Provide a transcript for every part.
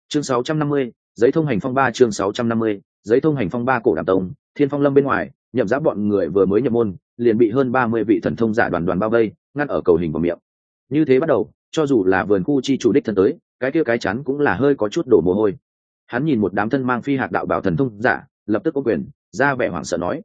Chương 650, giấy thông hành phong ba. Chương 650, giấy thông hành phong ba. Cổ Đàm Tông, Thiên Phong Lâm bên ngoài, Nhậm Giá bọn người vừa mới nhập môn, liền bị hơn 30 vị thần thông giả đoàn bao vây, ngăn ở cầu hình vào miệng. Như thế bắt đầu, cho dù là vườn khu chi chủ đích thân tới, cái kia cái chắn cũng là hơi có chút đổ mồ hôi. Hắn nhìn một đám thân mang phi hạt đạo bảo thần thông giả, lập tức có quyền, ra vẻ hoảng sợ nói,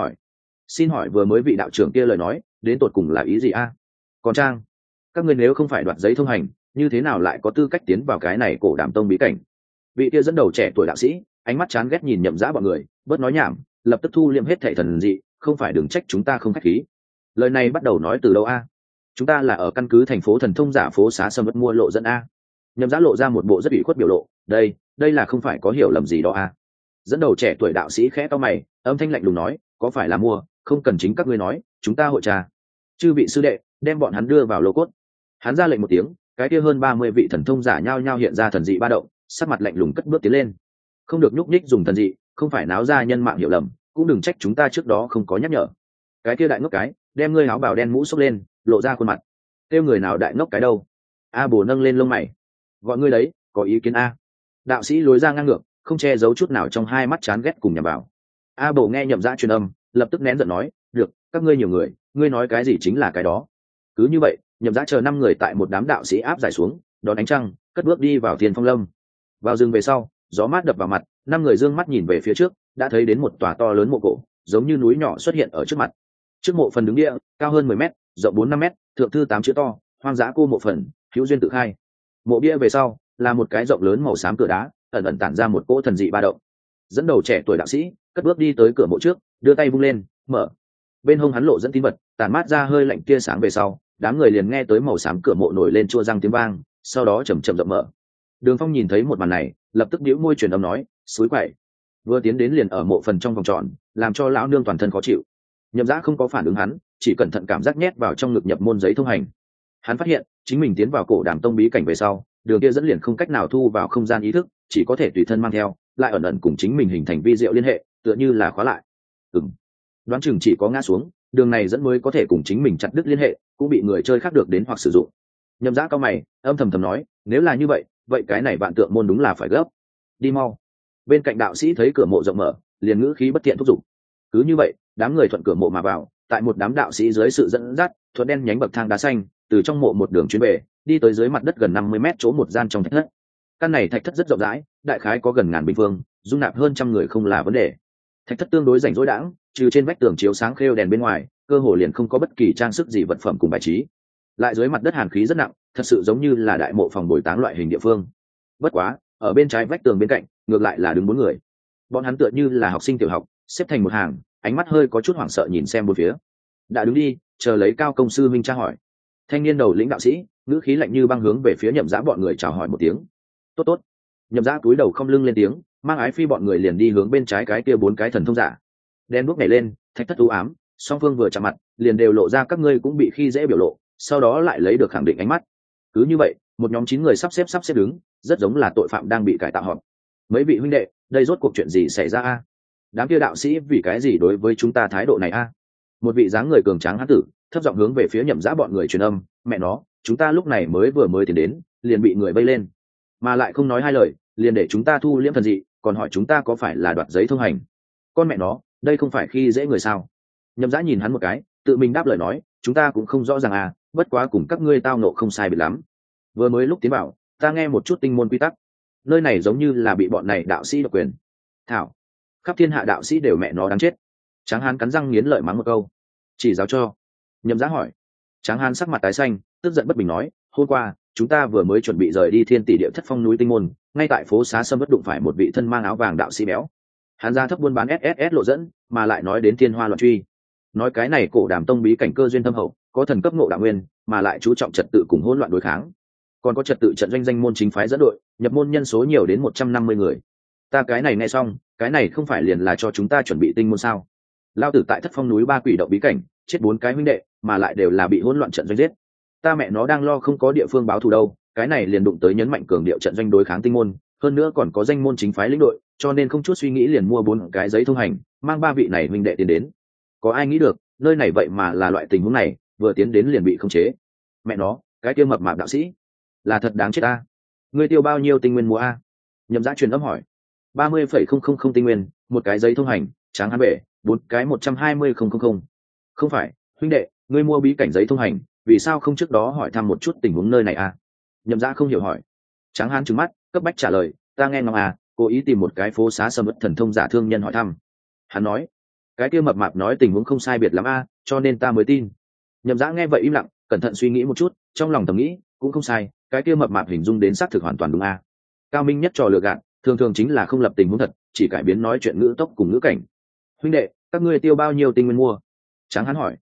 xin hỏi vừa mới vị đạo trưởng kia lời nói, đến tột cùng là ý gì a? Còn Trang, các ngươi nếu không phải đoạt giấy thông hành, như thế nào lại có tư cách tiến vào cái này Cổ Đàm Tông bí cảnh? Vị kia dẫn đầu trẻ tuổi đạo sĩ, ánh mắt chán ghét nhìn Nhậm Giá bọn người, bớt nói nhảm, lập tức thu liệm hết thảy thần dị, không phải đừng trách chúng ta không khách khí. Lời này bắt đầu nói từ đâu a? Chúng ta là ở căn cứ thành phố thần thông giả phố xá sâm mất mua lộ dẫn a. Nhậm Giá lộ ra một bộ rất ủy khuất biểu lộ, đây là không phải có hiểu lầm gì đó a? Dẫn đầu trẻ tuổi đạo sĩ khẽ to mày, âm thanh lạnh lùng nói, có phải là mua, không cần chính các ngươi nói, chúng ta hội trà. Chư vị sư đệ, đem bọn hắn đưa vào lô cốt. Hắn ra lệnh một tiếng, cái kia hơn 30 vị thần thông giả nhao nhao hiện ra thần dị ba động, sắc mặt lạnh lùng cất bước tiến lên. Không được nhúc nhích dùng thần dị, không phải náo ra nhân mạng hiểu lầm, cũng đừng trách chúng ta trước đó không có nhắc nhở. Cái kia đại ngốc cái, đem ngươi áo bào đen mũ xốc lên, lộ ra khuôn mặt. Kêu người nào đại ngốc cái đâu? A Bồ nâng lên lông mày, gọi ngươi đấy, có ý kiến a? Đạo sĩ lối ra ngang ngược, không che giấu chút nào trong hai mắt chán ghét cùng nhằm vào. A Bồ nghe Nhậm Giá truyền âm, lập tức nén giận nói, được, các ngươi nhiều người, ngươi nói cái gì chính là cái đó. Cứ như vậy, Nhậm Giá chờ 5 người tại một đám đạo sĩ áp giải xuống, đón ánh trăng, cất bước đi vào Thiên Phong Lâm. Vào rừng về sau, gió mát đập vào mặt, 5 người dương mắt nhìn về phía trước, đã thấy đến một tòa to lớn mộ cổ, giống như núi nhỏ xuất hiện ở trước mặt. Trước mộ phần đứng địa, cao hơn 10 mét, rộng 4-5 mét, thượng thư 8 chữ to, hoang dã cô mộ phần, hữu duyên tự khai. Mộ bia về sau là một cái rộng lớn màu xám cửa đá, ẩn ẩn tản ra một cỗ thần dị ba động. Dẫn đầu trẻ tuổi đạo sĩ cất bước đi tới cửa mộ trước, đưa tay vung lên, mở. Bên hông hắn lộ dẫn tín vật, tản mát ra hơi lạnh tia sáng về sau, đám người liền nghe tới màu xám cửa mộ nổi lên chua răng tiếng vang, sau đó chậm chậm rộng mở. Đường Phong nhìn thấy một màn này, lập tức bĩu môi truyền âm nói, suối quậy. Vừa tiến đến liền ở mộ phần trong vòng tròn, làm cho lão nương toàn thân khó chịu. Nhậm Giá không có phản ứng hắn, chỉ cẩn thận cảm giác nhét vào trong ngực nhập môn giấy thông hành. Hắn phát hiện chính mình tiến vào Cổ Đàm Tông bí cảnh về sau, đường kia dẫn liền không cách nào thu vào không gian ý thức, chỉ có thể tùy thân mang theo, lại ẩn ẩn cùng chính mình hình thành vi diệu liên hệ, tựa như là khóa lại. Đoán chừng chỉ có ngã xuống, đường này dẫn mới có thể cùng chính mình chặt đứt liên hệ, cũng bị người chơi khác được đến hoặc sử dụng. Nhậm Giá cao mày, âm thầm nói, nếu là như vậy, vậy cái này vạn tượng môn đúng là phải gấp. Đi mau. Bên cạnh đạo sĩ thấy cửa mộ rộng mở, liền ngữ khí bất thiện thúc giục. Cứ như vậy, đám người thuận cửa mộ mà vào, tại một đám đạo sĩ dưới sự dẫn dắt, thuận đen nhánh bậc thang đá xanh, từ trong mộ một đường chuyến về, đi tới dưới mặt đất gần 50 mét chỗ một gian trong thạch thất. Căn này thạch thất rất rộng rãi, đại khái có gần ngàn bình phương, dung nạp hơn trăm người không là vấn đề. Thạch thất tương đối rảnh rỗi đãng, trừ trên vách tường chiếu sáng khêu đèn bên ngoài, cơ hồ liền không có bất kỳ trang sức gì vật phẩm cùng bài trí. Lại dưới mặt đất hàn khí rất nặng, thật sự giống như là đại mộ phòng bồi táng loại hình địa phương. Bất quá, ở bên trái vách tường bên cạnh, ngược lại là đứng 4 người. Bọn hắn tựa như là học sinh tiểu học, xếp thành một hàng, ánh mắt hơi có chút hoảng sợ nhìn xem bốn phía. Đã đứng đi, chờ lấy Cao công sư minh tra hỏi. Thanh niên đầu lĩnh đạo sĩ, ngữ khí lạnh như băng hướng về phía Nhậm Giá bọn người chào hỏi một tiếng. Tốt tốt. Nhậm Giá cúi đầu không lưng lên tiếng, mang Ái Phi bọn người liền đi hướng bên trái cái kia 4 cái thần thông giả. Đen đuốc nhảy lên, thạch thất u ám, song phương vừa chạm mặt, liền đều lộ ra các ngươi cũng bị khi dễ biểu lộ, sau đó lại lấy được khẳng định ánh mắt. Cứ như vậy, một nhóm 9 người sắp xếp đứng, rất giống là tội phạm đang bị cải tạo họp. Mấy vị huynh đệ, đây rốt cuộc chuyện gì xảy ra a? Đám kia đạo sĩ vì cái gì đối với chúng ta thái độ này a? Một vị dáng người cường tráng hán tử thấp giọng hướng về phía Nhậm Giá bọn người truyền âm, mẹ nó, chúng ta lúc này mới tiến đến, liền bị người vây lên, mà lại không nói hai lời, liền để chúng ta thu liễm thần dị, còn hỏi chúng ta có phải là đoạt giấy thông hành. Con mẹ nó, đây không phải khi dễ người sao? Nhậm Giá nhìn hắn một cái, tự mình đáp lời nói, chúng ta cũng không rõ ràng à, bất quá cùng các ngươi tao nộ không sai biệt lắm. Vừa mới lúc tiến vào, ta nghe một chút tinh môn quy tắc, nơi này giống như là bị bọn này đạo sĩ độc quyền. Thảo, khắp thiên hạ đạo sĩ đều mẹ nó đáng chết. Tráng hán cắn răng nghiến lợi mắng một câu. Chỉ giáo cho. Nhậm Giá hỏi. Tráng hán sắc mặt tái xanh, tức giận bất bình nói, hôm qua chúng ta vừa mới chuẩn bị rời đi Thiên Tỷ Địa Thất Phong núi tinh môn, ngay tại phố xá sâm bất đụng phải một vị thân mang áo vàng đạo sĩ béo. Hắn ra thấp buôn bán SSS lộ dẫn, mà lại nói đến thiên hoa loạn truy, nói cái này Cổ Đàm Tông bí cảnh cơ duyên thâm hậu, có thần cấp ngộ đạo nguyên, mà lại chú trọng trật tự cùng hỗn loạn đối kháng, còn có trật tự trận doanh danh môn chính phái dẫn đội, nhập môn nhân số nhiều đến 150 người. Ta cái này nghe xong, cái này không phải liền là cho chúng ta chuẩn bị tinh môn sao? Lao tử tại Thất Phong núi 3 quỷ động bí cảnh chết 4 cái huynh đệ, mà lại đều là bị hỗn loạn trận doanh giết. Ta mẹ nó đang lo không có địa phương báo thù đâu, cái này liền đụng tới nhấn mạnh cường điệu trận doanh đối kháng tinh môn, hơn nữa còn có danh môn chính phái lĩnh đội, cho nên không chút suy nghĩ liền mua 4 cái giấy thông hành, mang 3 vị này huynh đệ tiến đến. Có ai nghĩ được, nơi này vậy mà là loại tình huống này, vừa tiến đến liền bị khống chế. Mẹ nó, cái kia mập mạp đạo sĩ, là thật đáng chết a. Ngươi tiêu bao nhiêu tinh nguyên mua a? Nhậm Dã truyền âm hỏi. 30,000 tinh nguyên, một cái giấy thông hành, tráng hán bể, 4 cái 120,000. Không phải, huynh đệ, ngươi mua bí cảnh giấy thông hành, vì sao không trước đó hỏi thăm một chút tình huống nơi này à? Nhậm Dã không hiểu hỏi. Tráng hán trừng mắt, cấp bách trả lời, ta nghe ngóng à, cố ý tìm một cái phố xá sầm uất thần thông giả thương nhân hỏi thăm. Hắn nói, cái kia mập mạp nói tình huống không sai biệt lắm a, cho nên ta mới tin. Nhậm Dã nghe vậy im lặng, cẩn thận suy nghĩ một chút, trong lòng thầm nghĩ, cũng không sai, cái kia mập mạp hình dung đến xác thực hoàn toàn đúng a. Cao minh nhất trò lừa gạt, thường thường chính là không lập tình huống thật, chỉ cải biến nói chuyện ngữ tốc cùng ngữ cảnh. Huynh đệ, các ngươi tiêu bao nhiêu tinh nguyên mua? Tráng hán hỏi.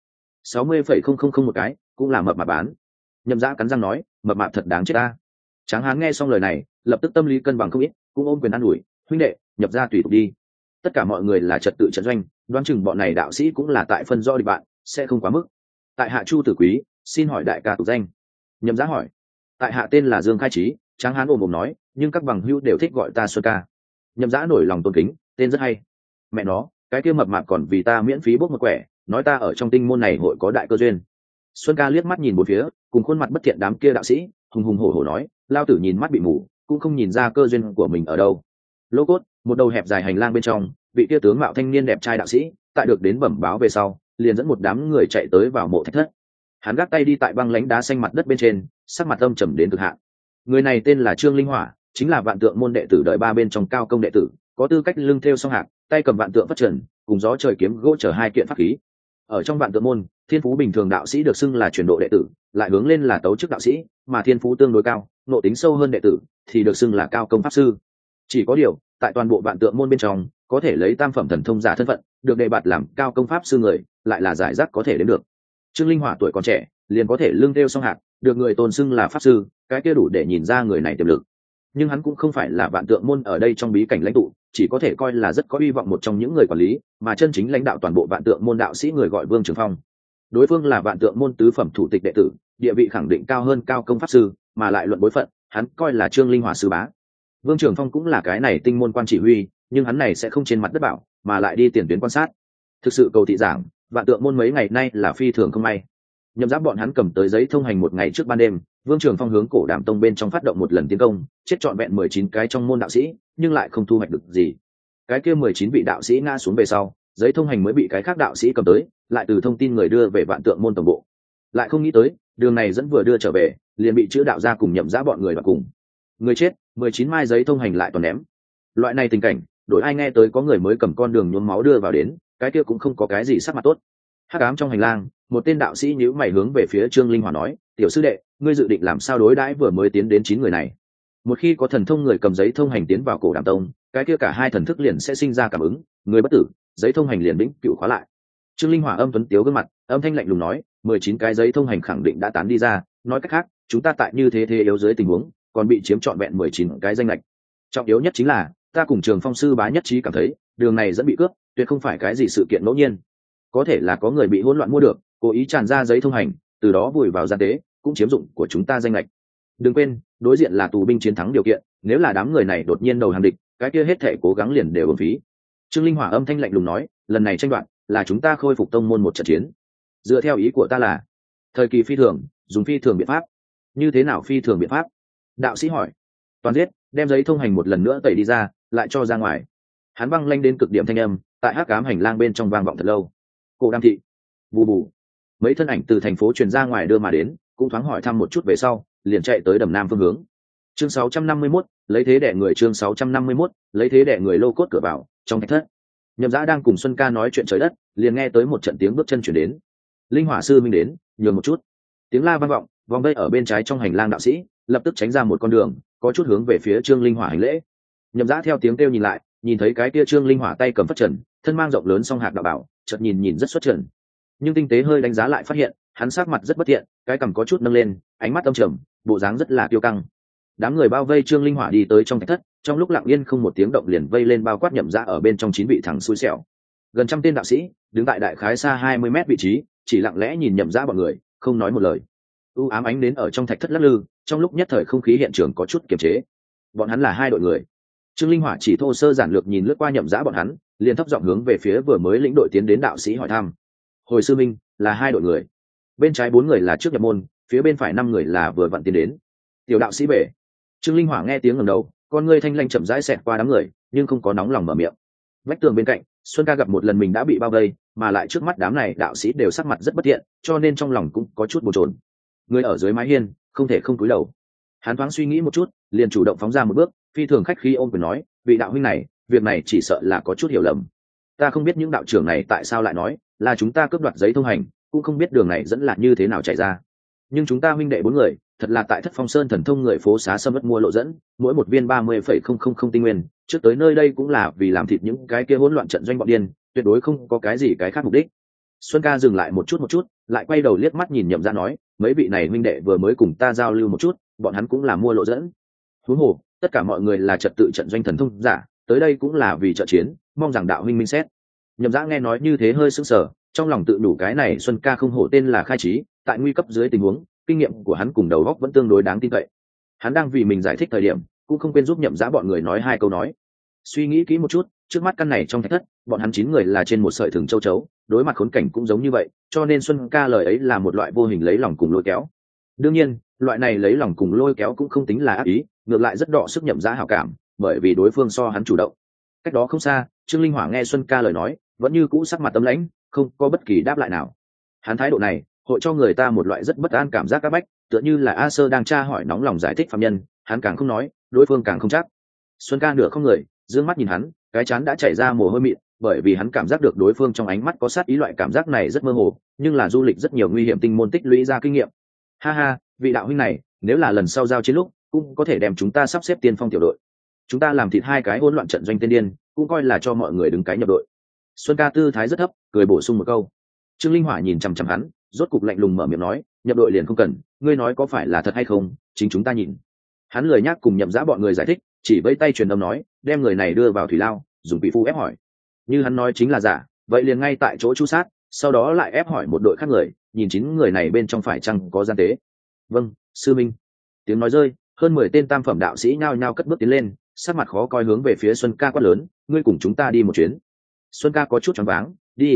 60,000 một cái, cũng là mập mạp bán. Nhậm Dã cắn răng nói, mập mạp thật đáng chết a. Tráng hán nghe xong lời này, lập tức tâm lý cân bằng không ít, cũng ôm quyền an ủi, huynh đệ, nhập ra tùy tục đi. Tất cả mọi người là trật tự trận doanh, đoán chừng bọn này đạo sĩ cũng là tại phân do địch bạn, sẽ không quá mức. Tại hạ Chu Tử Quý, xin hỏi đại ca tục danh. Nhậm Dã hỏi. Tại hạ tên là Dương Khai Trí. Tráng hán ồm ồm nói, nhưng các bằng hữu đều thích gọi ta Xuân ca. Nhậm Dã nổi lòng tôn kính, tên rất hay. Mẹ nó, cái kia mập mạp còn vì ta miễn phí bốc một quẻ, nói ta ở trong tinh môn này hội có đại cơ duyên. Xuân ca liếc mắt nhìn bốn phía, cùng khuôn mặt bất thiện đám kia đạo sĩ, hùng hùng hổ hổ nói, lao tử nhìn mắt bị mù, cũng không nhìn ra cơ duyên của mình ở đâu. Lô cốt, một đầu hẹp dài hành lang bên trong, vị kia tướng mạo thanh niên đẹp trai đạo sĩ, tại được đến bẩm báo về sau, liền dẫn một đám người chạy tới vào mộ thạch thất. Hắn gác tay đi tại băng lãnh đá xanh mặt đất bên trên, sắc mặt âm trầm đến cực hạn. Người này tên là Trương Linh Hỏa, chính là vạn tượng môn đệ tử đợi ba bên trong cao công đệ tử, có tư cách lưng thêu song hạc, tay cầm vạn tượng phát trần, cùng gió trời kiếm gỗ chở hai kiện pháp khí. Ở trong vạn tượng môn, thiên phú bình thường đạo sĩ được xưng là truyền độ đệ tử, lại hướng lên là tấu chức đạo sĩ, mà thiên phú tương đối cao, nội tính sâu hơn đệ tử thì được xưng là cao công pháp sư. Chỉ có điều, tại toàn bộ vạn tượng môn bên trong, có thể lấy tam phẩm thần thông giả thân phận, được đề bạt làm cao công pháp sư người, lại là giải rác có thể đến được. Trương Linh Hỏa tuổi còn trẻ, liền có thể lưng thêu song hạc, được người tôn xưng là pháp sư, cái kia đủ để nhìn ra người này tiềm lực. Nhưng hắn cũng không phải là vạn tượng môn ở đây trong bí cảnh lãnh tụ, chỉ có thể coi là rất có hy vọng một trong những người quản lý, mà chân chính lãnh đạo toàn bộ vạn tượng môn đạo sĩ người gọi Vương Trường Phong. Đối phương là vạn tượng môn tứ phẩm thủ tịch đệ tử, địa vị khẳng định cao hơn cao công pháp sư, mà lại luận bối phận, hắn coi là Trương Linh Hỏa sư bá. Vương Trường Phong cũng là cái này tinh môn quan chỉ huy, nhưng hắn này sẽ không trên mặt đất bảo, mà lại đi tiền tuyến quan sát. Thực sự cầu thị giảng, vạn tượng môn mấy ngày nay là phi thường không may. Nhậm Giáp bọn hắn cầm tới giấy thông hành một ngày trước ban đêm, Vương Trường Phong hướng Cổ Đàm Tông bên trong phát động một lần tiến công, chết trọn vẹn 19 cái trong môn đạo sĩ, nhưng lại không thu hoạch được gì. Cái kia 19 vị đạo sĩ ngã xuống về sau, giấy thông hành mới bị cái khác đạo sĩ cầm tới, lại từ thông tin người đưa về vạn tượng môn tổng bộ. Lại không nghĩ tới, đường này dẫn vừa đưa trở về, liền bị chữ đạo gia cùng Nhậm Giáp bọn người đoạt cùng. Người chết, 19 mai giấy thông hành lại toàn ném. Loại này tình cảnh, đổi ai nghe tới có người mới cầm con đường nhuốm máu đưa vào đến, cái kia cũng không có cái gì sắc mặt tốt. Hắc ám trong hành lang, một tên đạo sĩ nhíu mày hướng về phía Trương Linh Hỏa nói, tiểu sư đệ, ngươi dự định làm sao đối đãi vừa mới tiến đến 9 người này? Một khi có thần thông người cầm giấy thông hành tiến vào Cổ Đàm Tông, cái kia cả hai thần thức liền sẽ sinh ra cảm ứng, người bất tử, giấy thông hành liền vĩnh cửu khóa lại. Trương Linh Hỏa âm tuấn tiếu gương mặt, âm thanh lạnh lùng nói, 19 cái giấy thông hành khẳng định đã tán đi ra, nói cách khác, chúng ta tại như thế yếu dưới tình huống, còn bị chiếm trọn vẹn 19 cái danh lệch. Trọng yếu nhất chính là, ta cùng Trường Phong sư bá nhất trí cảm thấy, đường này dẫn bị cướp, tuyệt không phải cái gì sự kiện ngẫu nhiên. Có thể là có người bị hỗn loạn mua được, cố ý tràn ra giấy thông hành, từ đó vùi vào gian tế, cũng chiếm dụng của chúng ta danh lệch. Đừng quên, đối diện là tù binh chiến thắng điều kiện, nếu là đám người này đột nhiên đầu hàng địch, cái kia hết thể cố gắng liền đều uổng phí. Trương Linh Hỏa âm thanh lạnh lùng nói, lần này tranh đoạt là chúng ta khôi phục tông môn một trận chiến. Dựa theo ý của ta là, thời kỳ phi thường, dùng phi thường biện pháp. Như thế nào phi thường biện pháp? Đạo sĩ hỏi. Toàn giết, đem giấy thông hành một lần nữa tẩy đi ra, lại cho ra ngoài. Hắn băng lanh đến cực điểm thanh âm, tại hắc ám hành lang bên trong vang vọng thật lâu. Cổ Đàm thị, bù bù. Mấy thân ảnh từ thành phố truyền ra ngoài đưa mà đến, cũng thoáng hỏi thăm một chút về sau, liền chạy tới đầm nam phương hướng. Chương 651, lấy thế đẻ người. Chương 651, lấy thế đẻ người. Lô cốt cửa vào, trong thạch thất. Nhậm Giã đang cùng Xuân Ca nói chuyện trời đất, liền nghe tới một trận tiếng bước chân chuyển đến. Linh Hỏa sư minh đến, nhường một chút. Tiếng la vang vọng, vòng vây ở bên trái trong hành lang đạo sĩ, lập tức tránh ra một con đường, có chút hướng về phía Trương Linh Hỏa hành lễ. Nhậm Giã theo tiếng kêu nhìn lại, nhìn thấy cái kia Trương Linh Hỏa tay cầm phất trần, thân mang rộng lớn song hạc đạo bảo, chợt nhìn rất xuất trần. Nhưng tinh tế hơi đánh giá lại phát hiện, hắn sắc mặt rất bất thiện, cái cằm có chút nâng lên, ánh mắt âm trầm, bộ dáng rất là kiêu căng. Đám người bao vây Trương Linh Hỏa đi tới trong thạch thất, trong lúc lặng yên không một tiếng động liền vây lên bao quát Nhậm Giã ở bên trong 9 vị thằng xui xẻo. Gần trăm tên đạo sĩ đứng tại đại khái xa 20 mét vị trí, chỉ lặng lẽ nhìn Nhậm Giã bọn người, không nói một lời. Ám ánh đến ở trong thạch thất lắc lư, trong lúc nhất thời không khí hiện trường có chút kiềm chế. Bọn hắn là hai đội người. Trương Linh Hỏa chỉ thô sơ giản lược nhìn lướt qua Nhậm Giã bọn hắn, liền thấp giọng hướng về phía vừa mới lĩnh đội tiến đến đạo sĩ hỏi thăm. Hồi sư minh, là hai đội người. Bên trái 4 người là trước nhập môn, phía bên phải 5 người là vừa vặn tiến đến. Tiểu đạo sĩ bể. Trương Linh Hỏa nghe tiếng ngẩng đầu, con ngươi thanh lanh chậm rãi xẹt qua đám người nhưng không có nóng lòng mở miệng. Vách tường bên cạnh, Xuân Ca gặp một lần mình đã bị bao vây, mà lại trước mắt đám này đạo sĩ đều sắc mặt rất bất thiện, cho nên trong lòng cũng có chút bồn chồn. Người ở dưới mái hiên không thể không cúi đầu. Hắn thoáng suy nghĩ một chút, liền chủ động phóng ra một bước, phi thường khách khí ôm quyền nói, vị đạo huynh này, việc này chỉ sợ là có chút hiểu lầm. Ta không biết những đạo trưởng này tại sao lại nói là chúng ta cướp đoạt giấy thông hành, cũng không biết đường này dẫn là như thế nào chạy ra. Nhưng chúng ta huynh đệ 4 người, thật là tại Thất Phong Sơn thần thông người phố xá sâm mất mua lộ dẫn, mỗi một viên 30,000 tinh nguyên, trước tới nơi đây cũng là vì làm thịt những cái kia hỗn loạn trận doanh bọn điên, tuyệt đối không có cái gì cái khác mục đích. Xuân Ca dừng lại một chút, lại quay đầu liếc mắt nhìn Nhậm Dã nói, mấy vị này huynh đệ vừa mới cùng ta giao lưu một chút, bọn hắn cũng là mua lộ dẫn. Huống hồ, tất cả mọi người là trật tự trận doanh thần thông giả, tới đây cũng là vì trợ chiến, mong rằng đạo huynh minh xét. Nhậm Dã nghe nói như thế hơi sững sờ, trong lòng tự đủ cái này Xuân Ca không hổ tên là khai trí, tại nguy cấp dưới tình huống, kinh nghiệm của hắn cùng đầu óc vẫn tương đối đáng tin cậy. Hắn đang vì mình giải thích thời điểm, cũng không quên giúp Nhậm Dã bọn người nói 2 câu nói. Suy nghĩ kỹ một chút, trước mắt căn này trong thạch thất, bọn hắn 9 người là trên một sợi thừng châu chấu, đối mặt khốn cảnh cũng giống như vậy, cho nên Xuân Ca lời ấy là một loại vô hình lấy lòng cùng lôi kéo. Đương nhiên, loại này lấy lòng cùng lôi kéo cũng không tính là ác ý, ngược lại rất đọ sức Nhậm Dã hảo cảm, bởi vì đối phương so hắn chủ động. Cách đó không xa, Trương Linh Hỏa nghe Xuân Ca lời nói, vẫn như cũ sắc mặt tấm lãnh, không có bất kỳ đáp lại nào. Hắn thái độ này, hội cho người ta một loại rất bất an cảm giác các bách, tựa như là A Sơ đang tra hỏi nóng lòng giải thích phạm nhân, hắn càng không nói, đối phương càng không chắc. Xuân Ca nửa không người, dương mắt nhìn hắn, cái chán đã chảy ra mồ hôi mịn, bởi vì hắn cảm giác được đối phương trong ánh mắt có sát ý, loại cảm giác này rất mơ hồ, nhưng là du lịch rất nhiều nguy hiểm tinh môn tích lũy ra kinh nghiệm. Ha ha, vị đạo huynh này, nếu là lần sau giao chiến lúc, cũng có thể đem chúng ta sắp xếp tiên phong tiểu đội. Chúng ta làm thịt 2 cái hỗn loạn trận doanh tiên điên, cũng coi là cho mọi người đứng cái nhập đội. Xuân Ca tư thái rất thấp, cười bổ sung một câu. Trương Linh Hỏa nhìn chằm chằm hắn, rốt cục lạnh lùng mở miệng nói, nhập đội liền không cần, ngươi nói có phải là thật hay không, chính chúng ta nhìn. Hắn lười nhắc cùng Nhậm Dã bọn người giải thích, chỉ vẫy tay truyền âm nói, đem người này đưa vào thủy lao, dùng quỷ phu ép hỏi. Như hắn nói chính là giả, vậy liền ngay tại chỗ chu sát, sau đó lại ép hỏi một đội khác người, nhìn 9 người này bên trong phải chăng có gian tế. Vâng, sư minh. Tiếng nói rơi, hơn 10 tên tam phẩm đạo sĩ nhao nhao cất bước tiến lên, sắc mặt khó coi hướng về phía Xuân Ca quát lớn, ngươi cùng chúng ta đi một chuyến. Xuân Ca có chút choáng váng,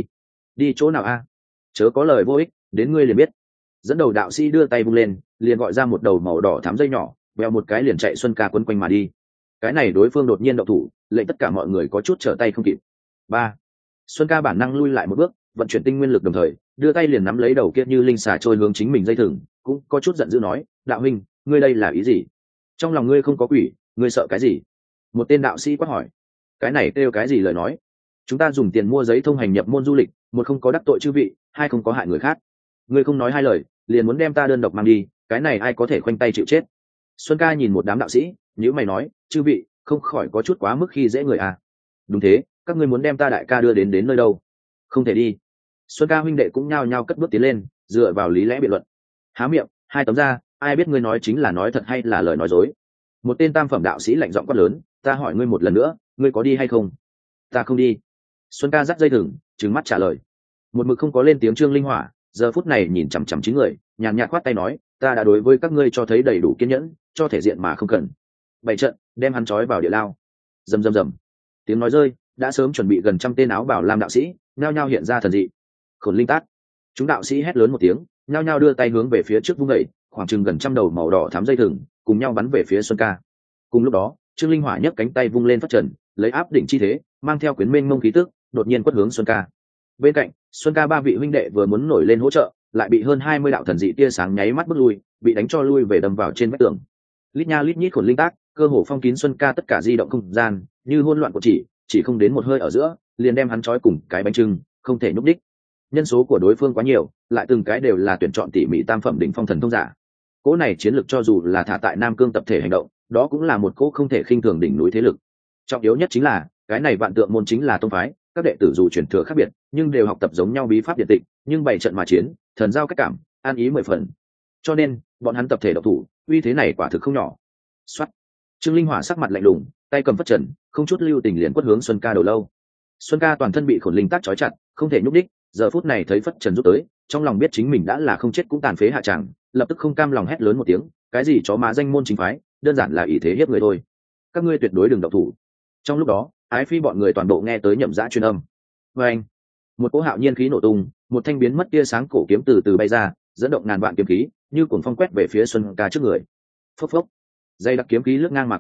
đi chỗ nào a? Chớ có lời vô ích, đến ngươi liền biết. Dẫn đầu đạo sĩ đưa tay vung lên, liền gọi ra một đầu màu đỏ thắm dây nhỏ, vèo một cái liền chạy Xuân Ca quấn quanh mà đi. Cái này đối phương đột nhiên động thủ, lệnh tất cả mọi người có chút trở tay không kịp. 3. Xuân Ca bản năng lui lại một bước, vận chuyển tinh nguyên lực đồng thời, đưa tay liền nắm lấy đầu kia như linh xà trôi hướng chính mình dây thừng, cũng có chút giận dữ nói, đạo huynh, ngươi đây là ý gì? Trong lòng ngươi không có quỷ, ngươi sợ cái gì? Một tên đạo sĩ quát hỏi. Cái này kêu cái gì lời nói? Chúng ta dùng tiền mua giấy thông hành nhập môn du lịch, một không có đắc tội chư vị, hai không có hại người khác. Ngươi không nói 2 lời, liền muốn đem ta đơn độc mang đi, cái này ai có thể khoanh tay chịu chết? Xuân Ca nhìn một đám đạo sĩ, nhíu mày nói, chư vị, không khỏi có chút quá mức khi dễ người à? Đúng thế, các ngươi muốn đem ta đại ca đưa đến nơi đâu? Không thể đi. Xuân Ca huynh đệ cũng nhao nhao cất bước tiến lên, dựa vào lý lẽ biện luận. Há miệng, 2 tấm ra, ai biết ngươi nói chính là nói thật hay là lời nói dối? Một tên tam phẩm đạo sĩ lạnh giọng quát lớn, ta hỏi ngươi một lần nữa, ngươi có đi hay không? Ta không đi. Xuân Ca dắt dây thừng, trừng mắt trả lời. Một mực không có lên tiếng Trương Linh Hỏa, giờ phút này nhìn chằm chằm 9 người, nhàn nhạt khoát tay nói, ta đã đối với các ngươi cho thấy đầy đủ kiên nhẫn, cho thể diện mà không cần. 7 trận, đem hắn trói vào địa lao. Rầm rầm rầm. Tiếng nói rơi, đã sớm chuẩn bị gần trăm tên áo bào lam đạo sĩ, nhao nhao hiện ra thần dị. Khổn linh tát. Chúng đạo sĩ hét lớn một tiếng, nhao nhao đưa tay hướng về phía trước vung dậy, khoảng chừng gần trăm đầu màu đỏ thắm dây thừng, cùng nhau bắn về phía Xuân Ca. Cùng lúc đó, Trương Linh Hỏa nhấc cánh tay vung lên phát trần, lấy áp đỉnh chi thế, mang theo quyến mênh mông khí tức, đột nhiên quất hướng Xuân Ca. Bên cạnh, Xuân Ca 3 vị huynh đệ vừa muốn nổi lên hỗ trợ, lại bị hơn 20 đạo thần dị tia sáng nháy mắt bước lui, bị đánh cho lui về đâm vào trên vách tường. Lít nha lít nhít khổn linh tác, cơ hồ phong kín Xuân Ca tất cả di động không gian, như hỗn loạn của chỉ không đến một hơi ở giữa, liền đem hắn trói cùng cái bánh trưng, không thể nhúc đích. Nhân số của đối phương quá nhiều, lại từng cái đều là tuyển chọn tỉ mỉ tam phẩm đỉnh phong thần thông giả. Cỗ này chiến lược cho dù là thả tại Nam Cương tập thể hành động, đó cũng là một cỗ không thể khinh thường đỉnh núi thế lực. Trọng yếu nhất chính là, cái này vạn tượng môn chính là tông phái, các đệ tử dù truyền thừa khác biệt, nhưng đều học tập giống nhau bí pháp điện tịch, nhưng bảy trận mà chiến, thần giao cách cảm, an ý 10 phần. Cho nên, bọn hắn tập thể độc thủ, uy thế này quả thực không nhỏ. Soát. Trương Linh Hỏa sắc mặt lạnh lùng, tay cầm phất trần, không chút lưu tình liền quất hướng Xuân Ca đầu lâu. Xuân Ca toàn thân bị khổn linh tác trói chặt, không thể nhúc đích, giờ phút này thấy phất trần rút tới, trong lòng biết chính mình đã là không chết cũng tàn phế hạ tràng, lập tức không cam lòng hét lớn một tiếng, cái gì chó má danh môn chính phái, đơn giản là ý thế hiếp người thôi. Các ngươi tuyệt đối đừng động thủ. Trong lúc đó, Ái Phi bọn người toàn bộ nghe tới Nhậm Dã truyền âm. Và anh, một cỗ hạo nhiên khí nổ tung, một thanh biến mất tia sáng cổ kiếm từ từ bay ra, dẫn động ngàn vạn kiếm khí, như cuồng phong quét về phía Xuân Ca trước người. Phốc phốc, dây đặc kiếm khí lướt ngang mà qua,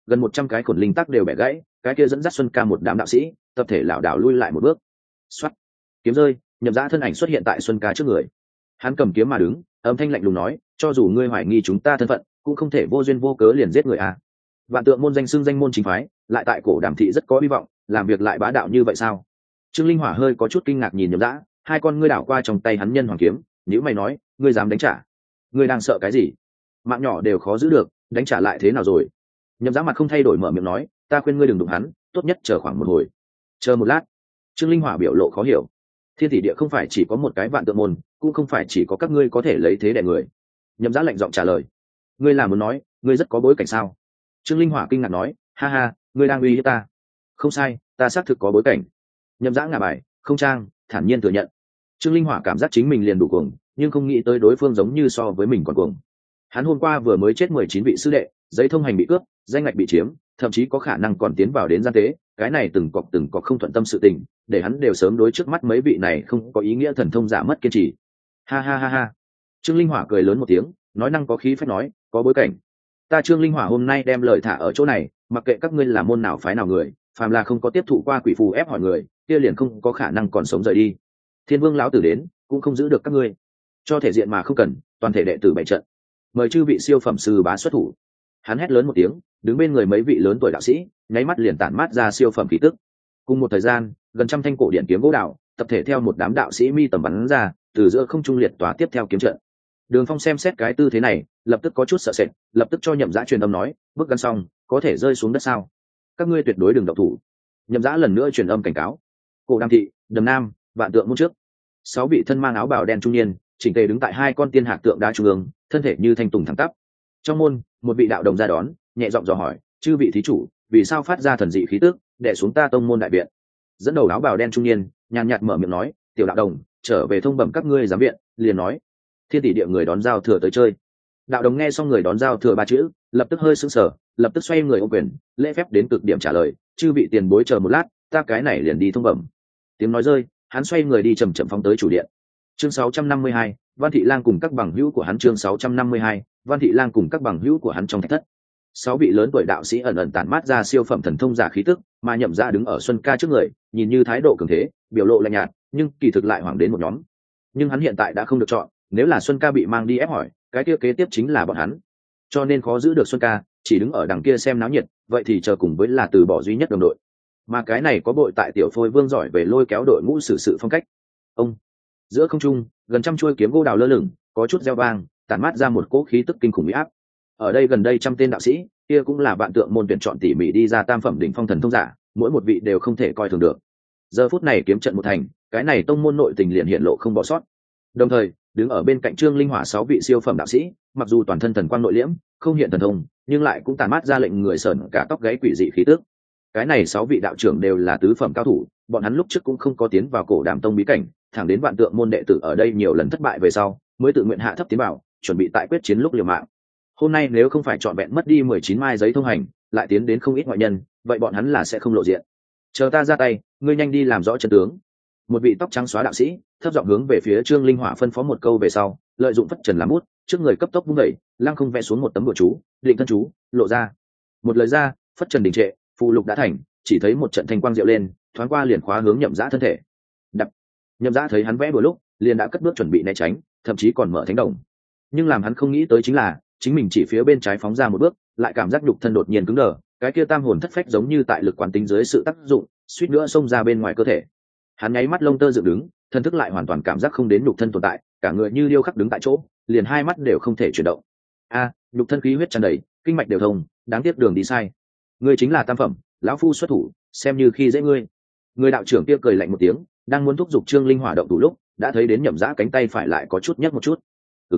gần 100 cái khổn linh tắc đều bẻ gãy, cái kia dẫn dắt Xuân Ca một đám đạo sĩ tập thể lảo đảo lui lại một bước. Xoát, kiếm rơi, Nhậm Dã thân ảnh xuất hiện tại Xuân Ca trước người. Hắn cầm kiếm mà đứng, âm thanh lạnh lùng nói, cho dù ngươi hoài nghi chúng ta thân phận, cũng không thể vô duyên vô cớ liền giết người à. Vạn Tượng môn danh xưng danh môn chính phái, lại tại cổ Đàm thị rất có hy vọng, làm việc lại bá đạo như vậy sao? Trương Linh Hỏa hơi có chút kinh ngạc nhìn Nhậm Dã, hai con ngươi đảo qua trong tay hắn nhân hoàng kiếm, nếu mày nói, ngươi dám đánh trả? Ngươi đang sợ cái gì? Mạng nhỏ đều khó giữ được, đánh trả lại thế nào rồi? Nhậm Dã mặt không thay đổi mở miệng nói, ta khuyên ngươi đừng đụng hắn, tốt nhất chờ khoảng một hồi. Chờ một lát. Trương Linh Hỏa biểu lộ khó hiểu. Thiên Thị Địa không phải chỉ có một cái Vạn Tượng môn, cũng không phải chỉ có các ngươi có thể lấy thế đè người. Nhậm Dã lạnh giọng trả lời, ngươi là muốn nói, ngươi rất có bối cảnh sao? Trương Linh Hỏa kinh ngạc nói, ha ha, ngươi đang uy hiếp ta? Không sai, ta xác thực có bối cảnh. Nhậm Dã ngả bài, không trang, thản nhiên thừa nhận. Trương Linh Hỏa cảm giác chính mình liền đủ cuồng, nhưng không nghĩ tới đối phương giống như so với mình còn cuồng. Hắn hôm qua vừa mới chết 19 vị sư đệ, giấy thông hành bị cướp, danh ngạch bị chiếm, thậm chí có khả năng còn tiến vào đến gian tế, cái này từng cọc không thuận tâm sự tình, để hắn đều sớm đối trước mắt mấy vị này không có ý nghĩa thần thông giả mất kiên trì. Ha ha ha ha. Trương Linh Hỏa cười lớn một tiếng, nói năng có khí phách nói, có bối cảnh. Ta Trương Linh Hỏa hôm nay đem lời thả ở chỗ này, mặc kệ các ngươi là môn nào phái nào người, phàm là không có tiếp thụ qua quỷ phù ép hỏi người, kia liền không có khả năng còn sống rời đi. Thiên Vương lão tử đến, cũng không giữ được các ngươi. Cho thể diện mà không cần, toàn thể đệ tử bày trận. Mời chư vị siêu phẩm sư bá xuất thủ. Hắn hét lớn một tiếng, đứng bên người mấy vị lớn tuổi đạo sĩ, nháy mắt liền tản mát ra siêu phẩm khí tức. Cùng một thời gian, gần trăm thanh cổ điện kiếm gỗ đạo, tập thể theo một đám đạo sĩ mi tầm bắn ra, từ giữa không trung liệt tỏa tiếp theo kiếm trận. Đường Phong xem xét cái tư thế này, lập tức có chút sợ sệt, lập tức cho Nhậm Dã truyền âm nói, bước gắn xong, có thể rơi xuống đất sao? Các ngươi tuyệt đối đừng động thủ. Nhậm Dã lần nữa truyền âm cảnh cáo. Cổ Đàm thị, Đầm Nam, Vạn Tượng môn trước. 6 vị thân mang áo bào đen trung niên, chỉnh tề đứng tại hai con tiên hạc tượng đá trung ương, thân thể như thanh tùng thẳng tắp. Trong môn, một vị đạo đồng ra đón, nhẹ giọng dò hỏi, chư vị thí chủ, vì sao phát ra thần dị khí tức, đè xuống ta tông môn đại viện? Dẫn đầu áo bào đen trung niên, nhàn nhạt mở miệng nói, tiểu đạo đồng, trở về thông bẩm các ngươi giám viện, liền nói, Thiên Tỷ Địa người đón giao thừa tới chơi. Đạo đồng nghe xong người đón giao thừa ba chữ, lập tức hơi sững sờ, lập tức xoay người ôm quyền, lễ phép đến cực điểm trả lời, chư vị tiền bối chờ một lát, ta cái này liền đi thông bẩm. Tiếng nói rơi, hắn xoay người đi chậm chậm phóng tới chủ điện. Chương 652, Văn Thị Lang cùng các bằng hữu của hắn. Chương 652, Văn Thị Lang cùng các bằng hữu của hắn trong thạch thất. 6 vị lớn tuổi đạo sĩ ẩn ẩn tản mát ra siêu phẩm thần thông giả khí tức, mà Nhậm Dã đứng ở Xuân Ca trước người, nhìn như thái độ cường thế, biểu lộ lạnh nhạt, nhưng kỳ thực lại hoảng đến một nhóm. Nhưng hắn hiện tại đã không được chọn, nếu là Xuân Ca bị mang đi ép hỏi, cái kia kế tiếp chính là bọn hắn. Cho nên khó giữ được Xuân Ca, chỉ đứng ở đằng kia xem náo nhiệt, vậy thì chờ cùng với là từ bỏ duy nhất đồng đội. Mà cái này có bội tại Tiểu Phôi Vương giỏi về lôi kéo đội ngũ xử sự phong cách. Ông giữa không trung, gần trăm chuôi kiếm gỗ đào lơ lửng, có chút reo vang, tản mát ra một cỗ khí tức kinh khủng uy áp. Ở đây gần đây trăm tên đạo sĩ, kia cũng là Vạn Tượng môn tuyển chọn tỉ mỉ đi ra tam phẩm đỉnh phong thần thông giả, mỗi một vị đều không thể coi thường được. Giờ phút này kiếm trận một thành, cái này tông môn nội tình liền hiện lộ không bỏ sót. Đồng thời, đứng ở bên cạnh Trương Linh Hỏa 6 vị siêu phẩm đạo sĩ, mặc dù toàn thân thần quang nội liễm, không hiện thần thông, nhưng lại cũng tản mát ra lệnh người sởn cả tóc gáy quỷ dị khí tức. Cái này 6 vị đạo trưởng đều là tứ phẩm cao thủ, bọn hắn lúc trước cũng không có tiến vào cổ Đàm tông bí cảnh, thẳng đến Vạn Tượng môn đệ tử ở đây nhiều lần thất bại về sau, mới tự nguyện hạ thấp tiến vào, chuẩn bị tại quyết chiến lúc liều mạng. Hôm nay nếu không phải chọn vẹn mất đi 19 mai giấy thông hành, lại tiến đến không ít ngoại nhân, vậy bọn hắn là sẽ không lộ diện. Chờ ta ra tay, ngươi nhanh đi làm rõ chân tướng. Một vị tóc trắng xóa đạo sĩ thấp giọng hướng về phía Trương Linh Hỏa phân phó một câu về sau, lợi dụng phất trần làm bút, trước người cấp tốc vung đẩy, lăng không vẽ xuống một tấm bùa chú, định thân chú, lộ ra. Một lời ra, phất trần đình trệ, phù lục đã thành, chỉ thấy một trận thanh quang diệu lên, thoáng qua liền khóa hướng Nhậm Dã thân thể. Đập. Nhậm Dã thấy hắn vẽ bùa lúc, liền đã cất bước chuẩn bị né tránh, thậm chí còn mở thánh đồng. Nhưng làm hắn không nghĩ tới chính là, chính mình chỉ phía bên trái phóng ra một bước, lại cảm giác nhục thân đột nhiên cứng đờ, cái kia tam hồn thất phách giống như tại lực quán tính dưới sự tác dụng, suýt nữa xông ra bên ngoài cơ thể. Hắn nháy mắt lông tơ dựng đứng, thân thức lại hoàn toàn cảm giác không đến nhục thân tồn tại, cả người như điêu khắc đứng tại chỗ, liền hai mắt đều không thể chuyển động. A, nhục thân khí huyết tràn đầy, kinh mạch đều thông, đáng tiếc đường đi sai. Ngươi chính là tam phẩm, lão phu xuất thủ, xem như khi dễ ngươi. Người đạo trưởng kia cười lạnh một tiếng, đang muốn thúc giục Trương Linh Hỏa động thủ lúc, đã thấy đến Nhậm Dã cánh tay phải lại có chút nhấc một chút.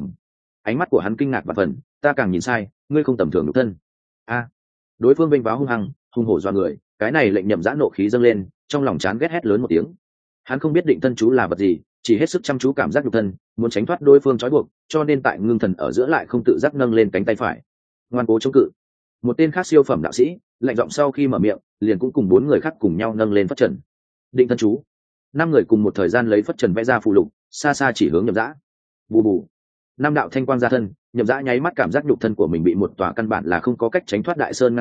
Ánh mắt của hắn kinh ngạc và phần, ta càng nhìn sai, ngươi không tầm thường nhục thân. A, đối phương vênh váo hung hăng, hung hổ doa người, cái này lệnh Nhậm Dã nộ khí dâng lên, trong lòng chán ghét hét lớn một tiếng. Hắn không biết định thân chú là vật gì, chỉ hết sức chăm chú cảm giác nhục thân, muốn tránh thoát đối phương trói buộc, cho nên tại ngưng thần ở giữa lại không tự giác nâng lên cánh tay phải, ngoan cố chống cự. Một tên khác siêu phẩm đạo sĩ lạnh giọng sau khi mở miệng, liền cũng cùng 4 người khác cùng nhau nâng lên phất trần. Định thân chú. 5 người cùng một thời gian lấy phất trần vẽ ra phù lục, xa xa chỉ hướng Nhậm Dã. Bù bù. 5 đạo thanh quang ra thân, Nhậm Dã nháy mắt cảm giác nhục thân của mình bị một tòa căn bản là không có cách tránh thoát đại sơn ngăn chặn,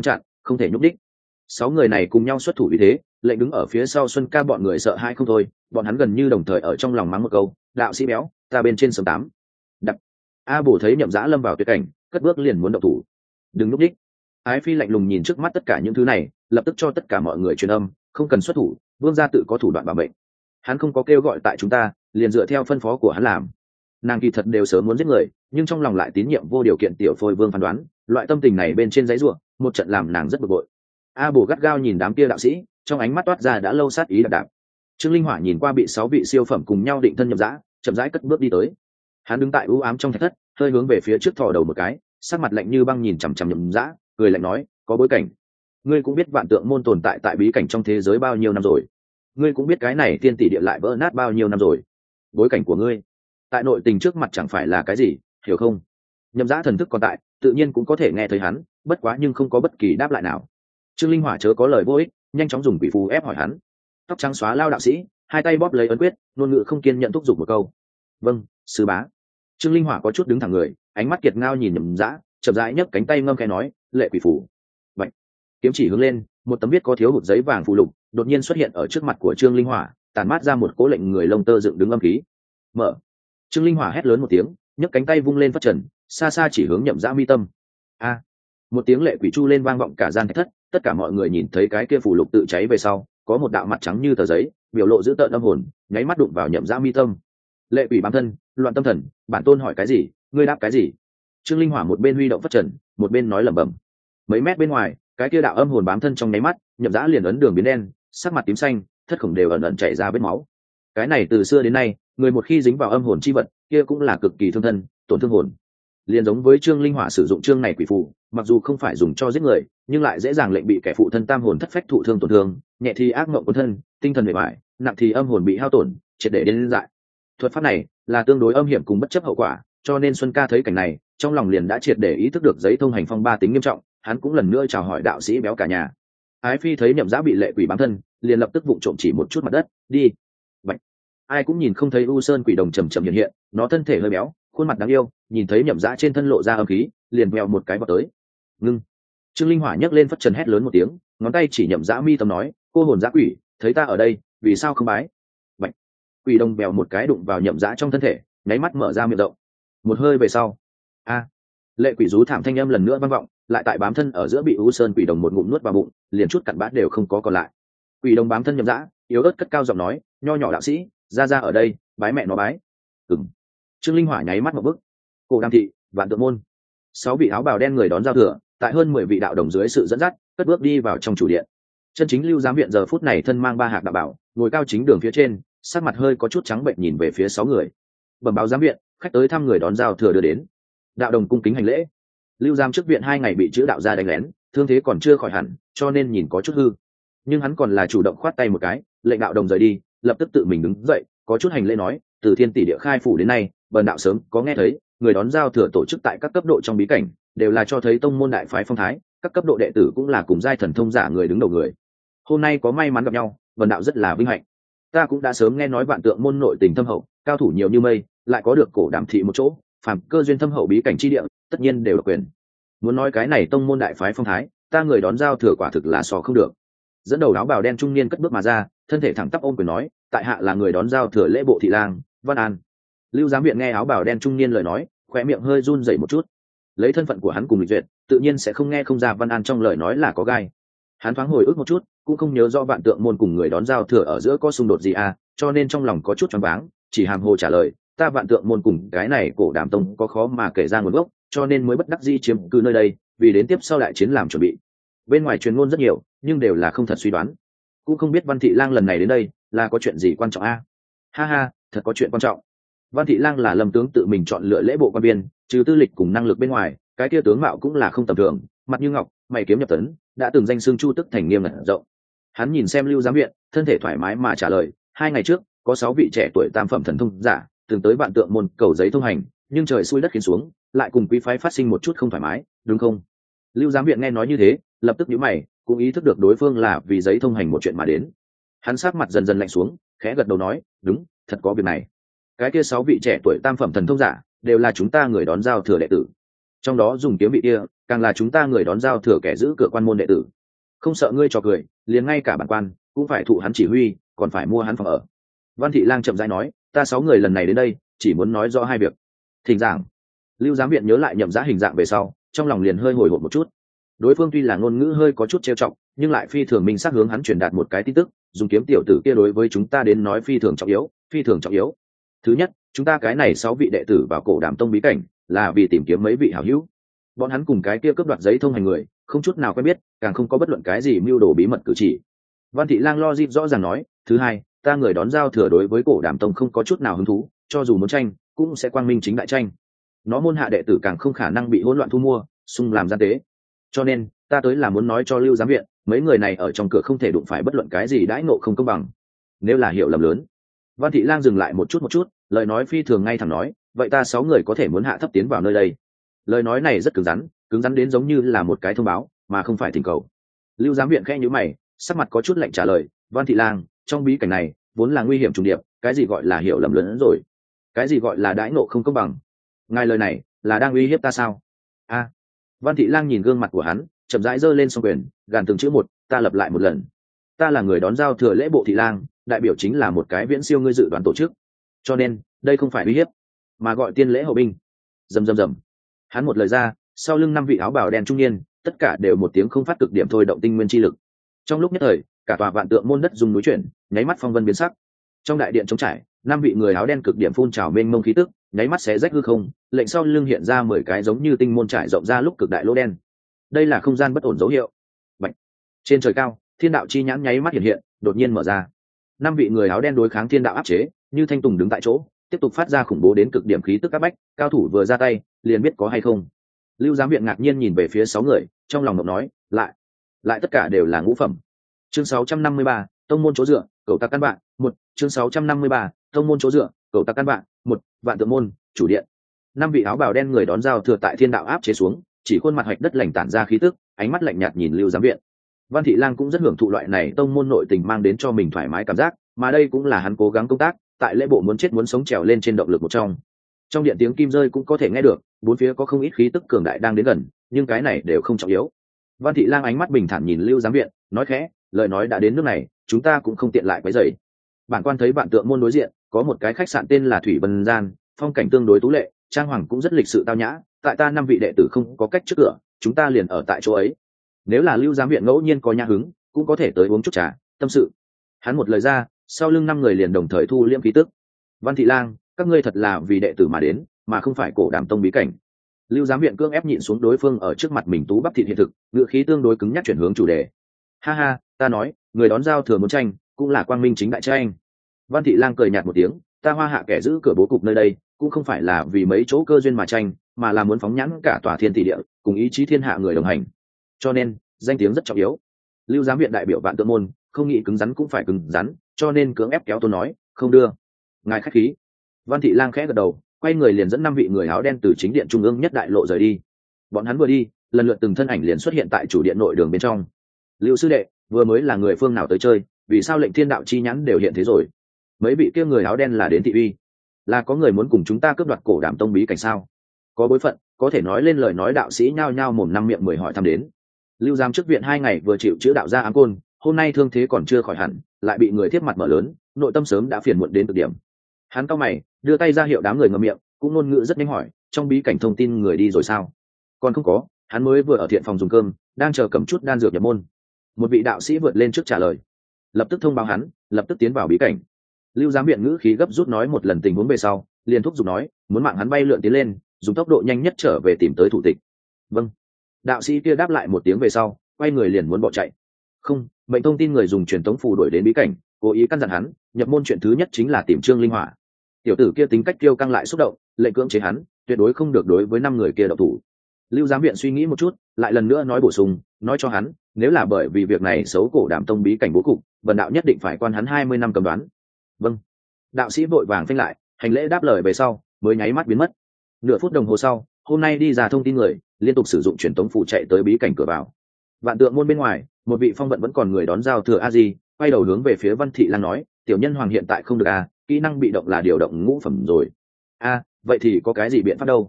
không thể nhúc đích. 6 người này cùng nhau xuất thủ vì thế, lệnh đứng ở phía sau Xuân Ca bọn người sợ hãi không thôi, bọn hắn gần như đồng thời ở trong lòng mắng một câu, đạo sĩ béo, ta bên trên sớm 8. Đập. A Bổ thấy Nhậm Dã lâm vào tuyệt cảnh, cất bước liền muốn động thủ. Đừng nhúc đích. Ái Phi lạnh lùng nhìn trước mắt tất cả những thứ này, lập tức cho tất cả mọi người truyền âm, không cần xuất thủ, vương gia tự có thủ đoạn bảo mệnh. Hắn không có kêu gọi tại chúng ta, liền dựa theo phân phó của hắn làm. Nàng kỳ thật đều sớm muốn giết người, nhưng trong lòng lại tín nhiệm vô điều kiện tiểu phôi vương phán đoán, loại tâm tình này bên trên giấy ruộng, một trận làm nàng rất bực bội. A Bổ gắt gao nhìn đám kia đạo sĩ, trong ánh mắt toát ra đã lâu sát ý đậm đạp. Trương Linh Hỏa nhìn qua bị 6 vị siêu phẩm cùng nhau định thân Nhậm Dã, chậm rãi cất bước đi tới. Hắn đứng tại u ám trong thạch thất, hơi hướng về phía trước thò đầu một cái, sắc mặt lạnh như băng nhìn chằm chằm Nhậm Dã, cười lạnh nói, có bối cảnh. Ngươi cũng biết vạn tượng môn tồn tại tại bí cảnh trong thế giới bao nhiêu năm rồi. Ngươi cũng biết cái này tiên tỷ địa lại vỡ nát bao nhiêu năm rồi. Bối cảnh của ngươi, tại nội tình trước mặt chẳng phải là cái gì, hiểu không? Nhậm Dã thần thức còn tại, tự nhiên cũng có thể nghe thấy hắn, bất quá nhưng không có bất kỳ đáp lại nào. Trương Linh Hỏa chớ có lời vô ích, nhanh chóng dùng quỷ phù ép hỏi hắn. Tóc trắng xóa lao đạo sĩ, hai tay bóp lấy ấn quyết, ngôn ngữ không kiên nhận thúc giục một câu. Vâng, sư bá. Trương Linh Hỏa có chút đứng thẳng người, ánh mắt kiệt ngao nhìn Nhậm Dã, chậm rãi nhấc cánh tay ngâm khẽ nói, lệ quỷ phù. Bạch. Kiếm chỉ hướng lên, một tấm viết có thiếu hụt giấy vàng phù lục đột nhiên xuất hiện ở trước mặt của Trương Linh Hỏa, tàn mát ra một cố lệnh người lông tơ dựng đứng âm khí. Mở. Trương Linh Hỏa hét lớn một tiếng, nhấc cánh tay vung lên phát trần, xa xa chỉ hướng Nhậm Dã mi tâm. A. Một tiếng lệ quỷ chu lên vang vọng cả gian thạch thất, tất cả mọi người nhìn thấy cái kia phù lục tự cháy về sau, có một đạo mặt trắng như tờ giấy, biểu lộ dữ tợn âm hồn, nháy mắt đụng vào Nhậm Dã mi tâm. Lệ quỷ bám thân, loạn tâm thần, bản tôn hỏi cái gì, ngươi đáp cái gì? Trương Linh Hỏa một bên huy động phát trần, một bên nói lẩm bẩm. Mấy mét bên ngoài, cái kia đạo âm hồn bám thân trong nháy mắt, Nhậm Dã liền ấn đường biến đen, sắc mặt tím xanh, thất khổng đều ẩn ẩn chảy ra vết máu. Cái này từ xưa đến nay, người một khi dính vào âm hồn chi vật, kia cũng là cực kỳ thương thân, tổn thương hồn. Liền giống với Trương Linh Hỏa sử dụng chương này quỷ phù, mặc dù không phải dùng cho giết người, nhưng lại dễ dàng lệnh bị kẻ phụ thân tam hồn thất phách thụ thương tổn thương, nhẹ thì ác mộng cuốn thân, tinh thần bề bại, nặng thì âm hồn bị hao tổn, triệt để đến dại. Thuật pháp này là tương đối âm hiểm cùng bất chấp hậu quả, cho nên Xuân Ca thấy cảnh này, trong lòng liền đã triệt để ý thức được giấy thông hành phong 3 tính nghiêm trọng, hắn cũng lần nữa chào hỏi đạo sĩ béo cả nhà. Ái Phi thấy Nhậm Dã bị lệ quỷ bám thân, liền lập tức vụng trộm chỉ một chút mặt đất, đi. Bạch. Ai cũng nhìn không thấy U Sơn quỷ đồng chậm chậm hiện hiện, nó thân thể hơi béo, khuôn mặt đáng yêu, nhìn thấy Nhậm Dã trên thân lộ ra âm khí, liền vèo một cái vào tới. Ngưng. Trương Linh Hỏa nhấc lên phất trần hét lớn một tiếng, ngón tay chỉ Nhậm Dã mi tâm nói, cô hồn dã quỷ, thấy ta ở đây, vì sao không bái? Bạch. Quỷ đồng bèo một cái đụng vào Nhậm Dã trong thân thể, nháy mắt mở ra miệng rộng. Một hơi về sau, a, lệ quỷ rú thảm thanh âm lần nữa vang vọng, lại tại bám thân ở giữa bị U Sơn quỷ đồng một ngụm nuốt vào bụng, liền chút cặn bát đều không có còn lại. Quỷ đồng bám thân Nhậm Dã, yếu ớt cất cao giọng nói, nho nhỏ đạo sĩ, ra ở đây, bái mẹ nó bái. Ừm. Trương Linh Hỏa nháy mắt một bức. Cổ Đàm thị, Vạn Tượng môn, 6 vị áo bào đen người đón giao thừa, tại hơn 10 vị đạo đồng dưới sự dẫn dắt, cất bước đi vào trong chủ điện. Chân chính Lưu Giám viện giờ phút này thân mang 3 hạc đạo bảo, ngồi cao chính đường phía trên, sắc mặt hơi có chút trắng bệnh nhìn về phía 6 người. Bẩm báo giám viện, khách tới thăm người đón giao thừa đưa đến. Đạo đồng cung kính hành lễ. Lưu Giám trước viện 2 ngày bị chữ đạo gia đánh lén, thương thế còn chưa khỏi hẳn, cho nên nhìn có chút hư. Nhưng hắn còn là chủ động khoát tay một cái, lệnh đạo đồng rời đi, lập tức tự mình đứng dậy, có chút hành lễ nói, từ Thiên tỷ địa khai phủ đến nay, bần đạo sớm có nghe thấy, người đón giao thừa tổ chức tại các cấp độ trong bí cảnh, đều là cho thấy tông môn đại phái phong thái, các cấp độ đệ tử cũng là cùng giai thần thông giả người đứng đầu người. Hôm nay có may mắn gặp nhau, bần đạo rất là vinh hạnh. Ta cũng đã sớm nghe nói Vạn Tượng môn nội tình thâm hậu, cao thủ nhiều như mây, lại có được Cổ Đàm thị một chỗ, phàm cơ duyên thâm hậu bí cảnh chi địa, tất nhiên đều được quyền. Muốn nói cái này tông môn đại phái phong thái, ta người đón giao thừa quả thực là so không được. Dẫn đầu áo bào đen trung niên cất bước mà ra, thân thể thẳng tắp ôm quyền nói, tại hạ là người đón giao thừa lễ bộ thị lang, Văn An. Lưu Giám viện nghe áo bào đen trung niên lời nói, khóe miệng hơi run rẩy một chút. Lấy thân phận của hắn cùng lịch duyệt, tự nhiên sẽ không nghe không ra Văn An trong lời nói là có gai. Hắn thoáng hồi ức một chút, cũng không nhớ rõ Vạn Tượng môn cùng người đón giao thừa ở giữa có xung đột gì à, cho nên trong lòng có chút choáng váng, chỉ hàm hồ trả lời, ta Vạn Tượng môn cùng cái này Cổ Đàm tông có khó mà kể ra nguồn gốc, cho nên mới bất đắc dĩ chiếm cư nơi đây, vì đến tiếp sau đại chiến làm chuẩn bị. Bên ngoài truyền ngôn rất nhiều, nhưng đều là không thật suy đoán. Cũng không biết Văn thị lang lần này đến đây là có chuyện gì quan trọng a? Ha ha, thật có chuyện quan trọng. Văn thị lang là Lâm tướng tự mình chọn lựa lễ bộ quan biên, trừ tư lịch cùng năng lực bên ngoài, cái kia tướng mạo cũng là không tầm thường, mặt như ngọc, mày kiếm nhập tấn, đã từng danh xưng Chu Tức thành nghiêm ngẩn rộng. Hắn nhìn xem Lưu Giám viện, thân thể thoải mái mà trả lời, 2 ngày trước, có 6 vị trẻ tuổi tam phẩm thần thông giả, từng tới Vạn Tượng môn cầu giấy thông hành, nhưng trời xui đất khiến xuống, lại cùng quý phái phát sinh một chút không thoải mái, đúng không? Lưu Giám viện nghe nói như thế, lập tức nhíu mày, cũng ý thức được đối phương là vì giấy thông hành một chuyện mà đến. Hắn sắc mặt dần dần lạnh xuống, khẽ gật đầu nói, đúng, thật có việc này. Cái kia 6 vị trẻ tuổi tam phẩm thần thông giả đều là chúng ta người đón giao thừa đệ tử. trong đó dùng kiếm vị kia càng là chúng ta người đón giao thừa kẻ giữ cửa quan môn đệ tử, không sợ ngươi trò cười, liền ngay cả bản quan cũng phải thụ hắn chỉ huy, còn phải mua hắn phòng ở. Văn Thị Lang chậm rãi nói, ta 6 người lần này đến đây chỉ muốn nói rõ 2 việc. Thỉnh giảng. Lưu Giám Viện nhớ lại Nhậm Giá hình dạng về sau, trong lòng liền hơi hồi hộp một chút. Đối phương tuy là ngôn ngữ hơi có chút trêu chọc, nhưng lại phi thường minh xác hướng hắn truyền đạt một cái tin tức, dùng kiếm tiểu tử kia đối với chúng ta đến nói phi thường trọng yếu, phi thường trọng yếu. Thứ nhất, chúng ta cái này 6 vị đệ tử vào Cổ Đàm Tông bí cảnh, là vì tìm kiếm mấy vị hảo hữu. Bọn hắn cùng cái kia cướp đoạt giấy thông hành người, không chút nào quen biết, càng không có bất luận cái gì mưu đồ bí mật cử chỉ. Văn Thị Lang logic rõ ràng nói, thứ hai, ta người đón giao thừa đối với Cổ Đàm Tông không có chút nào hứng thú, cho dù muốn tranh, cũng sẽ quang minh chính đại tranh. Nó môn hạ đệ tử càng không khả năng bị hỗn loạn thu mua, xung làm gian tế. Cho nên, ta tới là muốn nói cho Lưu Giám Viện, mấy người này ở trong cửa không thể đụng phải bất luận cái gì đãi ngộ không công bằng. Nếu là hiểu lầm lớn. Văn Thị Lang dừng lại một chút, lời nói phi thường ngay thẳng nói, vậy ta 6 người có thể muốn hạ thấp tiến vào nơi đây. Lời nói này rất cứng rắn đến giống như là một cái thông báo, mà không phải thỉnh cầu. Lưu Giám Viện khẽ nhíu mày, sắc mặt có chút lạnh trả lời, Văn Thị Lang, trong bí cảnh này vốn là nguy hiểm trùng điệp, cái gì gọi là hiểu lầm lớn rồi, cái gì gọi là đãi ngộ không công bằng, ngài lời này là đang uy hiếp ta sao? A. Văn Thị Lang nhìn gương mặt của hắn, chậm rãi giơ lên song quyền, gàn từng chữ một, ta lặp lại một lần, ta là người đón giao thừa lễ bộ Thị Lang, đại biểu chính là một cái viễn siêu ngươi dự đoán tổ chức, cho nên đây không phải uy hiếp, mà gọi tiên lễ hậu binh. Rầm. Hắn một lời ra, sau lưng 5 vị áo bào đen trung niên, tất cả đều một tiếng không phát cực điểm thôi động tinh nguyên chi lực. Trong lúc nhất thời, cả tòa vạn tượng môn đất rung núi chuyển, nháy mắt phong vân biến sắc. Trong đại điện trống trải, 5 vị người áo đen cực điểm phun trào mênh mông khí tức, nháy mắt xé rách hư không, lệnh sau lưng hiện ra 10 cái giống như tinh môn trải rộng ra lúc cực đại lỗ đen. Đây là không gian bất ổn dấu hiệu. Bạch. Trên trời cao, thiên đạo chi nhãn nháy mắt hiện, đột nhiên mở ra. 5 vị người áo đen đối kháng thiên đạo áp chế, như thanh tùng đứng tại chỗ, tiếp tục phát ra khủng bố đến cực điểm khí tức áp bách, cao thủ vừa ra tay, liền biết có hay không. Lưu Giám Viện ngạc nhiên nhìn về phía 6 người, trong lòng ngậm nói, lại tất cả đều là ngũ phẩm. Chương 653, tông môn chỗ dựa, cậu ta căn bạn, 1, chương 653, tông môn chỗ dựa, cậu ta căn bạn, 1, vạn tượng môn, chủ điện. 5 vị áo bào đen người đón giao thừa tại thiên đạo áp chế xuống, chỉ khuôn mặt hoạch đất lạnh tản ra khí tức, ánh mắt lạnh nhạt nhìn Lưu Giám Viện. Văn Thị Lang cũng rất hưởng thụ loại này tông môn nội tình mang đến cho mình thoải mái cảm giác, mà đây cũng là hắn cố gắng công tác, tại lễ bộ muốn chết muốn sống trèo lên trên động lực một trong. Trong điện tiếng kim rơi cũng có thể nghe được, bốn phía có không ít khí tức cường đại đang đến gần, nhưng cái này đều không trọng yếu. Văn Thị Lang ánh mắt bình thản nhìn Lưu Giám Viện, nói khẽ, lời nói đã đến nước này, chúng ta cũng không tiện lại quấy rầy. Bản quan thấy vạn tượng môn đối diện có một cái khách sạn tên là Thủy Vân Gian, phong cảnh tương đối tú lệ, trang hoàng cũng rất lịch sự tao nhã, tại ta 5 vị đệ tử không có cách trước cửa, chúng ta liền ở tại chỗ ấy. Nếu là Lưu Giám Viện ngẫu nhiên có nhã hứng, cũng có thể tới uống chút trà, tâm sự. Hắn một lời ra, sau lưng 5 người liền đồng thời thu liễm khí tức. Văn Thị Lang, các ngươi thật là vì đệ tử mà đến, mà không phải Cổ Đàm Tông bí cảnh. Lưu Giám Viện cương ép nhịn xuống đối phương ở trước mặt mình tú bắp thịt hiện thực, ngữ khí tương đối cứng nhắc chuyển hướng chủ đề. Ha ha, ta nói, người đón giao thừa muốn tranh, cũng là quang minh chính đại tranh. Văn Thị Lang cười nhạt một tiếng, ta Hoa Hạ kẻ giữ cửa bố cục nơi đây, cũng không phải là vì mấy chỗ cơ duyên mà tranh, mà là muốn phóng nhãn cả tòa thiên tỷ địa, cùng ý chí thiên hạ người đồng hành. Cho nên, danh tiếng rất trọng yếu. Lưu Giám Viện đại biểu vạn tượng môn, không nghĩ cứng rắn cũng phải cứng rắn, cho nên cưỡng ép kéo tôn nói, không đưa. Ngài khách khí. Văn Thị Lang khẽ gật đầu, quay người liền dẫn 5 vị người áo đen từ chính điện trung ương nhất đại lộ rời đi. Bọn hắn vừa đi, lần lượt từng thân ảnh liền xuất hiện tại chủ điện nội đường bên trong. Lưu sư đệ, vừa mới là người phương nào tới chơi, vì sao lệnh thiên đạo chi nhãn đều hiện thế rồi? Mấy vị kia người áo đen là đến thị uy, là có người muốn cùng chúng ta cướp đoạt Cổ Đàm Tông bí cảnh sao? Có bối phận, có thể nói lên lời nói đạo sĩ nhao nhao mồm năm miệng mười hỏi thăm đến. Lưu Giám trước viện 2 ngày vừa chịu chữa đạo ra ám côn, hôm nay thương thế còn chưa khỏi hẳn, lại bị người tiếp mặt mở lớn, nội tâm sớm đã phiền muộn đến cực điểm. Hắn cau mày, đưa tay ra hiệu đám người ngậm miệng, cũng ngôn ngữ rất nhanh hỏi, trong bí cảnh thông tin người đi rồi sao? Còn không có, hắn mới vừa ở thiện phòng dùng cơm, đang chờ cầm chút đan dược nhập môn. Một vị đạo sĩ vượt lên trước trả lời, lập tức thông báo hắn, lập tức tiến vào bí cảnh. Lưu Giám Viện ngữ khí gấp rút nói một lần tình huống về sau, liền thúc giục nói, muốn mạng hắn bay lượn tiến lên, dùng tốc độ nhanh nhất trở về tìm tới thủ tịch. Vâng. Đạo sĩ kia đáp lại một tiếng về sau, quay người liền muốn bỏ chạy. Không, mệnh thông tin người dùng truyền tống phù đuổi đến bí cảnh, cố ý căn dặn hắn, nhập môn chuyện thứ nhất chính là tìm Trương Linh Hỏa. Tiểu tử kia tính cách kiêu căng lại xúc động, lệnh cưỡng chế hắn, tuyệt đối không được đối với 5 người kia động thủ. Lưu Giám Viện suy nghĩ một chút, lại lần nữa nói bổ sung, nói cho hắn, nếu là bởi vì việc này xấu Cổ Đàm Tông bí cảnh bố cục, Vân đạo nhất định phải quan hắn 20 năm cầm đoán. Vâng. Đạo sĩ vội vàng phanh lại, hành lễ đáp lời về sau, mới nháy mắt biến mất. Nửa phút đồng hồ sau, hôm nay đi ra thông tin người, liên tục sử dụng truyền tống phù chạy tới bí cảnh cửa vào. Vạn tượng môn bên ngoài, một vị phong vận vẫn còn người đón giao thừa a di, quay đầu hướng về phía Văn Thị Lang nói, tiểu nhân hoàng hiện tại không được a, kỹ năng bị động là điều động ngũ phẩm rồi. A, vậy thì có cái gì biện pháp đâu?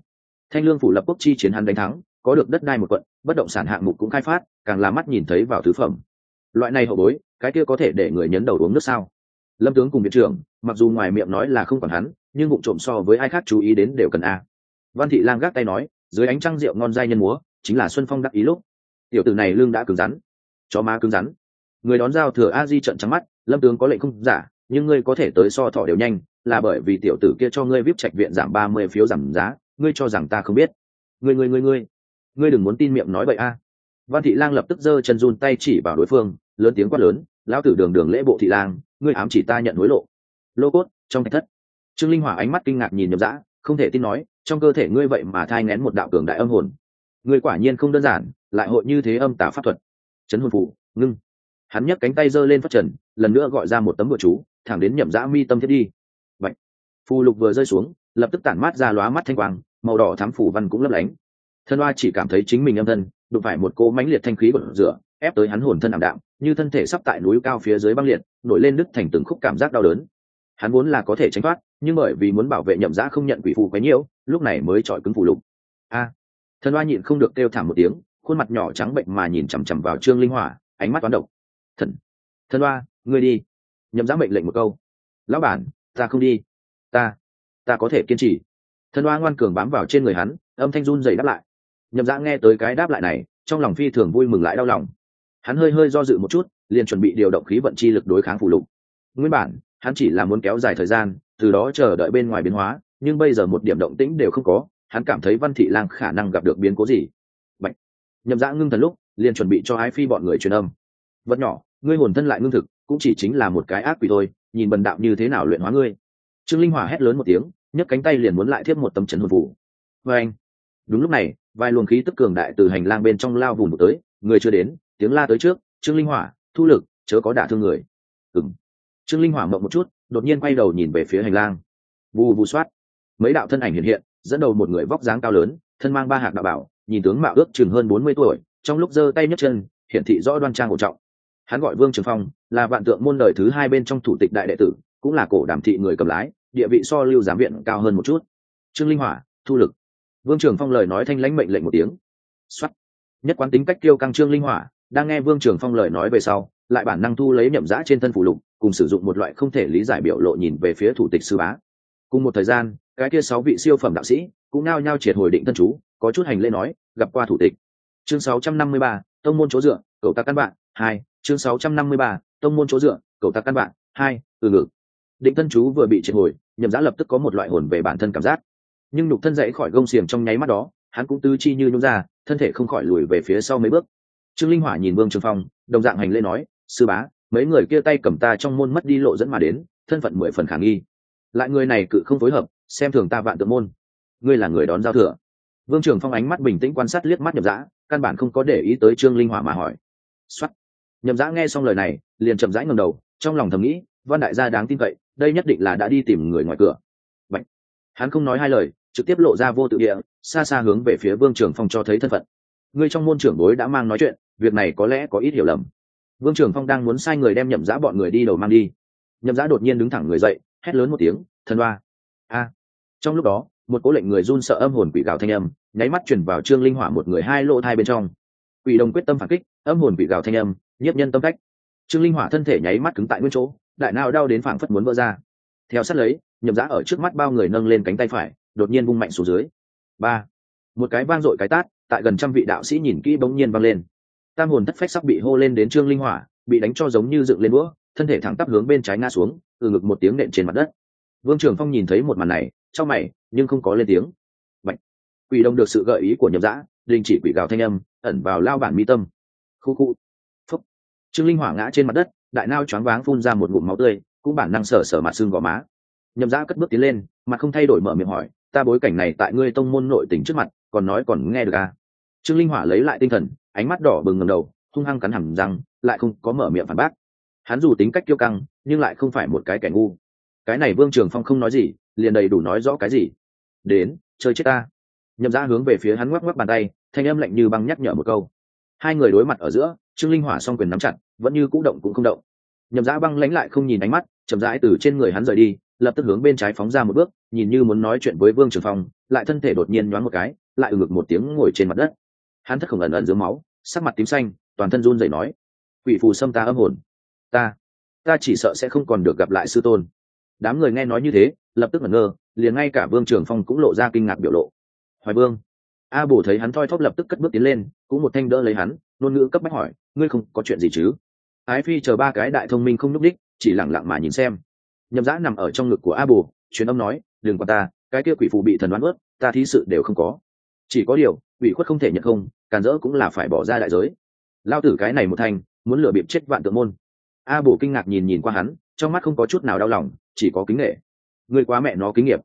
Thanh Lương phủ lập quốc chi chiến hắn đánh thắng, có được đất đai một quận, bất động sản hạng mục cũng khai phát, càng là mắt nhìn thấy vào thứ phẩm. Loại này hậu bối, cái kia có thể để người nhấn đầu uống nước sao? Lâm tướng cùng viện trưởng, mặc dù ngoài miệng nói là không còn hắn, nhưng vụ trộm so với ai khác chú ý đến đều cần a. Văn Thị Lang gác tay nói, dưới ánh trăng rượu ngon giai nhân múa, chính là Xuân Phong đắc ý lúc. Tiểu tử này lương đã cứng rắn, chó má cứng rắn. Người đón giao thừa A Di trợn trắng mắt, Lâm tướng có lệnh không giả, nhưng ngươi có thể tới so thọ đều nhanh, là bởi vì tiểu tử kia cho ngươi vip trạch viện giảm 30 phiếu giảm giá, ngươi cho rằng ta không biết? Ngươi đừng muốn tin miệng nói vậy a. Văn Thị Lang lập tức giơ chân run tay chỉ vào đối phương, lớn tiếng quát lớn, lão tử đường đường lễ bộ thị lang, ngươi ám chỉ ta nhận hối lộ. Lô cốt trong thạch thất, Trương Linh Hỏa ánh mắt kinh ngạc nhìn Nhậm Dã, không thể tin nói, trong cơ thể ngươi vậy mà thai nghén một đạo cường đại âm hồn. Ngươi quả nhiên không đơn giản, lại hội như thế âm tà pháp thuật. Chấn hồn phụ, ngưng. Hắn nhấc cánh tay giơ lên phát trần, lần nữa gọi ra một tấm bùa chú, thẳng đến Nhậm Dã mi tâm thiết đi. Vậy, phù lục vừa rơi xuống, lập tức tản mát ra lóa mắt thanh quang, màu đỏ thắm phủ văn cũng lấp lánh. Thân Oa chỉ cảm thấy chính mình âm thân, đụng phải một cỗ mãnh liệt thanh khí của rửa, ép tới hắn hồn thân ảm đạm, như thân thể sắp tại núi cao phía dưới băng liệt, nổi lên đứt thành từng khúc cảm giác đau đớn. Hắn vốn là có thể tránh thoát, nhưng bởi vì muốn bảo vệ Nhậm Dã không nhận quỷ phù quấy nhiễu, lúc này mới chọi cứng phù lục. A! Thân Oa nhịn không được kêu thảm một tiếng, khuôn mặt nhỏ trắng bệnh mà nhìn chằm chằm vào Trương Linh Hỏa, ánh mắt toán độc. Thân Oa, ngươi đi. Nhậm Dã mệnh lệnh một câu. Lão bản, ta không đi. Ta có thể kiên trì. Thân Oa ngoan cường bám vào trên người hắn, âm thanh run rẩy đáp lại. Nhậm Dã nghe tới cái đáp lại này, trong lòng phi thường vui mừng lại đau lòng. Hắn hơi do dự một chút, liền chuẩn bị điều động khí vận chi lực đối kháng phù lục. Nguyên bản, hắn chỉ là muốn kéo dài thời gian, từ đó chờ đợi bên ngoài biến hóa, nhưng bây giờ một điểm động tĩnh đều không có, hắn cảm thấy Văn Thị Lang khả năng gặp được biến cố gì. Bạch. Nhậm Dã ngưng thần lúc, liền chuẩn bị cho Ái Phi bọn người truyền âm. Vật nhỏ, ngươi hồn thân lại ngưng thực, cũng chỉ chính là một cái ác quỷ thôi, nhìn bần đạo như thế nào luyện hóa ngươi. Trương Linh Hỏa hét lớn một tiếng, nhấc cánh tay liền muốn lại tiếp một tấm chấn hồn phù. Anh. Đúng lúc này, vài luồng khí tức cường đại từ hành lang bên trong lao vùng một tới, người chưa đến, tiếng la tới trước, Trương Linh Hỏa, thu lực, chớ có đả thương người. Trương Linh Hỏa mộng một chút, đột nhiên quay đầu nhìn về phía hành lang. Vù vù soát, mấy đạo thân ảnh hiện hiện, dẫn đầu một người vóc dáng cao lớn, thân mang ba hạc đạo bảo, nhìn tướng mạo ước chừng hơn 40 tuổi, trong lúc giơ tay nhấc chân, hiển thị rõ đoan trang ổn trọng. Hắn gọi Vương Trường Phong, là Vạn Tượng môn đời thứ 2 bên trong thủ tịch đại đệ tử, cũng là cổ Đàm thị người cầm lái, địa vị so Lưu giám viện cao hơn một chút. Trương Linh Hỏa, thu lực. Vương Trường Phong lời nói thanh lãnh mệnh lệnh một tiếng. Soát. Nhất quán tính cách kiêu căng Trương Linh Hỏa, đang nghe Vương Trường Phong lời nói về sau, lại bản năng thu lấy Nhậm Dã trên thân phù lục, cùng sử dụng một loại không thể lý giải biểu lộ nhìn về phía thủ tịch sư bá. Cùng một thời gian, cái kia 6 vị siêu phẩm đạo sĩ cũng nao nhao triệt hồi định thân chú, có chút hành lễ nói, gặp qua thủ tịch. Chương 653, tông môn chỗ dựa, cậu ta căn bạn 2. Chương 653, tông môn chỗ dựa, cậu ta căn bạn 2. Từ ngữ. Định thân chú vừa bị triệt hồi, Nhậm Dã lập tức có một loại hồn về bản thân cảm giác, nhưng nhục thân dậy khỏi gông xiềng trong nháy mắt đó, hắn cũng tứ chi như nhún ra, thân thể không khỏi lùi về phía sau mấy bước. Trương Linh Hỏa nhìn Vương Trường Phong, đồng dạng hành lễ nói, sư bá, mấy người kia tay cầm ta trong môn mất đi lộ dẫn mà đến, thân phận 10 phần khả nghi, lại người này cự không phối hợp, xem thường ta Vạn Tượng môn. Ngươi là người đón giao thừa. Vương Trường Phong ánh mắt bình tĩnh quan sát liếc mắt Nhậm Dã, căn bản không có để ý tới Trương Linh Hỏa mà hỏi. Soát. Nhậm Dã nghe xong lời này, liền chậm rãi ngẩng đầu, trong lòng thầm nghĩ, Văn đại gia đáng tin cậy, đây nhất định là đã đi tìm người ngoài cửa. Bạch. Hắn không nói hai lời, trực tiếp lộ ra vô tự địa, xa xa hướng về phía Vương Trường Phong cho thấy thân phận. Ngươi trong môn trưởng bối đã mang nói chuyện, việc này có lẽ có ít hiểu lầm. Vương Trường Phong đang muốn sai người đem Nhậm Dã bọn người đi đầu mang đi. Nhậm Dã đột nhiên đứng thẳng người dậy, hét lớn một tiếng, "Thần Oa!" A! Trong lúc đó, một cố lệnh người run sợ âm hồn quỷ gào thanh âm, nháy mắt truyền vào Trương Linh Hỏa một người hai lỗ thai bên trong. Quỷ đồng quyết tâm phản kích, âm hồn quỷ gào thanh âm, nhiếp nhân tâm cách. Trương Linh Hỏa thân thể nháy mắt cứng tại nguyên chỗ, đại não đau đến phảng phất muốn vỡ ra. Theo sát lấy, Nhậm Dã ở trước mắt bao người nâng lên cánh tay phải, đột nhiên vung mạnh xuống dưới. Ba! Một cái vang dội cái tát, tại gần trăm vị đạo sĩ nhìn kỹ bỗng nhiên vang lên. Tam hồn thất phách sắp bị hô lên đến Trương Linh Hỏa, bị đánh cho giống như dựng lên đũa, thân thể thẳng tắp hướng bên trái ngã xuống, từ ngực một tiếng nện trên mặt đất. Vương Trường Phong nhìn thấy một màn này, chau mày, nhưng không có lên tiếng. Bạch. Quỷ đồng được sự gợi ý của Nhậm Dã, đình chỉ quỷ gào thanh âm, ẩn vào lao bản mi tâm. Khu khu. Phúc. Trương Linh Hỏa ngã trên mặt đất, đại nao choáng váng phun ra một ngụm máu tươi, cũng bản năng sở mặt xương gò má. Nhậm Dã cất bước tiến lên, mặt không thay đổi mở miệng hỏi, ta bối cảnh này tại ngươi tông môn nội tình trước mặt, còn nói còn nghe được à? Trương Linh Hỏa lấy lại tinh thần, ánh mắt đỏ bừng ngẩng đầu, hung hăng cắn hàm răng, lại không có mở miệng phản bác. Hắn dù tính cách kiêu căng, nhưng lại không phải một cái kẻ ngu. Cái này Vương Trường Phong không nói gì, liền đầy đủ nói rõ cái gì. Đến, chơi chết ta. Nhậm Dã hướng về phía hắn ngoắc ngoắc bàn tay, thanh âm lạnh như băng nhắc nhở một câu. Hai người đối mặt ở giữa, Trương Linh Hỏa song quyền nắm chặt, vẫn như cũ động cũng không động. Nhậm Dã băng lãnh lại không nhìn ánh mắt, chậm rãi từ trên người hắn rời đi, lập tức hướng bên trái phóng ra một bước, nhìn như muốn nói chuyện với Vương Trường Phong, lại thân thể đột nhiên nhoáng một cái, lại ngực một tiếng ngồi trên mặt đất. Hắn thất không ẩn ẩn dưới máu, sắc mặt tím xanh, toàn thân run rẩy nói: "Quỷ phù xâm ta âm hồn, ta chỉ sợ sẽ không còn được gặp lại sư tôn." Đám người nghe nói như thế, lập tức ngẩn ngơ, liền ngay cả Vương Trường Phong cũng lộ ra kinh ngạc biểu lộ. Hoài Vương, A Bổ thấy hắn thoi thóp lập tức cất bước tiến lên, cũng một thanh đỡ lấy hắn, ngôn ngữ cấp bách hỏi: "Ngươi không có chuyện gì chứ?" Ái Phi chờ ba cái đại thông minh không nhúc đích, chỉ lặng lặng mà nhìn xem. Nhậm Dã nằm ở trong ngực của A Bổ, truyền âm nói: "Đừng quan ta, cái kia quỷ phù bị thần đoán ướt, ta thí sự đều không có. Chỉ có điều, ủy khuất không thể nhận không, càn rỡ cũng là phải bỏ ra đại giới. Lao tử cái này một thành, muốn lừa bịp chết vạn tượng môn." A Bổ kinh ngạc nhìn nhìn qua hắn, trong mắt không có chút nào đau lòng, chỉ có kính nể. "Ngươi quá mẹ nó kính nghiệp."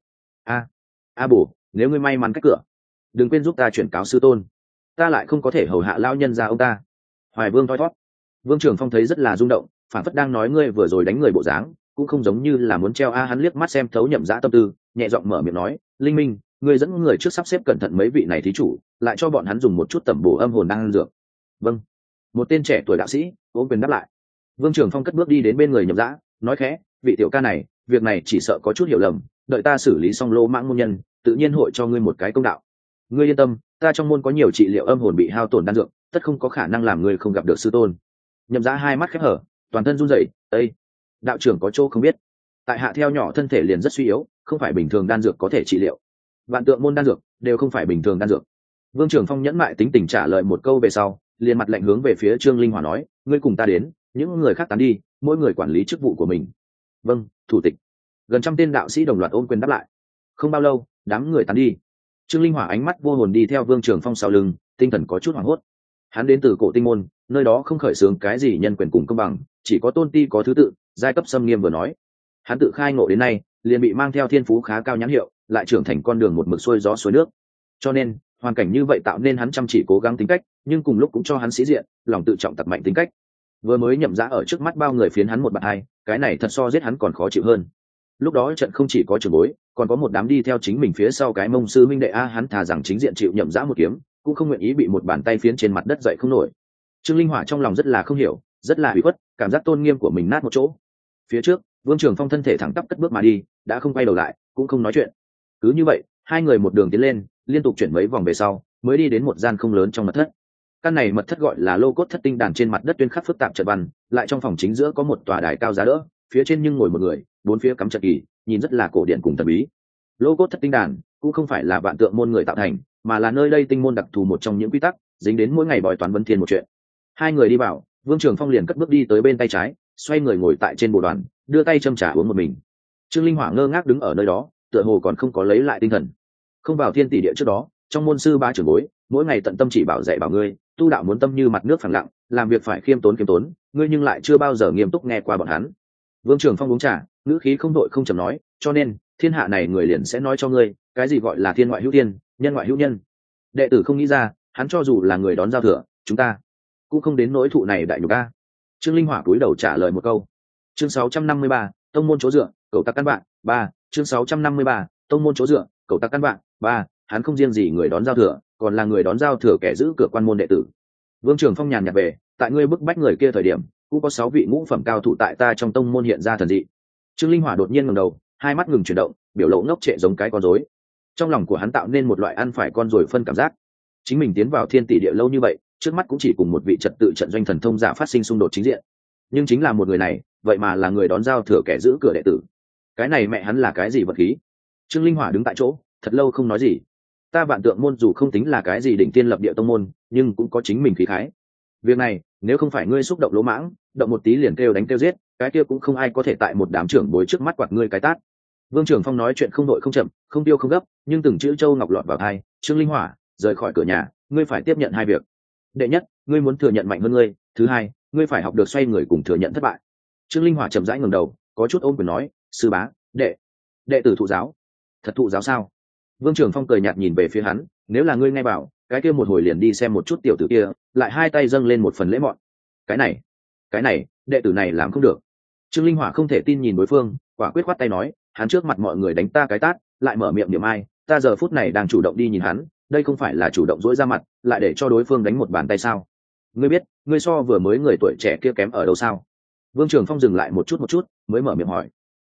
A Bổ, nếu ngươi may mắn cách cửa, đừng quên giúp ta chuyển cáo sư tôn, ta lại không có thể hầu hạ lao nhân ra ông ta." Hoài Vương thoi thót. Vương Trường Phong thấy rất là rung động, phản phất đang nói ngươi vừa rồi đánh người bộ dáng, cũng không giống như là muốn treo. Hắn liếc mắt xem thấu Nhậm Dã tâm tư, nhẹ giọng mở miệng nói: "Linh Minh, ngươi dẫn người trước sắp xếp cẩn thận mấy vị này thí chủ, lại cho bọn hắn dùng một chút tẩm bổ âm hồn đang ăn dược." "Vâng." Một tên trẻ tuổi đạo sĩ ôm quyền đáp lại. Vương Trường Phong cất bước đi đến bên người Nhậm Dã, nói khẽ: "Vị tiểu ca này, việc này chỉ sợ có chút hiểu lầm, đợi ta xử lý xong lô mãng môn nhân, tự nhiên hội cho ngươi một cái công đạo. Ngươi yên tâm, ta trong môn có nhiều trị liệu âm hồn bị hao tổn đan dược, tất không có khả năng làm ngươi không gặp được sư tôn." Nhậm Dã hai mắt khép hở, toàn thân run rẩy. "Ê, đạo trưởng có chỗ không biết, tại hạ theo nhỏ thân thể liền rất suy yếu, không phải bình thường đan dược có thể trị liệu. Vạn tượng môn đan dược đều không phải bình thường đan dược." Vương Trường Phong nhẫn mại tính tình trả lời một câu về sau, liền mặt lạnh hướng về phía Trương Linh Hỏa nói: "Ngươi cùng ta đến, những người khác tán đi, mỗi người quản lý chức vụ của mình." "Vâng, thủ tịch." Gần trăm tên đạo sĩ đồng loạt ôm quyền đáp lại. Không bao lâu, đám người tán đi. Trương Linh Hỏa ánh mắt vô hồn đi theo Vương Trường Phong sau lưng, tinh thần có chút hoảng hốt. Hắn đến từ cổ tinh môn, nơi đó không khởi xướng cái gì nhân quyền cùng công bằng, chỉ có tôn ti có thứ tự, giai cấp xâm nghiêm vừa nói. Hắn tự khai ngộ đến nay, liền bị mang theo thiên phú khá cao nhãn hiệu, lại trưởng thành con đường một mực xuôi gió xuôi nước. Cho nên, hoàn cảnh như vậy tạo nên hắn chăm chỉ cố gắng tính cách, nhưng cùng lúc cũng cho hắn sĩ diện, lòng tự trọng tặc mạnh tính cách. Vừa mới Nhậm Dã ở trước mắt bao người phiến hắn một bạt hai, cái này thật so giết hắn còn khó chịu hơn. Lúc đó trận không chỉ có trưởng bối, còn có một đám đi theo chính mình phía sau cái mông sư minh đệ. Hắn thà rằng chính diện chịu Nhậm Dã một kiếm, cũng không nguyện ý bị một bàn tay phiến trên mặt đất dậy không nổi. Trương Linh Hỏa trong lòng rất là không hiểu, rất là ủy khuất, cảm giác tôn nghiêm của mình nát một chỗ. Phía trước, Vương Trường Phong thân thể thẳng tắp cất bước mà đi, đã không quay đầu lại, cũng không nói chuyện. Cứ như vậy, hai người một đường tiến lên, liên tục chuyển mấy vòng về sau, mới đi đến một gian không lớn trong mật thất. Căn này mật thất gọi là lô cốt thất tinh đàn, trên mặt đất tuyên khắc phức tạp trận văn, lại trong phòng chính giữa có một tòa đài cao giá đỡ, phía trên nhưng ngồi một người, bốn phía cắm trận kỳ, nhìn rất là cổ điển cùng thần bí. Lô cốt thất tinh đàn cũng không phải là vạn tượng môn người tạo thành, mà là nơi đây tinh môn đặc thù một trong những quy tắc, dính đến mỗi ngày bói toán vấn thiên một chuyện. Hai người đi vào, Vương Trường Phong liền cất bước đi tới bên tay trái, xoay người ngồi tại trên bồ đoàn, đưa tay châm trà uống một mình. Trương Linh Hỏa ngơ ngác đứng ở nơi đó, tựa hồ còn không có lấy lại tinh thần. Không vào thiên tỷ địa trước đó, trong môn sư ba trưởng bối, mỗi ngày tận tâm chỉ bảo dạy bảo ngươi, tu đạo muốn tâm như mặt nước phẳng lặng, làm việc phải khiêm tốn, ngươi nhưng lại chưa bao giờ nghiêm túc nghe qua bọn hắn. Vương Trường Phong uống trà, ngữ khí không đội không chậm nói: "Cho nên, thiên hạ này người liền sẽ nói cho ngươi, cái gì gọi là thiên ngoại hữu thiên, nhân ngoại hữu nhân. Đệ tử không nghĩ ra, hắn cho dù là người đón giao thừa, chúng ta cũng không đến nỗi thụ này đại nhục a." Trương Linh Hỏa cúi đầu trả lời một câu. Chương 653, tông môn chỗ dựa, cậu ta căn bạn 3. Chương 653, tông môn chỗ dựa, cậu ta căn bạn 3. Hắn không riêng gì người đón giao thừa, còn là người đón giao thừa kẻ giữ cửa quan môn đệ tử. Vương Trường Phong nhàn nhạt về, tại ngươi bức bách người kia thời điểm, cũng có 6 vị ngũ phẩm cao thủ tại ta trong tông môn hiện ra thần dị. Trương Linh Hỏa đột nhiên ngẩng đầu, hai mắt ngừng chuyển động, biểu lộ ngốc trệ giống cái con rối. Trong lòng của hắn tạo nên một loại ăn phải con rồi phân cảm giác. Chính mình tiến vào thiên tỷ địa lâu như vậy, trước mắt cũng chỉ cùng một vị trật tự trận doanh thần thông giả phát sinh xung đột chính diện, nhưng chính là một người này, vậy mà là người đón giao thừa kẻ giữ cửa đệ tử. Cái này mẹ hắn là cái gì vật khí? Trương Linh Hỏa đứng tại chỗ, thật lâu không nói gì. Ta Vạn Tượng môn dù không tính là cái gì đỉnh tiên lập địa tông môn, nhưng cũng có chính mình khí khái. Việc này, nếu không phải ngươi xúc động lỗ mãng, động một tí liền kêu đánh kêu giết, cái kia cũng không ai có thể tại một đám trưởng bối trước mắt quạt ngươi cái tát. Vương Trường Phong nói chuyện không đội không chậm, không tiêu không gấp, nhưng từng chữ châu ngọc lọt vào tai. Trương Linh Hỏa, rời khỏi cửa nhà, ngươi phải tiếp nhận hai việc. Đệ nhất, ngươi muốn thừa nhận mạnh hơn ngươi; thứ hai, ngươi phải học được xoay người cùng thừa nhận thất bại. Trương Linh Hỏa chậm rãi ngẩng đầu, có chút ôm quyền nói: "Sư bá, đệ tử thụ giáo." "Thật thụ giáo sao?" Vương Trường Phong cười nhạt nhìn về phía hắn: "Nếu là ngươi nghe bảo, cái kia một hồi liền đi xem một chút tiểu tử kia." Lại hai tay dâng lên một phần lễ mọn. Cái này, đệ tử này làm không được." Trương Linh Hỏa không thể tin nhìn đối phương, quả quyết khoát tay nói: "Hắn trước mặt mọi người đánh ta cái tát, lại mở miệng niệm ai, ta giờ phút này đang chủ động đi nhìn hắn, đây không phải là chủ động dỗi ra mặt, lại để cho đối phương đánh một bàn tay sao? Ngươi biết, ngươi so vừa mới người tuổi trẻ kia kém ở đâu sao?" Vương Trường Phong dừng lại một chút, mới mở miệng hỏi.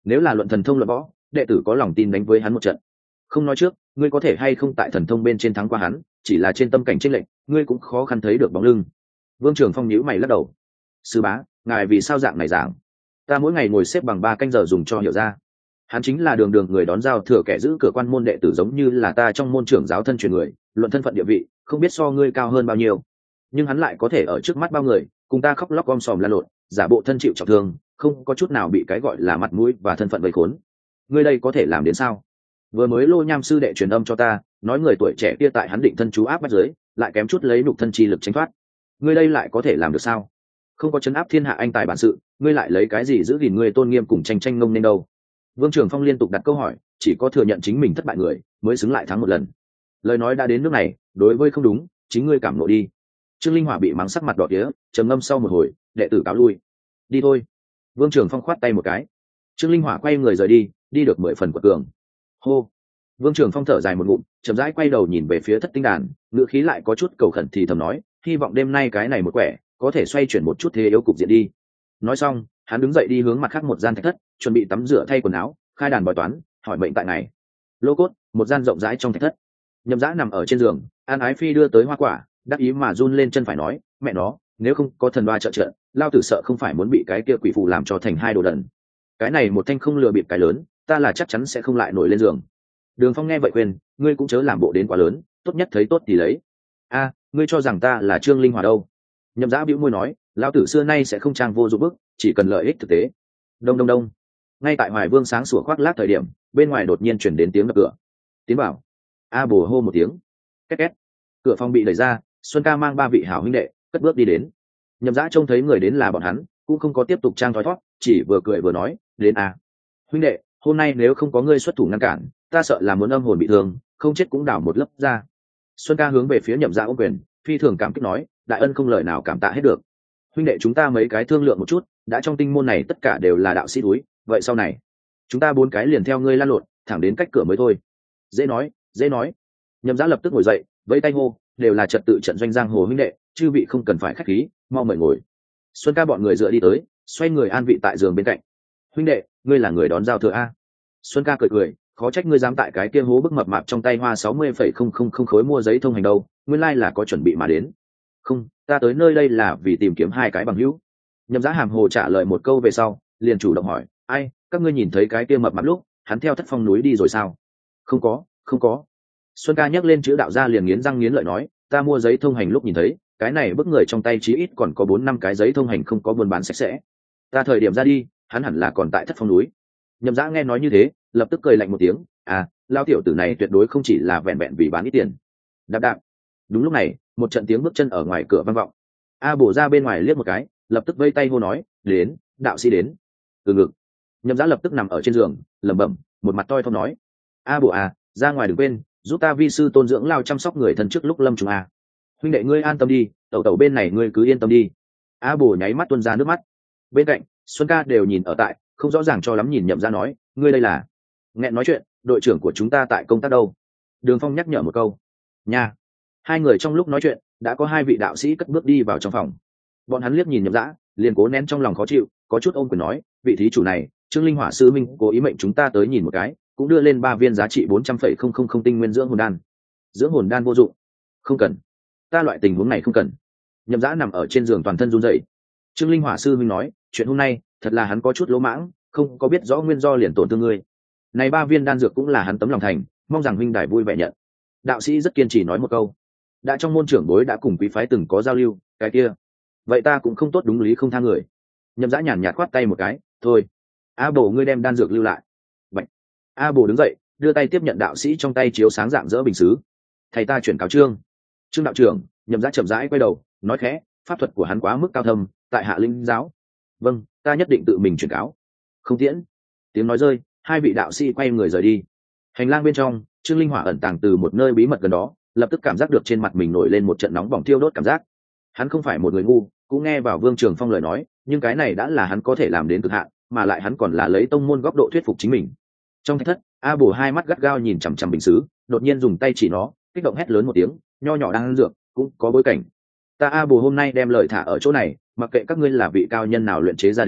nếu là luận thần thông luận võ, đệ tử có lòng tin đánh với hắn một trận. Không nói trước, ngươi có thể hay không tại thần thông bên trên thắng qua hắn, chỉ là trên tâm cảnh chênh lệch, ngươi cũng khó khăn thấy được bóng lưng. Vương Trường Phong nhíu mày lắc đầu. Sư bá, ngài vì sao dạng này giảng? Ta mỗi ngày ngồi xếp bằng 3 canh giờ dùng cho hiểu ra. Hắn chính là đường đường người đón giao thừa kẻ giữ cửa quan môn đệ tử, giống như là ta trong môn trưởng giáo thân truyền người, luận thân phận địa vị, không biết so ngươi cao hơn bao nhiêu. Nhưng hắn lại có thể ở trước mắt bao người, cùng ta khóc lóc om sòm la lộn, giả bộ thân chịu trọng thương, không có chút nào bị cái gọi là mặt mũi và thân phận vây khốn. Ngươi đây có thể làm đến sao? Vừa mới Lô Nham sư đệ truyền âm cho ta, nói người tuổi trẻ kia tại hắn định thân chú áp bắt dưới, lại kém chút lấy nục thân chi lực tránh thoát. Ngươi đây lại có thể làm được sao? Không có chấn áp thiên hạ anh tài bản sự, ngươi lại lấy cái gì giữ gìn ngươi tôn nghiêm cùng tranh tranh ngông nên đâu? Vương Trường Phong liên tục đặt câu hỏi, chỉ có thừa nhận chính mình thất bại người mới xứng lại thắng một lần. Lời nói đã đến nước này, đối với không đúng, chính ngươi cảm nộ đi. Trương Linh Hỏa bị mắng sắc mặt đỏ tía, trầm ngâm sau một hồi, đệ tử cáo lui. Đi thôi. Vương Trường Phong khoát tay một cái. Trương Linh Hỏa quay người rời đi, đi được 10 phần quật cường. Hô. Vương Trường Phong thở dài một ngụm, chậm rãi quay đầu nhìn về phía Thất Tinh Đàn, ngữ khí lại có chút cầu khẩn thì thầm nói, hy vọng đêm nay cái này một quẻ có thể xoay chuyển một chút thế yếu cục diện đi. Nói xong, hắn đứng dậy đi hướng mặt khác một gian thạch thất, chuẩn bị tắm rửa thay quần áo, khai đàn bói toán, hỏi mệnh tại này. Lô cốt, một gian rộng rãi trong thạch thất. Nhậm Dã nằm ở trên giường, An Ái Phi đưa tới hoa quả, đắc ý mà run lên chân phải nói, mẹ nó, nếu không có thần đoa trợ trợ, lao tử sợ không phải muốn bị cái kia quỷ phù làm cho thành hai đồ đần. Cái này một thanh không lừa bịp cái lớn, ta là chắc chắn sẽ không lại nổi lên giường. Đường Phong nghe vậy khuyên, ngươi cũng chớ làm bộ đến quá lớn, tốt nhất thấy tốt thì lấy. A, ngươi cho rằng ta là Trương Linh Hòa đâu? Nhậm Dã bĩu môi nói, lão tử xưa nay sẽ không trang vô dụng bức, chỉ cần lợi ích thực tế. Đông đông đông. Ngay tại Hoài Vương sáng sủa khoác lác thời điểm, bên ngoài đột nhiên chuyển đến tiếng đập cửa. Tiến bảo. A Bồ hô một tiếng. Két két. Cửa phòng bị đẩy ra, Xuân Ca mang 3 vị hảo huynh đệ cất bước đi đến. Nhậm Dã trông thấy người đến là bọn hắn, cũng không có tiếp tục trang thói thoát, chỉ vừa cười vừa nói, đến a. Huynh đệ, hôm nay nếu không có ngươi xuất thủ ngăn cản, ta sợ là muốn âm hồn bị thương, không chết cũng đảo một lớp ra. Xuân Ca hướng về phía Nhậm Dã ôm quyền, phi thường cảm kích nói, đại ân không lời nào cảm tạ hết được. Huynh đệ chúng ta mấy cái thương lượng một chút, đã trong tinh môn này tất cả đều là đạo sĩ túi, vậy sau này chúng ta 4 cái liền theo ngươi lan lộn thẳng đến cách cửa mới thôi. Dễ nói, dễ nói. Nhậm Dã lập tức ngồi dậy, vẫy tay hô, đều là trật tự trận doanh giang hồ huynh đệ, chư vị không cần phải khách khí, mau mời ngồi. Xuân Ca bọn người dựa đi tới, xoay người an vị tại giường bên cạnh. Huynh đệ, ngươi là người đón giao thừa a? Xuân Ca cười cười, khó trách ngươi dám tại cái kia hố bức mập mạp trong tay hoa 60,000 khối mua giấy thông hành đâu, nguyên lai là có chuẩn bị mà đến. Không, ta tới nơi đây là vì tìm kiếm 2 cái bằng hữu. Nhậm Dã hàm hồ trả lời một câu về sau, liền chủ động hỏi, ai, các ngươi nhìn thấy cái kia mập mạp lúc, hắn theo Thất Phong núi đi rồi sao? Không có, không có. Xuân Ca nhắc lên chữ đạo gia liền nghiến răng nghiến lợi nói, ta mua giấy thông hành lúc nhìn thấy, cái này bức người trong tay chí ít còn có 4-5 cái giấy thông hành không có buôn bán sạch sẽ. Ta thời điểm ra đi, hắn hẳn là còn tại Thất Phong núi. Nhậm Dã nghe nói như thế, lập tức cười lạnh một tiếng, à, lao tiểu tử này tuyệt đối không chỉ là vẹn vẹn vì bán ít tiền. Đạp đạp. Đúng lúc này, một trận tiếng bước chân ở ngoài cửa vang vọng. A Bổ ra bên ngoài liếc một cái, lập tức vây tay hô nói, đến, đạo sĩ đến. Từ ngực. Nhậm Dã lập tức nằm ở trên giường, lẩm bẩm, một mặt toi thóp nói, A Bổ à, ra ngoài đừng quên, giúp ta vi sư tôn dưỡng lao chăm sóc người thân trước lúc lâm trùng à. Huynh đệ ngươi an tâm đi, tẩu tẩu bên này ngươi cứ yên tâm đi. A Bổ nháy mắt tuôn ra nước mắt. Bên cạnh, Xuân Ca đều nhìn ở tại, không rõ ràng cho lắm nhìn Nhậm Dã nói, ngươi đây là? Nghẹn nói chuyện, đội trưởng của chúng ta tại công tác đâu? Đường Phong nhắc nhở một câu. Nha. Hai người trong lúc nói chuyện, đã có 2 vị đạo sĩ cất bước đi vào trong phòng. Bọn hắn liếc nhìn Nhậm Dã, liền cố nén trong lòng khó chịu, có chút ôm quyền nói, vị thí chủ này, Trương Linh Hỏa sư minh cố ý mệnh chúng ta tới nhìn một cái, cũng đưa lên 3 viên giá trị 400,000 tinh nguyên dưỡng hồn đan. Dưỡng hồn đan vô dụng. Không cần. Ta loại tình huống này không cần. Nhậm Dã nằm ở trên giường toàn thân run rẩy. Trương Linh Hỏa sư minh nói, chuyện hôm nay, thật là hắn có chút lỗ mãng, không có biết rõ nguyên do liền tổn thương ngươi. Này 3 viên đan dược cũng là hắn tấm lòng thành, mong rằng huynh đài vui vẻ nhận. Đạo sĩ rất kiên trì nói một câu. Đã trong môn trưởng bối đã cùng quý phái từng có giao lưu, cái kia, vậy ta cũng không tốt đúng lý không tha người. Nhậm Dã nhàn nhạt khoát tay một cái, thôi, A Bổ ngươi đem đan dược lưu lại. Vậy, A Bổ đứng dậy, đưa tay tiếp nhận đạo sĩ trong tay chiếu sáng dạng dỡ bình sứ. Thầy ta chuyển cáo Trương. Trương đạo trưởng. Nhậm Dã chậm rãi quay đầu, nói khẽ, pháp thuật của hắn quá mức cao thâm, tại hạ linh giáo. Vâng, ta nhất định tự mình chuyển cáo. Không tiễn. Tiếng nói rơi, 2 vị đạo sĩ quay người rời đi. Hành lang bên trong, Trương Linh Hỏa ẩn tàng từ một nơi bí mật gần đó, lập tức cảm giác được trên mặt mình nổi lên một trận nóng bỏng thiêu đốt cảm giác. Hắn không phải một người ngu, cũng nghe vào Vương Trường Phong lời nói, nhưng cái này đã là hắn có thể làm đến cực hạn, mà lại hắn còn là lấy tông môn góc độ thuyết phục chính mình. Trong thạch thất, A Bổ 2 mắt gắt gao nhìn chằm chằm bình sứ, đột nhiên dùng tay chỉ nó, kích động hét lớn một tiếng, nho nhỏ đang ăn dược, cũng có bối cảnh. Ta A Bổ hôm nay đem lời thả ở chỗ này, mặc kệ các ngươi là vị cao nhân nào luyện chế ra đến,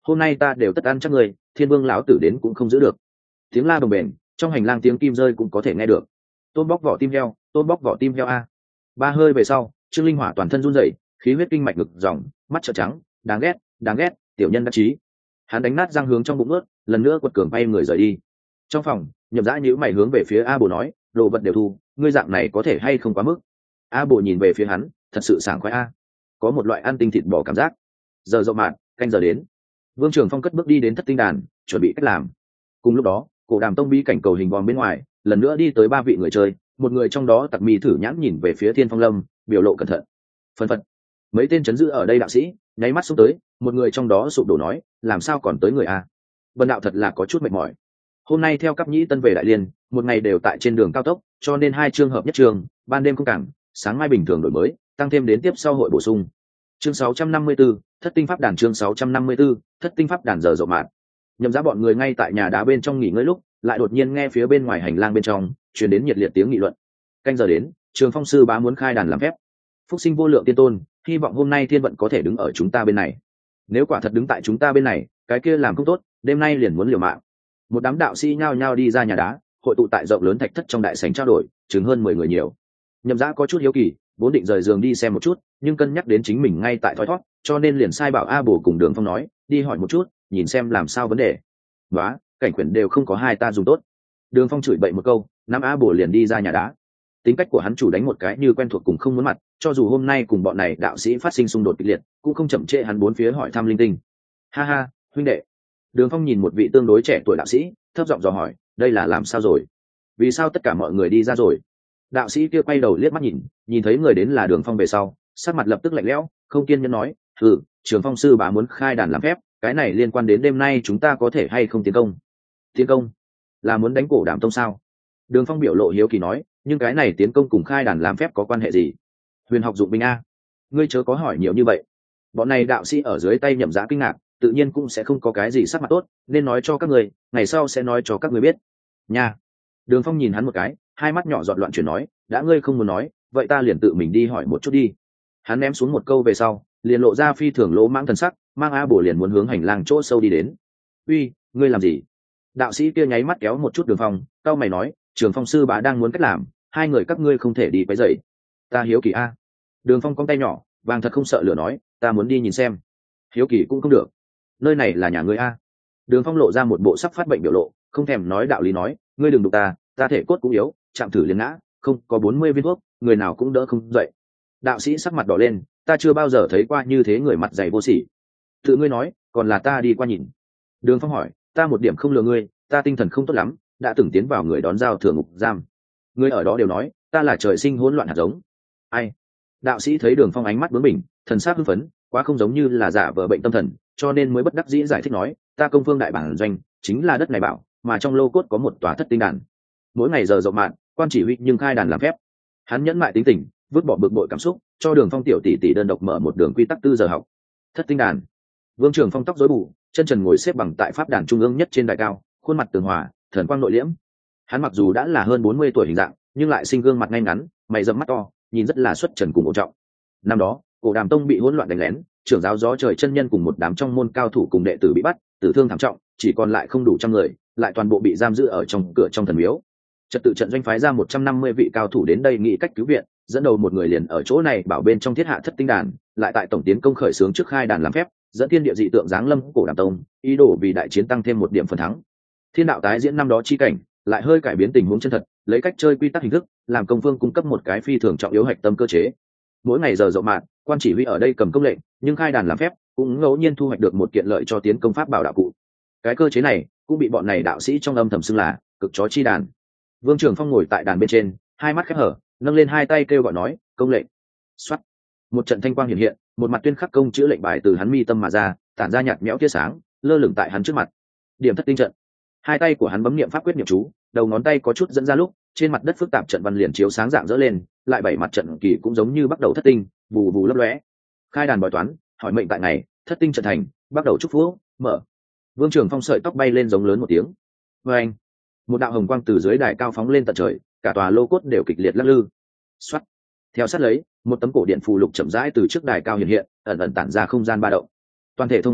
hôm nay ta đều tất ăn chắc người, thiên vương lão tử đến cũng không giữ được. Tiếng la bồng bềnh, trong hành lang tiếng kim rơi cũng có thể nghe được. Tôn bóc vỏ tim heo, tôn bóc vỏ tim heo a. Ba hơi về sau, Trương Linh Hỏa toàn thân run rẩy, khí huyết kinh mạch ngực dòng, mắt trợn trắng, đáng ghét, tiểu nhân đắc chí. Hắn đánh nát răng hướng trong bụng ướt, lần nữa quật cường bay người rời đi. Trong phòng, Nhậm Dã nhíu mày hướng về phía A Bồ nói, đồ vật đều thu, ngươi dạng này có thể hay không quá mức. A Bồ nhìn về phía hắn, thật sự sảng khoái a, có một loại ăn tinh thịt bò cảm giác. Giờ rộng mạn, canh giờ đến. Vương Trường Phong cất bước đi đến Thất Tinh đàn, chuẩn bị cách làm. Cùng lúc đó, Cổ Đàm Tông bí cảnh cầu hình vòm bên ngoài, lần nữa đi tới ba vị người chơi, một người trong đó Tặc Mi thử nhãn nhìn về phía Thiên Phong Lâm, biểu lộ cẩn thận. Phân phật, mấy tên chấn giữ ở đây đạo sĩ, nháy mắt xuống tới, một người trong đó sụp đổ nói, làm sao còn tới người a? Vân đạo thật là có chút mệt mỏi. Hôm nay theo cấp nhĩ tân về Đại Liên, một ngày đều tại trên đường cao tốc, cho nên hai trường hợp nhất trường, ban đêm không cảng, sáng mai bình thường đổi mới, tăng thêm đến tiếp sau hội bổ sung. Chương 654, Thất Tinh Pháp đàn chương 654, Thất Tinh Pháp đàn giờ rộng mạn. Nhậm Dã bọn người ngay tại nhà đá bên trong nghỉ ngơi lúc, lại đột nhiên nghe phía bên ngoài hành lang bên trong truyền đến nhiệt liệt tiếng nghị luận. Canh giờ đến, Trường Phong sư bá muốn khai đàn làm phép. Phúc sinh vô lượng tiên tôn, hy vọng hôm nay thiên vận có thể đứng ở chúng ta bên này. Nếu quả thật đứng tại chúng ta bên này, cái kia làm không tốt, đêm nay liền muốn liều mạng. Một đám đạo sĩ nhao nhao đi ra nhà đá, hội tụ tại rộng lớn thạch thất trong đại sảnh trao đổi, chừng hơn 10 người nhiều. Nhậm Dã có chút hiếu kỳ, vốn định rời giường đi xem một chút, nhưng cân nhắc đến chính mình ngay tại thoi thoát, cho nên liền sai bảo A Bồ cùng Đường Phong nói, đi hỏi một chút, nhìn xem làm sao vấn đề. Đó, cảnh quyển đều không có hai ta dùng tốt. Đường Phong chửi bậy một câu, nam A Bồ liền đi ra nhà đá. Tính cách của hắn chủ đánh một cái như quen thuộc cùng không muốn mặt, cho dù hôm nay cùng bọn này đạo sĩ phát sinh xung đột kịch liệt, cũng không chậm trễ hắn bốn phía hỏi thăm linh tinh. Ha ha, huynh đệ. Đường Phong nhìn một vị tương đối trẻ tuổi đạo sĩ, thấp giọng dò hỏi, đây là làm sao rồi? Vì sao tất cả mọi người đi ra rồi? Đạo sĩ kia quay đầu liếc mắt nhìn thấy người đến là Đường Phong về sau, sắc mặt lập tức lạnh lẽo, không kiên nhẫn nói, Trường Phong sư bá muốn khai đàn làm phép, cái này liên quan đến đêm nay chúng ta có thể hay không tiến công? Tiến công? Là muốn đánh Cổ Đàm Tông sao? Đường Phong biểu lộ hiếu kỳ nói, nhưng cái này tiến công cùng khai đàn làm phép có quan hệ gì? Huyền học dụng binh a. Ngươi chớ có hỏi nhiều như vậy. Bọn này đạo sĩ ở dưới tay Nhậm Dã kinh ngạc, tự nhiên cũng sẽ không có cái gì sắc mặt tốt, nên nói cho các người, ngày sau sẽ nói cho các người biết. Nha. Đường Phong nhìn hắn một cái, hai mắt nhỏ giọt loạn chuyển nói, đã ngươi không muốn nói, vậy ta liền tự mình đi hỏi một chút đi. Hắn ném xuống một câu về sau, liền lộ ra phi thường lỗ mãng thần sắc, mang A Bồ liền muốn hướng hành lang chỗ sâu đi đến. Uy, ngươi làm gì? Đạo sĩ kia nháy mắt kéo một chút Đường Phong, cau mày nói, Trường Phong sư bá đang muốn cách làm, hai người các ngươi không thể đi quấy rầy. Ta hiếu kỳ a. Đường Phong cong tay nhỏ, vàng thật không sợ lửa nói, ta muốn đi nhìn xem. Hiếu kỳ cũng không được. Nơi này là nhà ngươi a. Đường Phong lộ ra một bộ sắp phát bệnh biểu lộ, không thèm nói đạo lý nói, ngươi đừng đụng ta thể cốt cũng yếu, chạm thử liền ngã, không có 40 viên thuốc, người nào cũng đỡ không dậy. Đạo sĩ sắc mặt đỏ lên, ta chưa bao giờ thấy qua như thế người mặt dày vô sỉ. Tự ngươi nói, còn là ta đi qua nhìn. Đường Phong hỏi, ta một điểm không lừa ngươi, ta tinh thần không tốt lắm, đã từng tiến vào người đón giao thừa ngục giam. Ngươi ở đó đều nói, ta là trời sinh hỗn loạn hạt giống. Ai? Đạo sĩ thấy Đường Phong ánh mắt bướng bỉnh, thần sắc hưng phấn, quá không giống như là giả vờ bệnh tâm thần, cho nên mới bất đắc dĩ giải thích nói, ta công phương đại bản doanh, chính là đất này bảo, mà trong lô cốt có một tòa thất tinh đàn. Mỗi ngày giờ rộng mạn, quan chỉ huy nhưng khai đàn làm phép. Hắn nhẫn mại tính tình, vứt bỏ bực bội cảm xúc, cho Đường Phong tiểu tỷ tỷ đơn độc mở một đường quy tắc 4 giờ học. Thất tinh đàn. Vương Trường Phong tóc rối bù, chân trần ngồi xếp bằng tại pháp đàn trung ương nhất trên đài cao, khuôn mặt tường hòa, thần quang nội liễm. Hắn mặc dù đã là hơn 40 tuổi hình dạng, nhưng lại sinh gương mặt ngay ngắn, mày rậm mắt to, nhìn rất là xuất trần cùng ổn trọng. Năm đó, Cổ Đàm Tông bị hỗn loạn đánh lén, trưởng giáo gió trời chân nhân cùng một đám trong môn cao thủ cùng đệ tử bị bắt, tử thương thảm trọng, chỉ còn lại không đủ trăm người, lại toàn bộ bị giam giữ ở trong cửa trong thần miếu. Trật tự trận doanh phái ra 150 vị cao thủ đến đây nghĩ cách cứu viện, dẫn đầu một người liền ở chỗ này bảo bên trong thiết hạ thất tinh đàn, lại tại tổng tiến công khởi xướng trước khai đàn làm phép, dẫn thiên địa dị tượng giáng lâm Cổ Đàm Tông, ý đồ vì đại chiến tăng thêm một điểm phần thắng. Thiên đạo tái diễn năm đó chi cảnh, lại hơi cải biến tình huống chân thật, lấy cách chơi quy tắc hình thức, làm công phương cung cấp một cái phi thường trọng yếu hạch tâm cơ chế. Mỗi ngày giờ rộng mạn, quan chỉ huy ở đây cầm công lệnh, nhưng khai đàn làm phép cũng ngẫu nhiên thu hoạch được một kiện lợi cho tiến công pháp bảo đạo cụ. Cái cơ chế này cũng bị bọn này đạo sĩ trong âm thầm xưng là cực chó chi đàn. Vương Trường Phong ngồi tại đàn bên trên, hai mắt khép hở, nâng lên hai tay kêu gọi nói, công lệnh. Soát. Một trận thanh quang hiện hiện, một mặt tuyên khắc công chữ lệnh bài từ hắn mi tâm mà ra, tản ra nhạt nhẽo tia sáng, lơ lửng tại hắn trước mặt. Điểm thất tinh trận. Hai tay của hắn bấm niệm pháp quyết niệm chú, đầu ngón tay có chút dẫn ra lúc, trên mặt đất phức tạp trận văn liền chiếu sáng dạng dỡ lên, lại bảy mặt trận kỳ cũng giống như bắt đầu thất tinh, vù vù lấp lóe. Khai đàn bói toán, hỏi mệnh tại ngày, thất tinh trận thành, bắt đầu chúc phúc, mở. Vương Trường Phong sợi tóc bay lên giống lớn một tiếng. Oeng! Một đạo hồng quang từ dưới đài cao phóng lên tận trời, cả tòa lô cốt đều kịch liệt lắc lư. Soát. Theo sát lấy, một tấm cổ điện phù lục chậm rãi từ trước đài cao hiện hiện, ẩn ẩn tản ra không gian ba động. Toàn thể thông báo,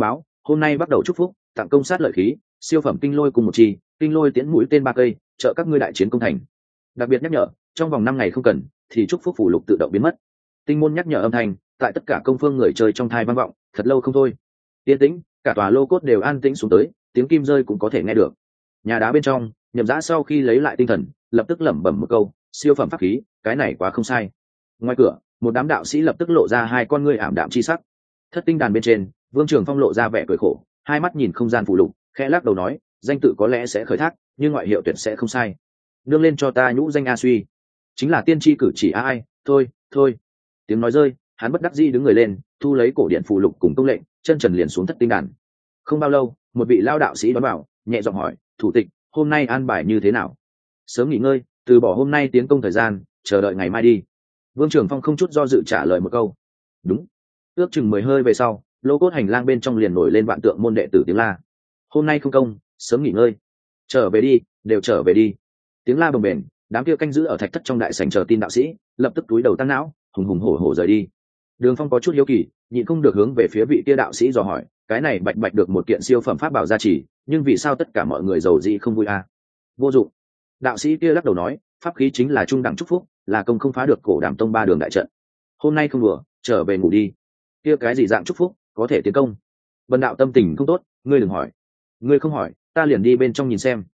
hôm nay bắt đầu chúc phúc, tặng công sát lợi khí, siêu phẩm kinh lôi cùng một chi, kinh lôi tiễn mũi tên 3 cây, trợ các ngươi đại chiến công thành. Đặc biệt nhắc nhở, trong vòng 5 ngày không cần thì chúc phúc phù lục tự động biến mất. Tinh môn nhắc nhở âm thanh tại tất cả công phương người chơi trong thai vang vọng, thật lâu không thôi. Yên tĩnh, cả tòa lô cốt đều an tĩnh xuống tới, tiếng kim rơi cũng có thể nghe được. Nhà đá bên trong, Nhậm Dã sau khi lấy lại tinh thần, lập tức lẩm bẩm một câu, siêu phẩm pháp khí, cái này quá không sai. Ngoài cửa, một đám đạo sĩ lập tức lộ ra hai con ngươi ảm đạm chi sắc. Thất tinh đàn bên trên, Vương Trường Phong lộ ra vẻ cười khổ, hai mắt nhìn không gian phụ lục, khẽ lắc đầu nói, danh tự có lẽ sẽ khởi thác, nhưng ngoại hiệu tuyệt sẽ không sai. Nương lên cho ta nhũ danh A Suy, chính là tiên tri cử chỉ a ai, thôi, thôi. Tiếng nói rơi, hắn bất đắc dĩ đứng người lên, thu lấy cổ điện phụ lục cùng công lệnh, chân trần liền xuống thất tinh đàn. Không bao lâu, một vị lao đạo sĩ đón bảo, nhẹ giọng hỏi, thủ tịch, hôm nay an bài như thế nào? Sớm nghỉ ngơi, từ bỏ hôm nay tiến công thời gian, chờ đợi ngày mai đi. Vương Trường Phong không chút do dự trả lời một câu. Đúng. Ước chừng 10 hơi về sau, lô cốt hành lang bên trong liền nổi lên vạn tượng môn đệ tử tiếng la. Hôm nay không công, sớm nghỉ ngơi. Trở về đi, đều trở về đi. Tiếng la bồng bềnh, đám kia canh giữ ở thạch thất trong đại sảnh chờ tin đạo sĩ, lập tức túi đầu tăng não, hùng hùng hổ hổ rời đi. Đường Phong có chút hiếu kỳ, nhịn không được hướng về phía vị kia đạo sĩ dò hỏi, cái này bạch bạch được một kiện siêu phẩm pháp bảo gia trì, nhưng vì sao tất cả mọi người giàu dĩ không vui a? Vô dụng. Đạo sĩ kia lắc đầu nói, pháp khí chính là trung đẳng chúc phúc, là công không phá được cổ Đàm Tông 3 đường đại trận. Hôm nay không đùa, trở về ngủ đi. Kia cái gì dạng chúc phúc, có thể tiến công? Vân đạo tâm tình không tốt, ngươi đừng hỏi. Ngươi không hỏi, ta liền đi bên trong nhìn xem.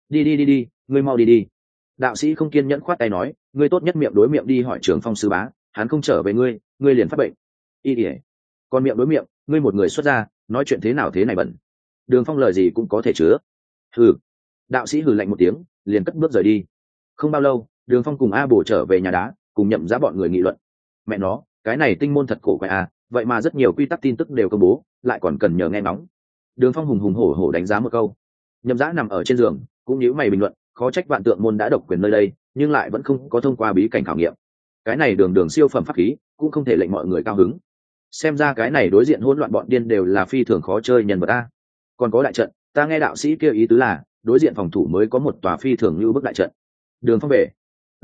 Đi, ngươi mau đi đi. Đạo sĩ không kiên nhẫn khoát tay nói, ngươi tốt nhất miệng đối miệng đi hỏi Trường Phong sư bá, hắn không trở về ngươi liền phát bệnh. Ỉa, còn miệng đối miệng, ngươi một người xuất ra, nói chuyện thế nào thế này bẩn. Đường Phong lời gì cũng có thể chứa. Hừ. Đạo sĩ hừ lạnh một tiếng, liền cất bước rời đi. Không bao lâu, Đường Phong cùng A Bổ trở về nhà đá, cùng Nhậm Dã bọn người nghị luận. Mẹ nó, cái này tinh môn thật cổ quái à, vậy mà rất nhiều quy tắc tin tức đều công bố, lại còn cần nhờ nghe ngóng. Đường Phong hùng hùng hổ hổ đánh giá một câu. Nhậm Dã nằm ở trên giường, cũng nhíu mày bình luận, khó trách vạn tượng môn đã độc quyền nơi đây, nhưng lại vẫn không có thông qua bí cảnh khảo nghiệm. Cái này đường đường siêu phẩm pháp khí, cũng không thể lệnh mọi người cao hứng. Xem ra cái này đối diện hỗn loạn bọn điên đều là phi thường khó chơi nhân vật a. Còn có đại trận, ta nghe đạo sĩ kia ý tứ là đối diện phòng thủ mới có một tòa phi thường như bức đại trận. Đường Phong về.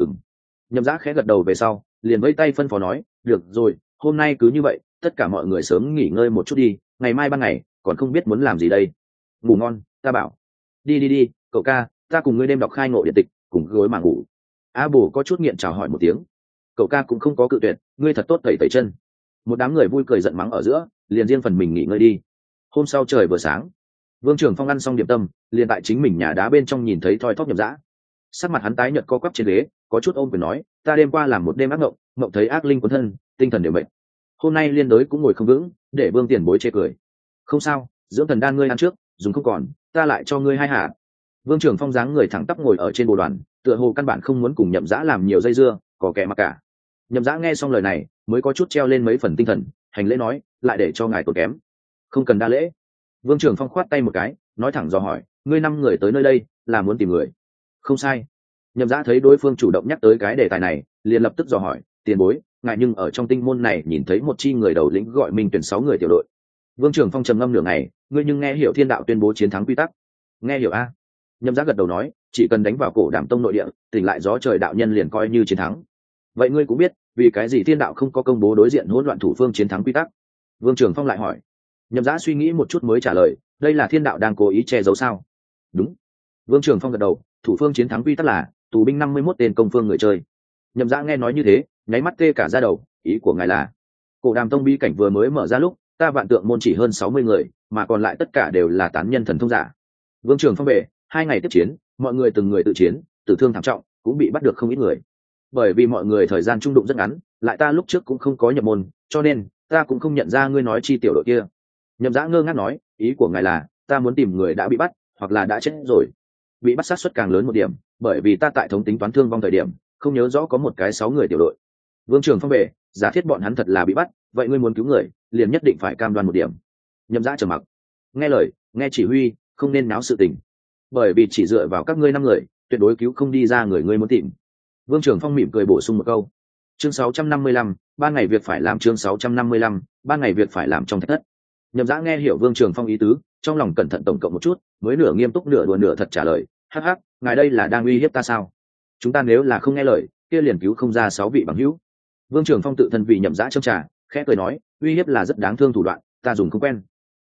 Nhậm Dã khẽ gật đầu về sau, liền vẫy tay phân phó nói, được rồi, hôm nay cứ như vậy, tất cả mọi người sớm nghỉ ngơi một chút đi, ngày mai ban ngày còn không biết muốn làm gì đây. Ngủ ngon, ta bảo. Đi, cậu ca, ta cùng ngươi đêm đọc khai ngộ điện tịch, cùng gối mà ngủ. A Bồ có chút nghiện chào hỏi một tiếng. Cậu ca cũng không có cự tuyệt, ngươi thật tốt tẩy tẩy chân. Một đám người vui cười giận mắng ở giữa, liền riêng phần mình nghỉ ngơi đi. Hôm sau trời vừa sáng, Vương Trường Phong ăn xong điểm tâm, liền tại chính mình nhà đá bên trong nhìn thấy thoi thóp Nhậm Dã. Sắc mặt hắn tái nhợt co quắp trên ghế, có chút ôm quyền nói, ta đêm qua làm một đêm ác mộng, mộng thấy ác linh cuốn thân, tinh thần đều mệt. Hôm nay liên đối cũng ngồi không vững, để Vương tiền bối chê cười. Không sao, dưỡng thần đan ngươi ăn trước, dùng không còn, ta lại cho ngươi hai hạ. Vương Trường Phong dáng người thẳng tắp ngồi ở trên bồ đoàn, tựa hồ căn bản không muốn cùng Nhậm Dã làm nhiều dây dưa, có kẻ mặc cả. Nhậm Dã nghe xong lời này, mới có chút treo lên mấy phần tinh thần, hành lễ nói, lại để cho ngài tốn kém. Không cần đa lễ. Vương Trường Phong khoát tay một cái, nói thẳng dò hỏi, ngươi 5 người tới nơi đây, là muốn tìm người? Không sai. Nhậm Dã thấy đối phương chủ động nhắc tới cái đề tài này, liền lập tức dò hỏi, tiền bối, ngài nhưng ở trong tinh môn này nhìn thấy một chi người đầu lĩnh gọi mình tuyển 6 người tiểu đội. Vương Trường Phong trầm ngâm nửa ngày, ngươi nhưng nghe hiểu Thiên Đạo tuyên bố chiến thắng quy tắc? Nghe hiểu a. Nhậm Dã gật đầu nói, chỉ cần đánh vào cổ Đàm Tông nội địa, tỉnh lại gió trời đạo nhân liền coi như chiến thắng. Vậy ngươi cũng biết, vì cái gì Thiên Đạo không có công bố đối diện hỗn loạn thủ phương chiến thắng quy tắc? Vương Trường Phong lại hỏi. Nhậm Dã suy nghĩ một chút mới trả lời, đây là Thiên Đạo đang cố ý che giấu sao? Đúng. Vương Trường Phong gật đầu, thủ phương chiến thắng quy tắc là tù binh 51 tên công phương người chơi. Nhậm Dã nghe nói như thế, nháy mắt tê cả da đầu, ý của ngài là cổ Đàm Tông bí cảnh vừa mới mở ra lúc, ta vạn tượng môn chỉ hơn 60 người, mà còn lại tất cả đều là tán nhân thần thông giả. Vương Trường Phong về, 2 ngày tiếp chiến, mọi người từng người tự chiến, tử thương thảm trọng, cũng bị bắt được không ít người. Bởi vì mọi người thời gian trung đụng rất ngắn, lại ta lúc trước cũng không có nhập môn, cho nên ta cũng không nhận ra ngươi nói chi tiểu đội kia. Nhậm Dã ngơ ngác nói, ý của ngài là ta muốn tìm người đã bị bắt, hoặc là đã chết rồi. Bị bắt sát suất càng lớn một điểm, bởi vì ta tại thống tính toán thương vong thời điểm, không nhớ rõ có một cái 6 người tiểu đội. Vương Trường Phong về, giả thiết bọn hắn thật là bị bắt, vậy ngươi muốn cứu người, liền nhất định phải cam đoan một điểm. Nhậm Dã trầm mặc. Nghe lời, nghe chỉ huy, không nên náo sự tình. Bởi vì chỉ dựa vào các ngươi 5 người, tuyệt đối cứu không đi ra người ngươi muốn tìm. Vương Trường Phong mỉm cười bổ sung một câu. Chương 655, ban ngày việc phải làm. Chương 655, ban ngày việc phải làm trong thạch thất. Nhậm Dã nghe hiểu Vương Trường Phong ý tứ, trong lòng cẩn thận tổng cộng một chút, mới nửa nghiêm túc nửa đùa nửa thật trả lời, hắc hắc, ngài đây là đang uy hiếp ta sao? Chúng ta nếu là không nghe lời, kia liền cứu không ra 6 vị bằng hữu. Vương Trường Phong tự thân vì Nhậm Dã châm trà, khẽ cười nói, uy hiếp là rất đáng thương thủ đoạn, ta dùng không quen.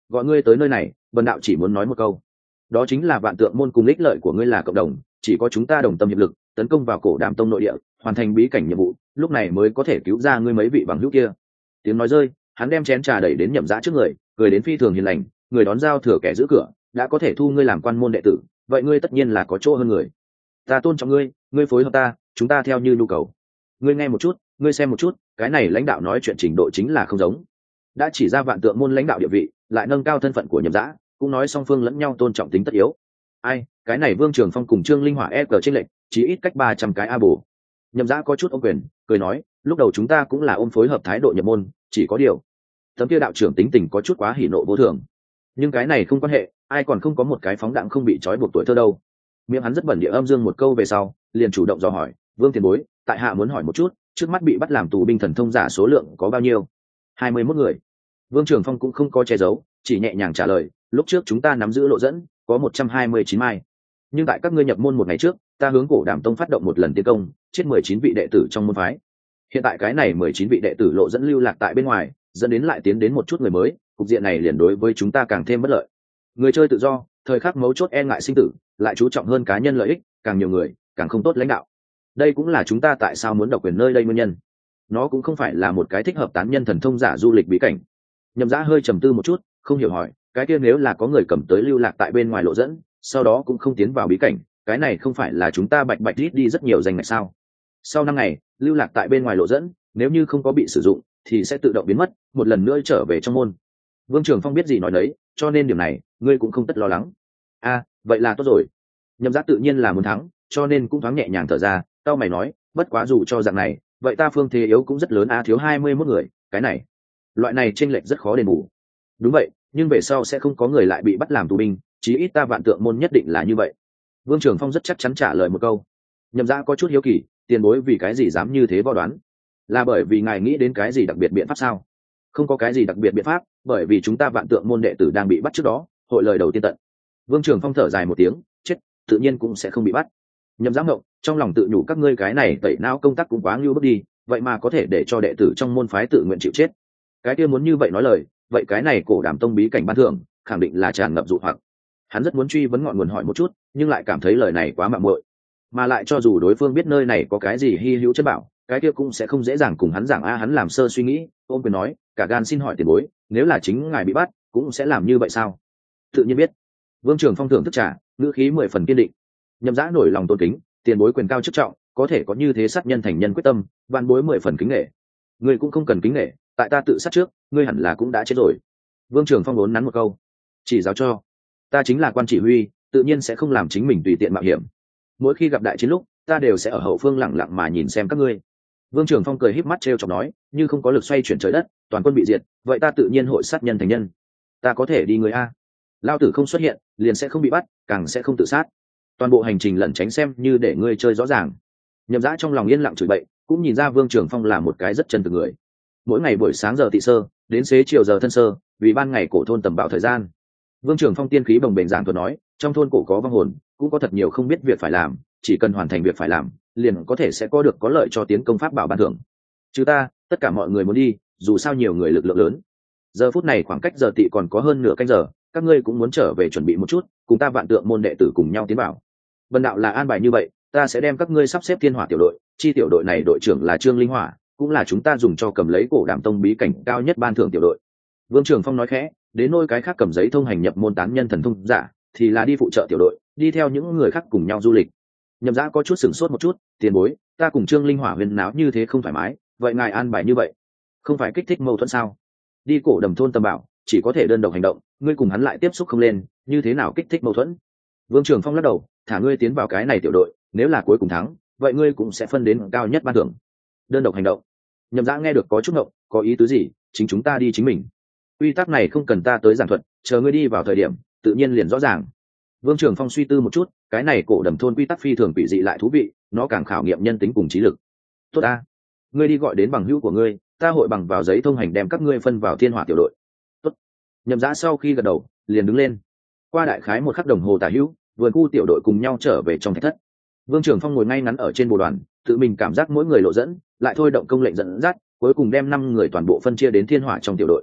gọi ngươi tới nơi này vân đạo chỉ muốn nói một câu, đó chính là vạn tượng môn cùng ích lợi của ngươi là cộng đồng, chỉ có chúng ta đồng tâm hiệp lực tấn công vào cổ đàm tông nội địa, hoàn thành bí cảnh nhiệm vụ, lúc này mới có thể cứu ra ngươi mấy vị bằng hữu kia. Tiếng nói rơi, hắn đem chén trà đẩy đến Nhậm Dã trước người, cười đến phi thường hiền lành, người đón giao thừa kẻ giữ cửa, đã có thể thu ngươi làm quan môn đệ tử, vậy ngươi tất nhiên là có chỗ hơn người. Ta tôn trọng ngươi, ngươi phối hợp ta, chúng ta theo như nhu cầu. Ngươi nghe một chút, ngươi xem một chút, cái này lãnh đạo nói chuyện trình độ chính là không giống. Đã chỉ ra vạn tượng môn lãnh đạo địa vị, lại nâng cao thân phận của Nhậm Dã, cũng nói song phương lẫn nhau tôn trọng tính tất yếu. Ai, cái này Vương Trường Phong cùng Trương Linh Hỏa e cờ trên lệnh, chỉ ít cách 300 cái a bổ. Nhậm Dã có chút ôm quyền, cười nói, lúc đầu chúng ta cũng là ôm phối hợp thái độ nhập môn, chỉ có điều tấm kia đạo trưởng tính tình có chút quá hỉ nộ vô thường, nhưng cái này không quan hệ, ai còn không có một cái phóng đẳng không bị trói buộc tuổi thơ đâu. Miệng hắn rất bẩn địa âm dương một câu về sau, liền chủ động dò hỏi, Vương tiền bối, tại hạ muốn hỏi một chút, trước mắt bị bắt làm tù binh thần thông giả số lượng có bao nhiêu? 21 người. Vương Trường Phong cũng không có che giấu, chỉ nhẹ nhàng trả lời, lúc trước chúng ta nắm giữ lộ dẫn có 129 mai, nhưng tại các ngươi nhập môn một ngày trước, ta hướng cổ đàm tông phát động một lần tiến công, chết 19 vị đệ tử trong môn phái. Hiện tại cái này 19 vị đệ tử lộ dẫn lưu lạc tại bên ngoài, dẫn đến lại tiến đến một chút người mới, cục diện này liền đối với chúng ta càng thêm bất lợi. Người chơi tự do, thời khắc mấu chốt e ngại sinh tử, lại chú trọng hơn cá nhân lợi ích, càng nhiều người càng không tốt lãnh đạo. Đây cũng là chúng ta tại sao muốn độc quyền nơi đây nguyên nhân. Nó cũng không phải là một cái thích hợp tán nhân thần thông giả du lịch bí cảnh. Nhậm Dã hơi trầm tư một chút, không hiểu hỏi, cái kia nếu là có người cầm tới lưu lạc tại bên ngoài lộ dẫn, sau đó cũng không tiến vào bí cảnh, cái này không phải là chúng ta bạch bạch rít đi rất nhiều danh ngạch sao? Sau 5 ngày, lưu lạc tại bên ngoài lộ dẫn, nếu như không có bị sử dụng thì sẽ tự động biến mất, một lần nữa trở về trong môn. Vương Trường Phong biết gì nói đấy, cho nên điểm này ngươi cũng không tất lo lắng. Vậy là tốt rồi. Nhậm Dã tự nhiên là muốn thắng, cho nên cũng thoáng nhẹ nhàng thở ra, tao mày nói, bất quá dù cho dạng này, vậy ta phương thế yếu cũng rất lớn, thiếu 21 người, cái này loại này chênh lệch rất khó đền bù. Đúng vậy, nhưng về sau sẽ không có người lại bị bắt làm tù binh, chí ít ta vạn tượng môn nhất định là như vậy. Vương Trường Phong rất chắc chắn trả lời một câu. Nhậm Dã có chút hiếu kỳ, tiền bối vì cái gì dám như thế vò đoán? Là bởi vì ngài nghĩ đến cái gì đặc biệt biện pháp sao? Không có cái gì đặc biệt biện pháp, bởi vì chúng ta vạn tượng môn đệ tử đang bị bắt trước đó, hội lời đầu tiên tận. Vương Trường Phong thở dài một tiếng, chết, tự nhiên cũng sẽ không bị bắt. Nhậm Dã ngộng, trong lòng tự nhủ các ngươi cái này tẩy não công tác cũng quá ngưu bước đi, vậy mà có thể để cho đệ tử trong môn phái tự nguyện chịu chết. Cái kia muốn như vậy nói lời, vậy cái này cổ đàm tông bí cảnh ban thưởng, khẳng định là tràn ngập dụ hoặc. Hắn rất muốn truy vấn ngọn nguồn hỏi một chút, nhưng lại cảm thấy lời này quá mạo muội. Mà lại cho dù đối phương biết nơi này có cái gì hi hữu chất bảo, cái kia cũng sẽ không dễ dàng cùng hắn giảng hắn làm sơ suy nghĩ, ôm quyền nói, cả gan xin hỏi tiền bối, nếu là chính ngài bị bắt, cũng sẽ làm như vậy sao? Tự nhiên biết. Vương Trường Phong thưởng thức trả, ngữ khí 10 phần kiên định. Nhậm Dã nổi lòng tôn kính, tiền bối quyền cao chức trọng, có thể có như thế sát nhân thành nhân quyết tâm, van bối 10 phần kính nể. Ngươi cũng không cần kính nể, tại ta tự sát trước, ngươi hẳn là cũng đã chết rồi. Vương Trường Phong đốn nắn một câu, chỉ giáo cho, ta chính là quan chỉ huy, tự nhiên sẽ không làm chính mình tùy tiện mạo hiểm. Mỗi khi gặp đại chiến lúc, ta đều sẽ ở hậu phương lặng lặng mà nhìn xem các ngươi. Vương Trường Phong cười híp mắt trêu chọc nói, như không có lực xoay chuyển trời đất, toàn quân bị diệt, vậy ta tự nhiên hội sát nhân thành nhân. Ta có thể đi người a. Lao tử không xuất hiện, liền sẽ không bị bắt, càng sẽ không tự sát. Toàn bộ hành trình lẩn tránh xem như để ngươi chơi rõ ràng. Nhậm Dã trong lòng yên lặng chửi bậy, cũng nhìn ra Vương Trường Phong là một cái rất chân thực người. Mỗi ngày buổi sáng giờ tị sơ, đến xế chiều giờ thân sơ, vì ban ngày cổ thôn tầm bảo thời gian. Vương Trường Phong tiên khí bồng bềnh giảng thuật nói, trong thôn cổ có vong hồn, cũng có thật nhiều không biết việc phải làm, chỉ cần hoàn thành việc phải làm, liền có thể sẽ có được có lợi cho tiến công pháp bảo ban thưởng. Chứ ta, tất cả mọi người muốn đi, dù sao nhiều người lực lượng lớn. Giờ phút này khoảng cách giờ tị còn có hơn nửa canh giờ, các ngươi cũng muốn trở về chuẩn bị một chút, cùng ta vạn tượng môn đệ tử cùng nhau tiến bảo. Bần đạo là an bài như vậy, ta sẽ đem các ngươi sắp xếp thiên hỏa tiểu đội, chi tiểu đội này đội trưởng là Trương Linh Hỏa, cũng là chúng ta dùng cho cầm lấy cổ đàm tông bí cảnh cao nhất ban thưởng tiểu đội. Vương Trường Phong nói khẽ, đến nôi cái khác cầm giấy thông hành nhập môn tán nhân thần thông giả, thì là đi phụ trợ tiểu đội, đi theo những người khác cùng nhau du lịch. Nhậm Dã có chút sửng sốt một chút, tiền bối, ta cùng Trương Linh Hỏa huyền náo như thế không thoải mái, vậy ngài an bài như vậy, không phải kích thích mâu thuẫn sao? Đi cổ đầm thôn tầm bảo, chỉ có thể đơn độc hành động, ngươi cùng hắn lại tiếp xúc không lên, như thế nào kích thích mâu thuẫn? Vương Trường Phong lắc đầu, thả ngươi tiến vào cái này tiểu đội, nếu là cuối cùng thắng, vậy ngươi cũng sẽ phân đến cao nhất ban thưởng. Đơn độc hành động. Nhậm Dã nghe được có chút ngộng, có ý tứ gì? Chính chúng ta đi chính mình. Quy tắc này không cần ta tới giảng thuật, chờ ngươi đi vào thời điểm, tự nhiên liền rõ ràng. Vương Trường Phong suy tư một chút, cái này cổ đầm thôn quy tắc phi thường quỷ dị lại thú vị, nó càng khảo nghiệm nhân tính cùng trí lực. Tốt a, ngươi đi gọi đến bằng hữu của ngươi, ta hội bằng vào giấy thông hành đem các ngươi phân vào thiên hỏa tiểu đội. Tốt. Nhậm Dã sau khi gật đầu, liền đứng lên. Qua đại khái một khắc đồng hồ tả hữu, vườn khu tiểu đội cùng nhau trở về trong thạch thất. Vương Trường Phong ngồi ngay ngắn ở trên bồ đoàn, tự mình cảm giác mỗi người lộ dẫn, lại thôi động công lệnh dẫn dắt, cuối cùng đem 5 người toàn bộ phân chia đến thiên hỏa trong tiểu đội.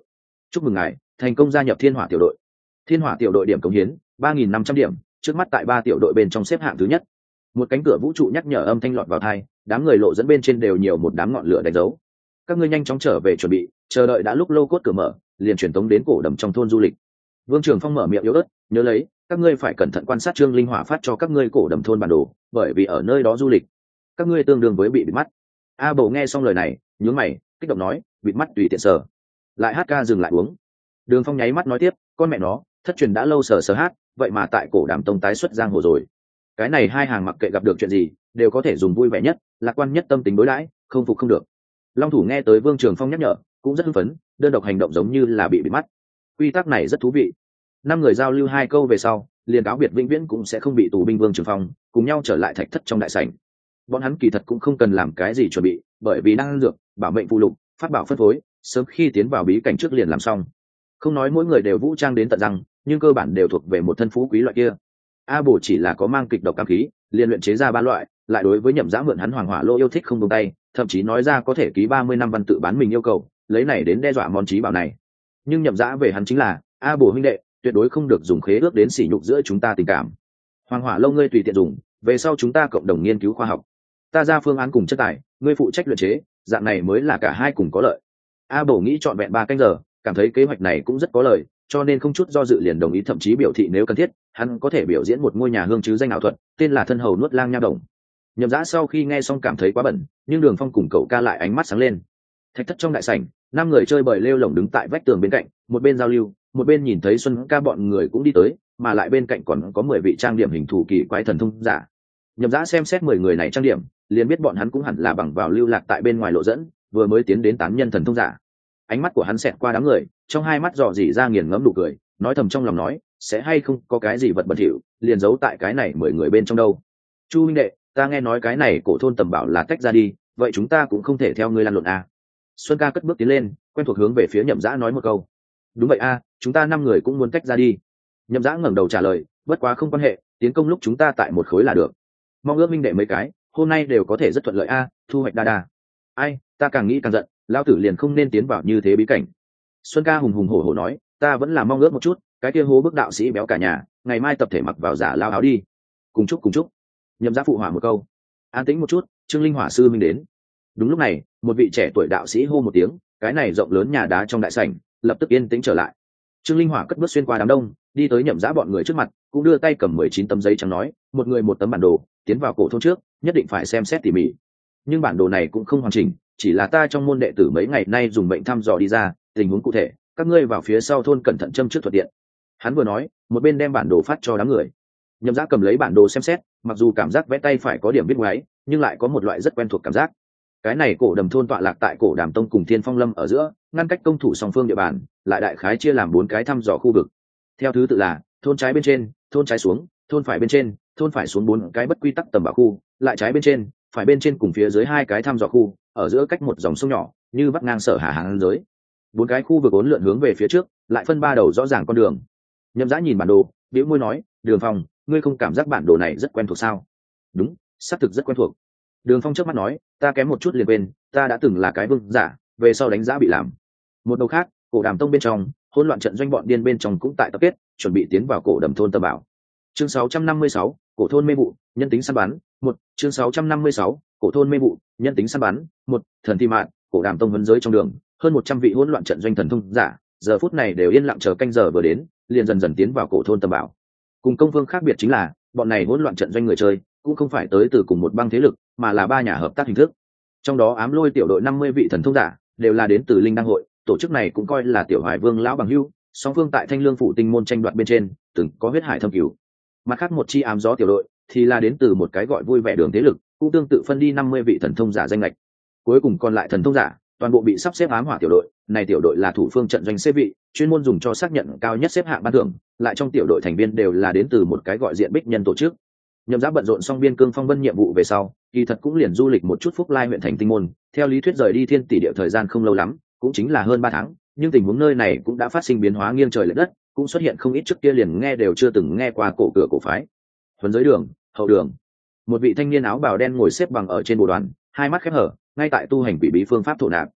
chúc mừng ngài thành công gia nhập thiên hỏa tiểu đội. Thiên hỏa tiểu đội điểm cống hiến 3.500 điểm, trước mắt tại 3 tiểu đội bên trong xếp hạng thứ nhất. Một cánh cửa vũ trụ nhắc nhở âm thanh lọt vào tai, đám người lộ dẫn bên trên đều nhiều một đám ngọn lửa đánh dấu. Các ngươi nhanh chóng trở về chuẩn bị, chờ đợi đã lúc lâu cốt cửa mở, liền truyền tống đến cổ đầm trong thôn du lịch. Vương Trường Phong mở miệng yếu ớt, nhớ lấy, các ngươi phải cẩn thận quan sát Trương Linh Hỏa phát cho các ngươi cổ đầm thôn bản đồ, bởi vì ở nơi đó du lịch, các ngươi tương đương với bị bịt mắt. A Bầu nghe xong lời này, nhướng mày, kích động nói, bịt mắt tùy tiện sờ. Lại hát ca dừng lại uống. Đường Phong nháy mắt nói tiếp, con mẹ nó, thất truyền đã lâu sờ hát, vậy mà tại cổ đàm tông tái xuất giang hồ rồi. Cái này hai hàng mặc kệ gặp được chuyện gì, đều có thể dùng vui vẻ nhất, lạc quan nhất tâm tính đối đãi, không phục không được. Long Thủ nghe tới Vương Trường Phong nhắc nhở, cũng rất hưng phấn, đơn độc hành động giống như là bị bịt mắt. Quy tắc này rất thú vị. 5 người giao lưu 2 câu về sau, liền cáo biệt vĩnh viễn cũng sẽ không bị tù binh Vương Trường Phong, cùng nhau trở lại thạch thất trong đại sảnh. Bọn hắn kỳ thật cũng không cần làm cái gì chuẩn bị, bởi vì năng dược, bảo mệnh phụ lục, phát bảo phân phối, sớm khi tiến vào bí cảnh trước liền làm xong. Không nói mỗi người đều vũ trang đến tận răng, nhưng cơ bản đều thuộc về một thân phú quý loại kia. A Bổ chỉ là có mang kịch độc cam khí, liền luyện chế ra 3 loại, lại đối với Nhậm Dã mượn hắn Hoàng Hỏa Lô yêu thích không buông tay, thậm chí nói ra có thể ký 30 năm văn tự bán mình yêu cầu, lấy này đến đe dọa món chí bảo này. Nhưng Nhậm Dã về hắn chính là, A Bổ huynh đệ, tuyệt đối không được dùng khế ước đến sỉ nhục giữa chúng ta tình cảm. Hoàng Hỏa Lô ngươi tùy tiện dùng, về sau chúng ta cộng đồng nghiên cứu khoa học. Ta ra phương án cùng chất tài, ngươi phụ trách luyện chế, dạng này mới là cả hai cùng có lợi. A Bổ nghĩ trọn vẹn 3 canh giờ, cảm thấy kế hoạch này cũng rất có lợi, cho nên không chút do dự liền đồng ý, thậm chí biểu thị nếu cần thiết, hắn có thể biểu diễn một ngôi nhà hương chứ danh ảo thuật, tên là thân hầu nuốt lang nha đồng. Nhậm Dã sau khi nghe xong cảm thấy quá bẩn, nhưng Đường Phong cùng cậu ca lại ánh mắt sáng lên. Thạch thất trong đại sảnh, 5 người chơi bời lêu lổng đứng tại vách tường bên cạnh, một bên giao lưu, một bên nhìn thấy Xuân ca bọn người cũng đi tới, mà lại bên cạnh còn có 10 vị trang điểm hình thù kỳ quái thần thông giả. Nhậm Dã xem xét 10 người này trang điểm, liền biết bọn hắn cũng hẳn là bằng vào lưu lạc tại bên ngoài lộ dẫn, vừa mới tiến đến tán nhân thần thông giả. Ánh mắt của hắn xẹt qua đám người, trong hai mắt dò dỉ ra nghiền ngẫm nụ cười, nói thầm trong lòng nói, sẽ hay không có cái gì vật bẩn thỉu, liền giấu tại cái này 10 người bên trong đâu. Chu huynh đệ, ta nghe nói cái này cổ thôn tầm bảo là tách ra đi, vậy chúng ta cũng không thể theo ngươi lăn lộn à. Xuân ca cất bước tiến lên, quen thuộc hướng về phía Nhậm Dã nói một câu. Đúng vậy a, chúng ta 5 người cũng muốn tách ra đi. Nhậm Dã ngẩng đầu trả lời, bất quá không quan hệ, tiến công lúc chúng ta tại một khối là được. Mong ước minh đệ mấy cái, hôm nay đều có thể rất thuận lợi a, thu hoạch đa đa. Ai, ta càng nghĩ càng giận, lão tử liền không nên tiến vào như thế bí cảnh. Xuân ca hùng hùng hổ hổ nói, ta vẫn là mong ước một chút, cái kia hố bức đạo sĩ béo cả nhà, ngày mai tập thể mặc vào giả lao áo đi. Cùng chúc cùng chúc. Nhậm Dã phụ hỏa một câu. An tĩnh một chút, Trương Linh Hỏa sư minh đến. Đúng lúc này, một vị trẻ tuổi đạo sĩ hô một tiếng, cái này rộng lớn nhà đá trong đại sảnh lập tức yên tĩnh trở lại. Trương Linh Hỏa cất bước xuyên qua đám đông, đi tới Nhậm Dã bọn người trước mặt, cũng đưa tay cầm 19 tấm giấy trắng nói, một người một tấm bản đồ, tiến vào cổ thôn trước, nhất định phải xem xét tỉ mỉ. Nhưng bản đồ này cũng không hoàn chỉnh, chỉ là ta trong môn đệ tử mấy ngày nay dùng mệnh thăm dò đi ra, tình huống cụ thể, các ngươi vào phía sau thôn cẩn thận châm trước thuận tiện. Hắn vừa nói, một bên đem bản đồ phát cho đám người. Nhậm Dã cầm lấy bản đồ xem xét, mặc dù cảm giác vẽ tay phải có điểm biết ngoáy, nhưng lại có một loại rất quen thuộc cảm giác. Cái này cổ đầm thôn tọa lạc tại cổ đàm tông cùng Thiên Phong Lâm ở giữa, ngăn cách công thủ song phương địa bàn, lại đại khái chia làm 4 cái thăm dò khu vực. Theo thứ tự là thôn trái bên trên, thôn trái xuống, thôn phải bên trên, thôn phải xuống 4 cái bất quy tắc tầm bảo khu, lại trái bên trên, phải bên trên cùng phía dưới 2 cái thăm dò khu, ở giữa cách một dòng sông nhỏ, như vắt ngang sở hà hàng giới. 4 cái khu vực uốn lượn hướng về phía trước, lại phân 3 đầu rõ ràng con đường. Nhậm Dã nhìn bản đồ, bĩu môi nói, Đường Phong, ngươi không cảm giác bản đồ này rất quen thuộc sao? Đúng, xác thực rất quen thuộc. Đường Phong trước mắt nói, ta kém một chút liền quên, ta đã từng là cái vương giả, về sau đánh giá bị làm. Một đầu khác, cổ đàm tông bên trong, hỗn loạn trận doanh bọn điên bên trong cũng tại tập kết, chuẩn bị tiến vào cổ đầm thôn tâm bảo. Chương 656, cổ thôn mê vụ, nhân tính săn bắn, 1, chương 656, cổ thôn mê vụ, nhân tính săn bắn, 1, thần thi mạn, cổ đàm tông vấn giới trong đường, hơn 100 vị hỗn loạn trận doanh thần thông giả, giờ phút này đều yên lặng chờ canh giờ vừa đến, liền dần dần tiến vào cổ thôn tâm bảo. Cùng công vương khác biệt chính là, bọn này hỗn loạn trận doanh người chơi, cũng không phải tới từ cùng một bang thế lực, mà là 3 nhà hợp tác hình thức. Trong đó Ám Lôi tiểu đội 50 vị thần thông giả, đều là đến từ Linh Đăng hội, tổ chức này cũng coi là tiểu Hoài Vương lão bằng hữu, song phương tại Thanh Lương phủ tinh môn tranh đoạt bên trên, từng có huyết hải thâm cửu. Mặt khác một chi Ám Gió tiểu đội thì là đến từ một cái gọi vui vẻ đường thế lực, cũng tương tự phân đi 50 vị thần thông giả danh lệch. Cuối cùng còn lại thần thông giả, toàn bộ bị sắp xếp Ám Hỏa tiểu đội, này tiểu đội là thủ phương trận doanh xếp vị, chuyên môn dùng cho xác nhận cao nhất xếp hạng ban thưởng, lại trong tiểu đội thành viên đều là đến từ một cái gọi diện bích nhân tổ chức. Nhậm Dã bận rộn xong biên cương phong vân nhiệm vụ về sau, kỳ thật cũng liền du lịch một chút Phúc Lai huyện thành tinh môn, theo lý thuyết rời đi Thiên Tỷ địa thời gian không lâu lắm, cũng chính là hơn 3 tháng, nhưng tình huống nơi này cũng đã phát sinh biến hóa nghiêng trời lệch đất, cũng xuất hiện không ít trước kia liền nghe đều chưa từng nghe qua cổ cửa cổ phái. Huấn giới đường, hậu đường. Một vị thanh niên áo bào đen ngồi xếp bằng ở trên bồ đoàn, hai mắt khép hở, ngay tại tu hành quỷ bí phương pháp thổ nạp.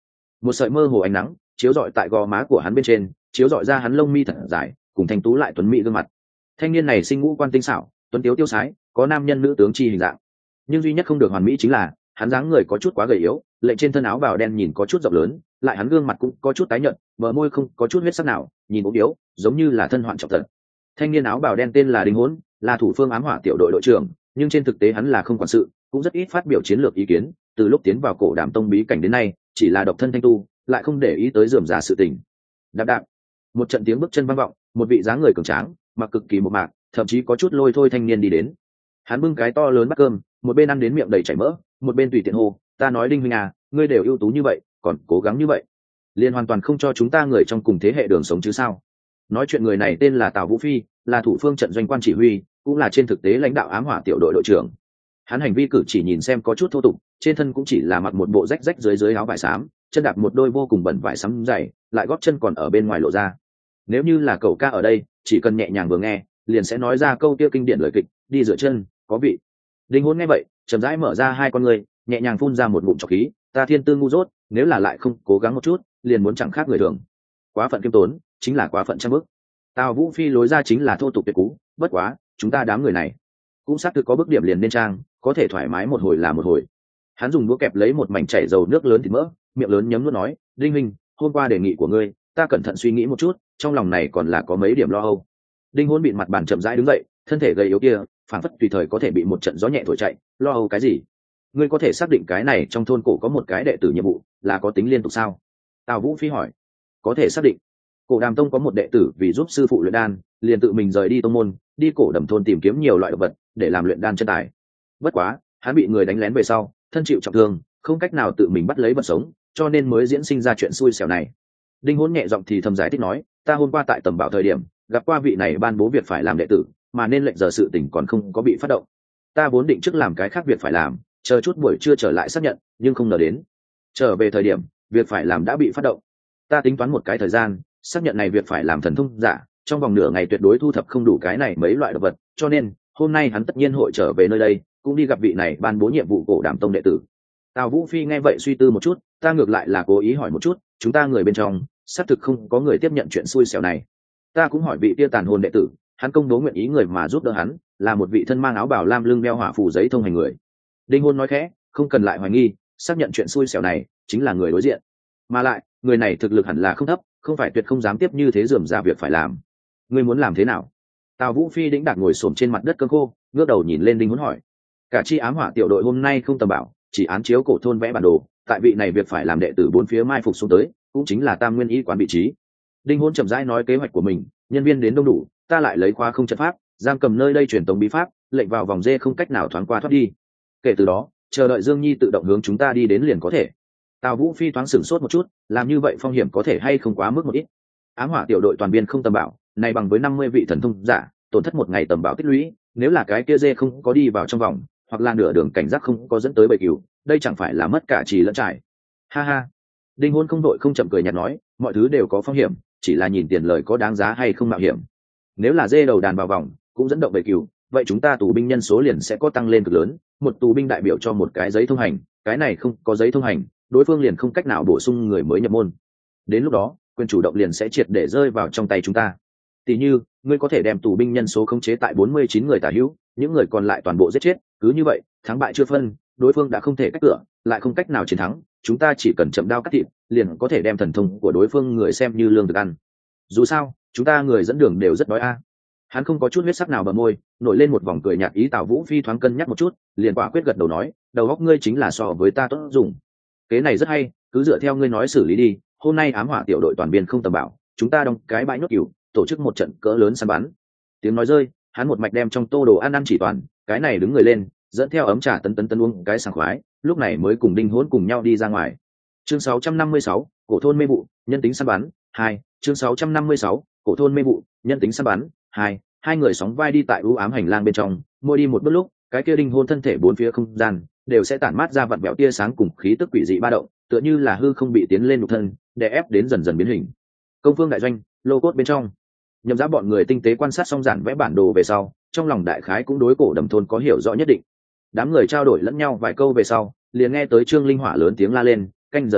một sợi mơ hồ ánh nắng chiếu rọi tại gò má của hắn bên trên, chiếu rọi ra hắn lông mi thật dài cùng thanh tú lại tuấn mỹ gương mặt. Thanh niên này sinh ngũ quan tinh xảo, tuấn tiếu tiêu sái, có nam nhân nữ tướng chi hình dạng, nhưng duy nhất không được hoàn mỹ chính là hắn dáng người có chút quá gầy yếu, lệnh trên thân áo bào đen nhìn có chút rộng lớn, lại hắn gương mặt cũng có chút tái nhợt, bờ môi không có chút huyết sắc nào, nhìn ốm yếu giống như là thân hoạn trọng tật. Thanh niên áo bào đen tên là Đinh Hỗn, là thủ phương ám hỏa tiểu đội đội trưởng, nhưng trên thực tế hắn là không quản sự, cũng rất ít phát biểu chiến lược ý kiến. Từ lúc tiến vào cổ đàm tông bí cảnh đến nay, chỉ là độc thân thanh tu, lại không để ý tới rườm rà sự tình. Đạp đạp, một trận tiếng bước chân vang vọng, một vị dáng người cường tráng, mặc cực kỳ mộc mạc, thậm chí có chút lôi thôi thanh niên đi đến. Hắn bưng cái to lớn bát cơm, một bên ăn đến miệng đầy chảy mỡ, một bên tùy tiện hô, ta nói Đinh huynh à, ngươi đều ưu tú như vậy, còn cố gắng như vậy, liền hoàn toàn không cho chúng ta người trong cùng thế hệ đường sống chứ sao? Nói chuyện người này tên là Tào Vũ Phi, là thủ phương trận doanh quan chỉ huy, cũng là trên thực tế lãnh đạo ám hỏa tiểu đội đội trưởng. Hắn hành vi cử chỉ nhìn xem có chút thô tục, trên thân cũng chỉ là mặc một bộ rách rách dưới áo vải xám, chân đạp một đôi vô cùng bẩn vải xám dày, lại gót chân còn ở bên ngoài lộ ra. Nếu như là cậu ca ở đây, chỉ cần nhẹ nhàng vừa nghe, liền sẽ nói ra câu kia kinh điển lời kịch, đi rửa chân, có vị. Đinh Hỗn nghe vậy, chậm rãi mở ra hai con người, nhẹ nhàng phun ra một ngụm trọc khí, ta thiên tư ngu dốt, nếu là lại không cố gắng một chút, liền muốn chẳng khác người thường. Quá phận kiêm tốn, chính là quá phận trăm bước. Tào Vũ Phi lối ra chính là thô tục tuyệt cú, bất quá, chúng ta đám người này cũng xác thực có bước điểm liền nên trang, có thể thoải mái một hồi là một hồi. Hắn dùng đũa kẹp lấy một mảnh chảy dầu nước lớn thịt mỡ, miệng lớn nhấm nuốt nói, Đinh huynh, hôm qua đề nghị của ngươi, ta cẩn thận suy nghĩ một chút, trong lòng này còn là có mấy điểm lo âu. Đinh Hỗn bịt mặt bàn chậm rãi đứng dậy, thân thể gầy yếu kia, phản phất tùy thời có thể bị một trận gió nhẹ thổi chạy, lo âu cái gì? Ngươi có thể xác định cái này trong thôn cổ có một cái đệ tử nhiệm vụ, là có tính liên tục sao? Tào Vũ Phi hỏi. Có thể xác định. Cổ Đàm Tông có một đệ tử vì giúp sư phụ luyện đan, liền tự mình rời đi tông môn, đi cổ Đầm thôn tìm kiếm nhiều loại độc vật để làm luyện đan chân tài. Bất quá, hắn bị người đánh lén về sau, thân chịu trọng thương, không cách nào tự mình bắt lấy vật sống, cho nên mới diễn sinh ra chuyện xui xẻo này. Đinh Hỗn nhẹ giọng thì thầm giải thích nói, ta hôm qua tại tầm bảo thời điểm, gặp qua vị này ban bố việc phải làm đệ tử, mà nên lệnh giờ sự tình còn không có bị phát động. Ta vốn định trước làm cái khác việc phải làm, chờ chút buổi trưa trở lại xác nhận, nhưng không ngờ đến trở về thời điểm việc phải làm đã bị phát động. Ta tính toán một cái thời gian, xác nhận này việc phải làm thần thông giả, trong vòng nửa ngày tuyệt đối thu thập không đủ cái này mấy loại độc vật, cho nên hôm nay hắn tất nhiên hội trở về nơi đây, cũng đi gặp vị này ban bố nhiệm vụ cổ Đàm Tông đệ tử. Tào Vũ Phi nghe vậy suy tư một chút, ta ngược lại là cố ý hỏi một chút, chúng ta người bên trong xác thực không có người tiếp nhận chuyện xui xẻo này. Ta cũng hỏi vị tia tàn hồn đệ tử, hắn công bố nguyện ý người mà giúp đỡ hắn là một vị thân mang áo bào lam lưng đeo hỏa phù giấy thông hành người. Đinh Hỗn nói khẽ, không cần lại hoài nghi, xác nhận chuyện xui xẻo này chính là người đối diện, mà lại người này thực lực hẳn là không thấp, không phải tuyệt không dám tiếp như thế rườm rà việc phải làm. Ngươi muốn làm thế nào? Tào Vũ Phi đĩnh đạc ngồi xổm trên mặt đất cơm khô, ngước đầu nhìn lên Đinh Hỗn hỏi. Cả chi ám hỏa tiểu đội hôm nay không tầm bảo, chỉ án chiếu cổ thôn vẽ bản đồ, tại vị này việc phải làm đệ tử bốn phía mai phục xuống tới, cũng chính là Tam Nguyên Y quán vị trí. Đinh Hỗn chậm rãi nói kế hoạch của mình, nhân viên đến đông đủ, ta lại lấy khóa không trận pháp, giam cầm nơi đây truyền tống bí pháp, lệnh vào vòng dê không cách nào thoáng qua thoát đi. Kể từ đó, chờ đợi Dương Nhi tự động hướng chúng ta đi đến liền có thể. Tào Vũ Phi thoáng sửng sốt một chút, làm như vậy phong hiểm có thể hay không quá mức một ít. Ám hỏa tiểu đội toàn viên không tầm bảo, này bằng với 50 vị thần thông giả, tổn thất một ngày tầm bảo tích lũy, nếu là cái kia dê không có đi vào trong vòng, hoặc là nửa đường cảnh giác không có dẫn tới bầy cừu, đây chẳng phải là mất cả trì lẫn trải. Ha ha. Đinh Hỗn không đội không chậm cười nhạt nói, mọi thứ đều có phong hiểm, chỉ là nhìn tiền lời có đáng giá hay không mạo hiểm. Nếu là dê đầu đàn vào vòng, cũng dẫn động bầy cừu, vậy chúng ta tù binh nhân số liền sẽ có tăng lên cực lớn, một tù binh đại biểu cho một cái giấy thông hành, cái này không có giấy thông hành, đối phương liền không cách nào bổ sung người mới nhập môn. Đến lúc đó, quyền chủ động liền sẽ triệt để rơi vào trong tay chúng ta. Tỷ như, ngươi có thể đem tù binh nhân số khống chế tại 49 người tả hữu, những người còn lại toàn bộ giết chết, cứ như vậy, thắng bại chưa phân, đối phương đã không thể cách cửa, lại không cách nào chiến thắng, chúng ta chỉ cần chậm đao cắt thịt, liền có thể đem thần thông của đối phương người xem như lương thực ăn. Dù sao, chúng ta người dẫn đường đều rất đói a. Hắn không có chút huyết sắc nào bờ môi, nổi lên một vòng cười nhạt ý. Tào Vũ Phi thoáng cân nhắc một chút, liền quả quyết gật đầu nói, đầu óc ngươi chính là so với ta tốt dùng. Kế này rất hay, cứ dựa theo ngươi nói xử lý đi. Hôm nay ám hỏa tiểu đội toàn viên không tầm bảo, chúng ta đóng cái bãi nhốt cừu, tổ chức một trận cỡ lớn săn bắn. Tiếng nói rơi, hắn một mạch đem trong tô đồ ăn chỉ toàn, cái này đứng người lên, dẫn theo ấm trà tấn uống cái sảng khoái, lúc này mới cùng Đinh Hỗn cùng nhau đi ra ngoài. Chương 656, cổ thôn mê vụ, nhân tính săn bắn 2. Chương 656, cổ thôn mê vụ, nhân tính săn bắn 2. Hai người sóng vai đi tại u ám hành lang bên trong, mỗi đi một bước lúc, cái kia Đinh Hỗn thân thể bốn phía không gian đều sẽ tản mát ra vặn vẹo tia sáng cùng khí tức quỷ dị ba động, tựa như là hư không bị tiến lên nhục thân, đè ép đến dần dần biến hình. Công phương đại doanh, lô cốt bên trong, Nhậm Giá bọn người tinh tế quan sát xong giản vẽ bản đồ về sau, trong lòng đại khái cũng đối cổ Đầm thôn có hiểu rõ nhất định. Đám người trao đổi lẫn nhau vài câu về sau, liền nghe tới Trương Linh Hỏa lớn tiếng la lên, canh giờ đến,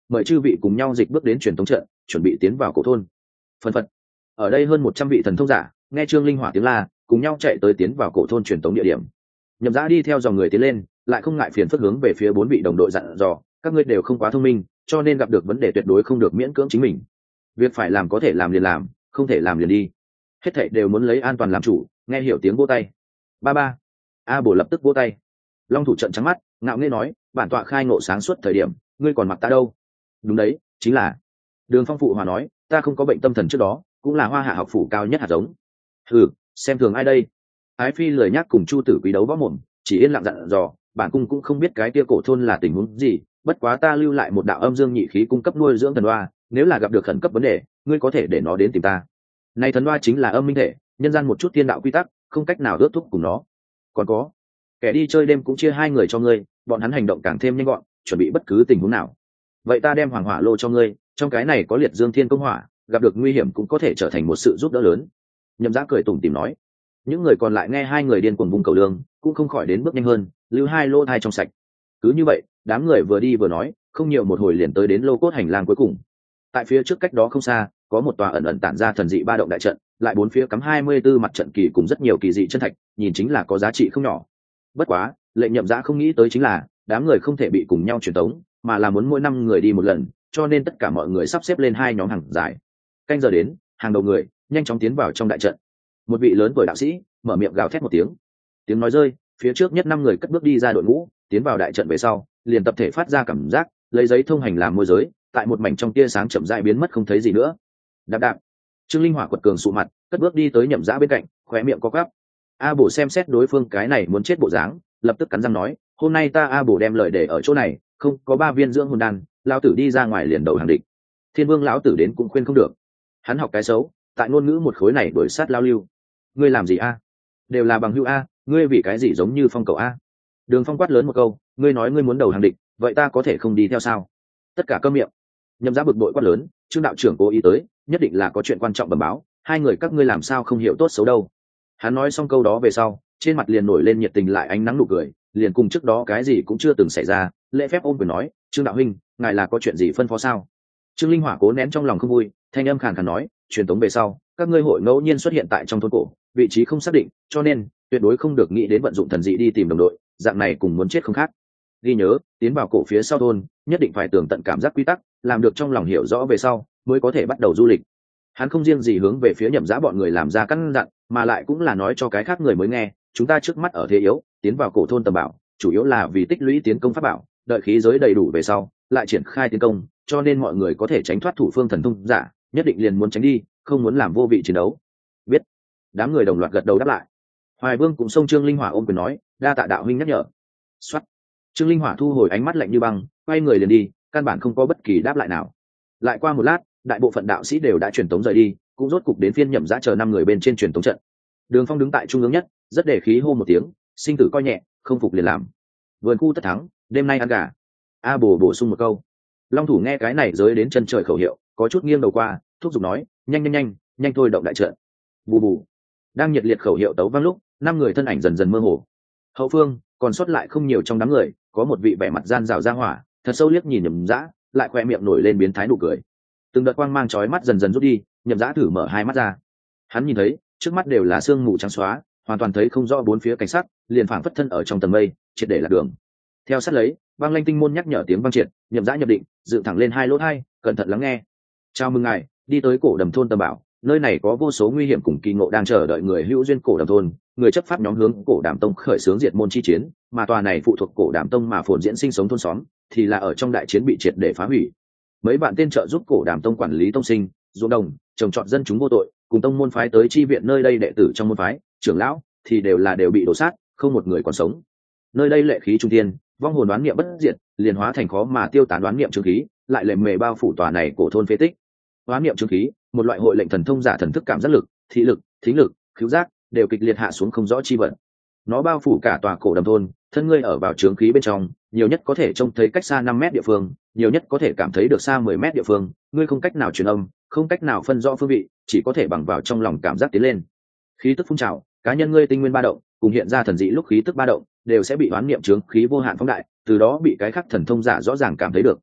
mời chư vị cùng nhau dịch bước đến truyền tống trận, chuẩn bị tiến vào cổ thôn. Phân phật, ở đây hơn 100 vị thần thông giả nghe Trương Linh Hỏa tiếng la, cùng nhau chạy tới tiến vào cổ thôn truyền tống địa điểm. Nhậm Dã đi theo dòng người tiến lên, lại không ngại phiền phức hướng về phía 4 vị đồng đội dặn dò, các ngươi đều không quá thông minh, cho nên gặp được vấn đề tuyệt đối không được miễn cưỡng chính mình. Việc phải làm có thể làm liền làm, không thể làm liền đi. Hết thảy đều muốn lấy an toàn làm chủ. Nghe hiểu tiếng vỗ tay. Ba ba. A Bồ lập tức vỗ tay. Long thủ trợn trắng mắt, ngạo nghễ nói, bản tọa khai ngộ sáng suốt thời điểm, ngươi còn mặc ta đâu? Đúng đấy, chính là. Đường Phong phụ hòa nói, ta không có bệnh tâm thần trước đó, cũng là Hoa Hạ học phủ cao nhất hạt giống. Hừ, xem thường ai đây? Ái Phi lười nhắc cùng Chu Tử Quý đấu võ mồm, chỉ yên lặng dặn dò, bản cung cũng không biết cái kia cổ thôn là tình huống gì, bất quá ta lưu lại một đạo âm dương nhị khí cung cấp nuôi dưỡng thần oa, nếu là gặp được khẩn cấp vấn đề, ngươi có thể để nó đến tìm ta. Này thần oa chính là âm minh thể, nhân gian một chút thiên đạo quy tắc, không cách nào ước thúc cùng nó. Còn có, kẻ đi chơi đêm cũng chia 2 người cho ngươi, bọn hắn hành động càng thêm nhanh gọn, chuẩn bị bất cứ tình huống nào. Vậy ta đem hoàng hỏa lô cho ngươi, trong cái này có liệt dương thiên công hỏa, gặp được nguy hiểm cũng có thể trở thành một sự giúp đỡ lớn. Nhậm Dã cười tủm tỉm nói. Những người còn lại nghe 2 người điên cuồng vung cầu lương, cũng không khỏi đến bước nhanh hơn, lưu 2 lô thai trong sạch. Cứ như vậy, đám người vừa đi vừa nói, không nhiều một hồi liền tới đến lô cốt hành lang cuối cùng. Tại phía trước cách đó không xa, có một tòa ẩn ẩn tản ra thần dị ba động đại trận, lại 4 phía cắm 24 mặt trận kỳ cùng rất nhiều kỳ dị chân thạch, nhìn chính là có giá trị không nhỏ. Bất quá, lệnh Nhậm Dã không nghĩ tới chính là, đám người không thể bị cùng nhau truyền tống, mà là muốn mỗi 5 người đi một lần, cho nên tất cả mọi người sắp xếp lên 2 nhóm hàng dài. Canh giờ đến, hàng đầu người nhanh chóng tiến vào trong đại trận. Một vị lớn tuổi đạo sĩ mở miệng gào thét một tiếng. Tiếng nói rơi, phía trước nhất 5 người cất bước đi ra đội ngũ, tiến vào đại trận về sau, liền tập thể phát ra cảm giác, lấy giấy thông hành làm môi giới, tại một mảnh trong tia sáng chậm rãi biến mất không thấy gì nữa. Đạp đạp. Trương Linh Hỏa quật cường sụ mặt, cất bước đi tới Nhậm Dã bên cạnh, khóe miệng co quắp. A Bổ xem xét đối phương cái này muốn chết bộ dáng, lập tức cắn răng nói, hôm nay ta A Bổ đem lời để ở chỗ này, không có 3 viên dưỡng hồn đan, lão tử đi ra ngoài liền đầu hàng địch. Thiên Vương lão tử đến cũng khuyên không được. Hắn học cái xấu, tại ngôn ngữ một khối này đuổi sát lao lưu. Ngươi làm gì a? Đều là bằng hữu a, ngươi vì cái gì giống như Phong cầu a? Đường Phong quát lớn một câu, ngươi nói ngươi muốn đầu hàng địch, vậy ta có thể không đi theo sao? Tất cả câm miệng. Nhậm Dã bực bội quát lớn, Trương đạo trưởng cố ý tới, nhất định là có chuyện quan trọng bẩm báo, 2 người các ngươi làm sao không hiểu tốt xấu đâu. Hắn nói xong câu đó về sau, trên mặt liền nổi lên nhiệt tình lại ánh nắng nụ cười, liền cùng trước đó cái gì cũng chưa từng xảy ra, lễ phép ôm quyền nói, Trương đạo huynh, ngài là có chuyện gì phân phó sao? Trương Linh Hỏa cố nén trong lòng không vui, thanh âm khàn khàn nói, truyền tống về sau, các ngươi hội ngẫu nhiên xuất hiện tại trong thôn cổ, vị trí không xác định, cho nên tuyệt đối không được nghĩ đến vận dụng thần dị đi tìm đồng đội, dạng này cùng muốn chết không khác. Ghi nhớ, tiến vào cổ phía sau thôn, nhất định phải tường tận cảm giác quy tắc, làm được trong lòng hiểu rõ về sau, mới có thể bắt đầu du lịch. Hắn không riêng gì hướng về phía Nhậm Dã bọn người làm ra căn dặn, mà lại cũng là nói cho cái khác người mới nghe, chúng ta trước mắt ở thế yếu, tiến vào cổ thôn tầm bảo, chủ yếu là vì tích lũy tiến công pháp bảo, đợi khí giới đầy đủ về sau, lại triển khai tiến công, cho nên mọi người có thể tránh thoát thủ phương thần thông giả, nhất định liền muốn tránh đi, không muốn làm vô vị chiến đấu. Biết. Đám người đồng loạt gật đầu đáp lại. Hoài Vương cũng xông Trương Linh Hỏa ôm quyền nói, đa tạ đạo huynh nhắc nhở. Soát. Trương Linh Hỏa thu hồi ánh mắt lạnh như băng, quay người liền đi, căn bản không có bất kỳ đáp lại nào. Lại qua một lát, đại bộ phận đạo sĩ đều đã truyền tống rời đi, cũng rốt cục đến phiên Nhậm Dã chờ 5 người bên trên truyền tống trận. Đường Phong đứng tại trung ương nhất, rất để khí hô một tiếng, sinh tử coi nhẹ, không phục liền làm. Vườn khu tất thắng, đêm nay ăn gà. A Bồ bổ sung một câu. Long thủ nghe cái này giới đến chân trời khẩu hiệu, có chút nghiêng đầu qua, thúc giục nói, nhanh thôi động đại trận. Bù bù. Đang nhiệt liệt khẩu hiệu tấu vang lúc, 5 người thân ảnh dần dần mơ hồ. Hậu phương còn sót lại không nhiều trong đám người, có một vị vẻ mặt gian rào ra hỏa, thật sâu liếc nhìn Nhậm Dã, lại khoe miệng nổi lên biến thái nụ cười. Từng đợt quang mang chói mắt dần dần rút đi, Nhậm Dã thử mở 2 mắt ra. Hắn nhìn thấy, trước mắt đều là sương mù trắng xóa, hoàn toàn thấy không rõ bốn phía cảnh sát, liền phảng phất thân ở trong tầng mây, triệt để lạc đường. Theo sát lấy, Băng Lanh Tinh môn nhắc nhở tiếng vang triệt, Nhậm Dã nhập định, dựng thẳng lên 2 lỗ tai, cẩn thận lắng nghe. Chào mừng ngài, đi tới cổ đầm thôn Tầm Bảo, nơi này có vô số nguy hiểm cùng kỳ ngộ đang chờ đợi người hữu duyên cổ đầm thôn, người chấp pháp nhóm hướng cổ Đàm Tông khởi xướng diệt môn chi chiến, mà tòa này phụ thuộc cổ Đàm Tông mà phồn diễn sinh sống thôn xóm, thì là ở trong đại chiến bị triệt để phá hủy. Mấy bạn tên trợ giúp cổ Đàm Tông quản lý tông sinh, ruộng đồng, trồng trọt dân chúng vô tội, cùng tông môn phái tới chi viện nơi đây đệ tử trong môn phái, trưởng lão thì đều bị đổ sát, không một người còn sống. Nơi đây lệ khí trung thiên, vong hồn đoán niệm bất diệt, liền hóa thành khó mà tiêu tán đoán niệm chứng khí, lại lệ mề bao phủ tòa này cổ thôn phế tích. Đoán niệm chứng khí, một loại hội lệnh thần thông giả thần thức cảm giác lực, thị lực, thính lực, khứu giác đều kịch liệt hạ xuống không rõ chi vận. Nó bao phủ cả tòa cổ đầm thôn, thân ngươi ở vào chứng khí bên trong, nhiều nhất có thể trông thấy cách xa 5 mét địa phương, nhiều nhất có thể cảm thấy được xa 10 mét địa phương, ngươi không cách nào truyền âm, không cách nào phân rõ phương vị, chỉ có thể bằng vào trong lòng cảm giác tiến lên. Khí tức phun trào, cá nhân ngươi tinh nguyên ba động, cùng hiện ra thần dị lúc khí tức ba động, đều sẽ bị đoán niệm chướng khí vô hạn phóng đại, từ đó bị cái khác thần thông giả rõ ràng cảm thấy được.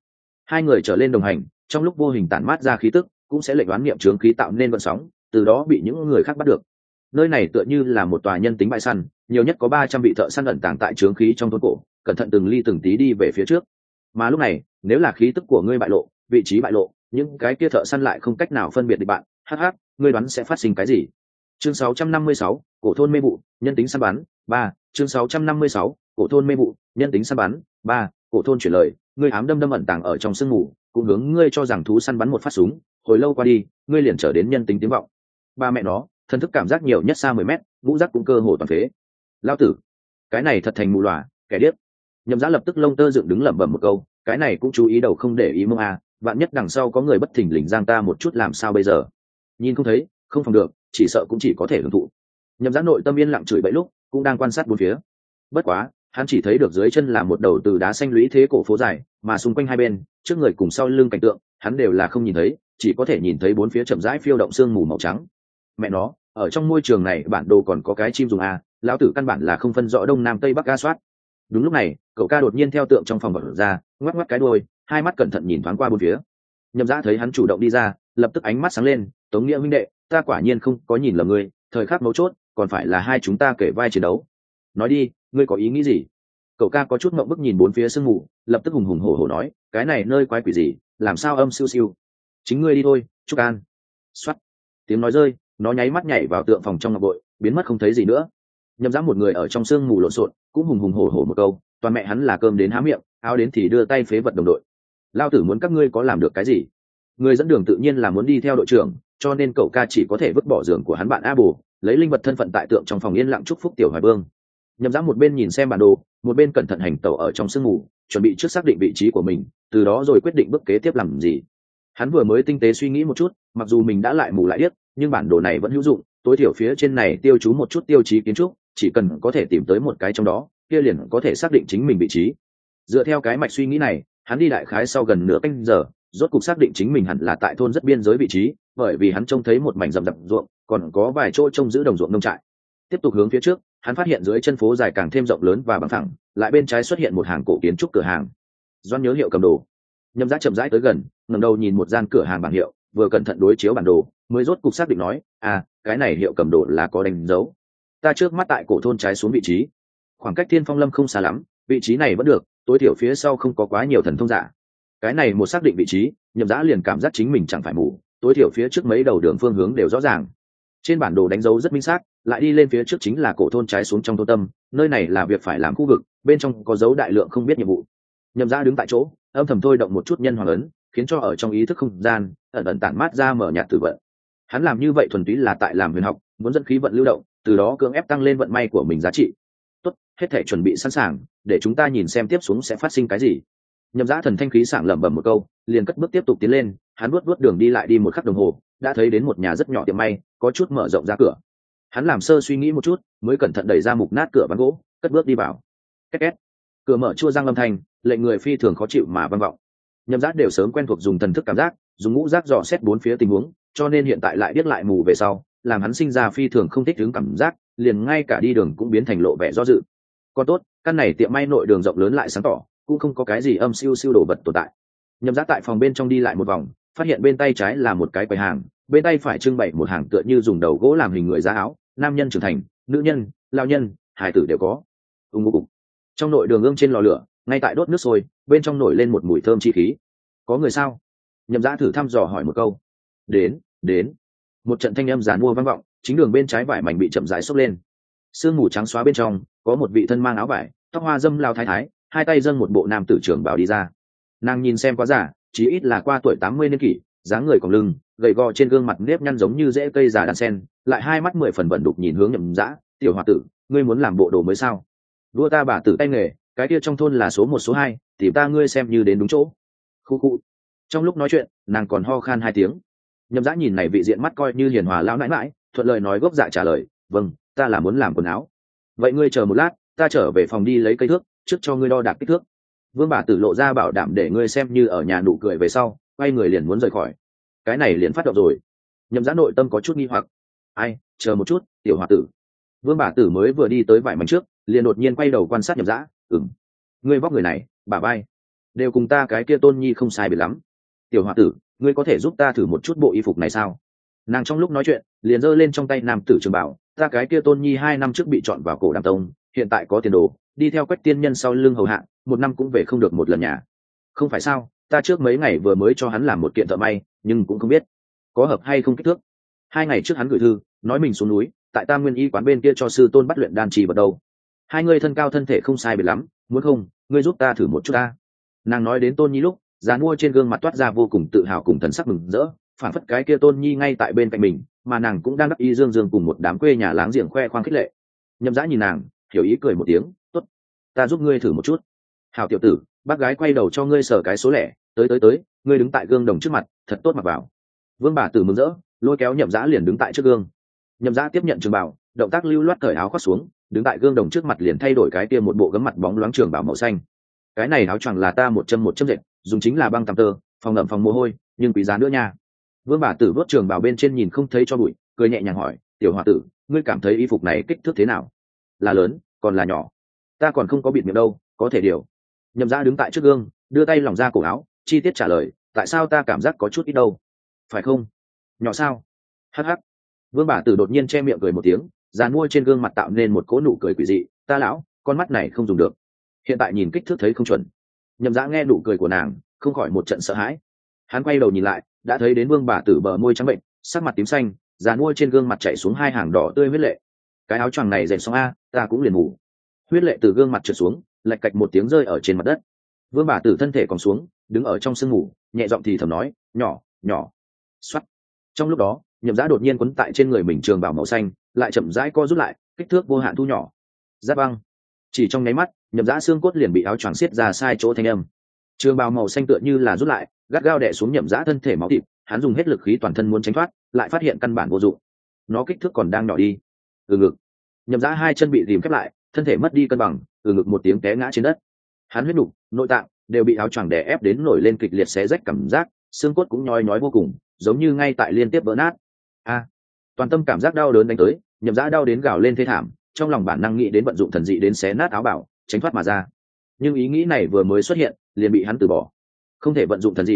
hai người trở lên đồng hành, trong lúc vô hình tản mát ra khí tức cũng sẽ lệnh đoán niệm chướng khí tạo nên vận sóng, từ đó bị những người khác bắt được. Nơi này tựa như là một tòa nhân tính bãi săn, nhiều nhất có 300 vị thợ săn ẩn tàng tại chướng khí trong thôn cổ, cẩn thận từng ly từng tí đi về phía trước. Mà lúc này, nếu là khí tức của ngươi bại lộ, vị trí bại lộ, những cái kia thợ săn lại không cách nào phân biệt địch bạn, hắc hắc, ngươi đoán sẽ phát sinh cái gì? Chương 656, cổ thôn mê vụ, nhân tính săn bắn, 3, chương 656, cổ thôn mê vụ, nhân tính săn bắn, 3, cổ thôn chuyển lời, ngươi ám đâm ẩn tàng ở trong sương mù, cũng hướng ngươi cho rằng thú săn bắn một phát súng, hồi lâu qua đi, ngươi liền trở đến nhân tính tiếng vọng. Ba mẹ nó, thần thức cảm giác nhiều nhất xa 10 mét, ngũ giác cũng cơ hồ toàn phế. Lao tử, cái này thật thành mù lòa, kẻ điếc. Nhậm Giá lập tức lông tơ dựng đứng lẩm bẩm một câu, cái này cũng chú ý đầu không để ý mông a, vạn nhất đằng sau có người bất thình lình giang ta một chút làm sao bây giờ? Nhìn không thấy, không phòng được, chỉ sợ cũng chỉ có thể hưởng thụ. Nhậm Giá nội tâm yên lặng chửi bậy lúc cũng đang quan sát bốn phía. Bất quá, hắn chỉ thấy được dưới chân là một đầu từ đá xanh lũy thế cổ phố dài, mà xung quanh hai bên, trước người cùng sau lưng cảnh tượng, hắn đều là không nhìn thấy, chỉ có thể nhìn thấy bốn phía chậm rãi phiêu động sương mù màu trắng. Mẹ nó, ở trong môi trường này bản đồ còn có cái chim dùng a, lão tử căn bản là không phân rõ đông nam tây bắc ga soát. Đúng lúc này, cậu ca đột nhiên theo tượng trong phòng bật ra, ngoắc ngoắc cái đuôi, hai mắt cẩn thận nhìn thoáng qua bốn phía. Nhậm Giá thấy hắn chủ động đi ra, lập tức ánh mắt sáng lên, Tống Nghĩa huynh đệ, ta quả nhiên không có nhìn lầm ngươi, thời khắc mấu chốt, còn phải là hai chúng ta kể vai chiến đấu. Nói đi, ngươi có ý nghĩ gì? Cậu ca có chút ngượng bức nhìn bốn phía sương mù, lập tức hùng hùng hổ hổ nói, cái này nơi quái quỷ gì, làm sao âm siêu siêu. Chính ngươi đi thôi, Trúc An. Soát. Tiếng nói rơi, nó nháy mắt nhảy vào tượng phòng trong ngọc bội, biến mất không thấy gì nữa. Nhậm Giá một người ở trong sương mù lộn xộn, cũng hùng hùng hổ hổ một câu, toàn mẹ hắn là cơm đến há miệng, áo đến thì đưa tay phế vật đồng đội. Lao tử muốn các ngươi có làm được cái gì? Người dẫn đường tự nhiên là muốn đi theo đội trưởng, cho nên cậu ca chỉ có thể vứt bỏ giường của hắn bạn A Bồ, lấy linh vật thân phận tại tượng trong phòng yên lặng chúc phúc tiểu Hoài Vương. Nhậm Giá một bên nhìn xem bản đồ, một bên cẩn thận hành tẩu ở trong sương mù, chuẩn bị trước xác định vị trí của mình, từ đó rồi quyết định bước kế tiếp làm gì. Hắn vừa mới tinh tế suy nghĩ một chút, mặc dù mình đã lại mù lại điếc, nhưng bản đồ này vẫn hữu dụng, tối thiểu phía trên này tiêu chú một chút tiêu chí kiến trúc, chỉ cần có thể tìm tới một cái trong đó, kia liền có thể xác định chính mình vị trí. Dựa theo cái mạch suy nghĩ này, hắn đi đại khái sau gần nửa canh giờ, rốt cục xác định chính mình hẳn là tại thôn rất biên giới vị trí, bởi vì hắn trông thấy một mảnh rậm rạp ruộng, còn có vài chỗ trông giữ đồng ruộng nông trại. Tiếp tục hướng phía trước, hắn phát hiện dưới chân phố dài càng thêm rộng lớn và bằng phẳng, lại bên trái xuất hiện một hàng cổ kiến trúc cửa hàng. Doan nhớ hiệu cầm đồ. Nhậm Giá chậm rãi tới gần, ngẩng đầu nhìn một gian cửa hàng bảng hiệu, vừa cẩn thận đối chiếu bản đồ, mới rốt cục xác định nói, à, cái này hiệu cầm đồ là có đánh dấu. Ta trước mắt tại cổ thôn trái xuống vị trí, khoảng cách Thiên Phong Lâm không xa lắm, vị trí này vẫn được, tối thiểu phía sau không có quá nhiều thần thông giả. Cái này một xác định vị trí, Nhậm Giá liền cảm giác chính mình chẳng phải mù, tối thiểu phía trước mấy đầu đường phương hướng đều rõ ràng. Trên bản đồ đánh dấu rất minh xác, lại đi lên phía trước chính là cổ thôn trái xuống trong thôn tâm, nơi này là việc phải làm khu vực, bên trong có dấu đại lượng không biết nhiệm vụ. Nhậm Giá đứng tại chỗ, âm thầm thôi động một chút nhân hoàng ấn, khiến cho ở trong ý thức không gian ẩn ẩn tản mát ra mở nhạt tử vận. Hắn làm như vậy thuần túy là tại làm huyền học, muốn dẫn khí vận lưu động, từ đó cưỡng ép tăng lên vận may của mình giá trị. Tốt, hết thể chuẩn bị sẵn sàng, để chúng ta nhìn xem tiếp xuống sẽ phát sinh cái gì. Nhậm Giá thần thanh khí sảng lẩm bẩm một câu, liền cất bước tiếp tục tiến lên. Hắn vuốt đường đi lại đi một khắc đồng hồ, đã thấy đến một nhà rất nhỏ tiệm may, có chút mở rộng ra cửa. Hắn làm sơ suy nghĩ một chút, mới cẩn thận đẩy ra mục nát cửa ván gỗ, cất bước đi vào. Két két. Cửa mở chua răng âm thanh, lệnh người phi thường khó chịu mà vang vọng. Nhậm Giá đều sớm quen thuộc dùng thần thức cảm giác, dùng ngũ giác dò xét bốn phía tình huống, cho nên hiện tại lại biết lại mù về sau, làm hắn sinh ra phi thường không thích ứng cảm giác, liền ngay cả đi đường cũng biến thành lộ vẻ do dự. Còn tốt, căn này tiệm may nội đường rộng lớn lại sáng tỏ, cũng không có cái gì âm siêu siêu đồ vật tồn tại. Nhậm Giá tại phòng bên trong đi lại một vòng, phát hiện bên tay trái là một cái quầy hàng, bên tay phải trưng bày một hàng tựa như dùng đầu gỗ làm hình người giá áo, nam nhân trưởng thành, nữ nhân, lao nhân, hài tử đều có. Ung. Trong nội đường ương trên lò lửa, ngay tại đốt nước sôi, bên trong nổi lên một mùi thơm chi khí. Có người sao? Nhậm Giá thử thăm dò hỏi một câu. Đến. Một trận thanh âm giàn mua vang vọng, chính đường bên trái vải mảnh bị chậm rãi xốc lên. Sương mù trắng xóa bên trong, có một vị thân mang áo vải, tóc hoa dâm lao thái thái, hai tay dâng một bộ nam tử trưởng bảo đi ra. Nàng nhìn xem quá giả, chí ít là qua tuổi 80 niên kỷ, dáng người còng lưng, gầy gò trên gương mặt nếp nhăn giống như rễ cây già đan sen, lại hai mắt 10 phần bẩn đục nhìn hướng Nhậm Giá, "Tiểu hòa tử, ngươi muốn làm bộ đồ mới sao? Đua ta bà tử tay nghề, cái kia trong thôn là số 1 số 2, tìm ta ngươi xem như đến đúng chỗ." Khu. Trong lúc nói chuyện, nàng còn ho khan hai tiếng. Nhậm Giá nhìn này vị diện mắt coi như hiền hòa lão nãi nãi, thuận lời nói gốc dạ trả lời, "Vâng, ta là muốn làm quần áo." "Vậy ngươi chờ một lát, ta trở về phòng đi lấy cây thước, trước cho ngươi đo đạc kích thước." Vương bà tử lộ ra bảo đảm để ngươi xem như ở nhà nụ cười về sau, quay người liền muốn rời khỏi. Cái này liền phát động rồi. Nhậm Giá nội tâm có chút nghi hoặc. "Ai, chờ một chút, tiểu hòa tử." Vương bà tử mới vừa đi tới vải mảnh trước, liền đột nhiên quay đầu quan sát Nhậm Giá, "Ngươi vóc người này, bả vai." đều cùng ta cái kia tôn nhi không sai biệt lắm. Tiểu hòa tử, ngươi có thể giúp ta thử một chút bộ y phục này sao? Nàng trong lúc nói chuyện liền giơ lên trong tay nam tử trường bảo, ta cái kia tôn nhi 2 năm trước bị chọn vào cổ đàm tông, hiện tại có tiền đồ, đi theo Quách tiên nhân sau lưng hầu hạ, 1 năm cũng về không được một lần nhà. Không phải sao, ta trước mấy ngày vừa mới cho hắn làm một kiện thợ may, nhưng cũng không biết có hợp hay không kích thước. 2 ngày trước hắn gửi thư nói mình xuống núi, tại Tam Nguyên y quán bên kia cho sư tôn bắt luyện đan trì vào đâu. Hai người thân cao thân thể không sai biệt lắm, muốn không ngươi giúp ta thử một chút ta. Nàng nói đến tôn nhi lúc, già mua trên gương mặt toát ra vô cùng tự hào cùng thần sắc mừng rỡ, phản phất cái kia tôn nhi ngay tại bên cạnh mình, mà nàng cũng đang đắc ý dương dương cùng một đám quê nhà láng giềng khoe khoang khích lệ. Nhậm Dã nhìn nàng, hiểu ý cười một tiếng, tốt, ta giúp ngươi thử một chút. Hảo tiểu tử, bác gái quay đầu cho ngươi sờ cái số lẻ, tới, ngươi đứng tại gương đồng trước mặt, thật tốt mặc vào. Vương bà tử mừng rỡ, lôi kéo Nhậm Dã liền đứng tại trước gương. Nhậm Dã tiếp nhận trường bảo, động tác lưu loát cởi áo khoác xuống, đứng tại gương đồng trước mặt liền thay đổi cái kia một bộ gấm mặt bóng loáng trường bảo màu xanh. Cái này áo choàng là ta một châm dệt, dùng chính là băng tằm tơ, phòng ẩm phòng mồ hôi, nhưng quý giá nữa nha. Vương bà tử vớt trường bảo bên trên nhìn không thấy cho bụi, cười nhẹ nhàng hỏi, tiểu hòa tử, ngươi cảm thấy y phục này kích thước thế nào? Là lớn, còn là nhỏ? Ta còn không có bịt miệng đâu, có thể điều. Nhậm Dã đứng tại trước gương, đưa tay lỏng ra cổ áo, chi tiết trả lời, tại sao ta cảm giác có chút ít đâu? Phải không? Nhỏ sao? Hắc hắc. Vương bà tử đột nhiên che miệng cười một tiếng, dàn mua trên gương mặt tạo nên một cỗ nụ cười quỷ dị, ta lão, con mắt này không dùng được. Hiện tại nhìn kích thước thấy không chuẩn. Nhậm Dã nghe nụ cười của nàng, không khỏi một trận sợ hãi. Hắn quay đầu nhìn lại, đã thấy đến Vương bà tử bờ môi trắng bệnh, sắc mặt tím xanh, dàn mua trên gương mặt chảy xuống 2 hàng đỏ tươi huyết lệ. Cái áo choàng này dệt xong a, ta cũng liền ngủ. Huyết lệ từ gương mặt trượt xuống, lạch cạch một tiếng rơi ở trên mặt đất. Vương bà tử thân thể còn xuống, đứng ở trong sương ngủ, nhẹ giọng thì thầm nói, nhỏ. Xoắt. Trong lúc đó, Nhậm Dã đột nhiên quấn tại trên người mình trường bảo màu xanh, lại chậm rãi co rút lại, kích thước vô hạn thu nhỏ. Giáp băng. Chỉ trong nháy mắt, Nhậm Dã xương cốt liền bị áo choàng xiết ra sai chỗ thanh âm. Trường bào màu xanh tựa như là rút lại, gắt gao đè xuống Nhậm Dã thân thể máu thịt, hắn dùng hết lực khí toàn thân muốn tránh thoát, lại phát hiện căn bản vô dụng. Nó kích thước còn đang nhỏ đi. Từ ngực. Nhậm Dã 2 chân bị rìm khép lại, thân thể mất đi cân bằng, từ ngực một tiếng té ngã trên đất. Hắn huyết nục, nội tạng đều bị áo choàng đè ép đến nổi lên kịch liệt xé rách cảm giác, xương cốt cũng nhói vô cùng, giống như ngay tại liên tiếp vỡ nát. Toàn tâm cảm giác đau đớn đánh tới, Nhậm Dã đau đến gào lên thê thảm, trong lòng bản năng nghĩ đến vận dụng thần dị đến xé nát áo bảo, tránh thoát mà ra. Nhưng ý nghĩ này vừa mới xuất hiện, liền bị hắn từ bỏ. Không thể vận dụng thần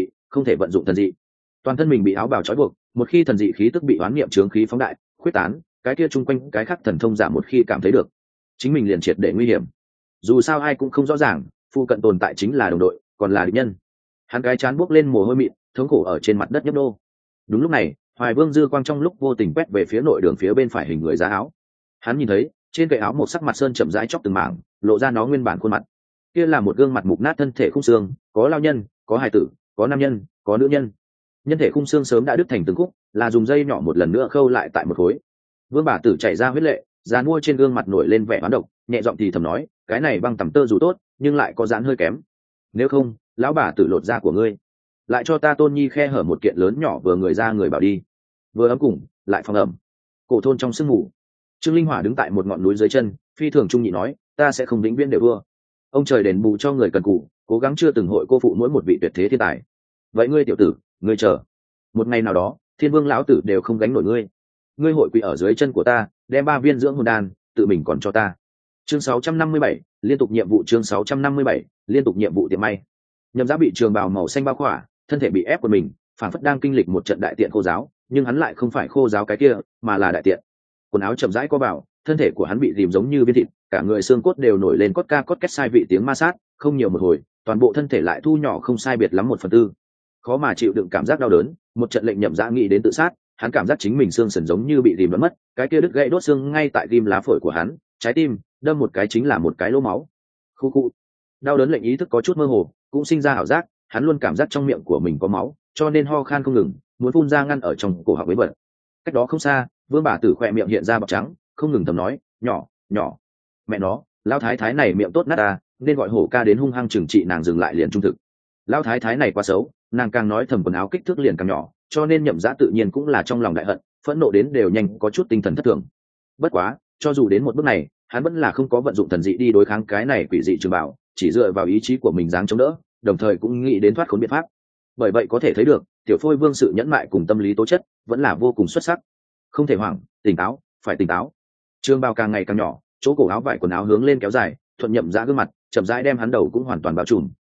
dị. Toàn thân mình bị áo bảo trói buộc, một khi thần dị khí tức bị oán niệm chướng khí phóng đại, khuyết tán, cái kia chung quanh cái khác thần thông giả một khi cảm thấy được, chính mình liền triệt để nguy hiểm. Dù sao ai cũng không rõ ràng, phụ cận tồn tại chính là đồng đội, còn là địch nhân. Hắn cái chán buốc lên mồ hôi mịn, thống khổ ở trên mặt đất nhấp đô. Đúng lúc này, Hoài Vương dư quang trong lúc vô tình quét về phía nội đường phía bên phải hình người giá áo. Hắn nhìn thấy, trên cậy áo một sắc mặt sơn chậm rãi chóc từng mảng, lộ ra nó nguyên bản khuôn mặt. Kia là một gương mặt mục nát thân thể khung xương, có lao nhân, có hài tử, có nam nhân, có nữ nhân. Nhân thể khung xương sớm đã đứt thành từng khúc, là dùng dây nhỏ một lần nữa khâu lại tại một khối. Vương bà tử chảy ra huyết lệ, dàn mua trên gương mặt nổi lên vẻ oán độc, nhẹ giọng thì thầm nói, cái này băng tầm tơ dù tốt, nhưng lại có dáng hơi kém. Nếu không, lão bà tử lột da của ngươi, lại cho ta tôn nhi khe hở một kiện lớn nhỏ vừa người ra người bảo đi. Vừa ấm cùng, lại phòng ẩm. Cổ thôn trong sương mù, Trương Linh Hỏa đứng tại một ngọn núi dưới chân, phi thường trung nhị nói, ta sẽ không vĩnh viễn đều vua. Ông trời đền bù cho người cần cù, cố gắng chưa từng hội cô phụ mỗi một vị tuyệt thế thiên tài. Vậy ngươi tiểu tử, ngươi chờ, một ngày nào đó, Thiên Vương lão tử đều không gánh nổi ngươi. Ngươi hội quỳ ở dưới chân của ta, đem 3 viên dưỡng hồn đan, tự mình còn cho ta. Chương 657, liên tục nhiệm vụ. Chương 657, liên tục nhiệm vụ tiệm may. Nhậm Dã bị trường bào màu xanh bao khỏa, thân thể bị ép của mình, phản phất đang kinh lịch một trận đại tiện khô giáo, nhưng hắn lại không phải khô giáo cái kia, mà là đại tiện. Quần áo chậm rãi co vào, thân thể của hắn bị rìm giống như viên thịt, cả người xương cốt đều nổi lên cốt két sai vị tiếng ma sát, không nhiều một hồi, toàn bộ thân thể lại thu nhỏ không sai biệt lắm 1/4. Khó mà chịu đựng cảm giác đau đớn, một trận lệnh Nhậm Dã nghĩ đến tự sát, hắn cảm giác chính mình xương sườn giống như bị rìm mất, cái kia đứt gãy đốt xương ngay tại ghim lá phổi của hắn, trái tim đâm một cái chính là một cái lỗ máu. Khu khu. Đau đớn lệnh ý thức có chút mơ hồ, cũng sinh ra ảo giác, hắn luôn cảm giác trong miệng của mình có máu, cho nên ho khan không ngừng, muốn phun ra ngăn ở trong cổ họng với vật. Cách đó không xa, Vương bà tử khỏe miệng hiện ra bọt trắng, không ngừng thầm nói, nhỏ. Mẹ nó, lão thái thái này miệng tốt nát à, nên gọi hổ ca đến hung hăng trừng trị nàng, dừng lại liền trung thực. Lão thái thái này quá xấu, nàng càng nói thầm quần áo kích thước liền càng nhỏ, cho nên Nhậm Dã tự nhiên cũng là trong lòng đại hận, phẫn nộ đến đều nhanh có chút tinh thần thất thường. Bất quá, cho dù đến một bước này, hắn vẫn là không có vận dụng thần dị đi đối kháng cái này quỷ dị trường bảo, chỉ dựa vào ý chí của mình dáng chống đỡ, đồng thời cũng nghĩ đến thoát khốn biện pháp. Bởi vậy có thể thấy được, tiểu phôi vương sự nhẫn mại cùng tâm lý tố chất vẫn là vô cùng xuất sắc. Không thể hoảng, tỉnh táo, phải tỉnh táo. Trường bào càng ngày càng nhỏ, chỗ cổ áo vải quần áo hướng lên kéo dài, thuận Nhậm Dã gương mặt, chậm rãi đem hắn đầu cũng hoàn toàn bao trùm.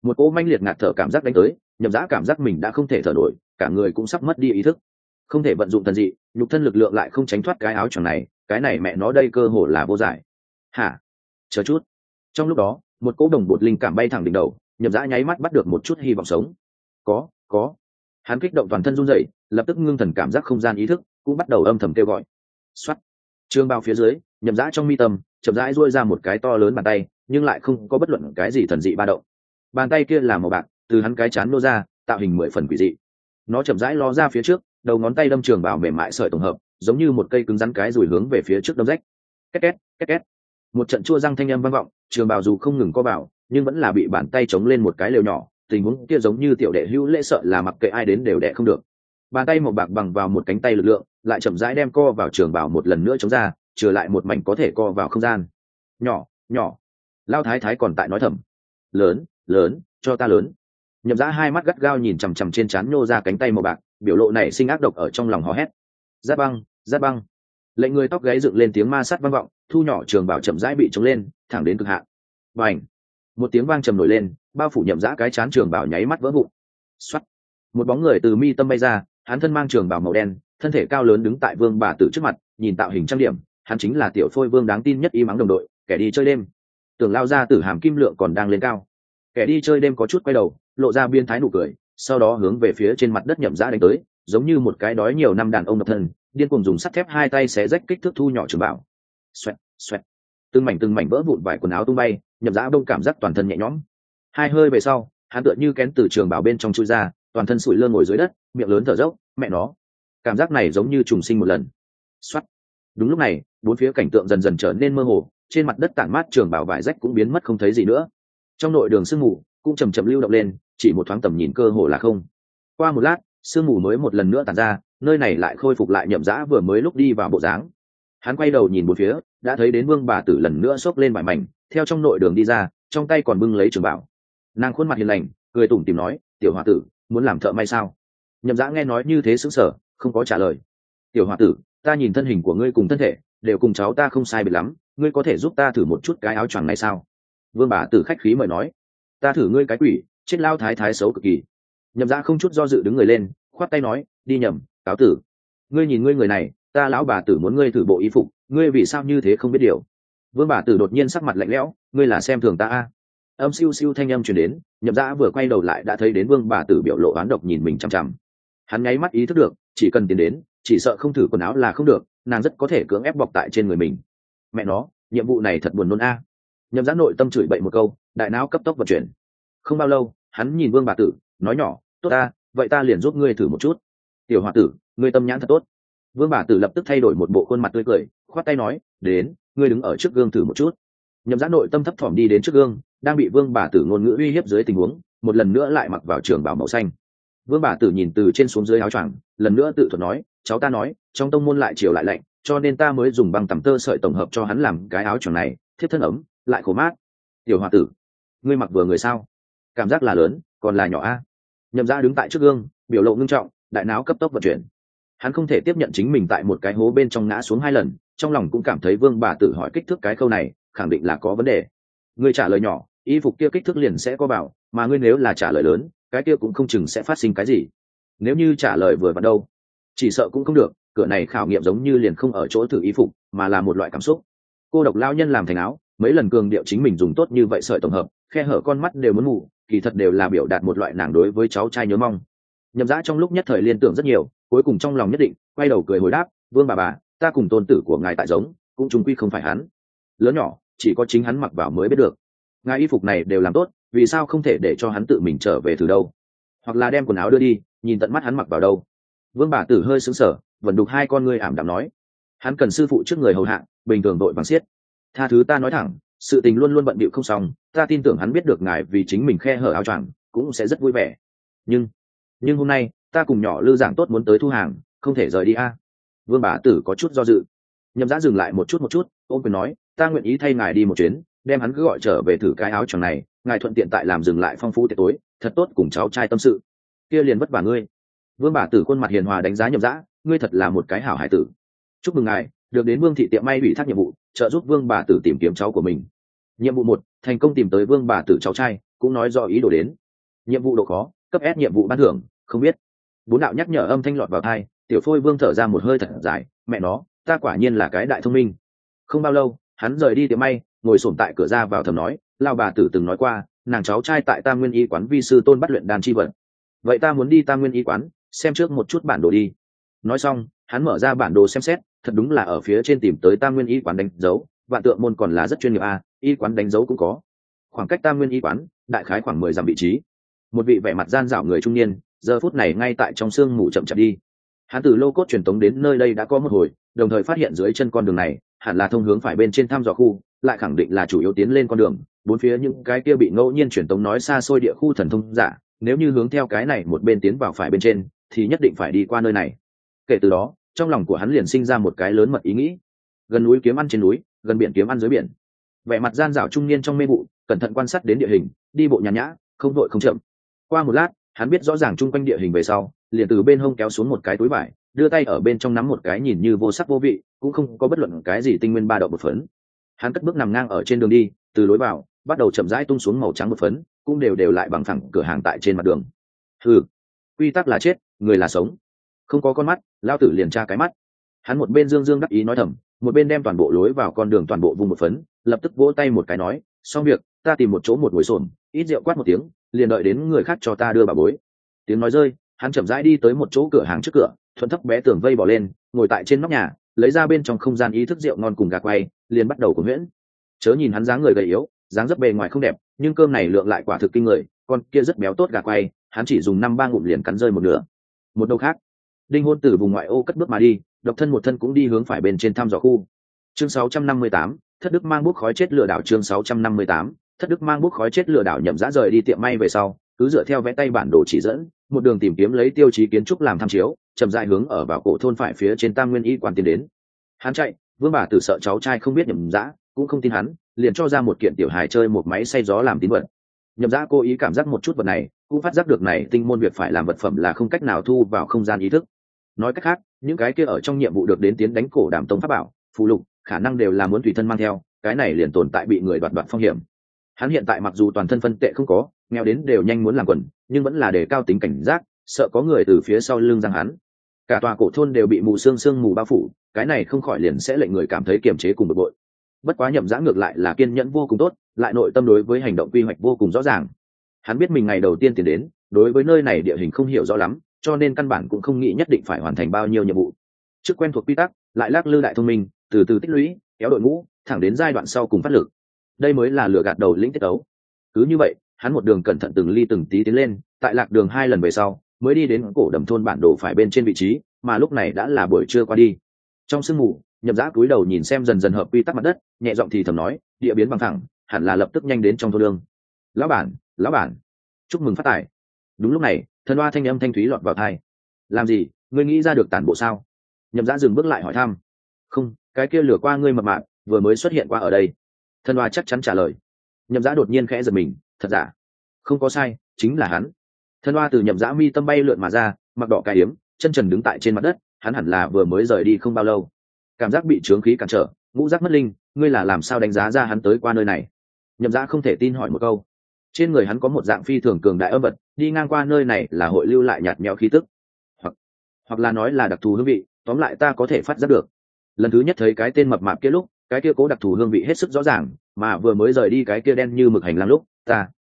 Một cỗ manh liệt ngạt thở cảm giác đánh tới, Nhậm Dã cảm giác mình đã không thể thở nổi, cả người cũng sắp mất đi ý thức. Không thể vận dụng thần dị, nhục thân lực lượng lại không tránh thoát cái áo choàng này, cái này mẹ nó đây cơ hồ là vô giải. Hả? Chờ chút. Trong lúc đó, một cỗ đồng bột linh cảm bay thẳng đỉnh đầu, Nhậm Dã nháy mắt bắt được một chút hy vọng sống. Có. Hắn kích động toàn thân run rẩy, lập tức ngưng thần cảm giác không gian ý thức, cũng bắt đầu âm thầm kêu gọi. Soát. Trường bào phía dưới, Nhậm Dã trong mi tâm, chậm rãi duỗi ra một cái to lớn bàn tay, nhưng lại không có bất luận cái gì thần dị ba động. Bàn tay kia là màu bạc, từ hắn cái chán nô ra, tạo hình 10 phần quỷ dị. Nó chậm rãi ló ra phía trước, đầu ngón tay đâm trường bào mềm mại sợi tổng hợp, giống như một cây cứng rắn cái rùi hướng về phía trước đâm rách. Két két. Một trận chua răng thanh âm vang vọng, trường bào dù không ngừng co bảo, nhưng vẫn là bị bàn tay chống lên một cái lều nhỏ, tình huống kia giống như tiểu đệ hữu lễ sợ là mặc kệ ai đến đều đẻ không được. Bàn tay màu bạc bằng vào một cánh tay lực lượng, lại chậm rãi đem co vào trường bào một lần nữa chống ra, trừ lại một mảnh có thể co vào không gian. Nhỏ. Lao thái thái còn tại nói thầm. Lớn, cho ta lớn. Nhậm Dã hai mắt gắt gao nhìn chằm chằm trên trán nhô ra cánh tay màu bạc, biểu lộ này sinh ác độc ở trong lòng hò hét. Giáp băng. Lệnh người tóc gáy dựng lên tiếng ma sát vang vọng, thu nhỏ trường bảo chậm rãi bị chống lên, thẳng đến cực hạn. Bành! Một tiếng vang trầm nổi lên, bao phủ Nhậm Dã cái trán trường bảo nháy mắt vỡ vụn. Xoắt! Một bóng người từ mi tâm bay ra, hắn thân mang trường bảo màu đen, thân thể cao lớn đứng tại Vương bà tử trước mặt, nhìn tạo hình trang điểm, hắn chính là tiểu phôi vương đáng tin nhất y mắng đồng đội, kẻ đi chơi đêm. Tưởng lao ra tử hàm kim lượng còn đang lên cao. Kẻ đi chơi đêm có chút quay đầu, lộ ra biên thái nụ cười, sau đó hướng về phía trên mặt đất Nhậm Dã đánh tới, giống như một cái đói nhiều năm đàn ông độc thân, điên cuồng dùng sắt thép hai tay xé rách kích thước thu nhỏ trường bảo. Xoẹt. Từng mảnh vỡ vụn vải quần áo tung bay, Nhậm Dã đông cảm giác toàn thân nhẹ nhõm. Hai hơi về sau, hắn tựa như kén từ trường bảo bên trong chui ra, toàn thân sủi lơ ngồi dưới đất, miệng lớn thở dốc, mẹ nó. Cảm giác này giống như trùng sinh một lần. Xoát. Đúng lúc này, bốn phía cảnh tượng dần dần trở nên mơ hồ, trên mặt đất tản mát trường bảo vải rách cũng biến mất không thấy gì nữa. Trong nội đường sương mù cũng chầm chậm lưu động lên, chỉ một thoáng tầm nhìn cơ hồ là không. Qua một lát, sương mù mới một lần nữa tản ra, nơi này lại khôi phục lại Nhậm Dã vừa mới lúc đi vào bộ dáng. Hắn quay đầu nhìn bốn phía, đã thấy đến Vương bà tử lần nữa xốc lên vải mảnh, theo trong nội đường đi ra, trong tay còn bưng lấy trường bảo. Nàng khuôn mặt hiền lành, cười tủm tỉm nói, tiểu hòa tử, muốn làm thợ may sao? Nhậm Dã nghe nói như thế sững sờ, không có trả lời. Tiểu hòa tử, ta nhìn thân hình của ngươi cùng thân thể đều cùng cháu ta không sai biệt lắm, ngươi có thể giúp ta thử một chút cái áo choàng này sao? Vương bà tử khách khí mời nói. Ta thử ngươi cái quỷ, chết lao thái thái xấu cực kỳ. Nhậm Dã không chút do dự đứng người lên, khoát tay nói, đi nhầm, cáo tử. Ngươi nhìn ngươi người này, ta lão bà tử muốn ngươi thử bộ y phục, ngươi vì sao như thế không biết điều? Vương bà tử đột nhiên sắc mặt lạnh lẽo, ngươi là xem thường ta a? Âm siêu siêu thanh âm truyền đến, Nhậm Dã vừa quay đầu lại đã thấy đến Vương bà tử biểu lộ oán độc nhìn mình chằm chằm. Hắn nháy mắt ý thức được, chỉ cần tiến đến, chỉ sợ không thử quần áo là không được, nàng rất có thể cưỡng ép bọc tại trên người mình. Mẹ nó, nhiệm vụ này thật buồn nôn a. Nhậm Dã nội tâm chửi bậy một câu, đại não cấp tốc vận chuyển. Không bao lâu, hắn nhìn Vương bà tử, nói nhỏ, tốt ta, vậy ta liền giúp ngươi thử một chút. Tiểu hòa tử, ngươi tâm nhãn thật tốt. Vương bà tử lập tức thay đổi một bộ khuôn mặt tươi cười, khoát tay nói, đến, ngươi đứng ở trước gương thử một chút. Nhậm Dã nội tâm thấp thỏm đi đến trước gương, đang bị Vương bà tử ngôn ngữ uy hiếp dưới tình huống, một lần nữa lại mặc vào trường bào màu xanh. Vương bà tử nhìn từ trên xuống dưới áo choàng, lần nữa tự thuật nói, cháu ta nói, trong tông môn lại chiều lại lạnh, cho nên ta mới dùng băng tằm tơ sợi tổng hợp cho hắn làm cái áo choàng này, thiết thân ấm, lại khổ mát. Tiểu hòa tử, ngươi mặc vừa người sao? Cảm giác là lớn, còn là nhỏ a? Nhậm Dã đứng tại trước gương, biểu lộ ngưng trọng, đại não cấp tốc vận chuyển. Hắn không thể tiếp nhận chính mình tại một cái hố bên trong ngã xuống 2 lần, trong lòng cũng cảm thấy Vương bà tử hỏi kích thước cái câu này, khẳng định là có vấn đề. Ngươi trả lời nhỏ, y phục kia kích thước liền sẽ có bảo, mà ngươi nếu là trả lời lớn, cái kia cũng không chừng sẽ phát sinh cái gì. Nếu như trả lời vừa vào đâu, chỉ sợ cũng không được, cửa này khảo nghiệm giống như liền không ở chỗ thử y phục, mà là một loại cảm xúc. Cô độc lao nhân làm thành áo, mấy lần cường điệu chính mình dùng tốt như vậy sợi tổng hợp, khe hở con mắt đều muốn mù, kỳ thật đều là biểu đạt một loại nàng đối với cháu trai nhớ mong. Nhậm Dã trong lúc nhất thời liên tưởng rất nhiều, cuối cùng trong lòng nhất định, quay đầu cười hồi đáp, Vương bà, ta cùng tôn tử của ngài tại giống, cũng chung quy không phải hắn. Lớn nhỏ, chỉ có chính hắn mặc vào mới biết được. Ngài y phục này đều làm tốt, vì sao không thể để cho hắn tự mình trở về từ đâu? Hoặc là đem quần áo đưa đi, nhìn tận mắt hắn mặc vào đâu? Vương bà tử hơi sững sờ, vẫn đục hai con ngươi ảm đạm nói, hắn cần sư phụ trước người hầu hạ, bình thường đội bằng xiết. Tha thứ ta nói thẳng, sự tình luôn luôn bận bịu không xong, ta tin tưởng hắn biết được ngài vì chính mình khe hở áo choàng, cũng sẽ rất vui vẻ. Nhưng hôm nay, ta cùng nhỏ Lư giảng tốt muốn tới thu hàng, không thể rời đi a. Vương bà tử có chút do dự. Nhậm Dã dừng lại một chút, ôm quyền nói, ta nguyện ý thay ngài đi một chuyến, đem hắn cứ gọi trở về thử cái áo choàng này, ngài thuận tiện tại làm dừng lại phong phú tiệc tối, thật tốt cùng cháu trai tâm sự. Kia liền vất vả ngươi. Vương bà tử khuôn mặt hiền hòa đánh giá Nhậm Dã, ngươi thật là một cái hảo hải tử. Chúc mừng ngài, được đến Vương thị tiệm may ủy thác nhiệm vụ, trợ giúp Vương bà tử tìm kiếm cháu của mình. Nhiệm vụ 1, thành công tìm tới Vương bà tử cháu trai, cũng nói do ý đồ đến. Nhiệm vụ độ khó, cấp S nhiệm vụ ban thưởng, không biết. Bốn đạo nhắc nhở âm thanh lọt vào tai, Tiểu Phôi Vương thở ra một hơi thật dài, mẹ nó, ta quả nhiên là cái đại thông minh. Không bao lâu, hắn rời đi tiệm may, ngồi xổm tại cửa ra vào thầm nói, lao bà tử từng nói qua, nàng cháu trai tại Tam Nguyên Y quán vi sư tôn bắt luyện đan chi vật. Vậy ta muốn đi Tam Nguyên Y quán, xem trước một chút bản đồ đi. Nói xong, hắn mở ra bản đồ xem xét, thật đúng là ở phía trên tìm tới Tam Nguyên Y quán đánh dấu, vạn tượng môn còn là rất chuyên nghiệp a, y quán đánh dấu cũng có. Khoảng cách Tam Nguyên Y quán, đại khái khoảng 10 dặm vị trí. Một vị vẻ mặt gian dảo người trung niên, giờ phút này ngay tại trong sương mù chậm chạp đi. Hắn từ lô cốt truyền tống đến nơi đây đã có một hồi, đồng thời phát hiện dưới chân con đường này hẳn là thông hướng phải bên trên thăm dò khu, lại khẳng định là chủ yếu tiến lên con đường. Bốn phía những cái kia bị ngẫu nhiên truyền tống nói xa xôi địa khu thần thông giả, nếu như hướng theo cái này một bên tiến vào phải bên trên, thì nhất định phải đi qua nơi này. Kể từ đó, trong lòng của hắn liền sinh ra một cái lớn mật ý nghĩ: gần núi kiếm ăn trên núi, gần biển kiếm ăn dưới biển. Vẻ mặt gian dảo trung niên trong mê vụ, cẩn thận quan sát đến địa hình, đi bộ nhàn nhã, không vội không chậm. Qua một lát, hắn biết rõ ràng chung quanh địa hình về sau, liền từ bên hông kéo xuống một cái túi vải, đưa tay ở bên trong nắm một cái nhìn như vô sắc vô vị, cũng không có bất luận cái gì tinh nguyên ba động bột phấn. Hắn cất bước nằm ngang ở trên đường đi, từ lối vào bắt đầu chậm rãi tung xuống màu trắng bột phấn, cũng đều lại bằng phẳng cửa hàng tại trên mặt đường. Quy tắc là chết, người là sống, không có con mắt, lao tử liền tra cái mắt. Hắn một bên dương dương đắc ý nói thầm, một bên đem toàn bộ lối vào con đường toàn bộ vùng một phấn, lập tức vỗ tay một cái nói, xong việc, ta tìm một chỗ một ngồi xổm, ít rượu quát một tiếng, liền đợi đến người khác cho ta đưa bà bối. Tiếng nói rơi, hắn chậm rãi đi tới một chỗ cửa hàng trước cửa, thuận thấp bé tường vây bỏ lên, ngồi tại trên nóc nhà, lấy ra bên trong không gian ý thức rượu ngon cùng gà quay, liền bắt đầu cuồng huyễn. Chớ nhìn hắn dáng người gầy yếu, dáng dấp bề ngoài không đẹp, nhưng cơm này lượng lại quả thực kinh người, con kia rất béo tốt gà quay, hắn chỉ dùng 5-3 ngụm liền cắn rơi một nửa. Một đầu khác, Đinh Hôn từ vùng ngoại ô cất bước mà đi, độc thân một thân cũng đi hướng phải bên trên thăm dò khu. Chương 658, Thất Đức mang bút khói chết lừa đảo. Chương 658, Thất Đức mang bút khói chết lừa đảo. Nhậm Dã rời đi tiệm may về sau, cứ dựa theo vẽ tay bản đồ chỉ dẫn, một đường tìm kiếm lấy tiêu chí kiến trúc làm tham chiếu, chậm rãi hướng ở vào cổ thôn phải phía trên Tam Nguyên Y quán tiến đến. Hắn chạy, Vương bà tử sợ cháu trai không biết Nhậm Dã, cũng không tin hắn, liền cho ra một kiện tiểu hài chơi một máy xay gió làm tín vật. Nhậm Dã cố ý cảm giác một chút vật này, cũng phát giác được này tinh môn việc phải làm vật phẩm là không cách nào thu vào không gian ý thức. Nói cách khác, những cái kia ở trong nhiệm vụ được đến tiến đánh cổ Đàm Tông pháp bảo, phù lục, khả năng đều là muốn tùy thân mang theo, cái này liền tồn tại bị người đoạt phong hiểm. Hắn hiện tại mặc dù toàn thân phân tệ không có, nghèo đến đều nhanh muốn làm quần, nhưng vẫn là đề cao tính cảnh giác, sợ có người từ phía sau lưng giằng hắn. Cả tòa cổ thôn đều bị mù sương mù bao phủ, cái này không khỏi liền sẽ lệnh người cảm thấy kiềm chế cùng bực bội. Bất quá Nhậm Dã ngược lại là kiên nhẫn vô cùng tốt, lại nội tâm đối với hành động quy hoạch vô cùng rõ ràng. Hắn biết mình ngày đầu tiên tiến đến, đối với nơi này địa hình không hiểu rõ lắm, cho nên căn bản cũng không nghĩ nhất định phải hoàn thành bao nhiêu nhiệm vụ. Trước quen thuộc quy tắc, lại lắc lư đại thông minh, từ từ tích lũy, kéo đội ngũ, thẳng đến giai đoạn sau cùng phát lực. Đây mới là lừa gạt đầu lĩnh tiết tấu. Cứ như vậy, hắn một đường cẩn thận từng ly từng tí tiến lên, tại lạc đường 2 lần về sau, mới đi đến cổ Đầm thôn bản đồ phải bên trên vị trí, mà lúc này đã là buổi trưa qua đi. Trong sương mù, Nhậm Dã cúi đầu nhìn xem dần dần hợp quy tắc mặt đất, nhẹ giọng thì thầm nói, địa biến bằng thẳng, hẳn là lập tức nhanh đến trong thôn lương. Lão bản, chúc mừng phát tài. Đúng lúc này, thân oa thanh âm thanh thúy lọt vào tai. Làm gì, ngươi nghĩ ra được tản bộ sao? Nhậm Dã dừng bước lại hỏi thăm. Không, cái kia lừa qua ngươi mập mạp vừa mới xuất hiện qua ở đây. Thân oa chắc chắn trả lời. Nhậm Dã đột nhiên khẽ giật mình, thật giả? Không có sai, chính là hắn. Thân oa từ Nhậm Dã mi tâm bay lượn mà ra, mặc đỏ cài yếm, chân trần đứng tại trên mặt đất, hắn hẳn là vừa mới rời đi không bao lâu. Cảm giác bị chướng khí cản trở, ngũ giác mất linh, ngươi là làm sao đánh giá ra hắn tới qua nơi này? Nhậm Dã không thể tin hỏi một câu. Trên người hắn có một dạng phi thường cường đại âm vật, đi ngang qua nơi này là hội lưu lại nhạt nhẽo khí tức, hoặc là nói là đặc thù hương vị, tóm lại ta có thể phát giác được. Lần thứ nhất thấy cái tên mập mạp kia lúc, cái kia cố đặc thù hương vị hết sức rõ ràng, mà vừa mới rời đi cái kia đen như mực hành lang lúc,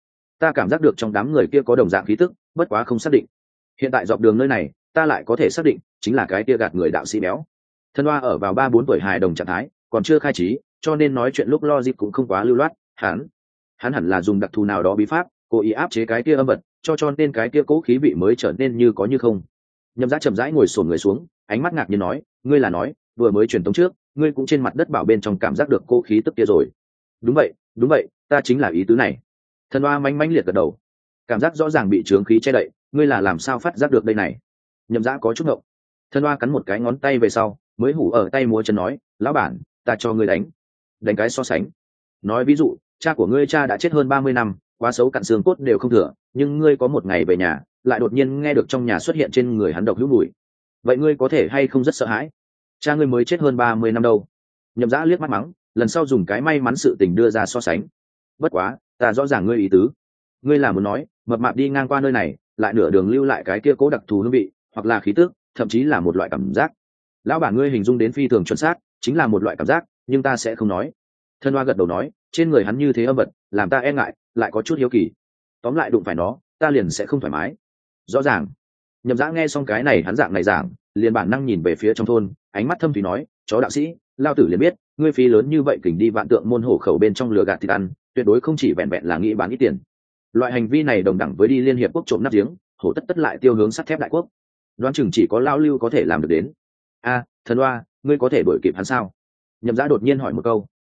ta cảm giác được trong đám người kia có đồng dạng khí tức, bất quá không xác định. Hiện tại dọc đường nơi này, ta lại có thể xác định, chính là cái kia gạt người đạo sĩ béo. Thân oa ở vào 3-4 tuổi hài đồng trạng thái, còn chưa khai trí, cho nên nói chuyện lúc logic cũng không quá lưu loát. Hắn hẳn là dùng đặc thù nào đó bí pháp, cố ý áp chế cái kia âm vật, cho nên cái kia cố khí vị mới trở nên như có như không. Nhậm Dã chậm rãi ngồi xổm người xuống, ánh mắt ngạc nhiên nói, ngươi là nói, vừa mới truyền tống trước, ngươi cũng trên mặt đất bảo bên trong cảm giác được cô khí tức kia rồi? Đúng vậy, ta chính là ý tứ này. Thân oa manh liệt gật đầu. Cảm giác rõ ràng bị chướng khí che đậy, ngươi là làm sao phát giác được đây này? Nhậm Dã có chút ngộng. Thân oa cắn một cái ngón tay về sau, mới hủ ở tay múa chân nói, lão bản, ta cho ngươi đánh cái so sánh. Nói ví dụ, cha của ngươi đã chết hơn 30 năm, quá xấu cặn xương cốt đều không thừa, nhưng ngươi có một ngày về nhà, lại đột nhiên nghe được trong nhà xuất hiện trên người hắn độc hữu mùi. Vậy ngươi có thể hay không rất sợ hãi? Cha ngươi mới chết hơn 30 năm đâu. Nhậm Dã liếc mắt mắng, lần sau dùng cái may mắn sự tình đưa ra so sánh. Bất quá, ta rõ ràng ngươi ý tứ. ngươi là muốn nói mập mạp đi ngang qua nơi này lại nửa đường lưu lại cái kia cố đặc thù hương vị hoặc là khí tước, thậm chí là một loại cảm giác. Lão bản ngươi hình dung đến phi thường chuẩn xác, chính là một loại cảm giác, nhưng ta sẽ không nói. Thân Hoa gật đầu nói, trên người hắn như thế âm vật làm ta e ngại, lại có chút hiếu kỳ. Tóm lại đụng phải nó ta liền sẽ không thoải mái. Rõ ràng. Nhậm Dã nghe xong cái này hắn dạng này giảng, liền bản năng nhìn về phía trong thôn, ánh mắt thâm thúy nói, chó đạo sĩ, lao tử liền biết ngươi phí lớn như vậy kình đi vạn tượng môn hổ khẩu bên trong lừa gạt thịt ăn, tuyệt đối không chỉ vẹn vẹn là nghĩ bán ít tiền. Loại hành vi này đồng đẳng với đi liên hiệp quốc trộm nắp giếng, hổ tất tất lại tiêu hướng sắt thép đại quốc. Đoán chừng chỉ có lao lưu có thể làm được đến. A, Thần Hoa, ngươi có thể đuổi kịp hắn sao? Nhậm Dã đột nhiên hỏi một câu.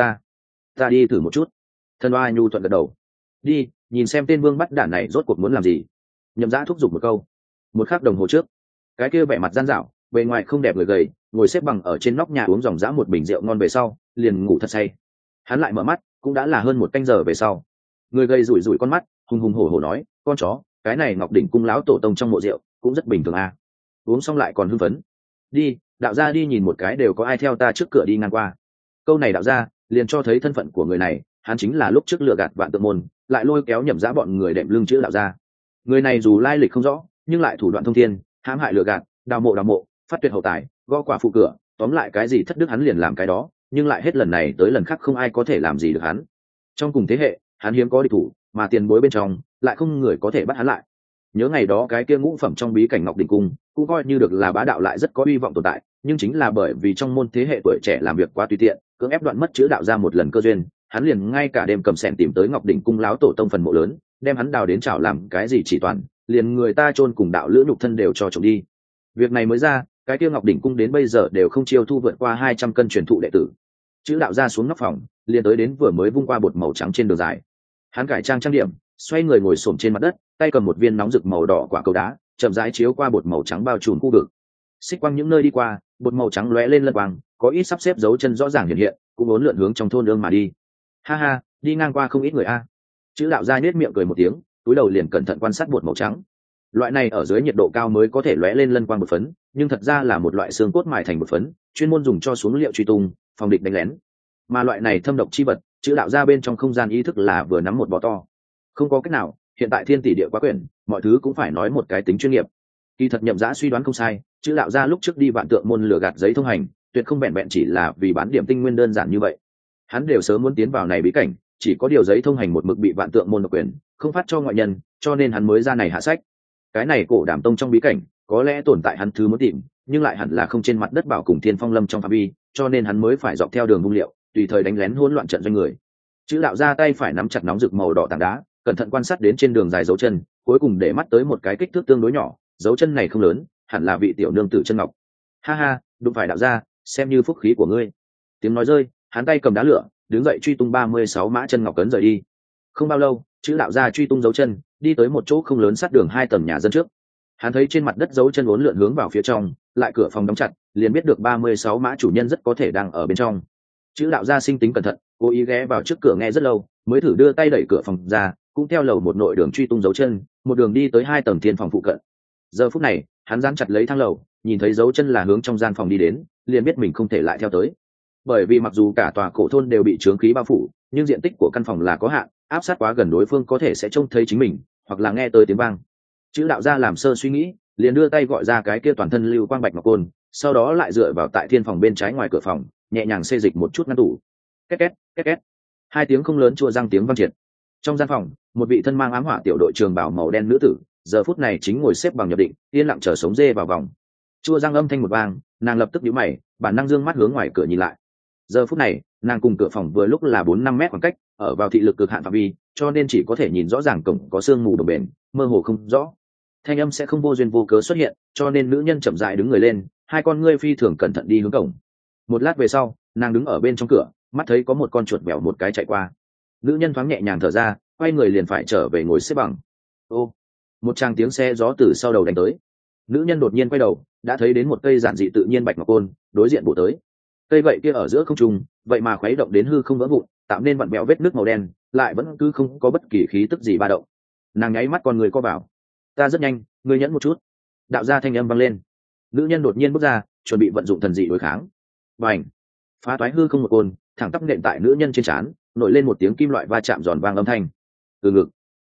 Ta đi thử một chút. Thần Hoa nhu thuận gật đầu. Đi, nhìn xem tên vương bắt đản này rốt cuộc muốn làm gì. Nhậm Dã thúc giục một câu. Một khắc đồng hồ trước, cái kia vẻ mặt gian dảo, bề ngoài không đẹp người gầy, ngồi xếp bằng ở trên nóc nhà uống dòng dã một bình rượu ngon về sau, liền ngủ thật say. Hắn lại mở mắt, cũng đã là hơn một canh giờ về sau. Người gầy rủi rủi con mắt, hùng hùng hổ hổ nói, con chó, cái này Ngọc Đỉnh cung lão tổ tông trong mộ rượu, cũng rất bình thường à. Uống xong lại còn hưng phấn. Đi, đạo gia đi nhìn một cái đều có ai theo ta trước cửa đi ngang qua. Câu này đạo gia liền cho thấy thân phận của người này, hắn chính là lúc trước lừa gạt vạn tượng môn, lại lôi kéo Nhậm Dã bọn người đệm lưng chữ đạo gia. Người này dù lai lịch không rõ, nhưng lại thủ đoạn thông thiên, hãm hại lừa gạt, đào mộ, phát tuyệt hậu tài, gõ quả phụ cửa, tóm lại cái gì thất đức hắn liền làm cái đó, nhưng lại hết lần này tới lần khác không ai có thể làm gì được hắn. Trong cùng thế hệ, hắn hiếm có địch thủ, mà tiền bối bên trong lại không người có thể bắt hắn lại. Nhớ ngày đó cái kia ngũ phẩm trong bí cảnh Ngọc Đỉnh cung, cũng coi như được là bá đạo lại rất có hy vọng tồn tại, nhưng chính là bởi vì trong môn thế hệ tuổi trẻ làm việc quá tùy tiện, cưỡng ép đoạn mất chữ đạo ra một lần cơ duyên, hắn liền ngay cả đêm cầm sẻn tìm tới Ngọc Đỉnh cung láo tổ tông phần mộ lớn, đem hắn đào đến chảo làm cái gì chỉ toàn, liền người ta chôn cùng đạo lữ nhục thân đều cho trộm đi. Việc này mới ra, cái kia Ngọc Đỉnh cung đến bây giờ đều không chiêu thu vượt qua 200 cân truyền thụ đệ tử. Chữ đạo ra xuống nóc phòng, liền tới đến vừa mới vung qua bột màu trắng trên đường dài. Hắn cải trang trang điểm, xoay người ngồi xổm trên mặt đất, tay cầm một viên nóng rực màu đỏ quả cầu đá, chậm rãi chiếu qua bột màu trắng bao trùm khu vực. Xích quang những nơi đi qua, bột màu trắng lóe lên lân quang, có ít sắp xếp dấu chân rõ ràng hiện hiện, cũng uốn lượn hướng trong thôn ương mà đi. Ha ha, đi ngang qua không ít người a. Chữ đạo gia nhếch miệng cười một tiếng, túi đầu liền cẩn thận quan sát bột màu trắng. Loại này ở dưới nhiệt độ cao mới có thể lóe lên lân quang bột phấn, nhưng thật ra là một loại xương cốt mài thành bột phấn, chuyên môn dùng cho xuống liệu truy tung, phòng địch đánh lén. Mà loại này thâm độc chi vật, chữ đạo gia bên trong không gian ý thức là vừa nắm một bò to. Không có cách nào, hiện tại thiên tỷ địa quá quyển, mọi thứ cũng phải nói một cái tính chuyên nghiệp. Kỳ thật Nhậm Dã suy đoán không sai, chữ đạo gia lúc trước đi vạn tượng môn lừa gạt giấy thông hành, tuyệt không vẹn vẹn chỉ là vì bán điểm tinh nguyên đơn giản như vậy. Hắn đều sớm muốn tiến vào này bí cảnh, chỉ có điều giấy thông hành một mực bị vạn tượng môn độc quyền, không phát cho ngoại nhân, cho nên hắn mới ra này hạ sách. Cái này cổ đảm tông trong bí cảnh, có lẽ tồn tại hắn thứ muốn tìm, nhưng lại hẳn là không trên mặt đất bảo cùng Thiên Phong Lâm trong phạm vi, cho nên hắn mới phải dọc theo đường vung liệu, tùy thời đánh lén hỗn loạn trận doanh người. Chữ đạo ra tay phải nắm chặt nóng rực màu đỏ tảng đá, cẩn thận quan sát đến trên đường dài dấu chân, cuối cùng để mắt tới một cái kích thước tương đối nhỏ, dấu chân này không lớn, hẳn là vị tiểu nương tử chân ngọc. Ha ha, đụng phải đạo gia, xem như phúc khí của ngươi. Tiếng nói rơi, hắn tay cầm đá lửa, đứng dậy truy tung 36 mã chân ngọc cấn rời đi. Không bao lâu, chữ đạo gia truy tung dấu chân, đi tới một chỗ không lớn sát đường 2 tầng nhà dân trước. Hắn thấy trên mặt đất dấu chân uốn lượn hướng vào phía trong, lại cửa phòng đóng chặt, liền biết được 36 mã chủ nhân rất có thể đang ở bên trong. Chữ đạo gia sinh tính cẩn thận, cố ý ghé vào trước cửa nghe rất lâu, mới thử đưa tay đẩy cửa phòng ra, cũng theo lầu một nội đường truy tung dấu chân, một đường đi tới 2 tầng thiên phòng phụ cận. Giờ phút này, hắn dán chặt lấy thang lầu, nhìn thấy dấu chân là hướng trong gian phòng đi đến, liền biết mình không thể lại theo tới. Bởi vì mặc dù cả tòa cổ thôn đều bị chướng khí bao phủ, nhưng diện tích của căn phòng là có hạn, áp sát quá gần đối phương có thể sẽ trông thấy chính mình, hoặc là nghe tới tiếng vang. Chữ đạo gia làm sơ suy nghĩ, liền đưa tay gọi ra cái kia toàn thân lưu quang bạch ngọc côn, sau đó lại dựa vào tại thiên phòng bên trái ngoài cửa phòng, nhẹ nhàng xê dịch một chút ngăn tủ. Két két, két két. 2 tiếng không lớn chua răng tiếng vang triệt. Trong gian phòng, một vị thân mang ám hỏa tiểu đội trường bảo màu đen nữ tử, giờ phút này chính ngồi xếp bằng nhập định, yên lặng chờ sống dê vào vòng. Chua răng âm thanh một vang, nàng lập tức nhíu mày, bản năng dương mắt hướng ngoài cửa nhìn lại. Giờ phút này, nàng cùng cửa phòng vừa lúc là 4-5 mét khoảng cách, ở vào thị lực cực hạn phạm vi, cho nên chỉ có thể nhìn rõ ràng cổng có sương mù đồng bền, mơ hồ không rõ. Thanh âm sẽ không vô duyên vô cớ xuất hiện, cho nên nữ nhân chậm rãi đứng người lên, hai con ngươi phi thường cẩn thận đi hướng cổng. Một lát về sau, nàng đứng ở bên trong cửa, mắt thấy có một con chuột bèo một cái chạy qua. Nữ nhân thoáng nhẹ nhàng thở ra, quay người liền phải trở về ngồi xếp bằng. Ô, một tràng tiếng xe gió từ sau đầu đánh tới. Nữ nhân đột nhiên quay đầu, đã thấy đến một cây giản dị tự nhiên bạch ngọc côn đối diện bổ tới. Cây gậy kia ở giữa không trung, vậy mà khuấy động đến hư không vỡ vụn, tạo nên vặn vẹo vết nước màu đen, lại vẫn cứ không có bất kỳ khí tức gì ba động. Nàng nháy mắt con người co vào. Ta rất nhanh, ngươi nhẫn một chút. Đạo gia thanh âm vang lên. Nữ nhân đột nhiên bước ra, chuẩn bị vận dụng thần dị đối kháng. Bành! Phá toái hư không một côn, thẳng tắp nện tại nữ nhân trên trán, nổi lên một tiếng kim loại va chạm giòn vang âm thanh. Từ ngực.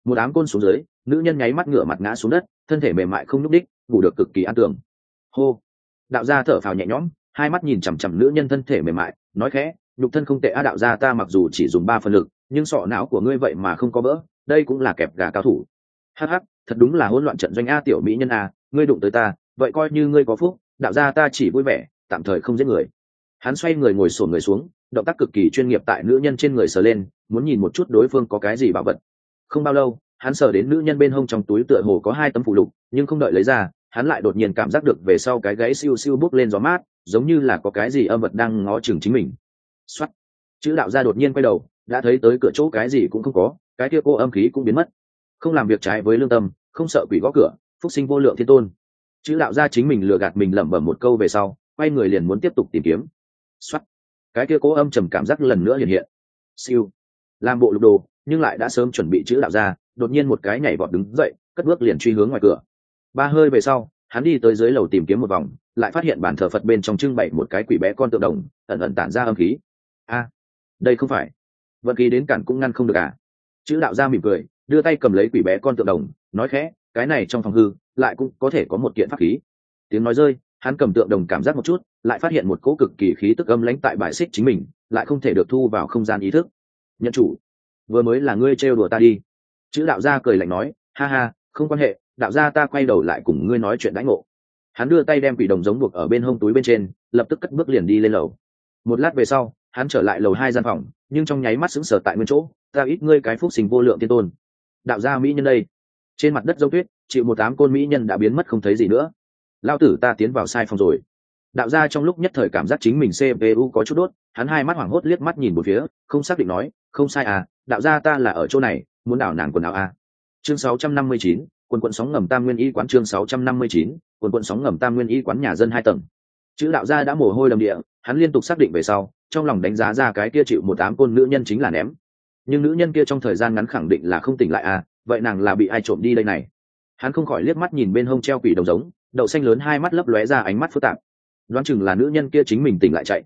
Một ám côn xuống dưới, nữ nhân nháy mắt ngửa mặt ngã xuống đất, thân thể mềm mại không nhúc đích, ngủ được cực kỳ an tường. Hô. Đạo gia thở phào nhẹ nhõm, hai mắt nhìn chằm chằm nữ nhân thân thể mềm mại, nói khẽ, nhục thân không tệ a. Đạo gia ta mặc dù chỉ dùng 3 phần lực, nhưng sọ não của ngươi vậy mà không có vỡ, đây cũng là kẹp gà cao thủ. Hắc hắc, thật đúng là hỗn loạn trận doanh a. Tiểu mỹ nhân a, ngươi đụng tới ta, vậy coi như ngươi có phúc. Đạo gia ta chỉ vui vẻ, tạm thời không giết người. Hắn xoay người ngồi xổm người xuống, động tác cực kỳ chuyên nghiệp tại nữ nhân trên người sờ lên, muốn nhìn một chút đối phương có cái gì bảo vật. Không bao lâu, hắn sờ đến nữ nhân bên hông, trong túi tựa hồ có 2 tấm phù lục, nhưng không đợi lấy ra, hắn lại đột nhiên cảm giác được về sau cái gáy siêu siêu bốc lên gió mát, giống như là có cái gì âm vật đang ngó chừng chính mình. Soát. Chữ đạo gia đột nhiên quay đầu, đã thấy tới cửa chỗ cái gì cũng không có, cái kia cô âm khí cũng biến mất. Không làm việc trái với lương tâm, không sợ quỷ gõ cửa, phúc sinh vô lượng thiên tôn. Chữ đạo gia chính mình lừa gạt mình lẩm bẩm một câu về sau, quay người liền muốn tiếp tục tìm kiếm. Soát. Cái kia cố âm trầm cảm giác lần nữa hiện hiện. Siêu. Làm bộ lục đồ, nhưng lại đã sớm chuẩn bị chữ đạo gia, đột nhiên một cái nhảy vọt đứng dậy, cất bước liền truy hướng ngoài cửa. 3 hơi về sau, hắn đi tới dưới lầu tìm kiếm một vòng, lại phát hiện bàn thờ Phật bên trong trưng bày một cái quỷ bé con tượng đồng, ẩn ẩn tản ra âm khí. A, đây không phải vận khí đến cản cũng ngăn không được à? Chữ đạo gia mỉm cười, đưa tay cầm lấy quỷ bé con tượng đồng, nói khẽ, cái này trong phòng hư lại cũng có thể có một kiện pháp khí. Tiếng nói rơi, hắn cầm tượng đồng cảm giác một chút, lại phát hiện một cỗ cực kỳ khí tức âm lãnh tại bài xích chính mình, lại không thể được thu vào không gian ý thức. Nhận chủ, vừa mới là ngươi trêu đùa ta đi. Chữ đạo gia cười lạnh nói, ha ha, không quan hệ, đạo gia ta quay đầu lại cùng ngươi nói chuyện đãi ngộ. Hắn đưa tay đem quỷ đồng giống buộc ở bên hông túi bên trên, lập tức cất bước liền đi lên lầu. Một lát về sau, hắn trở lại lầu 2 gian phòng, nhưng trong nháy mắt sững sờ tại nguyên chỗ, ta ít ngươi cái phúc sinh vô lượng thiên tôn. Đạo gia mỹ nhân đây. Trên mặt đất giống tuyết, chịu một ám côn mỹ nhân đã biến mất không thấy gì nữa. Lao tử ta tiến vào sai phòng rồi. Đạo gia trong lúc nhất thời cảm giác chính mình CPU có chút đốt, hắn hai mắt hoảng hốt liếc mắt nhìn một phía, không xác định nói, không sai à, đạo gia ta là ở chỗ này, muốn đảo nàng quần áo à. Chương 659, quần quận sóng ngầm Tam Nguyên Y quán. Chương 659, quần quận sóng ngầm Tam Nguyên Y quán, nhà dân 2 tầng. Chữ đạo gia đã mồ hôi đầm địa, hắn liên tục xác định về sau, trong lòng đánh giá ra cái kia chịu một ám côn nữ nhân chính là ném. Nhưng nữ nhân kia trong thời gian ngắn khẳng định là không tỉnh lại à, vậy nàng là bị ai trộm đi đây này? Hắn không khỏi liếc mắt nhìn bên hông treo quỷ đồng giống, đậu xanh lớn hai mắt lấp lóe ra ánh mắt phức tạp. Đoán chừng là nữ nhân kia chính mình tỉnh lại chạy.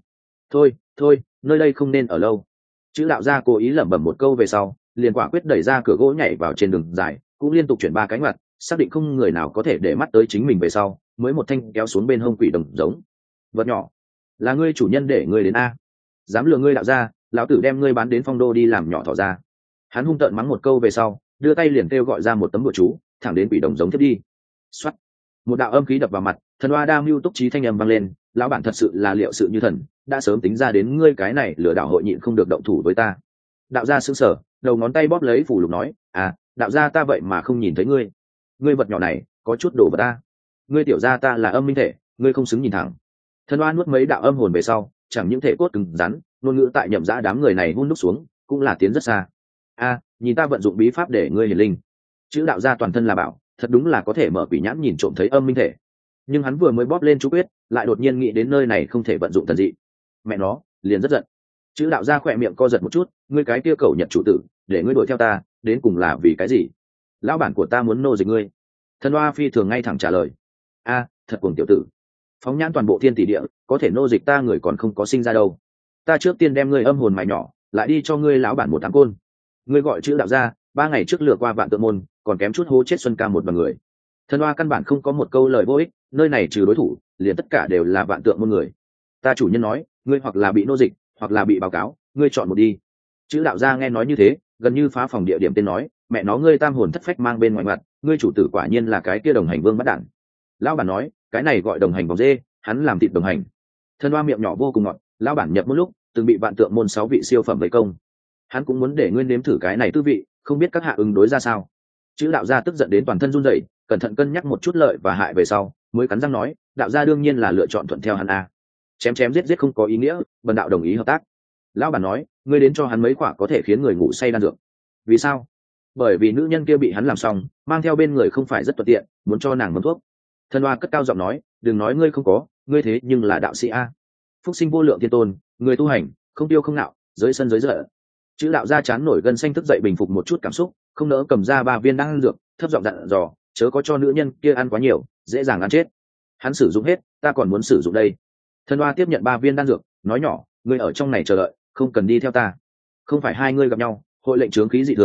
Thôi, nơi đây không nên ở lâu. Chữ đạo gia cố ý lẩm bẩm một câu về sau, liền quả quyết đẩy ra cửa gỗ nhảy vào trên đường dài, cũng liên tục chuyển 3 cánh mặt, xác định không người nào có thể để mắt tới chính mình về sau, mới một thanh kéo xuống bên hông quỷ đồng giống. Vật nhỏ, là ngươi chủ nhân để ngươi đến a? Dám lừa ngươi đạo gia, lão tử đem ngươi bán đến Phong Đô đi làm nhỏ thỏ ra. Hắn hung tợn mắng một câu về sau, đưa tay liền kêu gọi ra một tấm bùa chú, thẳng đến quỷ đồng giống tiếp đi. Soát. Một đạo âm khí đập vào mặt, thần oa đa mưu túc trí thanh âm vang lên, lão bản thật sự là liệu sự như thần, đã sớm tính ra đến ngươi cái này lừa đảo hội nhịn không được động thủ với ta. Đạo gia sững sờ, đầu ngón tay bóp lấy phủ lục nói, à, đạo gia ta vậy mà không nhìn thấy ngươi. Ngươi vật nhỏ này có chút đồ vật ta. Ngươi tiểu gia ta là âm minh thể, ngươi không xứng nhìn thẳng. Thần oa nuốt mấy đạo âm hồn về sau, chẳng những thể cốt cứng rắn, ngôn ngữ tại nhậm dã đám người này hun đúc xuống, cũng là tiến rất xa. A, nhìn ta vận dụng bí pháp để ngươi hiển linh. Chữ đạo gia toàn thân là bảo, thật đúng là có thể mở quỷ nhãn nhìn trộm thấy âm minh thể. Nhưng hắn vừa mới bóp lên chú quyết, lại đột nhiên nghĩ đến nơi này không thể vận dụng thần dị. Mẹ nó, liền rất giận. Chữ đạo gia khỏe miệng co giật một chút, ngươi cái kia cầu nhật chủ tử, để ngươi đuổi theo ta, đến cùng là vì cái gì? Lão bản của ta muốn nô dịch ngươi. Thần oa phi thường ngay thẳng trả lời. A, thật cuồng tiểu tử. Phóng nhãn toàn bộ thiên tỷ địa, có thể nô dịch ta người còn không có sinh ra đâu. Ta trước tiên đem ngươi âm hồn mày nhỏ, lại đi cho ngươi lão bản một tháng côn. Ngươi gọi chữ đạo gia, 3 ngày trước lừa qua vạn tượng môn, còn kém chút hố chết Xuân Ca một bằng người. Thần oa căn bản không có một câu lời vô ích, nơi này trừ đối thủ, liền tất cả đều là vạn tượng môn người. Ta chủ nhân nói, ngươi hoặc là bị nô dịch, hoặc là bị báo cáo, ngươi chọn một đi. Chữ đạo gia nghe nói như thế, gần như phá phòng địa điểm tên nói, mẹ nó ngươi tam hồn thất phách mang bên ngoài mặt, ngươi chủ tử quả nhiên là cái kia đồng hành vương bắt đản. Lão bản nói, cái này gọi đồng hành vòng dê, hắn làm thịt đồng hành. Thần oa miệng nhỏ vô cùng ngọt, lão bản nhập một lúc, từng bị vạn tượng môn 6 vị siêu phẩm vây công. Hắn cũng muốn để ngươi nếm thử cái này tư vị, không biết các hạ ứng đối ra sao. Chữ đạo gia tức giận đến toàn thân run rẩy, cẩn thận cân nhắc một chút lợi và hại về sau, mới cắn răng nói, đạo gia đương nhiên là lựa chọn thuận theo hắn a. Chém chém giết giết không có ý nghĩa, bần đạo đồng ý hợp tác. Lão bản nói, ngươi đến cho hắn mấy quả có thể khiến người ngủ say đan dược. Vì sao? Bởi vì nữ nhân kia bị hắn làm xong, mang theo bên người không phải rất thuận tiện, muốn cho nàng mớm thuốc. Thần oa cất cao giọng nói, đừng nói ngươi không có, ngươi thế nhưng là đạo sĩ a. Phúc sinh vô lượng thiên tôn, người tu hành, không tiêu không nạo, giới sân giới dở. Chữ đạo gia chán nổi gân xanh thức dậy bình phục một chút cảm xúc, không nỡ cầm ra 3 viên đan dược, thấp giọng dặn dò, chớ có cho nữ nhân kia ăn quá nhiều, dễ dàng ăn chết. Hắn sử dụng hết, ta còn muốn sử dụng đây. Thần oa tiếp nhận 3 viên đan dược, nói nhỏ, ngươi ở trong này chờ đợi, không cần đi theo ta. Không phải hai ngươi gặp nhau, hội lệnh chướng khí dị thường,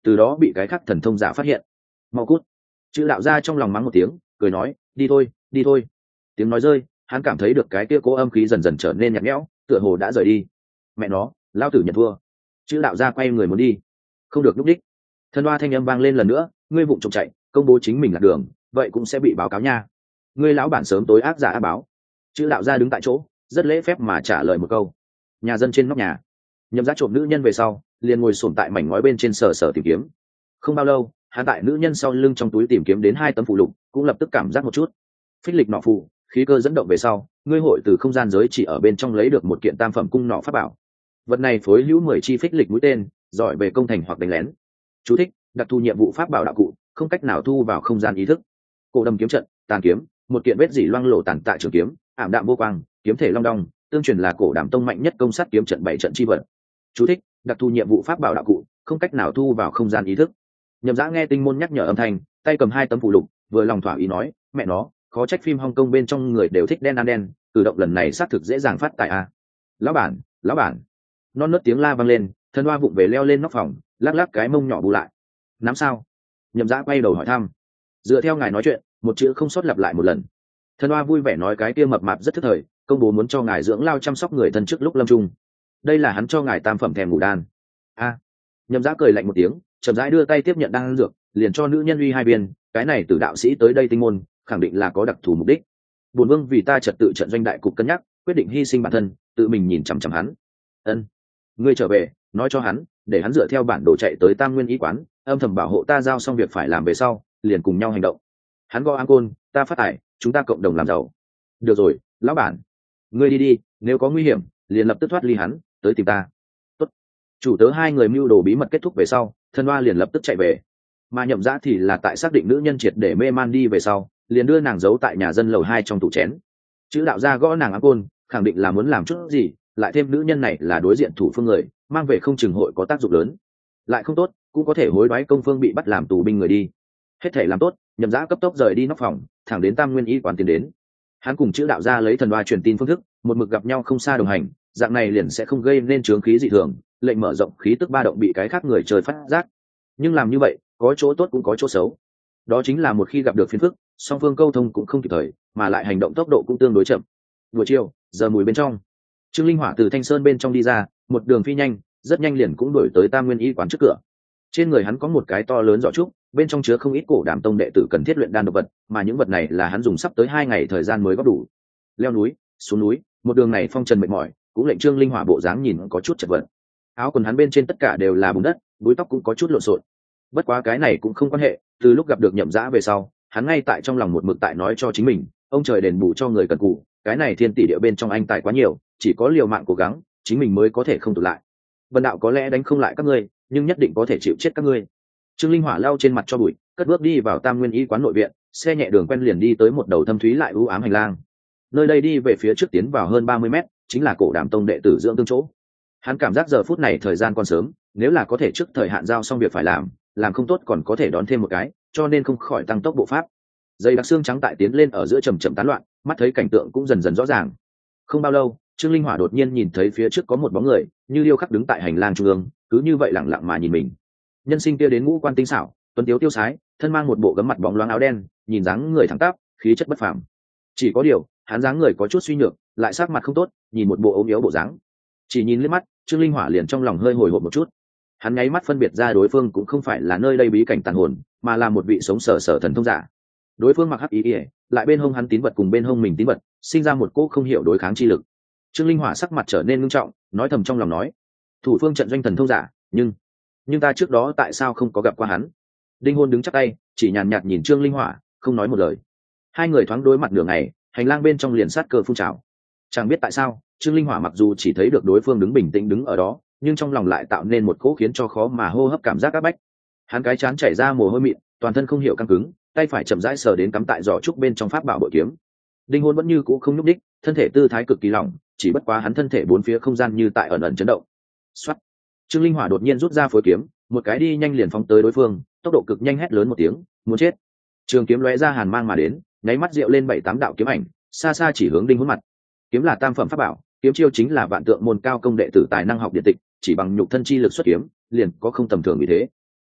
từ đó bị cái khác thần thông giả phát hiện. Mau cút. Chữ đạo gia trong lòng mắng một tiếng, cười nói, đi thôi, đi thôi. Tiếng nói rơi, hắn cảm thấy được cái kia cố âm khí dần dần trở nên nhạt nhẽo, tựa hồ đã rời đi. Mẹ nó, lao tử nhận thua. Chữ đạo gia quay người muốn đi, không được lúc đích. Thân Hoa thanh âm vang lên lần nữa, ngươi vụng trộm chạy, công bố chính mình là đường, vậy cũng sẽ bị báo cáo nha. Ngươi lão bản sớm tối ác giả á báo. Chữ đạo gia đứng tại chỗ, rất lễ phép mà trả lời một câu. Nhà dân trên nóc nhà, Nhậm Giá trộm nữ nhân về sau, liền ngồi xổm tại mảnh ngói bên trên sờ sờ tìm kiếm. Không bao lâu, hắn tại nữ nhân sau lưng trong túi tìm kiếm đến 2 tấm phụ lục, cũng lập tức cảm giác một chút. Phích lịch nọ phù, khí cơ dẫn động về sau, ngươi hội từ không gian giới chỉ ở bên trong lấy được một kiện tam phẩm cung nọ pháp bảo. Vật này phối hữu 10 chi phích lịch mũi tên, giỏi về công thành hoặc đánh lén. Chú thích: đặc thù nhiệm vụ pháp bảo đạo cụ, không cách nào thu vào không gian ý thức. Cổ đầm kiếm trận, tàn kiếm, một kiện vết dỉ loang lổ tàn tại trường kiếm, ảm đạm vô quang, kiếm thể long đong, tương truyền là cổ đảm tông mạnh nhất công sát kiếm trận 7 trận chi vật. Chú thích: đặc thù nhiệm vụ pháp bảo đạo cụ, không cách nào thu vào không gian ý thức. Nhậm Dã nghe tinh môn nhắc nhở âm thanh, tay cầm 2 tấm phụ lục, vừa lòng thỏa ý nói, mẹ nó, khó trách phim Hong Kong bên trong người đều thích đen ăn đen, cử động lần này xác thực dễ dàng phát tài a. Lão bản, lão bản. Non nớt tiếng la vang lên, Thân Hoa vụng về leo lên nóc phòng, lắc lắc cái mông nhỏ bù lại. Nắm sao? Nhậm Dã quay đầu hỏi thăm. Dựa theo ngài nói chuyện, một chữ không sót lặp lại một lần. Thân Hoa vui vẻ nói, cái kia mập mạp rất thức thời, công bố muốn cho ngài dưỡng lao chăm sóc người thân trước lúc lâm chung. Đây là hắn cho ngài tam phẩm thèm ngủ đan. A. Nhậm Dã cười lạnh một tiếng, chậm rãi đưa tay tiếp nhận đan dược, liền cho nữ nhân uy 2 viên. Cái này từ đạo sĩ tới đây tinh môn, khẳng định là có đặc thù mục đích. Bổn vương vì ta trật tự trận doanh đại cục cân nhắc, quyết định hy sinh bản thân, tự mình nhìn chằm chằm hắn. Ân, ngươi trở về, nói cho hắn, để hắn dựa theo bản đồ chạy tới Tam Nguyên Y quán, âm thầm bảo hộ ta, giao xong việc phải làm về sau, liền cùng nhau hành động. Hắn gõ ang côn, ta phát tài, chúng ta cộng đồng làm giàu. Được rồi, lão bản, ngươi đi đi, nếu có nguy hiểm, liền lập tức thoát ly hắn, tới tìm ta. Tốt. Chủ tớ 2 người mưu đồ bí mật kết thúc về sau, Thân Hoa liền lập tức chạy về. Mà Nhậm Dã thì là tại xác định nữ nhân triệt để mê man đi về sau, liền đưa nàng giấu tại nhà dân lầu 2 trong tủ chén. Chữ đạo gia gõ nàng ám côn, khẳng định là muốn làm chút gì, lại thêm nữ nhân này là đối diện thủ phương người, mang về không chừng hội có tác dụng lớn. Lại không tốt, cũng có thể hối đoái công phương bị bắt làm tù binh người đi. Hết thể làm tốt, Nhậm Dã cấp tốc rời đi nóc phòng, thẳng đến Tam Nguyên Y quán tiến đến. Hắn cùng chữ đạo gia lấy Thần Hoa truyền tin phương thức, một mực gặp nhau không xa đồng hành, dạng này liền sẽ không gây nên chướng khí dị thường, lệnh mở rộng khí tức ba động bị cái khác người trời phát giác. Nhưng làm như vậy, có chỗ tốt cũng có chỗ xấu. Đó chính là một khi gặp được phiền phức, song phương câu thông cũng không kịp thời, mà lại hành động tốc độ cũng tương đối chậm. Buổi chiều, giờ mùi bên trong, Trương Linh Hỏa từ Thanh Sơn bên trong đi ra, một đường phi nhanh, rất nhanh liền cũng đuổi tới Tam Nguyên Y quán trước cửa. Trên người hắn có một cái to lớn giỏ trúc, bên trong chứa không ít cổ Đảm tông đệ tử cần thiết luyện đan độc vật, mà những vật này là hắn dùng sắp tới 2 ngày thời gian mới góp đủ. Leo núi, xuống núi, một đường này phong trần mệt mỏi, cũng lệnh Trương Linh Hỏa bộ dáng nhìn có chút chật vật. Áo quần hắn bên trên tất cả đều là bùn đất, búi tóc cũng có chút lộn xộn. Bất quá cái này cũng không quan hệ, từ lúc gặp được Nhậm Dã về sau, hắn ngay tại trong lòng một mực tại nói cho chính mình, ông trời đền bù cho người cần cù, cái này thiên tỷ địa bên trong anh tài quá nhiều, chỉ có liều mạng cố gắng, chính mình mới có thể không tụt lại. Vân đạo có lẽ đánh không lại các ngươi, nhưng nhất định có thể chịu chết các ngươi. Trương Linh Hỏa lau trên mặt cho bụi, cất bước đi vào Tam Nguyên Y quán nội viện, xe nhẹ đường quen liền đi tới một đầu thâm thúy lại u ám hành lang. Nơi đây đi về phía trước tiến vào hơn 30 mét, chính là cổ Đảm tông đệ tử dưỡng tương chỗ. Hắn cảm giác giờ phút này thời gian còn sớm, nếu là có thể trước thời hạn giao xong việc phải làm không tốt còn có thể đón thêm một cái, cho nên không khỏi tăng tốc bộ pháp. Dây đặc xương trắng tại tiến lên ở giữa chầm chậm tán loạn, mắt thấy cảnh tượng cũng dần dần rõ ràng. Không bao lâu, Trương Linh Hỏa đột nhiên nhìn thấy phía trước có một bóng người, như điêu khắc đứng tại hành lang trung ương, cứ như vậy lặng lặng mà nhìn mình. Nhân sinh kia đến ngũ quan tinh xảo, tuấn tiếu tiêu sái, thân mang một bộ gấm mặt bóng loáng áo đen, nhìn dáng người thẳng tắp, khí chất bất phàm. Chỉ có điều, hắn dáng người có chút suy nhược, lại sắc mặt không tốt, nhìn một bộ ốm yếu bộ dáng. Chỉ nhìn liếc mắt, Trương Linh Hỏa liền trong lòng hơi hồi hộp một chút. Hắn nháy mắt phân biệt ra đối phương cũng không phải là nơi đây bí cảnh tàn hồn, mà là một vị sống sờ sờ thần thông giả. Đối phương mặc hắc ý ỉa, lại bên hông hắn tín vật cùng bên hông mình tín vật, sinh ra một cỗ không hiểu đối kháng chi lực. Trương Linh Hỏa sắc mặt trở nên ngưng trọng, nói thầm trong lòng nói: thủ phương trận doanh thần thông giả, nhưng ta trước đó tại sao không có gặp qua hắn? Đinh Hôn đứng chắp tay, chỉ nhàn nhạt nhìn Trương Linh Hỏa, không nói một lời. 2 người thoáng đối mặt nửa ngày, hành lang bên trong liền sát cơ phun trào. Chẳng biết tại sao, Trương Linh Hỏa mặc dù chỉ thấy được đối phương đứng bình tĩnh đứng ở đó, nhưng trong lòng lại tạo nên một cỗ khiến cho khó mà hô hấp cảm giác áp bách. Hắn cái trán chảy ra mồ hôi mịn, toàn thân không hiểu căng cứng, tay phải chậm rãi sờ đến cắm tại giỏ trúc bên trong pháp bảo bội kiếm. Đinh Hôn vẫn như cũ không nhúc đích, thân thể tư thái cực kỳ lỏng, chỉ bất quá hắn thân thể bốn phía không gian như tại ẩn ẩn chấn động. Soát. Trương Linh Hỏa đột nhiên rút ra phối kiếm, một cái đi nhanh liền phóng tới đối phương, tốc độ cực nhanh, hét lớn một tiếng, muốn chết. Trường kiếm lóe ra hàn mang mà đến, nháy mắt diệu lên 7-8 đạo kiếm ảnh, xa xa chỉ hướng Đinh Hôn mặt. Kiếm là tam phẩm pháp bảo, kiếm chiêu chính là vạn tượng môn cao công đệ tử tài năng học điện tịch, chỉ bằng nhục thân chi lực xuất kiếm, liền có không tầm thường như thế.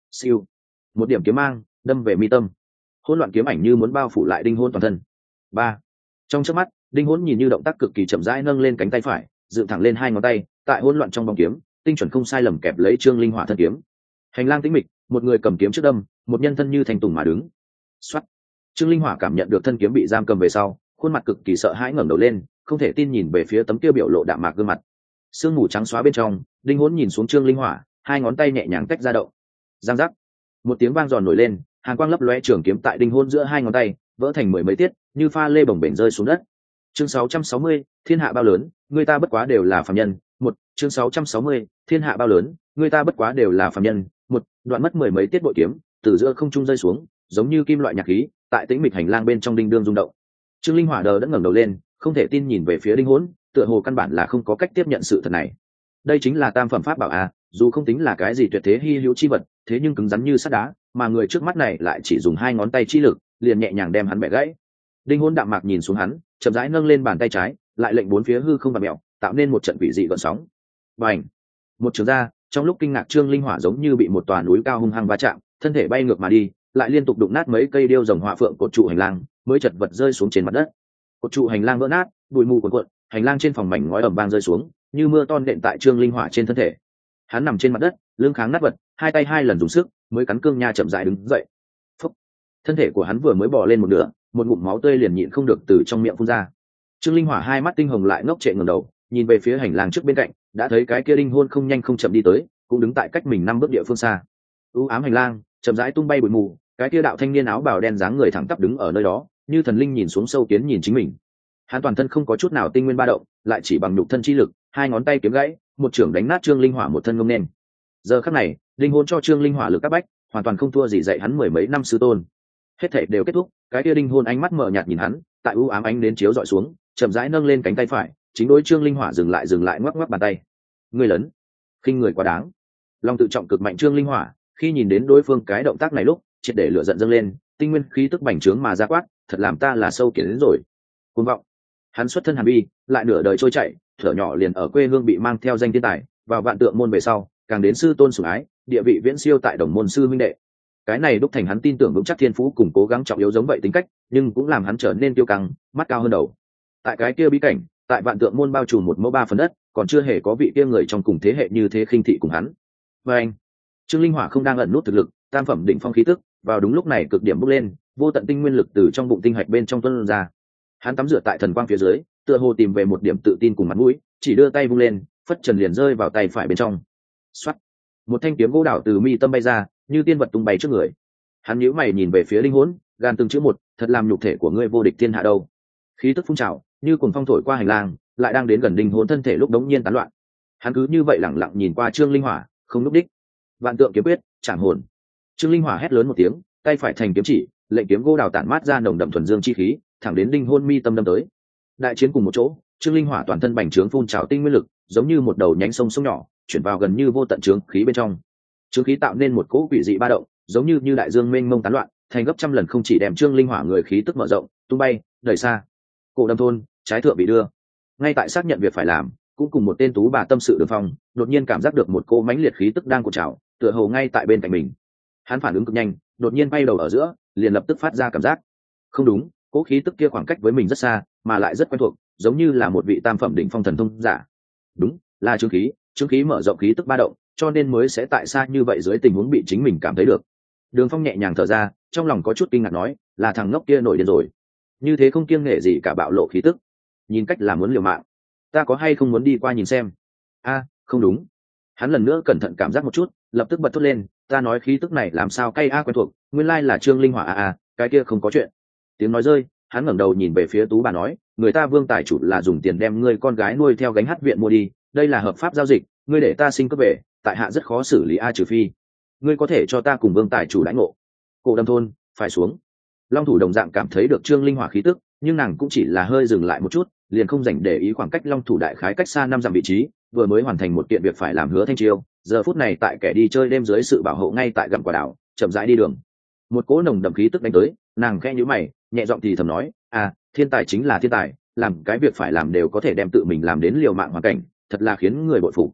Siêu, một điểm kiếm mang đâm về mi tâm, hỗn loạn kiếm ảnh như muốn bao phủ lại đinh hôn toàn thân. Ba, trong chớp mắt đinh hôn nhìn như động tác cực kỳ chậm rãi nâng lên cánh tay phải, dựng thẳng lên hai ngón tay, tại hỗn loạn trong bóng kiếm tinh chuẩn không sai lầm kẹp lấy Trương Linh Hỏa thân kiếm. Hành lang tĩnh mịch, một người cầm kiếm trước đâm, một nhân thân như thành tùng mà đứng. Soát. Trương Linh Hỏa cảm nhận được thân kiếm bị giam cầm về sau, khuôn mặt cực kỳ sợ hãi ngẩng đầu lên, không thể tin nhìn về phía tấm kia biểu lộ đạm mạc gương mặt. Sương mù trắng xóa bên trong, đinh hỗn nhìn xuống Trương Linh Hỏa, hai ngón tay nhẹ nhàng tách ra động. Giang giác. Một tiếng vang giòn nổi lên, hàn quang lấp lóe, trường kiếm tại đinh hỗn giữa hai ngón tay vỡ thành mười mấy tiết, như pha lê bồng bềnh rơi xuống đất. Chương 660, thiên hạ bao lớn, người ta bất quá đều là phàm nhân. Một, chương 660, thiên hạ bao lớn, người ta bất quá đều là phàm nhân. Một, đoạn mất mười mấy tiết bội kiếm, từ giữa không trung rơi xuống, giống như kim loại nhạc khí, tại tĩnh mịch hành lang bên trong đinh đương rung động. Trương Linh Hỏa đờ đẫn ngẩng đầu lên, không thể tin nhìn về phía đinh hỗn, tựa hồ căn bản là không có cách tiếp nhận sự thật này. Đây chính là tam phẩm pháp bảo à, dù không tính là cái gì tuyệt thế hi hữu chi vật, thế nhưng cứng rắn như sắt đá, mà người trước mắt này lại chỉ dùng hai ngón tay chi lực, liền nhẹ nhàng đem hắn bẻ gãy. Đinh hỗn đạm mạc nhìn xuống hắn, chậm rãi nâng lên bàn tay trái, lại lệnh bốn phía hư không vặn mèo, tạo nên một trận quỷ dị gợn sóng. Bành! Một trường ra, trong lúc kinh ngạc Trương Linh Hỏa giống như bị một tòa núi cao hung hăng va chạm, thân thể bay ngược mà đi, lại liên tục đụng nát mấy cây điêu rồng hỏa phượng cột trụ hành lang, mới chật vật rơi xuống trên mặt đất. Cột trụ hành lang vỡ nát, bụi mù cuồn cuộn, hành lang trên phòng mảnh ngói ầm vang rơi xuống, như mưa ton nện tại Trương Linh Hỏa trên thân thể. Hắn nằm trên mặt đất, lưng kháng nát vật, hai tay hai lần dùng sức, mới cắn cương nha chậm rãi đứng dậy. Phúc. Thân thể của hắn vừa mới bò lên một nửa, một ngụm máu tươi liền nhịn không được từ trong miệng phun ra. Trương Linh Hỏa hai mắt tinh hồng lại ngốc trệ ngẩng đầu, nhìn về phía hành lang trước bên cạnh, đã thấy cái kia đinh hôn không nhanh không chậm đi tới, cũng đứng tại cách mình 5 bước địa phương xa. U ám hành lang, chậm rãi tung bay bụi mù, cái kia đạo thanh niên áo bào đen dáng người thẳng tắp đứng ở nơi đó, như thần linh nhìn xuống sâu kiến nhìn chính mình. Hắn toàn thân không có chút nào tinh nguyên ba động, lại chỉ bằng nhục thân chi lực, hai ngón tay kiếm gãy, một chưởng đánh nát Trương Linh Hỏa một thân ngông nên. Giờ khắc này, đinh hôn cho Trương Linh Hỏa lực các bách, hoàn toàn không thua gì dạy hắn mười mấy năm sư tôn. Hết thảy đều kết thúc, cái kia đinh hôn ánh mắt mờ nhạt nhìn hắn, tại u ám ánh đến chiếu dọi xuống, chậm rãi nâng lên cánh tay phải, chính đối Trương Linh Hỏa dừng lại ngoắc ngoắc bàn tay. Ngươi lớn, khinh người quá đáng. Long tự trọng cực mạnh Trương Linh Hỏa, khi nhìn đến đối phương cái động tác này lúc, triệt để lửa giận dâng lên, tinh nguyên khí tức bành trướng mà ra quát, thật làm ta là sâu kiến đến rồi. Cuồng vọng. Hắn xuất thân hàn bi, lại nửa đời trôi chảy, thở nhỏ liền ở quê hương bị mang theo danh thiên tài, vào vạn tượng môn về sau, càng đến sư tôn sủng ái, địa vị viễn siêu tại đồng môn sư minh đệ. Cái này đúc thành hắn tin tưởng vững chắc thiên phú cùng cố gắng trọng yếu giống vậy tính cách, nhưng cũng làm hắn trở nên kiêu căng, mắt cao hơn đầu. Tại cái kia bí cảnh, tại vạn tượng môn bao trùm một mẫu ba phần đất, còn chưa hề có vị kia người trong cùng thế hệ như thế khinh thị cùng hắn. Và anh, Trương Linh Hỏa không đang ẩn nút thực lực, tam phẩm đỉnh phong khí tức, vào đúng lúc này cực điểm bốc lên, vô tận tinh nguyên lực từ trong bụng tinh hạch bên trong tuôn ra. Hắn tắm rửa tại thần quang phía dưới, tựa hồ tìm về một điểm tự tin cùng mặt mũi, chỉ đưa tay vung lên, phất trần liền rơi vào tay phải bên trong. Soát, một thanh kiếm gỗ đảo từ mi tâm bay ra, như tiên vật tung bay trước người. Hắn nhíu mày nhìn về phía linh hồn, gan từng chữ một, thật làm nhục thể của ngươi vô địch thiên hạ đâu. Khí tức phun trào, như cuồng phong thổi qua hành lang, lại đang đến gần linh hồn thân thể lúc đống nhiên tán loạn. Hắn cứ như vậy lẳng lặng nhìn qua Trương Linh Hỏa, không lúc đích. Vạn tượng kiếm quyết, trảm hồn. Trương Linh Hỏa hét lớn một tiếng, tay phải thành kiếm chỉ, lệnh kiếm gỗ đào tản mát ra nồng đậm thuần dương chi khí, thẳng đến linh hồn mi tâm đâm tới. Đại chiến cùng một chỗ, Trương Linh Hỏa toàn thân bành trướng phun trào tinh nguyên lực, giống như một đầu nhánh sông nhỏ, chuyển vào gần như vô tận trướng khí bên trong. Trướng khí tạo nên một cỗ quỷ dị ba động, giống như đại dương mênh mông tán loạn, thành gấp trăm lần không chỉ đem Trương Linh Hỏa người khí tức mở rộng, tung bay, đẩy xa. Cổ Đâm thôn, trái thượng bị đưa. Ngay tại xác nhận việc phải làm, cũng cùng một tên tú bà tâm sự Đường Phong, đột nhiên cảm giác được một cỗ mãnh liệt khí tức đang cuộn trào, tựa hồ ngay tại bên cạnh mình. Hắn phản ứng cực nhanh, đột nhiên bay đầu ở giữa, liền lập tức phát ra cảm giác không đúng, cỗ khí tức kia khoảng cách với mình rất xa, mà lại rất quen thuộc, giống như là một vị tam phẩm đỉnh phong thần thông giả. Đúng, là trướng khí mở rộng khí tức ba động, cho nên mới sẽ tại xa như vậy dưới tình huống bị chính mình cảm thấy được. Đường Phong nhẹ nhàng thở ra, trong lòng có chút kinh ngạc nói, là thằng ngốc kia nổi điên rồi, như thế không kiêng nể gì cả bạo lộ khí tức, nhìn cách là muốn liều mạng. Ta có hay không muốn đi qua nhìn xem? A, không đúng. Hắn lần nữa cẩn thận cảm giác một chút, lập tức bật thốt lên, ta nói khí tức này làm sao cay quen thuộc, nguyên lai là Trương Linh Hỏa cái kia không có chuyện. Tiếng nói rơi, hắn ngẩng đầu nhìn về phía tú bà nói, người ta Vương tài chủ là dùng tiền đem ngươi con gái nuôi theo gánh hát viện mua đi, đây là hợp pháp giao dịch, ngươi để ta sinh cấp về, tại hạ rất khó xử lý trừ phi ngươi có thể cho ta cùng Vương tài chủ đãi ngộ. Cổ Đâm thôn, phải xuống. Long thủ đồng dạng cảm thấy được Trương Linh Hỏa khí tức, nhưng nàng cũng chỉ là hơi dừng lại một chút, liền không dành để ý khoảng cách Long thủ đại khái cách xa 5 dặm vị trí, vừa mới hoàn thành một kiện việc phải làm Hứa Thanh Chiêu, giờ phút này tại kẻ đi chơi đêm dưới sự bảo hộ ngay tại gặm quả đảo, chậm rãi đi đường. Một cỗ nồng đậm khí tức đánh tới, nàng khẽ nhíu mày, nhẹ giọng thì thầm nói, thiên tài chính là thiên tài, làm cái việc phải làm đều có thể đem tự mình làm đến liều mạng hoàn cảnh, thật là khiến người bội phục.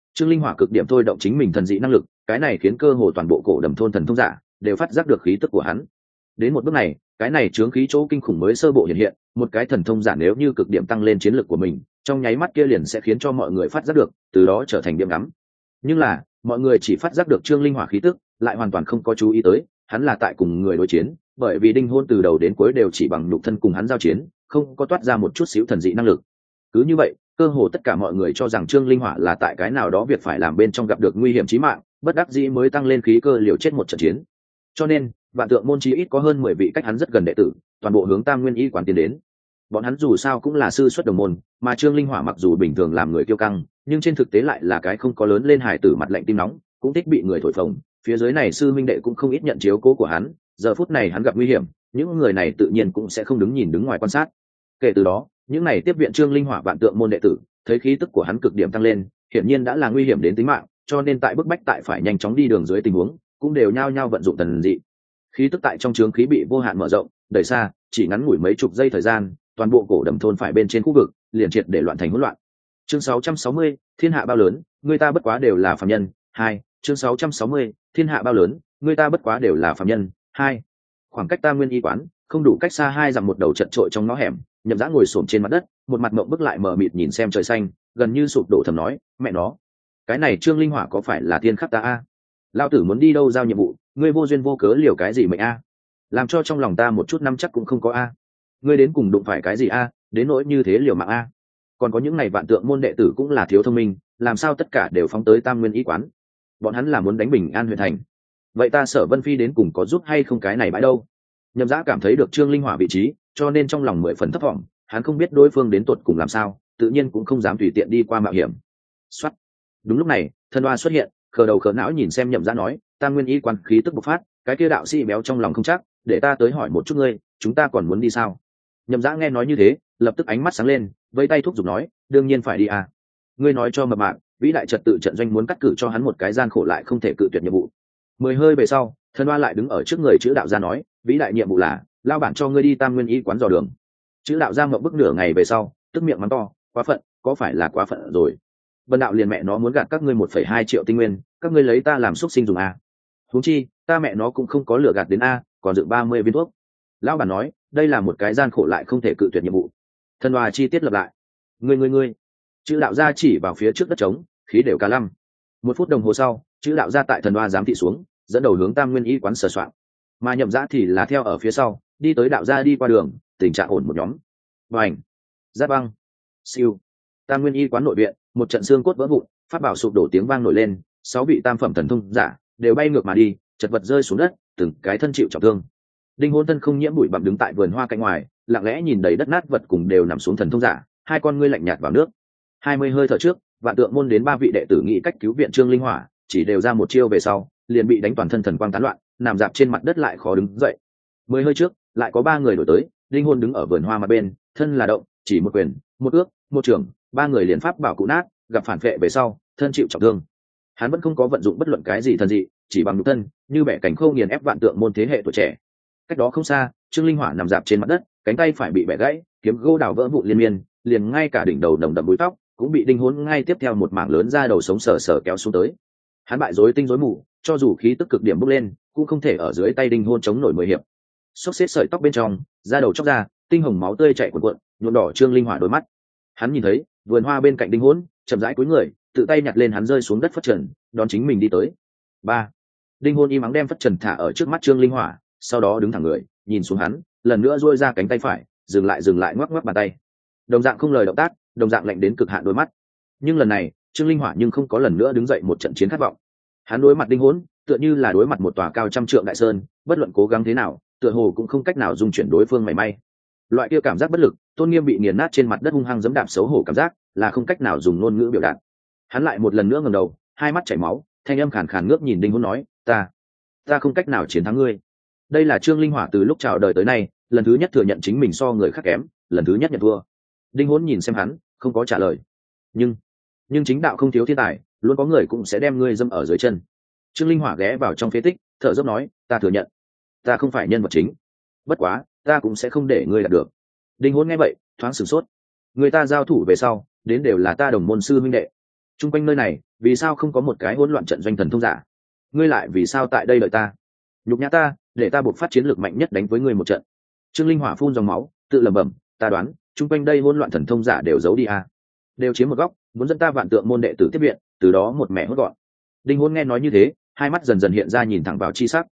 Trương Linh Hỏa cực điểm thôi động chính mình thần dị năng lực, cái này khiến cơ hồ toàn bộ cổ đầm thôn thần thông giả đều phát giác được khí tức của hắn. Đến một bước này, cái này chướng khí chỗ kinh khủng mới sơ bộ hiện hiện, một cái thần thông giả nếu như cực điểm tăng lên chiến lược của mình, trong nháy mắt kia liền sẽ khiến cho mọi người phát giác được, từ đó trở thành điểm ngắm. Nhưng là, mọi người chỉ phát giác được Trương Linh Hỏa khí tức, lại hoàn toàn không có chú ý tới, hắn là tại cùng người đối chiến, bởi vì Đinh Hôn từ đầu đến cuối đều chỉ bằng nhục thân cùng hắn giao chiến, không có toát ra một chút xíu thần dị năng lực. Cứ như vậy, cơ hồ tất cả mọi người cho rằng Trương Linh Hỏa là tại cái nào đó việc phải làm bên trong gặp được nguy hiểm chí mạng, bất đắc dĩ mới tăng lên khí cơ liều chết một trận chiến. Cho nên, vạn tượng môn chí ít có hơn 10 vị cách hắn rất gần đệ tử, toàn bộ hướng Tam Nguyên Y quán tiến đến. Bọn hắn dù sao cũng là sư xuất đồng môn, mà Trương Linh Hỏa mặc dù bình thường làm người kiêu căng, nhưng trên thực tế lại là cái không có lớn lên hài tử mặt lạnh tim nóng, cũng thích bị người thổi phồng. Phía dưới này sư minh đệ cũng không ít nhận chiếu cố của hắn, giờ phút này hắn gặp nguy hiểm, những người này tự nhiên cũng sẽ không đứng nhìn đứng ngoài quan sát. Kể từ đó, những này tiếp viện Trương Linh Hỏa vạn tượng môn đệ tử, thấy khí tức của hắn cực điểm tăng lên, hiển nhiên đã là nguy hiểm đến tính mạng, cho nên tại bức bách tại phải nhanh chóng đi đường dưới tình huống, cũng đều nhao nhao vận dụng thần dị. Khí tức tại trong chướng khí bị vô hạn mở rộng, đẩy xa, chỉ ngắn ngủi mấy chục giây thời gian, toàn bộ cổ đầm thôn phải bên trên khu vực liền triệt để loạn thành hỗn loạn. Chương 660, thiên hạ bao lớn, người ta bất quá đều là phàm nhân. 2. Chương 660, thiên hạ bao lớn, người ta bất quá đều là phàm nhân. 2. Khoảng cách Tam Nguyên Y quán, không đủ cách xa 2 dặm, một đầu chật trội trong ngõ hẻm, Nhậm Dã ngồi xổm trên mặt đất, một mặt mộng bức lại mờ mịt nhìn xem trời xanh, gần như sụp đổ thầm nói, mẹ nó, cái này Trương Linh Hỏa có phải là thiên khắc ta a? Lão tử muốn đi đâu giao nhiệm vụ, ngươi vô duyên vô cớ liều cái gì mệnh a? Làm cho trong lòng ta một chút năm chắc cũng không có a. Ngươi đến cùng đụng phải cái gì a, đến nỗi như thế liều mạng a? Còn có những này vạn tượng môn đệ tử cũng là thiếu thông minh, làm sao tất cả đều phóng tới Tam Nguyên Y quán? Bọn hắn là muốn đánh Bình An huyện thành. Vậy ta Sở Vân Phi đến cùng có giúp hay không cái này bãi đâu? Nhậm Dã cảm thấy được Trương Linh Hỏa vị trí, cho nên trong lòng 10 phần thấp vọng, hắn không biết đối phương đến tột cùng làm sao, tự nhiên cũng không dám tùy tiện đi qua mạo hiểm. Soát. Đúng lúc này, thân oa xuất hiện, khờ đầu khờ não nhìn xem Nhậm Dã nói, Tam Nguyên Y quan khí tức bộc phát, cái kia đạo sĩ béo trong lòng không chắc, để ta tới hỏi một chút ngươi, chúng ta còn muốn đi sao? Nhậm Dã nghe nói như thế, lập tức ánh mắt sáng lên, vẫy tay thúc giục nói, đương nhiên phải đi à. Ngươi nói cho mập mạp, vĩ đại trật tự trận doanh muốn cắt cử cho hắn một cái gian khổ lại không thể cự tuyệt nhiệm vụ. 10 hơi về sau, thân oa lại đứng ở trước người chữ đạo gia nói, vĩ đại nhiệm vụ là lao bản cho ngươi đi Tam Nguyên Y quán dò đường. Chữ đạo gia mộng bức nửa ngày về sau, tức miệng mắng to, quá phận, có phải là quá phận rồi? Bần đạo liền mẹ nó muốn gạt các ngươi 1,2 triệu tinh nguyên, các ngươi lấy ta làm xúc sinh dùng à? Huống chi, ta mẹ nó cũng không có lừa gạt đến a, còn dựng 30 viên thuốc. Lão bản nói, đây là một cái gian khổ lại không thể cự tuyệt nhiệm vụ. Thân oa chi tiết lập lại. Ngươi. Chữ đạo gia chỉ vào phía trước đất trống, khí đều cả lăm. 1 phút đồng hồ sau, chữ đạo gia tại thần oa giám thị xuống, dẫn đầu hướng Tam Nguyên Y quán sờ soạn. Mà Nhậm Dã thì là theo ở phía sau, đi tới đạo gia đi qua đường, tình trạng ổn một nhóm. Bành, giáp băng, siêu. Tam Nguyên Y quán nội viện, một trận xương cốt vỡ vụn, pháp bảo sụp đổ tiếng vang nổi lên, 6 vị tam phẩm thần thông giả đều bay ngược mà đi, chật vật rơi xuống đất, từng cái thân chịu trọng thương. Đinh Hôn thân không nhiễm bụi bặm đứng tại vườn hoa cạnh ngoài, lặng lẽ nhìn đầy đất nát vật cùng đều nằm xuống thần thông giả, hai con ngươi lạnh nhạt vào nước. 20 hơi thở trước, vạn tượng môn đến 3 vị đệ tử nghĩ cách cứu viện Trương Linh Hỏa, chỉ đều ra một chiêu về sau, liền bị đánh toàn thân thần quang tán loạn, nằm dạp trên mặt đất lại khó đứng dậy. 10 hơi trước, lại có 3 người đổi tới, Đinh Hôn đứng ở vườn hoa mặt bên, thân là động, chỉ một quyền, một ước, một trường, 3 người liền pháp bảo cụ nát, gặp phản vệ về sau, thân chịu trọng thương. Hắn vẫn không có vận dụng bất luận cái gì thần dị, chỉ bằng nhục thân, như bẻ cánh khô nghiền ép vạn tượng môn thế hệ tuổi trẻ. Cách đó không xa, Trương Linh Hỏa nằm dạp trên mặt đất, cánh tay phải bị bẻ gãy, kiếm gỗ đào vỡ vụn liên miên, liền ngay cả đỉnh đầu nồng đậm búi tóc cũng bị Đinh Hôn ngay tiếp theo một mảng lớn ra đầu sống sờ sờ kéo xuống tới. Hắn bại rối tinh rối mù, cho dù khí tức cực điểm bốc lên, cũng không thể ở dưới tay Đinh Hôn chống nổi 10 hiệp. Xốc xếp sợi tóc bên trong, da đầu chóc ra, tinh hồng máu tươi chảy cuồn cuộn, nhuộm đỏ Trương Linh Hỏa đôi mắt. Hắn nhìn thấy, vườn hoa bên cạnh Đinh Hôn, chậm rãi cúi người, tự tay nhặt lên hắn rơi xuống đất phất trần, đón chính mình đi tới. 3. Đinh Hôn im ắng đem phất trần thả ở trước mắt Trương Linh Hỏa, sau đó đứng thẳng người, nhìn xuống hắn, lần nữa duỗi ra cánh tay phải, dừng lại ngoắc ngoắc bàn tay. Đồng dạng không lời động tác, đồng dạng lạnh đến cực hạn đôi mắt. Nhưng lần này, Trương Linh Hỏa nhưng không có lần nữa đứng dậy một trận chiến khát vọng. Hắn đối mặt Đinh Hôn, tựa như là đối mặt một tòa cao trăm trượng đại sơn, bất luận cố gắng thế nào, tựa hồ cũng không cách nào dung chuyển đối phương mảy may. Loại kia cảm giác bất lực, tôn nghiêm bị nghiền nát trên mặt đất hung hăng giẫm đạp xấu hổ cảm giác, là không cách nào dùng ngôn ngữ biểu đạt. Hắn lại một lần nữa ngẩng đầu, hai mắt chảy máu, thanh âm khàn khàn ngước nhìn Đinh Hôn nói, ta không cách nào chiến thắng ngươi. Đây là Trương Linh Hỏa từ lúc chào đời tới nay, lần thứ nhất thừa nhận chính mình so người khác kém, lần thứ nhất nhận thua. Đinh Hôn nhìn xem hắn, không có trả lời. Nhưng chính đạo không thiếu thiên tài, luôn có người cũng sẽ đem ngươi dâm ở dưới chân. Trương Linh Hỏa ghé vào trong phế tích, thở dốc nói, ta thừa nhận, ta không phải nhân vật chính, bất quá ta cũng sẽ không để ngươi đạt được. Đinh Hôn nghe vậy, thoáng sửng sốt. Người ta giao thủ về sau, đến đều là ta đồng môn sư huynh đệ. Chung quanh nơi này vì sao không có một cái hỗn loạn trận doanh thần thông giả? Ngươi lại vì sao tại đây đợi ta? Nhục nhã ta, để ta buộc phát chiến lược mạnh nhất đánh với ngươi một trận. Trương Linh Hỏa phun dòng máu, tự lẩm bẩm, ta đoán chung quanh đây hỗn loạn thần thông giả đều giấu đi à, đều chiếm một góc, muốn dẫn ta vạn tượng môn đệ tử tiếp viện, từ đó một mẹ hốt gọn. Đinh Hôn nghe nói như thế, hai mắt dần dần hiện ra nhìn thẳng vào chi sắc.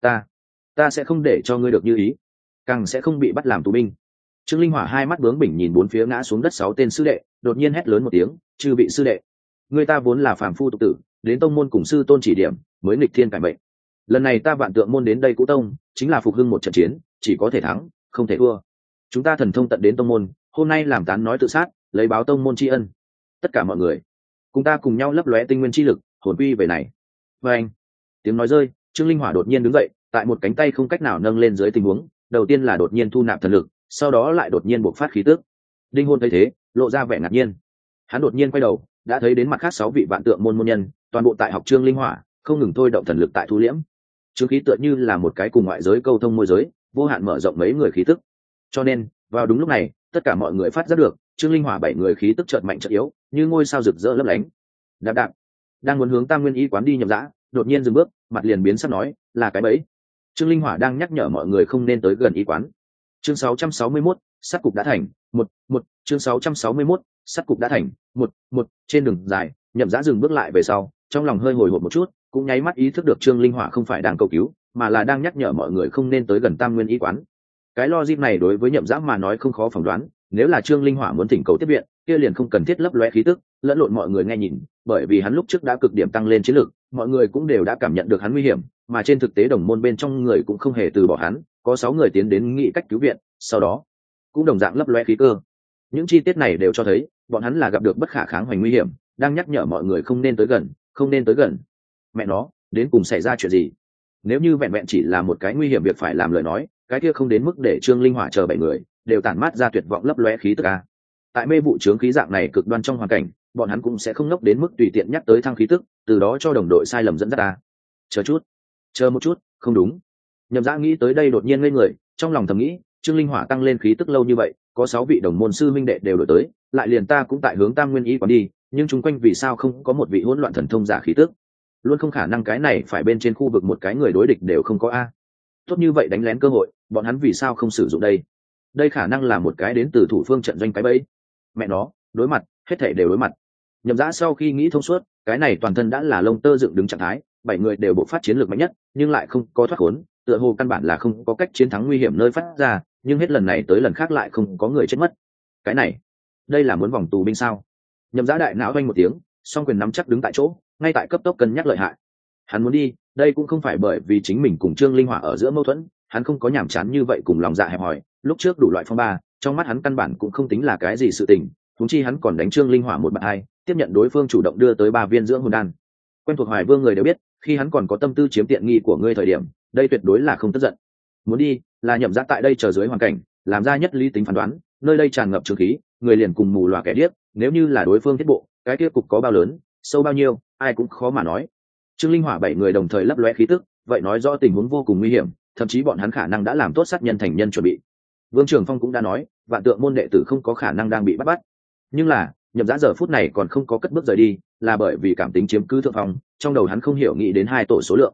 Ta sẽ không để cho ngươi được như ý, càng sẽ không bị bắt làm tù binh. Trương Linh Hỏa hai mắt bướng bỉnh nhìn bốn phía ngã xuống đất 6 tên sư đệ, đột nhiên hét lớn một tiếng, chư vị sư đệ, người ta vốn là phàm phu tục tử, đến tông môn cùng sư tôn chỉ điểm, mới nghịch thiên cải mệnh. Lần này ta vạn tượng môn đến đây cũ tông, chính là phục hưng một trận chiến, chỉ có thể thắng, không thể thua. Chúng ta thần thông tận đến tông môn, hôm nay làm tán nói tự sát, lấy báo tông môn tri ân. Tất cả mọi người, cùng ta cùng nhau lấp lóe tinh nguyên chi lực, hồn quy về này. Và anh, tiếng nói rơi, Trương Linh Hỏa đột nhiên đứng dậy, tại một cánh tay không cách nào nâng lên dưới tình huống, đầu tiên là đột nhiên thu nạp thần lực, sau đó lại đột nhiên bộc phát khí tức. Đinh Hôn thấy thế, lộ ra vẻ ngạc nhiên. Hắn đột nhiên quay đầu, đã thấy đến mặt khác 6 vị vạn tượng môn môn nhân, toàn bộ tại học Trương Linh Hỏa, không ngừng thôi động thần lực tại thu liễm. Trương khí tựa như là một cái cùng ngoại giới câu thông môi giới, vô hạn mở rộng mấy người khí tức. Cho nên, vào đúng lúc này, tất cả mọi người phát giác được, Trương Linh Hỏa 7 người khí tức chợt mạnh chợt yếu, như ngôi sao rực rỡ lấp lánh. Đạp đạp, đang muốn hướng Tam Nguyên Y quán đi Nhậm Dã, đột nhiên dừng bước, mặt liền biến sắc nói, là cái bẫy. Trương Linh Hỏa đang nhắc nhở mọi người không nên tới gần y quán. Chương 661, sát cục đã thành, chương 661, sát cục đã thành, trên đường dài, Nhậm Dã dừng bước lại về sau, trong lòng hơi hồi hộp một chút, cũng nháy mắt ý thức được Trương Linh Hỏa không phải đang cầu cứu, mà là đang nhắc nhở mọi người không nên tới gần Tam Nguyên Y quán. Cái logic này đối với Nhậm Dã mà nói không khó phỏng đoán, nếu là Trương Linh Hỏa muốn thỉnh cầu tiếp viện, kia liền không cần thiết lấp lóe khí tức, lẫn lộn mọi người nghe nhìn, bởi vì hắn lúc trước đã cực điểm tăng lên chiến lực, mọi người cũng đều đã cảm nhận được hắn nguy hiểm, mà trên thực tế đồng môn bên trong người cũng không hề từ bỏ hắn, có 6 người tiến đến nghĩ cách cứu viện, sau đó cũng đồng dạng lấp lóe khí cơ. Những chi tiết này đều cho thấy, bọn hắn là gặp được bất khả kháng hoành nguy hiểm, đang nhắc nhở mọi người không nên tới gần, không nên tới gần. Mẹ nó, đến cùng xảy ra chuyện gì? Nếu như vẹn vẹn chỉ là một cái nguy hiểm việc phải làm lời nói, cái kia không đến mức để Trương Linh Hỏa chờ 7 người đều tản mát ra tuyệt vọng lấp lóe khí tức a. Tại mê vụ chướng khí dạng này cực đoan trong hoàn cảnh, bọn hắn cũng sẽ không ngốc đến mức tùy tiện nhắc tới thăng khí tức, từ đó cho đồng đội sai lầm dẫn dắt ta. Chờ một chút, không đúng. Nhậm Dã nghĩ tới đây đột nhiên ngây người, trong lòng thầm nghĩ, Trương Linh Hỏa tăng lên khí tức lâu như vậy, có 6 vị đồng môn sư minh đệ đều đổi tới, lại liền ta cũng tại hướng Tam Nguyên Y quán đi, nhưng chung quanh vì sao không có một vị hỗn loạn thần thông giả khí tức? Luôn không khả năng cái này phải bên trên khu vực một cái người đối địch đều không có a. Tốt như vậy đánh lén cơ hội, bọn hắn vì sao không sử dụng đây? Đây khả năng là một cái đến từ thủ phương trận doanh cái bẫy. Mẹ nó, đối mặt, hết thảy đều đối mặt. Nhậm Dã sau khi nghĩ thông suốt, cái này toàn thân đã là lông tơ dựng đứng trạng thái, 7 người đều bộc phát chiến lược mạnh nhất, nhưng lại không có thoát khốn, tựa hồ căn bản là không có cách chiến thắng nguy hiểm nơi phát ra, nhưng hết lần này tới lần khác lại không có người chết mất. Cái này, đây là muốn vòng tù binh sao? Nhậm Dã đại não vang một tiếng, song quyền nắm chắc đứng tại chỗ, ngay tại cấp tốc cân nhắc lợi hại. Hắn muốn đi, đây cũng không phải bởi vì chính mình cùng Trương Linh Hỏa ở giữa mâu thuẫn, hắn không có nhàm chán như vậy cùng lòng dạ hẹp hòi, lúc trước đủ loại phong ba, trong mắt hắn căn bản cũng không tính là cái gì sự tình, huống chi hắn còn đánh Trương Linh Hỏa một bạn hai, tiếp nhận đối phương chủ động đưa tới 3 viên dưỡng hồn đan. Quen thuộc Hoài Vương người đều biết, khi hắn còn có tâm tư chiếm tiện nghi của ngươi thời điểm, đây tuyệt đối là không tức giận. Muốn đi, là Nhậm Dã tại đây chờ dưới hoàn cảnh, làm ra nhất lý tính phán đoán, nơi đây tràn ngập trường khí, người liền cùng mù lòa kẻ điếc, nếu như là đối phương thiết bộ, cái kia cục có bao lớn, sâu bao nhiêu, ai cũng khó mà nói. Trương Linh Hỏa 7 người đồng thời lấp lóe khí tức, vậy nói rõ tình huống vô cùng nguy hiểm, thậm chí bọn hắn khả năng đã làm tốt sát nhân thành nhân chuẩn bị. Vương Trường Phong cũng đã nói, vạn tượng môn đệ tử không có khả năng đang bị bắt. Nhưng là, Nhậm Dã giờ phút này còn không có cất bước rời đi, là bởi vì cảm tính chiếm cứ thượng phong, trong đầu hắn không hiểu nghĩ đến 2 tổ số lượng.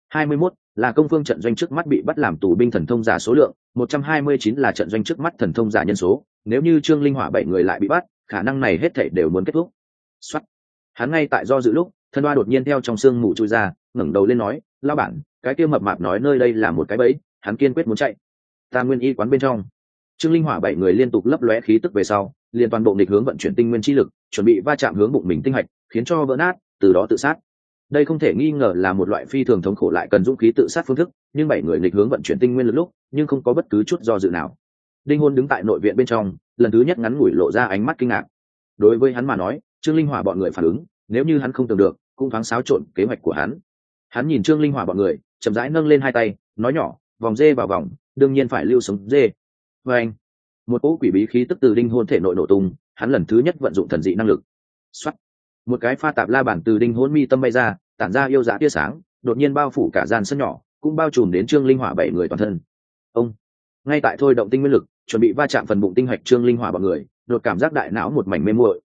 21 là công phương trận doanh trước mắt bị bắt làm tù binh thần thông giả số lượng, 129 là trận doanh trước mắt thần thông giả nhân số, nếu như Trương Linh Hỏa 7 người lại bị bắt, khả năng này hết thảy đều muốn kết thúc. Soát. Hắn ngay tại do dự lúc, thân oa đột nhiên theo trong sương mù chui ra, ngẩng đầu lên nói, lão bản, cái kia mập mạp nói nơi đây là một cái bẫy, hắn kiên quyết muốn chạy. Tam Nguyên Y quán bên trong, Trương Linh Hỏa 7 người liên tục lấp lóe khí tức về sau, liền toàn bộ nghịch hướng vận chuyển tinh nguyên chi lực, chuẩn bị va chạm hướng bụng mình tinh hạch, khiến cho vỡ nát, từ đó tự sát. Đây không thể nghi ngờ là một loại phi thường thống khổ lại cần dũng khí tự sát phương thức, nhưng 7 người nghịch hướng vận chuyển tinh nguyên lực lúc, nhưng không có bất cứ chút do dự nào. Đinh Hôn đứng tại nội viện bên trong, lần thứ nhất ngắn ngủi lộ ra ánh mắt kinh ngạc. Đối với hắn mà nói, Trương Linh Hỏa bọn người phản ứng, nếu như hắn không tưởng được, cũng thoáng xáo trộn kế hoạch của hắn. Hắn nhìn Trương Linh Hỏa bọn người, chậm rãi nâng lên 2 tay, nói nhỏ, vòng dê vào vòng, đương nhiên phải lưu sống dê. Và anh, một cỗ quỷ bí khí tức từ Đinh Hôn thể nội nổ tung, hắn lần thứ nhất vận dụng thần dị năng lực. Soát. Một cái pha tạp la bản từ Đinh Hôn mi tâm bay ra, tản ra yêu dã tia sáng, đột nhiên bao phủ cả gian sân nhỏ, cũng bao trùm đến Trương Linh Hỏa 7 người toàn thân. Ông, ngay tại thôi động tinh nguyên lực, chuẩn bị va chạm phần bụng tinh hạch Trương Linh Hỏa bọn người, đột cảm giác đại não một mảnh mê muội,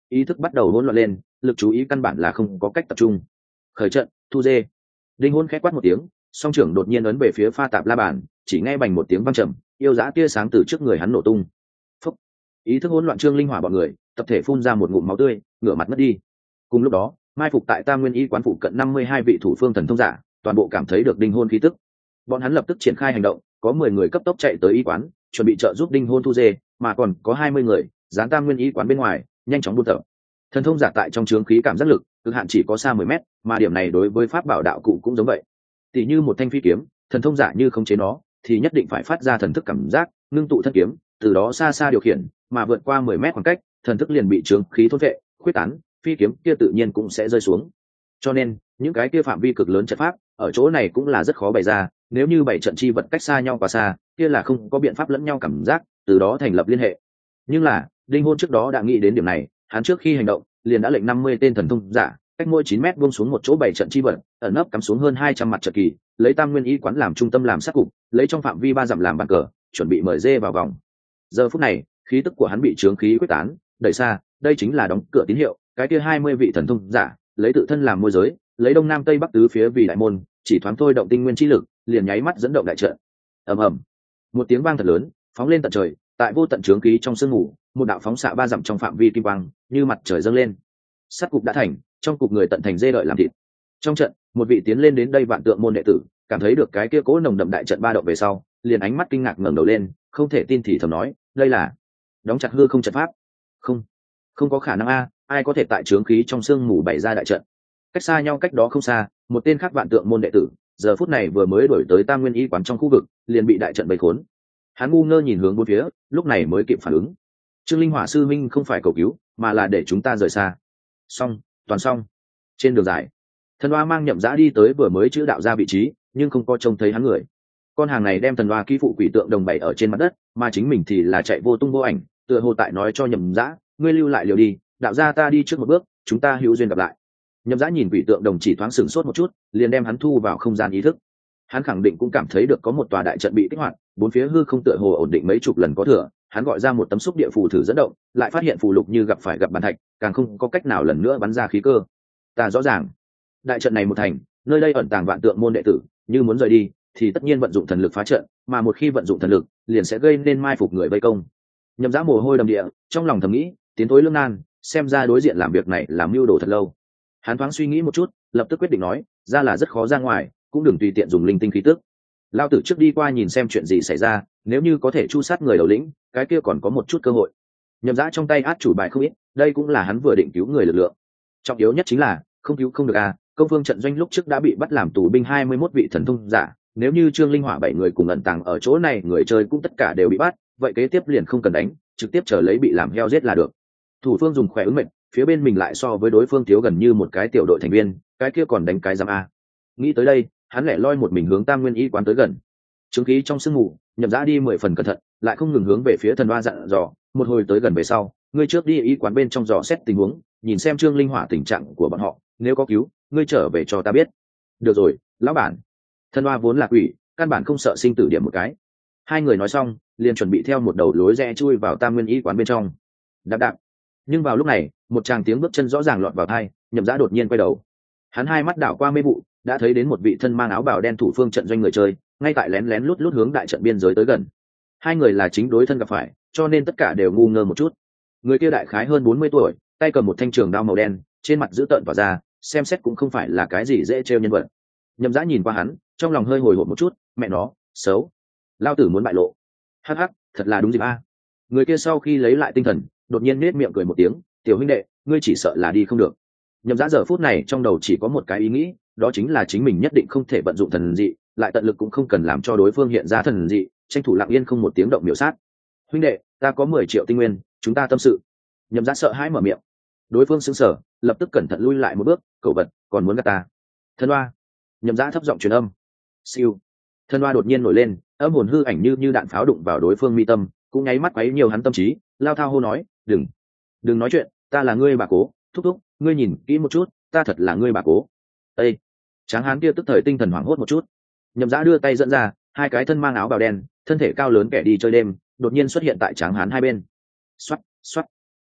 ý thức bắt đầu hỗn loạn lên, lực chú ý căn bản là không có cách tập trung. Khởi trận, thu dê. Đinh Hôn khẽ quát một tiếng, song trưởng đột nhiên ấn về phía pha tạp la bàn, chỉ nghe bành một tiếng vang trầm, yêu dã tia sáng từ trước người hắn nổ tung. Phúc. Ý thức hỗn loạn Trương Linh Hỏa bọn người tập thể phun ra một ngụm máu tươi, ngửa mặt mất đi. Cùng lúc đó, mai phục tại Tam Nguyên Y quán phụ cận 52 vị thủ phương thần thông giả, toàn bộ cảm thấy được Đinh Hôn khí tức. Bọn hắn lập tức triển khai hành động, có 10 người cấp tốc chạy tới y quán, chuẩn bị trợ giúp Đinh Hôn thu dê, mà còn có 20 người dán Tam Nguyên Y quán bên ngoài, nhanh chóng buôn tập. Thần thông giả tại trong chướng khí cảm giác lực, cực hạn chỉ có xa 10 mét, mà điểm này đối với pháp bảo đạo cụ cũng giống vậy. Tỷ như một thanh phi kiếm, thần thông giả như không chế nó, thì nhất định phải phát ra thần thức cảm giác, ngưng tụ thân kiếm, từ đó xa xa điều khiển, mà vượt qua 10 mét khoảng cách, thần thức liền bị chướng khí thôn vệ, khuyết tán, phi kiếm kia tự nhiên cũng sẽ rơi xuống. Cho nên, những cái kia phạm vi cực lớn trận pháp, ở chỗ này cũng là rất khó bày ra, nếu như bảy trận chi vật cách xa nhau quá xa, kia là không có biện pháp lẫn nhau cảm giác, từ đó thành lập liên hệ. Nhưng là, Đinh Hôn trước đó đã nghĩ đến điểm này, hắn trước khi hành động, liền đã lệnh 50 tên thần thông giả, cách mỗi 9 mét buông xuống một chỗ bảy trận chi vật, ẩn nấp cắm xuống hơn 200 mặt trận kỳ, lấy Tam Nguyên Y quán làm trung tâm làm sát cục, lấy trong phạm vi 3 dặm làm bàn cờ, chuẩn bị mời dê vào vòng. Giờ phút này, khí tức của hắn bị chướng khí quyết tán, đẩy xa, đây chính là đóng cửa tín hiệu, cái kia 20 vị thần thông giả, lấy tự thân làm môi giới, lấy đông nam tây bắc tứ phía vì đại môn, chỉ thoáng thôi động tinh nguyên chi lực, liền nháy mắt dẫn động đại trận. Ầm ầm. Một tiếng vang thật lớn, phóng lên tận trời, tại vô tận chướng khí trong sương mù, một đạo phóng xạ 3 dặm trong phạm vi kim quang, như mặt trời dâng lên. Sát cục đã thành, trong cục người tận thành dê đợi làm thịt. Trong trận, một vị tiến lên đến đây vạn tượng môn đệ tử, cảm thấy được cái kia cố nồng đậm đại trận ba động về sau, liền ánh mắt kinh ngạc ngẩng đầu lên, không thể tin thì thầm nói, đây là đóng chặt hư không trận pháp. Không có khả năng a, ai có thể tại chướng khí trong sương mù bày ra đại trận. Cách xa nhau cách đó không xa, một tên khác vạn tượng môn đệ tử, giờ phút này vừa mới đổi tới Tam Nguyên Y quán trong khu vực, liền bị đại trận vây khốn. Hắn ngu ngơ nhìn hướng bốn phía, lúc này mới kịp phản ứng. Trương Linh Hỏa sư minh không phải cầu cứu, mà là để chúng ta rời xa. Xong, toàn xong. Trên đường dài, Thần Hoa mang Nhậm Dã đi tới vừa mới chữ đạo ra vị trí, nhưng không có trông thấy hắn người. Con hàng này đem Thần Hoa ký phụ quỷ tượng đồng bày ở trên mặt đất, mà chính mình thì là chạy vô tung vô ảnh, tựa hồ tại nói cho Nhậm Dã, ngươi lưu lại liều đi, đạo gia ta đi trước một bước, chúng ta hữu duyên gặp lại. Nhậm Dã nhìn quỷ tượng đồng chỉ thoáng sửng sốt một chút, liền đem hắn thu vào không gian ý thức. Hắn khẳng định cũng cảm thấy được có một tòa đại trận bị kích hoạt, bốn phía hư không tựa hồ ổn định mấy chục lần có thừa. Hắn gọi ra một tấm xúc địa phù thử dẫn động, lại phát hiện phù lục như gặp bàn thạch, càng không có cách nào lần nữa bắn ra khí cơ. Ta rõ ràng, đại trận này một thành, nơi đây ẩn tàng vạn tượng môn đệ tử, như muốn rời đi, thì tất nhiên vận dụng thần lực phá trận, mà một khi vận dụng thần lực, liền sẽ gây nên mai phục người vây công. Nhậm Dã mồ hôi đầm địa, trong lòng thầm nghĩ, tiến thối lưỡng nan, xem ra đối diện làm việc này làm mưu đồ thật lâu. Hắn thoáng suy nghĩ một chút, lập tức quyết định nói, ra là rất khó ra ngoài, cũng đừng tùy tiện dùng linh tinh khí tức. Lao tử trước đi qua nhìn xem chuyện gì xảy ra, nếu như có thể chu sát người đầu lĩnh, cái kia còn có một chút cơ hội. Nhậm Dã trong tay át chủ bài không ít, đây cũng là hắn vừa định cứu người lực lượng. Trọng yếu nhất chính là không cứu không được à, công phương trận doanh lúc trước đã bị bắt làm tù binh 21 vị thần thông giả, nếu như Trương Linh Hỏa 7 người cùng ẩn tàng ở chỗ này, người chơi cũng tất cả đều bị bắt, vậy kế tiếp liền không cần đánh, trực tiếp chờ lấy bị làm heo giết là được. Thủ phương dùng khỏe ứng mệnh, phía bên mình lại so với đối phương thiếu gần như một cái tiểu đội thành viên, cái kia còn đánh cái giam a. Nghĩ tới đây, hắn lẻ loi một mình hướng Tam Nguyên Y quán tới gần. Chứng khí trong sương mù, Nhậm Dã đi 10 phần cẩn thận, lại không ngừng hướng về phía Thần Hoa dặn dò, một hồi tới gần về sau, ngươi trước đi y quán bên trong dò xét tình huống, nhìn xem Trương Linh Hỏa tình trạng của bọn họ, nếu có cứu, ngươi trở về cho ta biết. Được rồi, lão bản. Thần Hoa vốn là quỷ, căn bản không sợ sinh tử điểm một cái. Hai người nói xong, liền chuẩn bị theo một đầu lối rẽ chui vào Tam Nguyên Y quán bên trong. Đạp đạp. Nhưng vào lúc này, một tràng tiếng bước chân rõ ràng lọt vào tai, Nhậm Dã đột nhiên quay đầu. Hắn hai mắt đảo qua mê vụ, đã thấy đến một vị thân mang áo bào đen thủ phương trận doanh người chơi, ngay tại lén lén lút lút hướng đại trận biên giới tới gần. Hai người là chính đối thân gặp phải, cho nên tất cả đều ngu ngơ một chút. Người kia đại khái hơn 40 tuổi, tay cầm một thanh trường đao màu đen, trên mặt dữ tợn tỏa ra, xem xét cũng không phải là cái gì dễ trêu nhân vật. Nhậm Dã nhìn qua hắn, trong lòng hơi hồi hộp một chút, mẹ nó, xấu, lao tử muốn bại lộ. Hắc hắc, thật là đúng dịp a. Người kia sau khi lấy lại tinh thần, đột nhiên nết miệng cười một tiếng, tiểu huynh đệ, ngươi chỉ sợ là đi không được. Nhậm Dã giờ phút này trong đầu chỉ có một cái ý nghĩ, đó chính là chính mình nhất định không thể vận dụng thần dị, lại tận lực cũng không cần làm cho đối phương hiện ra thần dị, tranh thủ lặng yên không một tiếng động miểu sát. Huynh đệ, ta có 10 triệu tinh nguyên, chúng ta tâm sự. Nhậm Dã sợ hãi mở miệng. Đối phương sững sờ, lập tức cẩn thận lui lại một bước, cẩu vật, còn muốn gạt ta. Thần Hoa. Nhậm Dã thấp giọng truyền âm. Siêu. Thần Hoa đột nhiên nổi lên, âm hồn hư ảnh như đạn pháo đụng vào đối phương mi tâm, cũng nháy mắt quấy nhiều hắn tâm trí, lao thao hô nói, đừng nói chuyện, ta là ngươi bà cố, thúc thúc, ngươi nhìn kỹ một chút, ta thật là ngươi bà cố. Ê! Tráng hán kia tức thời tinh thần hoảng hốt một chút. Nhậm Dã đưa tay dẫn ra, hai cái thân mang áo bào đen, thân thể cao lớn kẻ đi chơi đêm, đột nhiên xuất hiện tại Tráng hán hai bên. Xoát, xoát.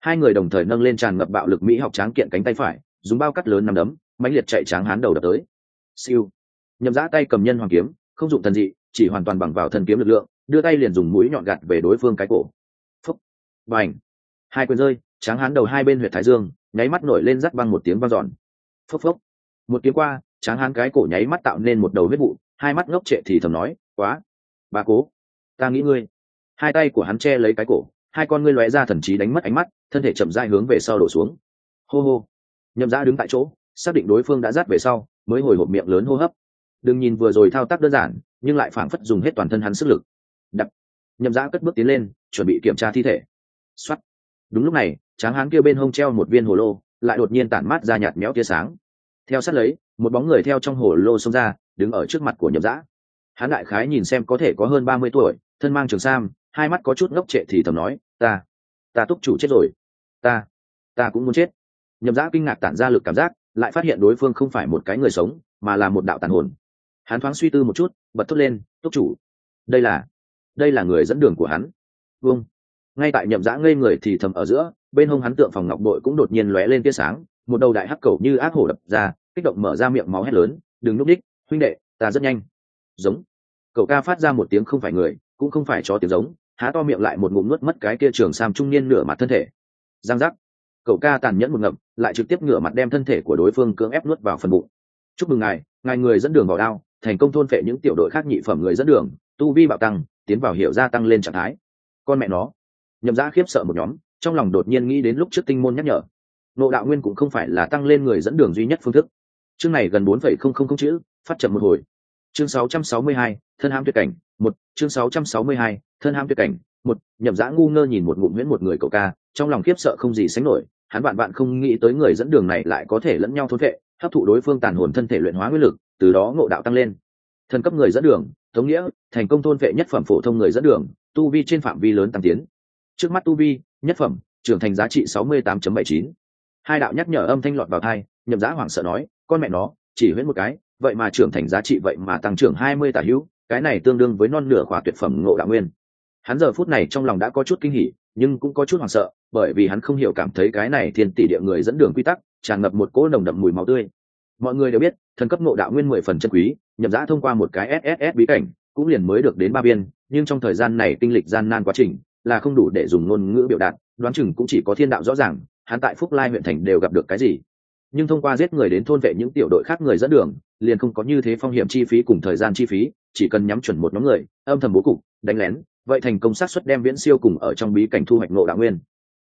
Hai người đồng thời nâng lên tràn ngập bạo lực mỹ học tráng kiện cánh tay phải, dùng bao cắt lớn nắm đấm mãnh liệt chạy tráng hán đầu đập tới. Siêu. Nhậm Dã tay cầm nhân hoàng kiếm, không dụng thần dị, chỉ hoàn toàn bằng vào thần kiếm lực lượng, đưa tay liền dùng mũi nhọn gạt về đối phương cái cổ. Phúc. Bành. Hai quyền rơi, tráng hán đầu hai bên huyệt thái dương nháy mắt nổi lên rắc vang một tiếng vang dọn. Phốc phốc. Một kiếm qua, tráng hán cái cổ nháy mắt tạo nên một đầu huyết vụ, hai mắt ngốc trệ thì thầm nói, quá, bà cố, ta nghĩ ngươi. Hai tay của hắn che lấy cái cổ, hai con ngươi lóe ra thần trí đánh mất ánh mắt, thân thể chậm rãi hướng về sau đổ xuống. Hô hô. Nhậm Dã đứng tại chỗ, xác định đối phương đã rát về sau, mới hồi hộp miệng lớn hô hấp. Đừng nhìn vừa rồi thao tác đơn giản, nhưng lại phảng phất dùng hết toàn thân hắn sức lực. Đập. Nhậm Dã cất bước tiến lên, chuẩn bị kiểm tra thi thể. Soát. Đúng lúc này, tráng hán kia bên hông treo một viên hồ lô, lại đột nhiên tản mát ra nhạt méo tia sáng. Theo sát lấy, một bóng người theo trong hồ lô xông ra, đứng ở trước mặt của Nhậm Dã. Hắn đại khái nhìn xem có thể có hơn 30 tuổi, thân mang trường sam, hai mắt có chút ngốc trệ thì thầm nói, ta túc chủ chết rồi, ta cũng muốn chết. Nhậm Dã kinh ngạc tản ra lực cảm giác, lại phát hiện đối phương không phải một cái người sống, mà là một đạo tàn hồn. Hắn thoáng suy tư một chút, bật thốt lên, túc chủ, đây là người dẫn đường của hắn. Vâng. Ngay tại Nhậm Dã ngây người thì thầm ở giữa, bên hông hắn tượng phòng ngọc bội cũng đột nhiên lóe lên tia sáng, một đầu đại hắc cầu như ác hổ đập ra, kích động mở ra miệng máu hét lớn, đừng núp đích, huynh đệ, ta rất nhanh. Giống. Cậu ca phát ra một tiếng không phải người, cũng không phải chó tiếng giống, há to miệng lại một ngụm nuốt mất cái kia trường sam trung niên nửa mặt thân thể. Giang giác. Cậu ca tàn nhẫn một ngậm, lại trực tiếp ngửa mặt đem thân thể của đối phương cưỡng ép nuốt vào phần bụng. Chúc mừng ngài người dẫn đường vào đao, thành công thôn phệ những tiểu đội khác nhị phẩm người dẫn đường, tu vi bạo tăng, tiến vào hiệu gia tăng lên trạng thái. Con mẹ nó. Nhậm Dã khiếp sợ một nhóm, trong lòng đột nhiên nghĩ đến lúc trước tinh môn nhắc nhở, Ngộ Đạo Nguyên cũng không phải là tăng lên người dẫn đường duy nhất phương thức. Chương này gần 4,000 chữ, phát chậm một hồi. Chương 662, thân hãm tuyệt cảnh, một. Chương 662, thân hãm tuyệt cảnh, một. Nhậm Dã ngu ngơ nhìn một ngụm huyễn một người cậu ca, trong lòng khiếp sợ không gì sánh nổi, hắn bạn không nghĩ tới người dẫn đường này lại có thể lẫn nhau thôn phệ, hấp thụ đối phương tàn hồn thân thể luyện hóa nguyên lực, từ đó ngộ đạo tăng lên. Thần cấp người dẫn đường, thống nghĩa, thành công thôn phệ nhất phẩm phổ thông người dẫn đường, tu vi trên phạm vi lớn tăng tiến. Trước mắt tu vi, nhất phẩm, trưởng thành giá trị 68.79. Hai đạo nhắc nhở âm thanh lọt vào tai, Nhậm Dã hoảng sợ nói, con mẹ nó, chỉ huyễn một cái, vậy mà trưởng thành giá trị vậy mà tăng trưởng 20 tả hữu, cái này tương đương với non nửa khóa tuyệt phẩm ngộ đạo nguyên. Hắn giờ phút này trong lòng đã có chút kinh hỉ, nhưng cũng có chút hoảng sợ, bởi vì hắn không hiểu cảm thấy cái này thiên tỷ địa người dẫn đường quy tắc, tràn ngập một cỗ nồng đậm mùi máu tươi. Mọi người đều biết, thần cấp ngộ đạo nguyên 10 phần chân quý, Nhậm Dã thông qua một cái SSS bí cảnh, cũng liền mới được đến 3 viên, nhưng trong thời gian này kinh lịch gian nan quá trình, là không đủ để dùng ngôn ngữ biểu đạt, đoán chừng cũng chỉ có thiên đạo rõ ràng, hắn tại Phúc Lai huyện thành đều gặp được cái gì. Nhưng thông qua giết người đến thôn vệ những tiểu đội khác người dẫn đường, liền không có như thế phong hiểm chi phí cùng thời gian chi phí, chỉ cần nhắm chuẩn một nhóm người, âm thầm bố cục, đánh lén, vậy thành công xác suất đem viễn siêu cùng ở trong bí cảnh thu hoạch ngộ đạo nguyên.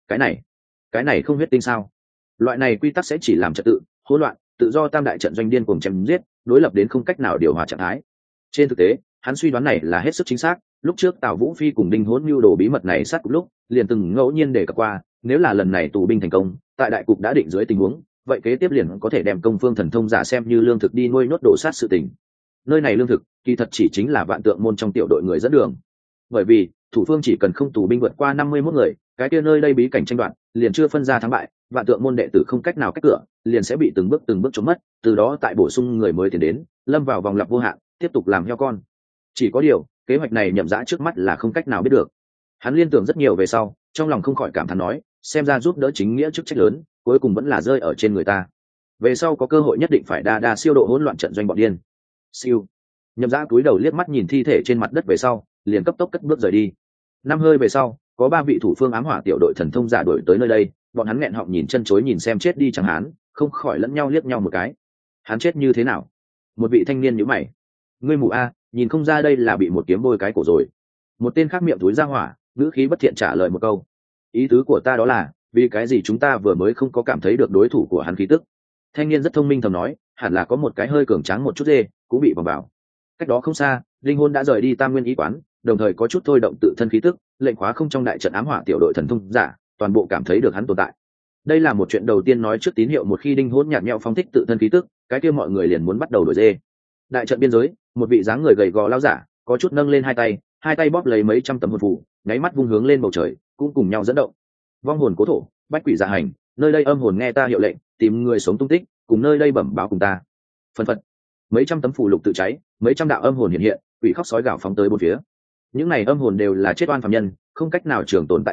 Cái này không huyết tinh sao? Loại này quy tắc sẽ chỉ làm trật tự, hỗn loạn, tự do tam đại trận doanh điên cuồng chém giết, đối lập đến không cách nào điều hòa trạng thái. Trên thực tế, hắn suy đoán này là hết sức chính xác, lúc trước Tào Vũ Phi cùng Đinh Hỗn mưu đồ bí mật này sát cùng lúc, liền từng ngẫu nhiên đề cập qua, nếu là lần này tù binh thành công, tại đại cục đã định dưới tình huống, vậy kế tiếp liền có thể đem công phương thần thông giả xem như lương thực đi nuôi nhốt đổ sát sự tình. Nơi này lương thực, kỳ thật chỉ chính là vạn tượng môn trong tiểu đội người dẫn đường. Bởi vì, thủ phương chỉ cần không tù binh vượt qua 51 người, cái kia nơi đây bí cảnh tranh đoạt, liền chưa phân ra thắng bại, vạn tượng môn đệ tử không cách nào cách cửa, liền sẽ bị từng bước trốn mất, từ đó tại bổ sung người mới tiến đến, lâm vào vòng lặp vô hạn, tiếp tục làm heo con. Chỉ có điều, kế hoạch này Nhậm Dã trước mắt là không cách nào biết được. Hắn liên tưởng rất nhiều về sau, trong lòng không khỏi cảm thán nói, xem ra giúp đỡ chính nghĩa chức trách lớn, cuối cùng vẫn là rơi ở trên người ta. Về sau có cơ hội nhất định phải đa siêu độ hỗn loạn trận doanh bọn điên. Siêu. Nhậm Dã cúi đầu liếc mắt nhìn thi thể trên mặt đất về sau, liền cấp tốc cất bước rời đi. Năm hơi về sau, có 3 vị thủ phương ám hỏa tiểu đội thần thông giả đuổi tới nơi đây, bọn hắn nghẹn họng nhìn chân chối nhìn xem chết đi chẳng hắn, không khỏi lẫn nhau liếc nhau một cái. Hắn chết như thế nào? Một vị thanh niên nhíu mày. Ngươi mù a, nhìn không ra đây là bị một kiếm bôi cái cổ rồi. Một tên khác miệng túi ra hỏa, ngữ khí bất thiện trả lời một câu. Ý tứ của ta đó là, vì cái gì chúng ta vừa mới không có cảm thấy được đối thủ của hắn khí tức. Thanh niên rất thông minh thầm nói, hẳn là có một cái hơi cường tráng một chút dê, cũng bị vòng vào. Cách đó không xa, linh hồn đã rời đi Tam Nguyên Y quán, đồng thời có chút thôi động tự thân khí tức, lệnh khóa không trong đại trận ám hỏa tiểu đội thần thông giả, toàn bộ cảm thấy được hắn tồn tại. Đây là một chuyện đầu tiên nói trước tín hiệu, một khi linh hồn nhạt nhẽo phóng thích tự thân khí tức, cái kia mọi người liền muốn bắt đầu đổi dê. Đại trận biên giới, một vị dáng người gầy gò lão giả, có chút nâng lên hai tay bóp lấy mấy trăm tấm hồn phù, nháy mắt vung hướng lên bầu trời, cũng cùng nhau dẫn động. Vong hồn cố thổ, bách quỷ dạ hành, nơi đây âm hồn nghe ta hiệu lệnh, tìm người sống tung tích, cùng nơi đây bẩm báo cùng ta. Phân phật, mấy trăm tấm phù lục tự cháy, mấy trăm đạo âm hồn hiện hiện, quỷ khóc sói gào phóng tới bốn phía. Những này âm hồn đều là chết oan phàm nhân, không cách nào trường tồn tại thế,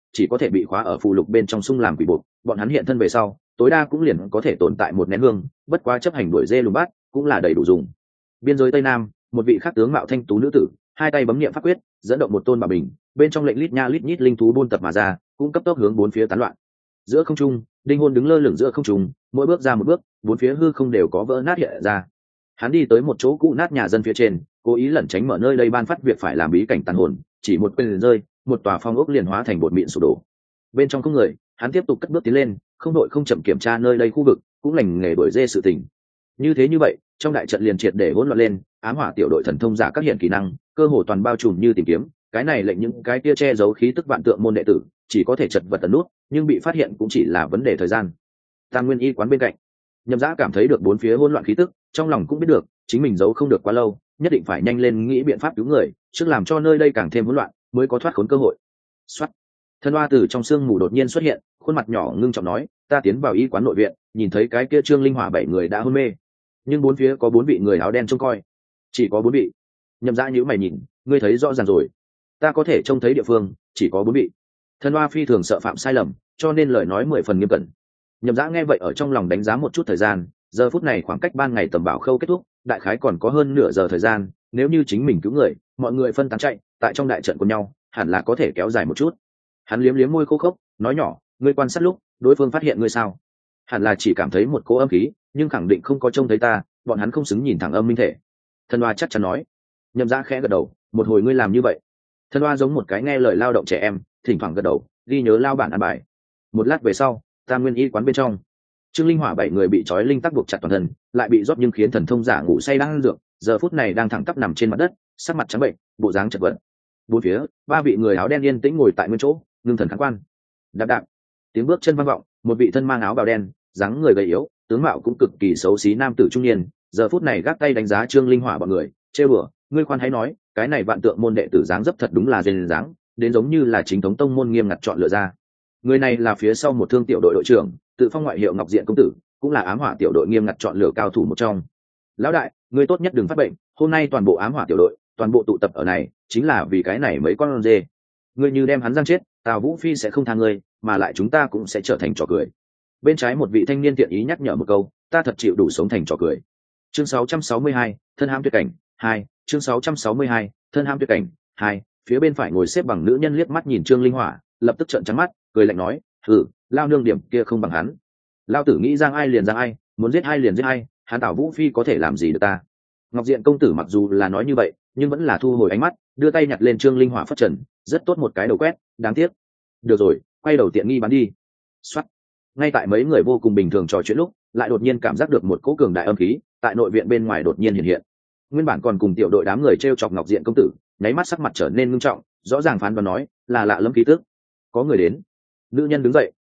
chỉ có thể bị khóa ở phù lục bên trong sung làm quỷ buộc. Bọn hắn hiện thân về sau tối đa cũng liền có thể tồn tại một nén hương, bất quá chấp hành đuổi dê lùng bát cũng là đầy đủ dùng. Biên giới tây nam, một vị khác tướng mạo thanh tú nữ tử, hai tay bấm niệm pháp quyết, dẫn động một tôn bảo bình, bên trong lệnh lít nha lít nhít linh thú buôn tập mà ra, cũng cấp tốc hướng bốn phía tán loạn. Giữa không trung, Đinh Hôn đứng lơ lửng giữa không trung, mỗi bước ra một bước, bốn phía hư không đều có vỡ nát hiện ra. Hắn đi tới một chỗ cũ nát nhà dân phía trên, cố ý lẩn tránh mở nơi đây ban phát việc phải làm bí cảnh tàn hồn, chỉ một quyền rơi, một tòa phong ốc liền hóa thành bột mịn sụp đổ. Bên trong không người, hắn tiếp tục cất bước tiến lên, không đội không chậm kiểm tra nơi đây khu vực, cũng lành nghề đuổi dê sự tình. Như vậy, trong đại trận liền triệt để hỗn loạn lên, ám hỏa tiểu đội thần thông giả các hiện kỹ năng, cơ hồ toàn bao trùm như tìm kiếm, cái này lệnh những cái kia che giấu khí tức vạn tượng môn đệ tử, chỉ có thể chật vật ẩn nút, nhưng bị phát hiện cũng chỉ là vấn đề thời gian. Tam Nguyên Y quán bên cạnh, Nhậm Dã cảm thấy được bốn phía hỗn loạn khí tức, trong lòng cũng biết được, chính mình giấu không được quá lâu, nhất định phải nhanh lên nghĩ biện pháp cứu người, trước làm cho nơi đây càng thêm hỗn loạn, mới có thoát khốn cơ hội. Soát. Thân Hoa từ trong sương mù đột nhiên xuất hiện, khuôn mặt nhỏ ngưng trọng nói, ta tiến vào y quán nội viện, nhìn thấy cái kia Trương Linh Hỏa 7 người đã hôn mê, nhưng bốn phía có 4 vị người áo đen trông coi. Chỉ có 4 vị? Nhậm Dã nhíu mày nhìn, ngươi thấy rõ ràng rồi. Ta có thể trông thấy địa phương, chỉ có 4 vị. Thân Hoa phi thường sợ phạm sai lầm, cho nên lời nói 10 phần nghiêm cẩn. Nhậm Dã nghe vậy ở trong lòng đánh giá một chút thời gian, giờ phút này khoảng cách ban ngày tầm bảo khâu kết thúc, đại khái còn có hơn nửa giờ thời gian, nếu như chính mình cứu người, mọi người phân tán chạy, tại trong đại trận của nhau, hẳn là có thể kéo dài một chút. Hắn liếm liếm môi khô khốc, nói nhỏ, ngươi quan sát lúc, đối phương phát hiện ngươi sao? Hẳn là chỉ cảm thấy một cỗ âm khí, nhưng khẳng định không có trông thấy ta, bọn hắn không xứng nhìn thẳng âm minh thể. Thân Hoa chắc chắn nói. Nhậm Dã khẽ gật đầu, một hồi ngươi làm như vậy. Thân Hoa giống một cái nghe lời lao động trẻ em, thỉnh thoảng gật đầu, ghi nhớ lao bản ăn bài. Một lát về sau, Tam Nguyên Y quán bên trong, Trương Linh Hỏa 7 người bị trói linh tắc buộc chặt toàn thân, lại bị rót nhưng khiến thần thông giả ngủ say đang dược, giờ phút này đang thẳng tắp nằm trên mặt đất, sắc mặt trắng bệnh, bộ dáng chật vật. Bốn phía, 3 vị người áo đen yên tĩnh ngồi tại nguyên chỗ, ngưng thần khán quan. Đạp đạp, tiếng bước chân vang vọng, một vị thân mang áo bào đen, dáng người gầy yếu, tướng mạo cũng cực kỳ xấu xí nam tử trung niên, giờ phút này gác tay đánh giá Trương Linh Hỏa bọn người, trêu đùa, ngươi khoan hãy nói, cái này vạn tượng môn đệ tử dáng dấp thật đúng là duyên dáng, đến giống như là chính thống tông môn nghiêm ngặt chọn lựa ra. Người này là phía sau một thương tiểu đội đội trưởng, tự phong ngoại hiệu Ngọc Diện công tử, cũng là ám hỏa tiểu đội nghiêm ngặt chọn lựa cao thủ một trong. Lão đại, ngươi tốt nhất đừng phát bệnh, hôm nay toàn bộ ám hỏa tiểu đội, toàn bộ tụ tập ở này, chính là vì cái này mấy con dê. Ngươi như đem hắn giang chết, Tào Vũ Phi sẽ không tha ngươi, mà lại chúng ta cũng sẽ trở thành trò cười. Bên trái một vị thanh niên thiện ý nhắc nhở một câu, ta thật chịu đủ sống thành trò cười. Chương 662, thân hãm tuyệt cảnh 2, chương 662, thân hãm tuyệt cảnh 2, phía bên phải ngồi xếp bằng nữ nhân liếc mắt nhìn Trương Linh Hỏa, lập tức trợn trắng mắt, cười lạnh nói, lao nương điểm kia không bằng hắn. Lao tử nghĩ giang ai liền giang ai, muốn giết ai liền giết ai, hắn Tào Vũ Phi có thể làm gì được ta? Ngọc Diện công tử mặc dù là nói như vậy, nhưng vẫn là thu hồi ánh mắt, đưa tay nhặt lên Trương Linh Hỏa phất trần, rất tốt một cái đầu quét, đáng tiếc. Được rồi, quay đầu tiện nghi bắn đi. Soát. Ngay tại mấy người vô cùng bình thường trò chuyện lúc, lại đột nhiên cảm giác được một cỗ cường đại âm khí tại nội viện bên ngoài đột nhiên hiện hiện. Nguyên bản còn cùng tiểu đội đám người trêu chọc Ngọc Diện công tử, nháy mắt sắc mặt trở nên nghiêm trọng, rõ ràng phán đoán nói, là lạ lẫm khí tức. Có người đến. Nữ nhân đứng dậy.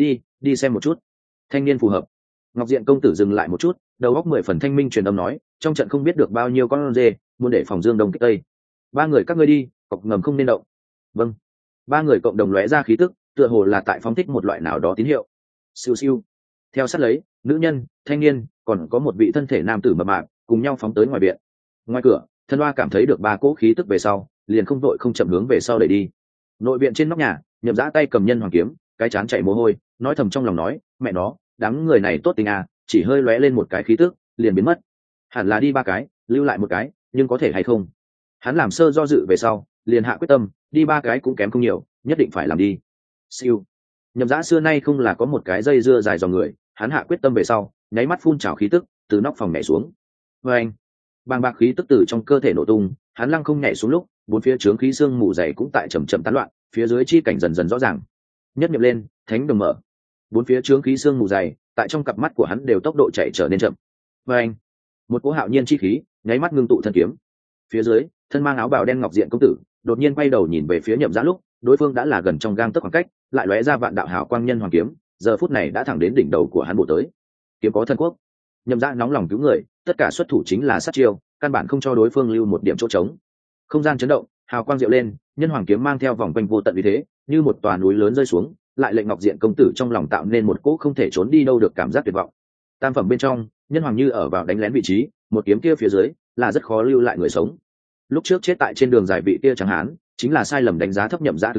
Đi xem một chút. Thanh niên phù hợp. Ngọc Diện công tử dừng lại một chút, đầu óc 10 phần thanh minh truyền âm nói, trong trận không biết được bao nhiêu con dê, muốn để phòng Dương Đông kích Tây. 3 người các ngươi đi, cọc ngầm không nên động. Vâng. 3 người cộng đồng lóe ra khí tức, tựa hồ là tại phóng thích một loại nào đó tín hiệu. Siêu siêu. Theo sát lấy, nữ nhân, thanh niên, còn có một vị thân thể nam tử mập mạp, cùng nhau phóng tới ngoài viện. Ngoài cửa, Thân Hoa cảm thấy được 3 cỗ khí tức về sau, liền không vội không chậm hướng về sau đẩy đi. Nội viện trên nóc nhà, Nhậm Dã tay cầm nhân hoàng kiếm, cái trán chảy mồ hôi, nói thầm trong lòng nói, mẹ nó, đám người này tốt tình à, chỉ hơi lóe lên một cái khí tức, liền biến mất. Hẳn là đi 3 cái, lưu lại một cái, nhưng có thể hay không? Hắn làm sơ do dự về sau, liền hạ quyết tâm, đi 3 cái cũng kém không nhiều, nhất định phải làm đi. Siêu. Nhậm Dã xưa nay không là có một cái dây dưa dài dòng người, hắn hạ quyết tâm về sau, nháy mắt phun trào khí tức, từ nóc phòng nhảy xuống. Oeng. Bàng bạc khí tức từ trong cơ thể nổ tung, hắn lăng không nhảy xuống lúc, bốn phía chướng khí xương mù dày cũng tại chậm chậm tán loạn, phía dưới chi cảnh dần dần rõ ràng. Nhất niệm lên, thánh đồng mở. Bốn phía chướng khí xương mù dày, tại trong cặp mắt của hắn đều tốc độ chạy trở nên chậm. Oeng. Một cỗ hạo nhiên chi khí, nháy mắt ngưng tụ thân kiếm. Phía dưới, thân mang áo bào đen Ngọc Diện công tử, đột nhiên quay đầu nhìn về phía Nhậm Dã lúc, đối phương đã là gần trong gang tấc khoảng cách, lại lóe ra vạn đạo hào quang nhân hoàng kiếm, giờ phút này đã thẳng đến đỉnh đầu của hắn bổ tới. Kiếm có thân quốc. Nhậm Dã nóng lòng cứu người, tất cả xuất thủ chính là sát chiêu, căn bản không cho đối phương lưu một điểm chỗ trống. Không gian chấn động, hào quang diệu lên, nhân hoàng kiếm mang theo vòng quanh vô tận uy thế, như một tòa núi lớn rơi xuống, lại lệnh Ngọc Diện công tử trong lòng tạo nên một cỗ không thể trốn đi đâu được cảm giác tuyệt vọng. Tam phẩm bên trong, nhân hoàng như ở vào đánh lén vị trí, một kiếm kia phía dưới là rất khó lưu lại người sống. Lúc trước chết tại trên đường dài vị kia chẳng hạn, chính là sai lầm đánh giá thấp Nhậm Dã thực lực,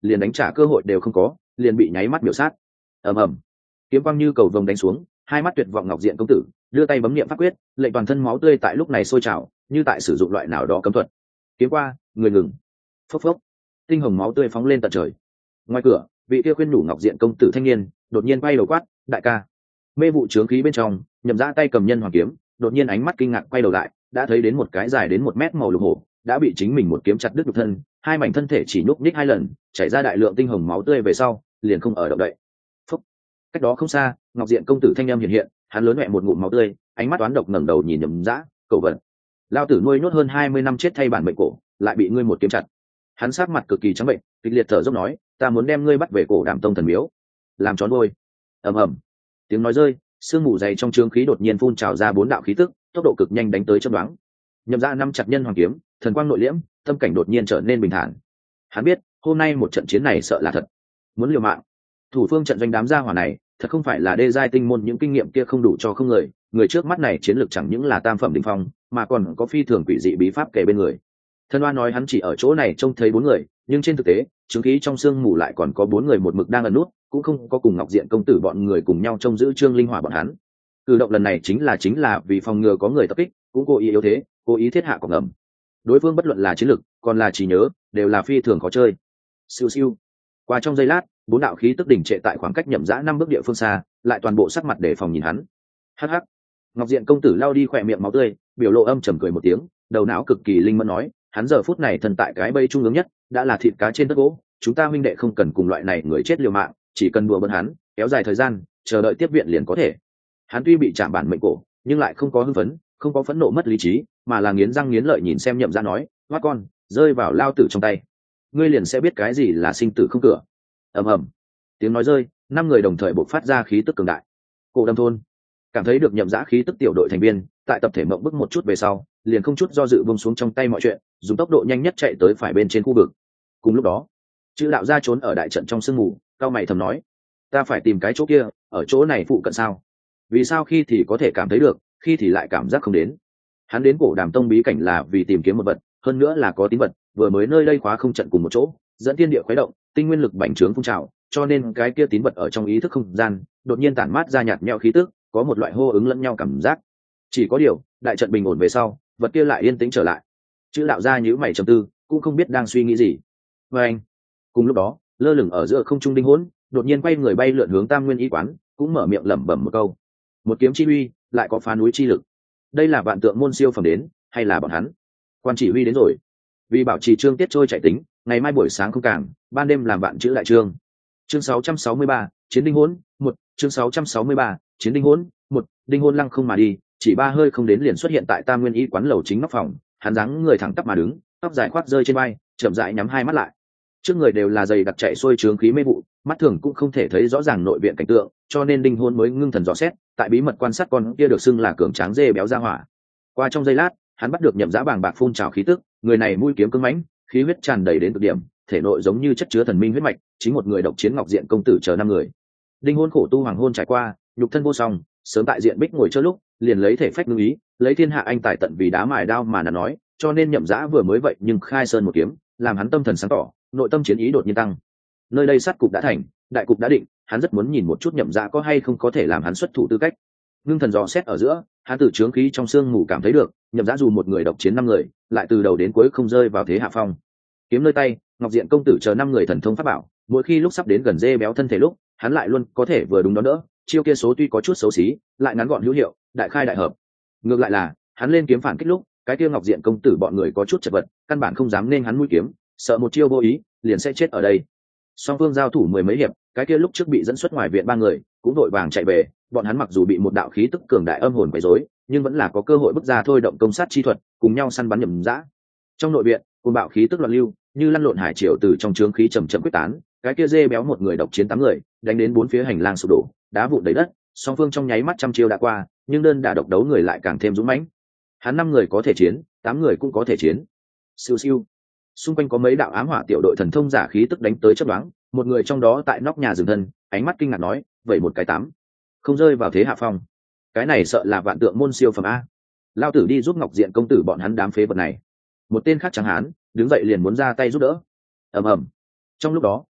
liền đánh trả cơ hội đều không có, liền bị nháy mắt biểu sát. Ầm ầm, kiếm quang như cầu vồng đánh xuống, hai mắt tuyệt vọng Ngọc Diện công tử đưa tay bấm niệm pháp quyết, lệnh toàn thân máu tươi tại lúc này sôi trào, như tại sử dụng loại nào đó cấm thuật. Kiếm qua, người ngừng. Phốc phốc, tinh hồng máu tươi phóng lên tận trời. Ngoài cửa, vị kia khuyên nhủ Ngọc Diện công tử thanh niên đột nhiên bay đầu quát, đại ca. Mê vụ chướng khí bên trong, Nhậm Dã tay cầm nhân hoàng kiếm, đột nhiên ánh mắt kinh ngạc quay đầu lại, đã thấy đến một cái dài đến 1 mét màu lục hổ đã bị chính mình một kiếm chặt đứt nhục thân, hai mảnh thân thể chỉ nhúc nhích 2 lần, chảy ra đại lượng tinh hồng máu tươi về sau, liền không ở động đậy. Phúc. Cách đó không xa, Ngọc Diện công tử thanh âm hiện hiện, hắn lớn mẹ một ngụm máu tươi, ánh mắt toán độc ngẩng đầu nhìn Nhậm Dã, cậu vật. Lao tử nuôi nhốt hơn 20 năm chết thay bản mệnh cổ, lại bị ngươi một kiếm chặt. Hắn sát mặt cực kỳ trắng bệnh, kịch liệt thở dốc nói, ta muốn đem ngươi bắt về Cổ Đàm Tông thần miếu, làm tròn đôi. Ầm ầm. Tiếng nói rơi, sương mù dày trong trướng khí đột nhiên phun trào ra 4 đạo khí tức, tốc độ cực nhanh đánh tới chớp đoán. Nhậm Dã năm chặt nhân hoàng kiếm, thần quang nội liễm, tâm cảnh đột nhiên trở nên bình thản. Hắn biết, hôm nay một trận chiến này sợ là thật, muốn liều mạng. Thủ phương trận doanh đám gia hỏa này, thật không phải là đê giai tinh môn những kinh nghiệm kia không đủ cho không người trước mắt này chiến lược chẳng những là tam phẩm đỉnh phong, mà còn có phi thường quỷ dị bí pháp kề bên người. Thân Oa nói hắn chỉ ở chỗ này trông thấy 4 người, nhưng trên thực tế, chứng khí trong sương mù lại còn có 4 người một mực đang ẩn nút, cũng không có cùng Ngọc Diện công tử bọn người cùng nhau trông giữ Trương Linh Hỏa bọn hắn. Cử động lần này chính là vì phòng ngừa có người tập kích, cũng cố ý yếu thế, cố ý thiết hạ cọc ngầm. Đối phương bất luận là chiến lực, còn là trí nhớ, đều là phi thường khó chơi. Siêu siêu. Qua trong giây lát, 4 đạo khí tức đỉnh trệ tại khoảng cách Nhậm Dã 5 bước địa phương xa, lại toàn bộ sắc mặt để phòng nhìn hắn. Hắc hắc. Ngọc Diện công tử lao đi khỏe miệng máu tươi, biểu lộ âm trầm cười một tiếng, đầu não cực kỳ linh mẫn nói, hắn giờ phút này thần tại cái bây trung ương nhất, đã là thịt cá trên tất gỗ, chúng ta huynh đệ không cần cùng loại này người chết liều mạng, chỉ cần đùa bỡn hắn, kéo dài thời gian, chờ đợi tiếp viện liền có thể. Hắn tuy bị chạm bản mệnh cổ, nhưng lại không có hưng phấn, không có phẫn nộ mất lý trí, mà là nghiến răng nghiến lợi nhìn xem Nhậm Dã nói, "Hoắc con, rơi vào lao tử trong tay, ngươi liền sẽ biết cái gì là sinh tử không cửa." Ầm ầm. Tiếng nói rơi, 5 người đồng thời bộc phát ra khí tức cường đại. Cổ Đâm thôn cảm thấy được Nhậm Dã khí tức tiểu đội thành viên, tại tập thể mộng bức một chút về sau, liền không chút do dự buông xuống trong tay mọi chuyện, dùng tốc độ nhanh nhất chạy tới phải bên trên khu vực. Cùng lúc đó, chữ đạo gia trốn ở đại trận trong sương mù, cao mày thầm nói, ta phải tìm cái chỗ kia, ở chỗ này phụ cận sao? Vì sao khi thì có thể cảm thấy được, khi thì lại cảm giác không đến? Hắn đến Cổ Đàm Tông bí cảnh là vì tìm kiếm một vật, hơn nữa là có tín vật, vừa mới nơi đây khóa không trận cùng một chỗ, dẫn thiên địa khuấy động, tinh nguyên lực bành trướng phun trào, cho nên cái kia tín vật ở trong ý thức không gian, đột nhiên tản mát ra nhạt nhẽo khí tức, có một loại hô ứng lẫn nhau cảm giác. Chỉ có điều, đại trận bình ổn về sau, vật kia lại yên tĩnh trở lại. Chữ đạo gia nhíu mày trầm tư, cũng không biết đang suy nghĩ gì. Và anh, cùng lúc đó, lơ lửng ở giữa không trung Đinh Hỗn, đột nhiên quay người bay lượn hướng Tam Nguyên Y quán, cũng mở miệng lẩm bẩm một câu. Một kiếm chi uy, lại có phá núi chi lực. Đây là vạn tượng môn siêu phẩm đến, hay là bọn hắn? Quan chỉ huy đến rồi. Vì bảo trì chương tiết trôi chạy tính, ngày mai buổi sáng không càng, ban đêm làm vạn chữ đại chương. Chương 663, Chiến Đinh Hỗn, 1, chương 663, Chiến Đinh Hỗn, 1, Đinh Hỗn lăng không mà đi, chỉ 3 hơi không đến liền xuất hiện tại Tam Nguyên Y quán lầu chính nóc phòng, hắn dáng người thẳng tắp mà đứng, tóc dài khoác rơi trên vai, chậm rãi nhắm hai mắt lại. Trước người đều là dày đặc chạy xuôi trướng khí mê vụ, mắt thường cũng không thể thấy rõ ràng nội viện cảnh tượng, cho nên Đinh Hỗn mới ngưng thần dò xét, tại bí mật quan sát con kia được xưng là cường tráng dê béo ra hỏa. Qua trong giây lát, hắn bắt được Nhậm Dã bàng bạc phun trào khí tức, người này mũi kiếm cứng mãnh, khí huyết tràn đầy đến cực điểm, thể nội giống như chất chứa thần minh huyết mạch, chính một người độc chiến Ngọc Diện công tử chờ 5 người. Đinh Hỗn khổ tu hoàng hôn trải qua, nhục thân vô song, sớm tại diện bích ngồi chơi lúc, liền lấy thể phách ngưng ý, lấy thiên hạ anh tài tận vì đá mài đao mà nắn nói, cho nên Nhậm Dã vừa mới vậy nhưng khai sơn một kiếm, làm hắn tâm thần sáng tỏ, nội tâm chiến ý đột nhiên tăng. Nơi đây sát cục đã thành, đại cục đã định, hắn rất muốn nhìn một chút Nhậm Dã có hay không có thể làm hắn xuất thủ tư cách. Ngưng thần dò xét ở giữa, hắn từ trướng khí trong xương mù cảm thấy được, Nhậm Dã dù một người độc chiến 5 người, lại từ đầu đến cuối không rơi vào thế hạ phong. Kiếm nơi tay, Ngọc Diện công tử chờ 5 người thần thông pháp bảo, mỗi khi lúc sắp đến gần dê béo thân thể lúc, hắn lại luôn có thể vừa đúng đó đỡ, chiêu kia số tuy có chút xấu xí, lại ngắn gọn hữu hiệu, đại khai đại hợp. Ngược lại là, hắn lên kiếm phản kích lúc, cái kia Ngọc Diện công tử bọn người có chút chật vật, căn bản không dám nên hắn mũi kiếm, sợ một chiêu vô ý, liền sẽ chết ở đây. Song phương giao thủ 10 mấy hiệp, cái kia lúc trước bị dẫn xuất ngoài viện 3 người, cũng đội vàng chạy về, bọn hắn mặc dù bị một đạo khí tức cường đại âm hồn quấy rối, nhưng vẫn là có cơ hội bước ra thôi động công sát chi thuật, cùng nhau săn bắn Nhậm Dã. Trong nội viện, cuồng bạo khí tức loạn lưu, như lăn lộn hải triều từ trong trướng khí chậm chậm quyết tán, cái kia dê béo một người độc chiến 8 người, đánh đến 4 phía hành lang sụp đổ, đá vụn đầy đất, song phương trong nháy mắt trăm chiêu đã qua, nhưng đơn đả độc đấu người lại càng thêm dũng mãnh. Hắn 5 người có thể chiến, 8 người cũng có thể chiến. Siêu siêu. Xung quanh có mấy đạo ám hỏa tiểu đội thần thông giả khí tức đánh tới chớp nhoáng, một người trong đó tại nóc nhà dừng thân, ánh mắt kinh ngạc nói, vậy một cái 8, không rơi vào thế hạ phong. Cái này sợ là vạn tượng môn siêu phẩm a. Lao tử đi giúp Ngọc Diện công tử bọn hắn đám phế vật này. Một tên khác trắng hán đứng dậy liền muốn ra tay giúp đỡ. Ầm ầm. Trong lúc đó,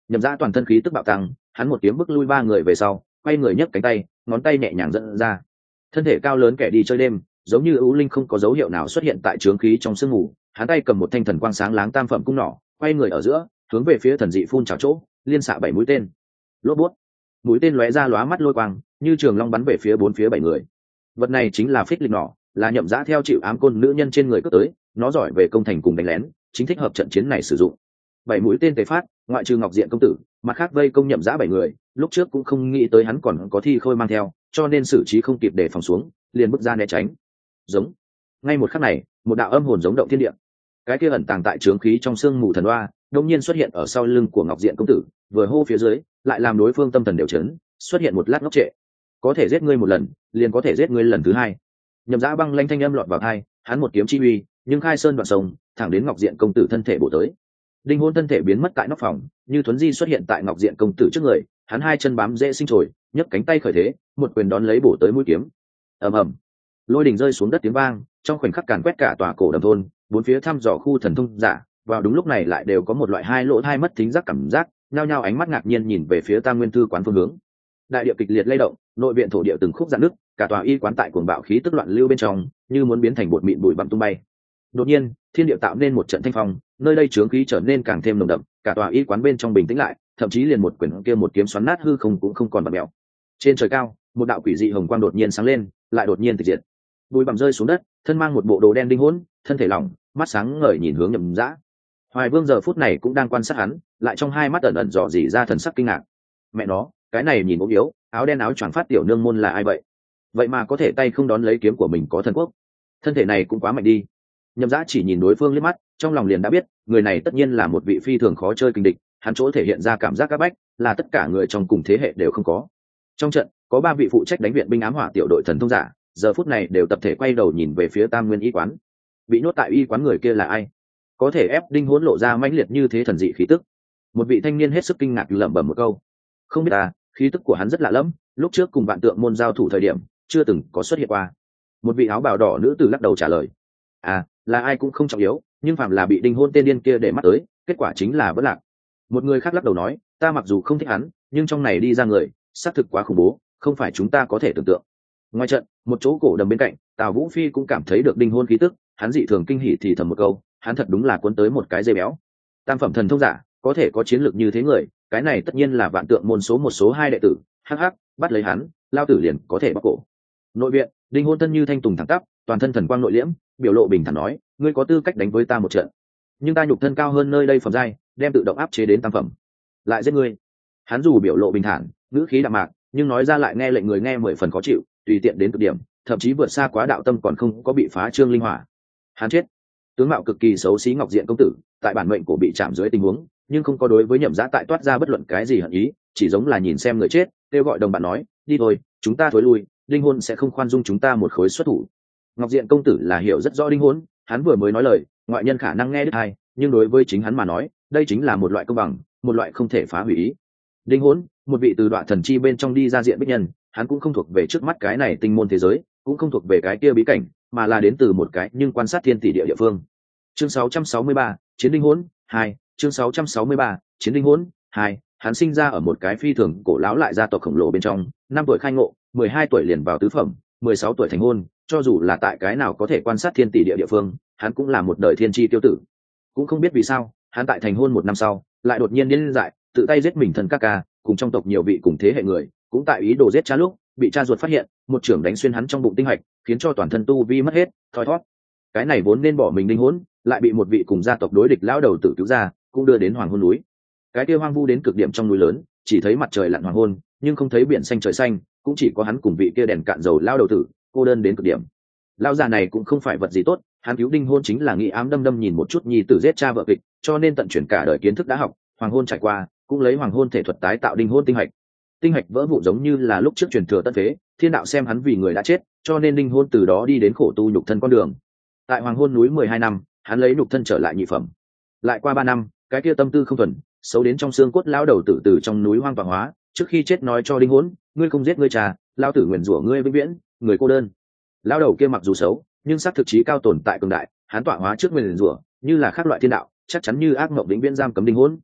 Nhậm Dã toàn thân khí tức bạo tăng, hắn một kiếm bước lui ba người về sau, quay người nhấc cánh tay, ngón tay nhẹ nhàng dẫn ra. Thân thể cao lớn kẻ đi chơi đêm, giống như ưu linh không có dấu hiệu nào xuất hiện tại trướng khí trong sương mù, hắn tay cầm một thanh thần quang sáng láng tam phẩm cung nỏ, quay người ở giữa, hướng về phía thần dị phun trào chỗ, liên xạ 7 mũi tên. Lốp bút, mũi tên lóe ra lóa mắt lôi quang, như trường long bắn về phía bốn phía 7 người. Vật này chính là phích lịch nỏ, là Nhậm Dã theo chịu ám côn nữ nhân trên người cướp tới, nó giỏi về công thành cùng đánh lén, chính thích hợp trận chiến này sử dụng. 7 mũi tên tề phát, ngoại trừ Ngọc Diện công tử, mặt khác vây công Nhậm Dã 7 người, lúc trước cũng không nghĩ tới hắn còn có thi khôi mang theo, cho nên xử trí không kịp để phòng xuống, liền bước ra né tránh. Giống. Ngay một khắc này, một đạo âm hồn giống động thiên địa. Cái kia ẩn tàng tại trướng khí trong xương mù thần oa, đột nhiên xuất hiện ở sau lưng của Ngọc Diện công tử, vừa hô phía dưới, lại làm đối phương tâm thần đều chấn, xuất hiện một lát ngốc trệ. Có thể giết ngươi một lần, liền có thể giết ngươi lần thứ hai. Nhậm Dã băng lanh thanh âm lọt vào tai, hắn một kiếm chi uy, nhưng khai sơn đoạn sông, thẳng đến Ngọc Diện công tử thân thể bổ tới. Đinh Hôn thân thể biến mất tại nóc phòng, như thuấn di xuất hiện tại Ngọc Diện công tử trước người, hắn hai chân bám dễ sinh trồi, nhấc cánh tay khởi thế, một quyền đón lấy bổ tới mũi kiếm. Ầm ầm, lôi đình rơi xuống đất tiếng vang, trong khoảnh khắc càn quét cả tòa cổ đầm thôn, bốn phía thăm dò khu thần thông giả, vào đúng lúc này lại đều có một loại hai lỗ tai mất thính giác cảm giác, nhao nhao ánh mắt ngạc nhiên nhìn về phía Tam Nguyên thư quán phương hướng. Đại địa kịch liệt lay động, nội viện thổ địa từng khúc rạn nứt, cả tòa y quán tại cuồng bạo khí tức loạn lưu bên trong, như muốn biến thành bột mịn bụi bặm tung bay. Đột nhiên, thiên địa tạo nên một trận thanh phong, nơi đây chướng khí trở nên càng thêm nồng đậm, cả tòa y quán bên trong bình tĩnh lại, thậm chí liền một quyển kia một kiếm xoắn nát hư không cũng không còn bạt mèo. Trên trời cao, một đạo quỷ dị hồng quang đột nhiên sáng lên, lại đột nhiên tịch diệt. Bụi bặm rơi xuống đất, thân mang một bộ đồ đen Đinh Hỗn, thân thể lỏng, mắt sáng ngời nhìn hướng Nhậm Dã. Hoài Vương giờ phút này cũng đang quan sát hắn, lại trong hai mắt ẩn ẩn dò dỉ ra thần sắc kinh ngạc. Mẹ nó, cái này nhìn ốm yếu, áo đen áo choàng phát tiểu nương môn là ai vậy? Vậy mà có thể tay không đón lấy kiếm của mình có thần quốc, thân thể này cũng quá mạnh đi. Nhậm Dã chỉ nhìn đối phương liếc mắt, trong lòng liền đã biết, người này tất nhiên là một vị phi thường khó chơi kình địch, hắn chỗ thể hiện ra cảm giác áp bách, là tất cả người trong cùng thế hệ đều không có. Trong trận, có 3 vị phụ trách đánh viện binh ám hỏa tiểu đội thần thông giả, giờ phút này đều tập thể quay đầu nhìn về phía Tam Nguyên y quán. Bị nhốt tại y quán người kia là ai? Có thể ép Đinh Hỗn lộ ra mãnh liệt như thế thần dị khí tức. Một vị thanh niên hết sức kinh ngạc lẩm bẩm một câu. Không biết à, khí tức của hắn rất lạ lẫm, lúc trước cùng Vạn Tượng môn giao thủ thời điểm, chưa từng có xuất hiện qua. Một vị áo bào đỏ nữ tử lắc đầu trả lời. À, là ai cũng không trọng yếu, nhưng phạm là bị Đinh Hôn tên điên kia để mắt tới, kết quả chính là vỡ lạc. Một người khác lắc đầu nói, ta mặc dù không thích hắn, nhưng trong này đi ra người, xác thực quá khủng bố, không phải chúng ta có thể tưởng tượng. Ngoài trận, một chỗ cổ đầm bên cạnh, Tào Vũ Phi cũng cảm thấy được Đinh Hôn khí tức, hắn dị thường kinh hỉ thì thầm một câu, hắn thật đúng là cuốn tới một cái dây béo. Tam phẩm thần thông giả, có thể có chiến lược như thế người, cái này tất nhiên là Vạn Tượng môn số 1 số 2 đệ tử, hắc hắc, bắt lấy hắn, lao tử liền có thể bắt cổ. Nội viện, Đinh Hôn thân như thanh tùng thẳng tắp, toàn thân thần quang nội liễm, biểu lộ bình thản nói, ngươi có tư cách đánh với ta một trận, nhưng ta nhục thân cao hơn nơi đây phẩm giai, đem tự động áp chế đến tam phẩm, lại giết ngươi. Hắn dù biểu lộ bình thản, ngữ khí đạm mạc, nhưng nói ra lại nghe lệnh người nghe 10 phần khó chịu, tùy tiện đến cực điểm, thậm chí vượt xa quá đạo tâm còn không có bị phá trương linh hỏa. Hắn chết. Tướng mạo cực kỳ xấu xí Ngọc Diện công tử, tại bản mệnh của bị chạm dưới tình huống, nhưng không có đối với Nhậm Dã tại toát ra bất luận cái gì hận ý, chỉ giống là nhìn xem người chết, kêu gọi đồng bạn nói, đi thôi, chúng ta thối lui, Đinh Hôn sẽ không khoan dung chúng ta một khối xuất thủ. Ngọc Diện công tử là hiểu rất rõ Đinh Hôn, hắn vừa mới nói lời, ngoại nhân khả năng nghe đứt tai, nhưng đối với chính hắn mà nói, đây chính là một loại công bằng, một loại không thể phá hủy ý. Đinh Hôn, một vị từ đoạn thần chi bên trong đi ra diện bích nhân, hắn cũng không thuộc về trước mắt cái này tinh môn thế giới, cũng không thuộc về cái kia bí cảnh, mà là đến từ một cái nhưng quan sát thiên tỷ địa địa phương. Chương 663, Chiến Đinh Hôn 2, chương 663, Chiến Đinh Hôn 2, hắn sinh ra ở một cái phi thường cổ lão lại gia tộc khổng lồ bên trong, 5 tuổi khai ngộ, 12 tuổi liền vào tứ phẩm, 16 tuổi thành hôn, cho dù là tại cái nào có thể quan sát thiên tỷ địa địa phương, hắn cũng là một đời thiên chi tiêu tử. Cũng không biết vì sao, hắn tại thành hôn 1 năm sau, lại đột nhiên điên dại, tự tay giết mình thân ca ca, cùng trong tộc nhiều vị cùng thế hệ người, cũng tại ý đồ giết cha lúc, bị cha ruột phát hiện, một chưởng đánh xuyên hắn trong bụng tinh hạch, khiến cho toàn thân tu vi mất hết, thoi thoát. Cái này vốn nên bỏ mình Đinh Hôn, lại bị một vị cùng gia tộc đối địch lão đầu tử cứu ra, cũng đưa đến Hoàng Hôn núi. Cái kia hoang vu đến cực điểm trong núi lớn, chỉ thấy mặt trời lặn hoàng hôn, nhưng không thấy biển xanh trời xanh, cũng chỉ có hắn cùng vị kia đèn cạn dầu lão đầu tử, cô đơn đến cực điểm. Lão già này cũng không phải vật gì tốt, hắn cứu Đinh Hôn chính là nghĩ ám đâm đâm nhìn một chút nhi tử giết cha vợ kịch, cho nên tận chuyển cả đời kiến thức đã học, Hoàng Hôn trải qua, cũng lấy Hoàng Hôn thể thuật tái tạo Đinh Hôn tinh hạch. Tinh hạch vỡ vụn giống như là lúc trước truyền thừa tân phế, thiên đạo xem hắn vì người đã chết, cho nên Đinh Hôn từ đó đi đến khổ tu nhục thân con đường. Tại Hoàng Hôn núi 12 năm, hắn lấy nhục thân trở lại nhị phẩm. Lại qua 3 năm, cái kia tâm tư không thuần, xấu đến trong xương cốt lão đầu tử từ trong núi hoang vàng hóa, trước khi chết nói cho Đinh Hôn, ngươi không giết ngươi cha, lão tử nguyền rủa ngươi vĩnh viễn, người cô đơn. Lão đầu kia mặc dù xấu, nhưng xác thực chí cao tồn tại cường đại, hắn tọa hóa trước nguyền rủa, như là khác loại thiên đạo, chắc chắn như ác mộng vĩnh viễn giam cấm Đinh Hôn.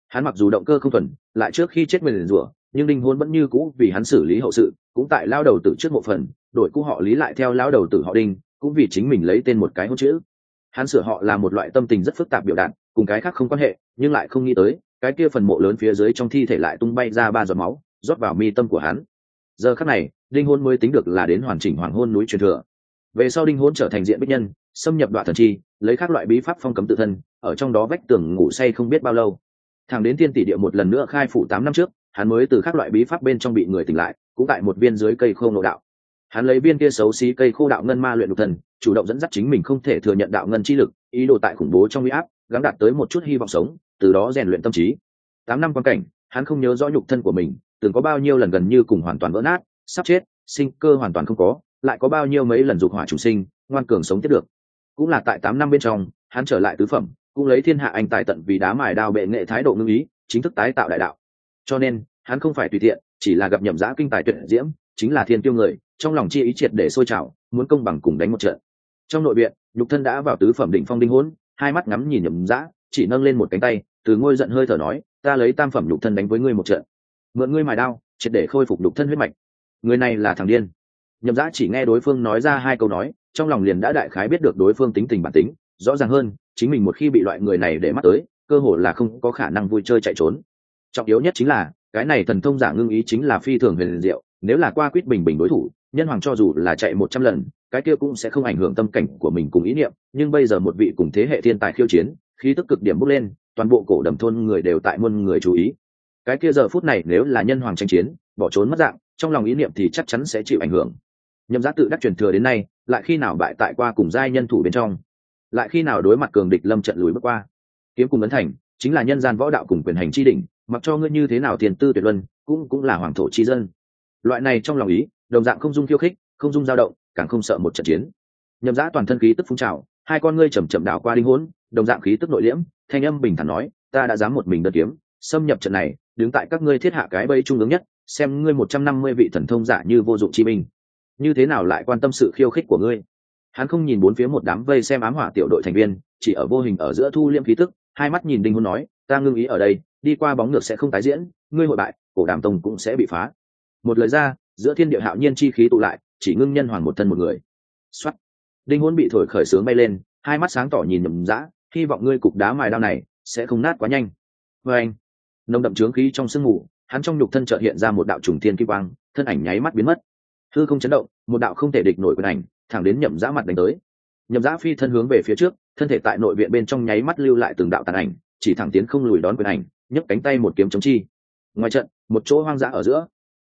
Hắn mặc dù động cơ không thuần, lại trước khi chết nguyền rủa, nhưng đinh hôn vẫn như cũ vì hắn xử lý hậu sự, cũng tại lao đầu tử trước mộ phần, đổi cũ họ Lý lại theo lao đầu tử họ Đinh, cũng vì chính mình lấy tên một cái hôn chữ. Hắn sửa họ là một loại tâm tình rất phức tạp biểu đạt, cùng cái khác không quan hệ, nhưng lại không nghĩ tới cái kia phần mộ lớn phía dưới trong thi thể lại tung bay ra 3 giọt máu, rót vào mi tâm của hắn. Giờ khắc này, đinh hôn mới tính được là đến hoàn chỉnh hoàng hôn núi truyền thừa. Về sau đinh hôn trở thành diện bích nhân, xâm nhập đoạn thần chi, lấy các loại bí pháp phong cấm tự thân, ở trong đó vách tường ngủ say không biết bao lâu. Thẳng đến tiên tỷ địa một lần nữa khai phủ 8 năm trước, hắn mới từ các loại bí pháp bên trong bị người tỉnh lại, cũng tại một viên dưới cây khô ngộ đạo. Hắn lấy viên kia xấu xí cây khô đạo ngân ma luyện nhục thần, chủ động dẫn dắt chính mình không thể thừa nhận đạo ngân chi lực, ý đồ tại khủng bố trong uy áp, gắng đạt tới một chút hy vọng sống, từ đó rèn luyện tâm trí. 8 năm quan cảnh, hắn không nhớ rõ nhục thân của mình từng có bao nhiêu lần gần như cùng hoàn toàn vỡ nát, sắp chết, sinh cơ hoàn toàn không có, lại có bao nhiêu mấy lần dục hỏa chủ sinh, ngoan cường sống tiếp được. Cũng là tại 8 năm bên trong, hắn trở lại tứ phẩm, cũng lấy thiên hạ anh tài tận vì đá mài đao bệ nghệ thái độ ngưng ý, chính thức tái tạo đại đạo. Cho nên, hắn không phải tùy tiện, chỉ là gặp nhậm dã kinh tài tuyệt diễm, chính là thiên tiêu người, trong lòng chi ý triệt để sôi trào, muốn công bằng cùng đánh một trận. Trong nội viện, nhục thân đã vào tứ phẩm đỉnh phong đinh hỗn, hai mắt ngắm nhìn nhậm dã, chỉ nâng lên một cánh tay, từ ngôi giận hơi thở nói, ta lấy tam phẩm nhục thân đánh với ngươi một trận, mượn ngươi mài đao, triệt để khôi phục nhục thân huyết mạch. Người này là thằng điên. Nhậm dã chỉ nghe đối phương nói ra 2 câu nói, trong lòng liền đã đại khái biết được đối phương tính tình bản tính, rõ ràng hơn, chính mình một khi bị loại người này để mắt tới, cơ hội là không có khả năng vui chơi chạy trốn. Trọng yếu nhất chính là, cái này thần thông giả ngưng ý chính là phi thường huyền diệu, nếu là qua quyết bình bình đối thủ, nhân hoàng cho dù là chạy 100 lần, cái kia cũng sẽ không ảnh hưởng tâm cảnh của mình cùng ý niệm, nhưng bây giờ một vị cùng thế hệ thiên tài khiêu chiến, khí tức cực điểm bốc lên, toàn bộ cổ đầm thôn người đều tại muôn người chú ý. Cái kia giờ phút này nếu là nhân hoàng tranh chiến, bỏ trốn mất dạng, trong lòng ý niệm thì chắc chắn sẽ chịu ảnh hưởng. Nhậm Dã tự đắc truyền thừa đến nay, lại khi nào bại tại qua cùng giai nhân thủ bên trong, lại khi nào đối mặt cường địch lâm trận lùi bước qua. Kiếm cùng ấn thành, chính là nhân gian võ đạo cùng quyền hành chi đỉnh, mặc cho ngươi như thế nào tiền tư tuyệt luân, cũng là hoàng thổ chi dân. Loại này trong lòng ý, đồng dạng không dung khiêu khích, không dung dao động, càng không sợ một trận chiến. Nhậm Dã toàn thân khí tức phun trào, hai con ngươi chậm chậm đảo qua đinh hỗn, đồng dạng khí tức nội liễm, thanh âm bình thản nói, ta đã dám một mình đơn kiếm, xâm nhập trận này, đứng tại các ngươi thiết hạ cái bẫy trung ứng nhất, xem ngươi 150 vị thần thông giả như vô dụng chi binh, như thế nào lại quan tâm sự khiêu khích của ngươi. Hắn không nhìn bốn phía một đám vây xem ám hỏa tiểu đội thành viên, chỉ ở vô hình ở giữa thu liễm khí tức, hai mắt nhìn đinh hôn nói, ta ngưng ý ở đây, đi qua bóng ngược sẽ không tái diễn, ngươi hội bại, cổ đàm tông cũng sẽ bị phá. Một lời ra, giữa thiên địa hạo nhiên chi khí tụ lại, chỉ ngưng nhân hoàn một thân một người. Xoát, đinh hôn bị thổi khởi sướng bay lên, hai mắt sáng tỏ nhìn Nhậm Dã, hy vọng ngươi cục đá mài đao này sẽ không nát quá nhanh. Với anh, nồng đậm chướng khí trong sương mù, hắn trong nhục thân chợt hiện ra một đạo trùng thiên kim quang, thân ảnh nháy mắt biến mất. Hư không chấn động, một đạo không thể địch nổi quyền ảnh, thẳng đến Nhậm Dã mặt đánh tới. Nhậm Dã phi thân hướng về phía trước, thân thể tại nội viện bên trong nháy mắt lưu lại từng đạo tàn ảnh, chỉ thẳng tiến không lùi đón quyền ảnh, nhấc cánh tay một kiếm chống chi. Ngoài trận, một chỗ hoang dã ở giữa.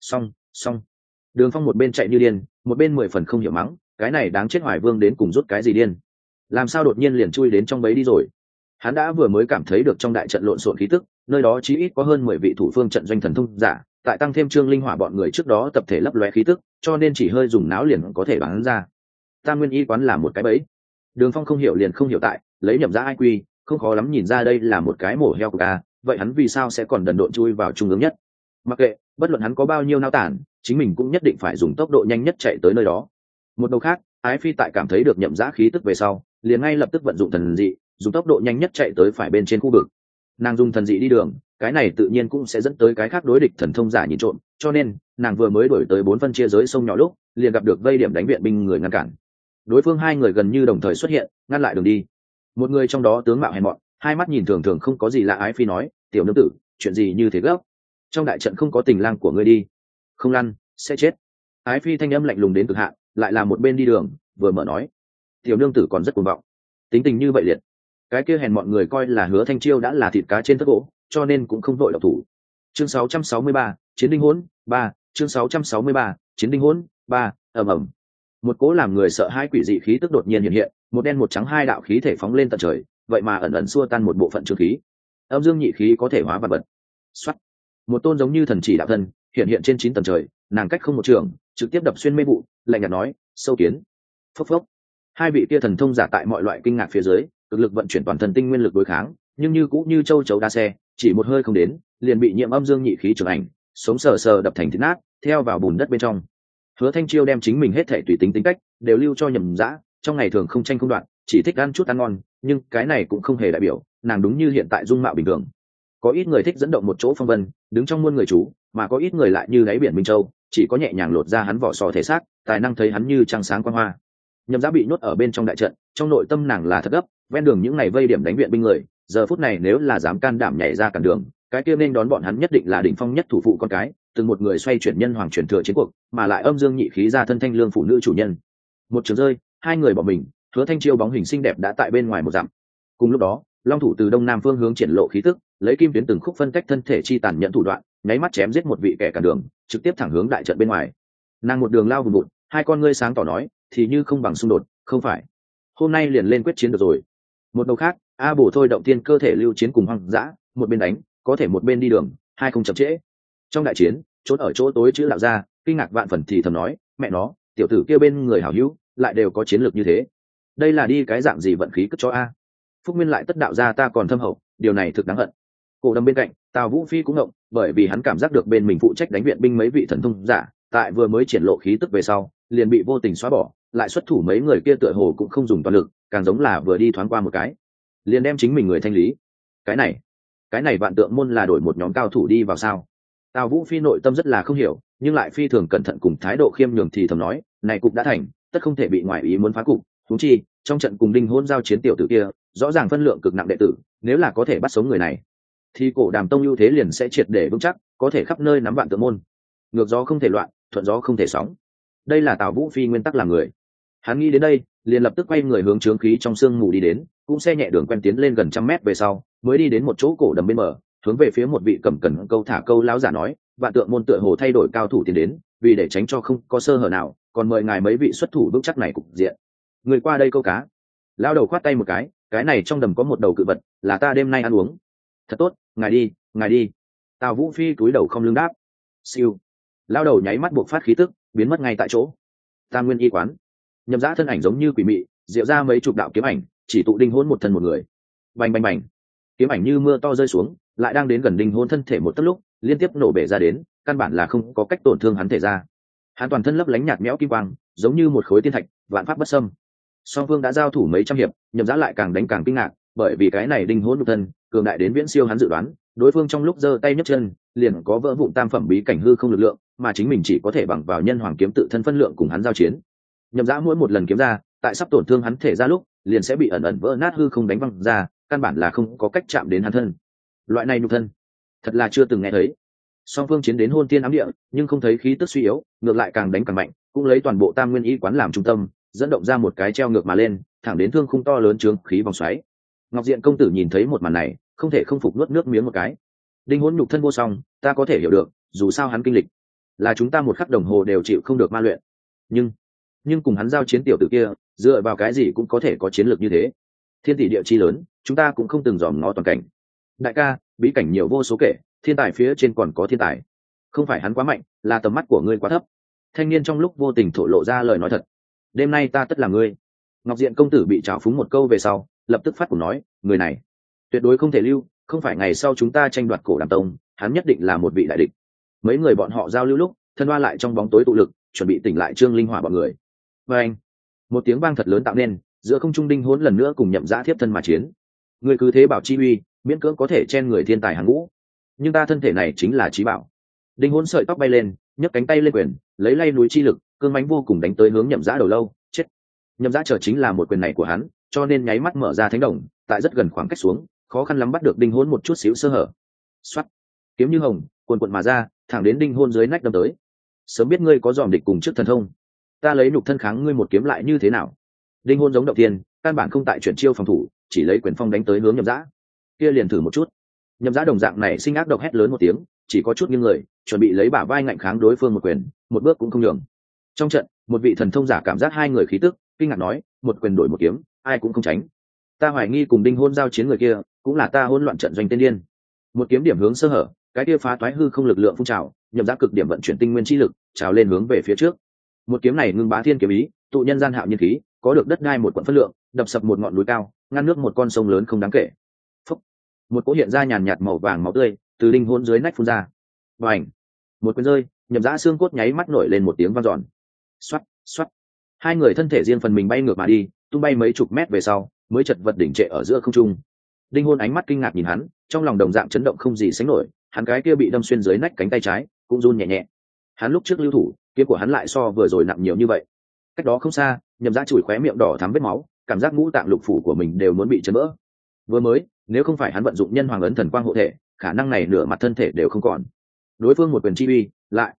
Song. Đường Phong một bên chạy như điên, một bên 10 phần không hiểu mắng, cái này đáng chết Hoài Vương đến cùng rút cái gì điên? Làm sao đột nhiên liền chui đến trong bẫy đi rồi? Hắn đã vừa mới cảm thấy được trong đại trận lộn xộn khí tức, nơi đó chí ít có hơn 10 vị thủ phương trận doanh thần thông giả, tại tăng thêm Trương Linh Hỏa bọn người trước đó tập thể lấp lóe khí tức, cho nên chỉ hơi dùng não liền có thể bắn ra. Tam Nguyên Y quán là một cái bẫy. Đường Phong không hiểu liền không hiểu tại, lấy Nhậm Dã IQ, không khó lắm nhìn ra đây là một cái mổ heo của ta, vậy hắn vì sao sẽ còn đần độn chui vào trung ương nhất? Mặc kệ, bất luận hắn có bao nhiêu nao tản, chính mình cũng nhất định phải dùng tốc độ nhanh nhất chạy tới nơi đó. Một đầu khác, Ái Phi tại cảm thấy được Nhậm Dã khí tức về sau, liền ngay lập tức vận dụng thần dị, dùng tốc độ nhanh nhất chạy tới phải bên trên khu vực. Nàng dùng thần dị đi đường, cái này tự nhiên cũng sẽ dẫn tới cái khác đối địch thần thông giả nhìn trộm, cho nên nàng vừa mới đổi tới 4 phân chia giới sông nhỏ lúc, liền gặp được vây điểm đánh viện binh người ngăn cản. Đối phương hai người gần như đồng thời xuất hiện, ngăn lại đường đi. Một người trong đó tướng mạo hèn mọn, hai mắt nhìn thường thường không có gì lạ. Ái Phi nói, tiểu nương tử, chuyện gì như thế gấp? Trong đại trận không có tình lang của ngươi đi, không lăn sẽ chết. Ái Phi thanh âm lạnh lùng đến cực hạn, lại là một bên đi đường vừa mở nói, tiểu nương tử còn rất cuồng vọng, tính tình như vậy liệt. Cái kia hèn mọi người coi là Hứa Thanh Chiêu đã là thịt cá trên thớt gỗ, cho nên cũng không vội động thủ. Chương 663, chiến đinh hỗn 3, chương 663, chiến đinh hỗn 3, ầm. Một cỗ làm người sợ hãi quỷ dị khí tức đột nhiên hiện hiện, một đen một trắng hai đạo khí thể phóng lên tận trời, vậy mà ẩn ẩn xua tan một bộ phận trương khí. Âm dương nhị khí có thể hóa vật vật. Soát. Một tôn giống như thần chỉ đạo thân hiện hiện trên 9 tầng trời, nàng cách không một trường, trực tiếp đập xuyên mê vụ, lạnh nhạt nói, sâu kiến. Phốc phốc. Hai vị kia thần thông giả tại mọi loại kinh ngạc phía dưới, cực lực vận chuyển toàn thân tinh nguyên lực đối kháng, nhưng như cũng như châu chấu đa xe, chỉ một hơi không đến, liền bị nhiễm âm dương nhị khí trường ảnh, sống sờ sờ đập thành thít nát, theo vào bùn đất bên trong. Hứa Thanh Chiêu đem chính mình hết thể tùy tính tính cách đều lưu cho Nhậm Dã, trong ngày thường không tranh không đoạn, chỉ thích ăn chút ăn ngon, nhưng cái này cũng không hề đại biểu nàng đúng như hiện tại dung mạo bình thường. Có ít người thích dẫn động một chỗ phong vân, đứng trong muôn người chú, mà có ít người lại như đáy biển minh châu, chỉ có nhẹ nhàng lột ra hắn vỏ sò thể xác, tài năng thấy hắn như trăng sáng quang hoa. Nhậm Giá bị nhốt ở bên trong đại trận, trong nội tâm nàng là thật gấp, ven đường những ngày vây điểm đánh viện binh người, giờ phút này nếu là dám can đảm nhảy ra cản đường, cái kia nên đón bọn hắn nhất định là đỉnh phong nhất thủ phụ con cái, từng một người xoay chuyển nhân hoàng truyền thừa chiến cuộc, mà lại âm dương nhị khí ra thân thanh lương phụ nữ chủ nhân. Một trường rơi, hai người bỏ mình, Hứa Thanh Chiêu bóng hình xinh đẹp đã tại bên ngoài một dặm. Cùng lúc đó, long thủ từ đông nam phương hướng triển lộ khí tức, lấy kim tuyến từng khúc phân cách thân thể chi tàn nhẫn thủ đoạn, nháy mắt chém giết một vị kẻ cản đường, trực tiếp thẳng hướng đại trận bên ngoài. Nàng một đường lao vùng vụt, hai con ngươi sáng tỏ nói, thì như không bằng xung đột, không phải. Hôm nay liền lên quyết chiến được rồi. Một đầu khác, A Bổ thôi động tiên cơ thể lưu chiến cùng hoang dã, một bên đánh, có thể một bên đi đường, hai không chậm trễ. Trong đại chiến, trốn ở chỗ tối chữ đạo ra, kinh ngạc vạn phần thì thầm nói, mẹ nó, tiểu tử kia bên người hảo hữu, lại đều có chiến lược như thế. Đây là đi cái dạng gì vận khí cất cho a? Phúc Nguyên lại tất đạo ra ta còn thâm hậu, điều này thực đáng hận. Cổ Đầm bên cạnh, Tào Vũ Phi cũng ngđộng, bởi vì hắn cảm giác được bên mình phụ trách đánh viện binh mấy vị thần thông giả, tại vừa mới triển lộ khí tức về sau, liền bị vô tình xóa bỏ, lại xuất thủ mấy người kia tựa hồ cũng không dùng toàn lực, càng giống là vừa đi thoáng qua một cái, liền đem chính mình người thanh lý. Cái này vạn tượng môn là đổi một nhóm cao thủ đi vào sao? Tào Vũ Phi nội tâm rất là không hiểu, nhưng lại phi thường cẩn thận cùng thái độ khiêm nhường thì thầm nói, này cục đã thành, tất không thể bị ngoại ý muốn phá cục. Huống chi, trong trận cùng Đinh Hôn giao chiến tiểu tử kia, rõ ràng phân lượng cực nặng đệ tử, nếu là có thể bắt sống người này, thì Cổ Đàm tông ưu thế liền sẽ triệt để vững chắc, có thể khắp nơi nắm vạn tượng môn. Ngược gió không thể loạn, thuận gió không thể sóng. Đây là Tào Vũ Phi nguyên tắc làm người. Hắn nghĩ đến đây, liền lập tức quay người hướng chướng khí trong sương mù đi đến, cũng xe nhẹ đường quen tiến lên gần 100 mét về sau, mới đi đến một chỗ cổ đầm bên bờ, hướng về phía một vị cầm cẩn câu thả câu lão giả nói, vạn tượng môn tựa hồ thay đổi cao thủ tiến đến, vì để tránh cho không có sơ hở nào, còn mời ngài mấy vị xuất thủ vững chắc này cục diện. Người qua đây câu cá. Lão đầu khoát tay một cái này trong đầm có một đầu cự vật, là ta đêm nay ăn uống. Thật tốt, ngài đi. Tào Vũ Phi cúi đầu không lưng đáp. Siêu. Lão đầu nháy mắt buộc phát khí tức, biến mất ngay tại chỗ. Tam Nguyên y quán. Nhậm Dã thân ảnh giống như quỷ mị, diệu ra mấy chục đạo kiếm ảnh, chỉ tụ Đinh Hôn một thân một người. Bành bành bành. Kiếm ảnh như mưa to rơi xuống, lại đang đến gần Đinh Hôn thân thể một tấc lúc, liên tiếp nổ bể ra đến, căn bản là không có cách tổn thương hắn thể ra. Hắn toàn thân lấp lánh nhạt nhẽo kim quang, giống như một khối tiên thạch, vạn pháp bất xâm. Song phương đã giao thủ mấy trăm hiệp, Nhậm Dã lại càng đánh càng kinh ngạc, bởi vì cái này Đinh Hôn nhục thân, cường đại đến viễn siêu hắn dự đoán, đối phương trong lúc giơ tay nhấc chân, liền có vỡ vụn tam phẩm bí cảnh hư không lực lượng, mà chính mình chỉ có thể bằng vào nhân hoàng kiếm tự thân phân lượng cùng hắn giao chiến. Nhậm Dã mỗi một lần kiếm ra, tại sắp tổn thương hắn thể ra lúc, liền sẽ bị ẩn ẩn vỡ nát hư không đánh văng ra, căn bản là không có cách chạm đến hắn thân. Loại này nhục thân, thật là chưa từng nghe thấy. Song phương chiến đến hôn tiên ám địa, nhưng không thấy khí tức suy yếu, ngược lại càng đánh càng mạnh, cũng lấy toàn bộ Tam Nguyên y quán làm trung tâm, dẫn động ra một cái treo ngược mà lên, thẳng đến thương khung to lớn chướng khí vòng xoáy. Ngọc Diện công tử nhìn thấy một màn này, không thể không phục nuốt nước miếng một cái. Đinh Hôn nhục thân vô song, ta có thể hiểu được, dù sao hắn kinh lịch, là chúng ta một khắc đồng hồ đều chịu không được ma luyện. Nhưng cùng hắn giao chiến tiểu tử kia, dựa vào cái gì cũng có thể có chiến lược như thế. Thiên tỷ địa chi lớn, chúng ta cũng không từng dòm ngó toàn cảnh. Đại ca, bí cảnh nhiều vô số kể, thiên tài phía trên còn có thiên tài. Không phải hắn quá mạnh, là tầm mắt của ngươi quá thấp. Thanh niên trong lúc vô tình thổ lộ ra lời nói thật. Đêm nay ta tất là ngươi. Ngọc Diện công tử bị trào phúng một câu về sau, lập tức phát của nói, người này tuyệt đối không thể lưu, không phải ngày sau chúng ta tranh đoạt Cổ Đàm tông, hắn nhất định là một vị đại địch. Mấy người bọn họ giao lưu lúc, thân hoa lại trong bóng tối tụ lực, chuẩn bị tỉnh lại Trương Linh Hỏa bọn người. Và anh, một tiếng vang thật lớn tạo nên, giữa không trung Đinh Hôn lần nữa cùng Nhậm Dã thiếp thân mà chiến. Người cứ thế bảo chi uy, miễn cưỡng có thể chen người thiên tài hàng ngũ, nhưng ta thân thể này chính là chí bảo. Đinh Hôn sợi tóc bay lên, nhấc cánh tay lên quyền, lấy lay núi chi lực, cương mãnh vô cùng đánh tới hướng Nhậm Dã đầu lâu. Chết. Nhậm Dã chờ chính là một quyền này của hắn, cho nên nháy mắt mở ra thánh đồng, tại rất gần khoảng cách xuống, khó khăn lắm bắt được Đinh Hôn một chút xíu sơ hở. Xoát, kiếm như hồng, cuồn cuộn mà ra, thẳng đến Đinh Hôn dưới nách đâm tới. Sớm biết ngươi có dòm địch cùng trước thần thông, ta lấy nhục thân kháng ngươi một kiếm lại như thế nào? Đinh Hôn giống động thiên, căn bản không tại chuyển chiêu phòng thủ, chỉ lấy quyền phong đánh tới hướng Nhậm Dã. Kia liền thử một chút. Nhậm Dã đồng dạng này sinh ác độc hét lớn một tiếng, chỉ có chút nghiêng người, chuẩn bị lấy bả vai ngạnh kháng đối phương một quyền, một bước cũng không nhường. Trong trận, một vị thần thông giả cảm giác hai người khí tức, kinh ngạc nói, một quyền đổi một kiếm, ai cũng không tránh. Ta hoài nghi cùng Đinh Hôn giao chiến người kia, cũng là ta hỗn loạn trận doanh tên điên. Một kiếm điểm hướng sơ hở, cái kia phá toái hư không lực lượng phun trào, Nhậm Dã cực điểm vận chuyển tinh nguyên chi lực, trào lên hướng về phía trước. Một kiếm này ngưng bá thiên kiếm ý, tụ nhân gian hạo nhiên khí, có được đất đai một quận phân lượng, đập sập một ngọn núi cao, ngăn nước một con sông lớn không đáng kể. Phúc. Một cỗ hiện ra nhàn nhạt màu vàng máu tươi từ Đinh Hôn dưới nách phun ra. Bành. Một quyền rơi, Nhậm Dã xương cốt nháy mắt nổi lên một tiếng vang dọn. Xoát, xoát. Hai người thân thể riêng phần mình bay ngược mà đi, tung bay mấy chục mét về sau, mới chật vật đỉnh trệ ở giữa không trung. Đinh Hôn ánh mắt kinh ngạc nhìn hắn, trong lòng đồng dạng chấn động không gì sánh nổi. Hắn cái kia bị đâm xuyên dưới nách cánh tay trái cũng run nhẹ nhẹ. Hắn lúc trước lưu thủ, kiếm của hắn lại so vừa rồi nặng nhiều như vậy. Cách đó không xa, Nhậm Dã chùi khóe miệng đỏ thắm vết máu, cảm giác ngũ tạng lục phủ của mình đều muốn bị chấn vỡ. Vừa mới, nếu không phải hắn vận dụng nhân hoàng ấn thần quang hộ thể, khả năng này nửa mặt thân thể đều không còn. Đối phương một quyền chi uy,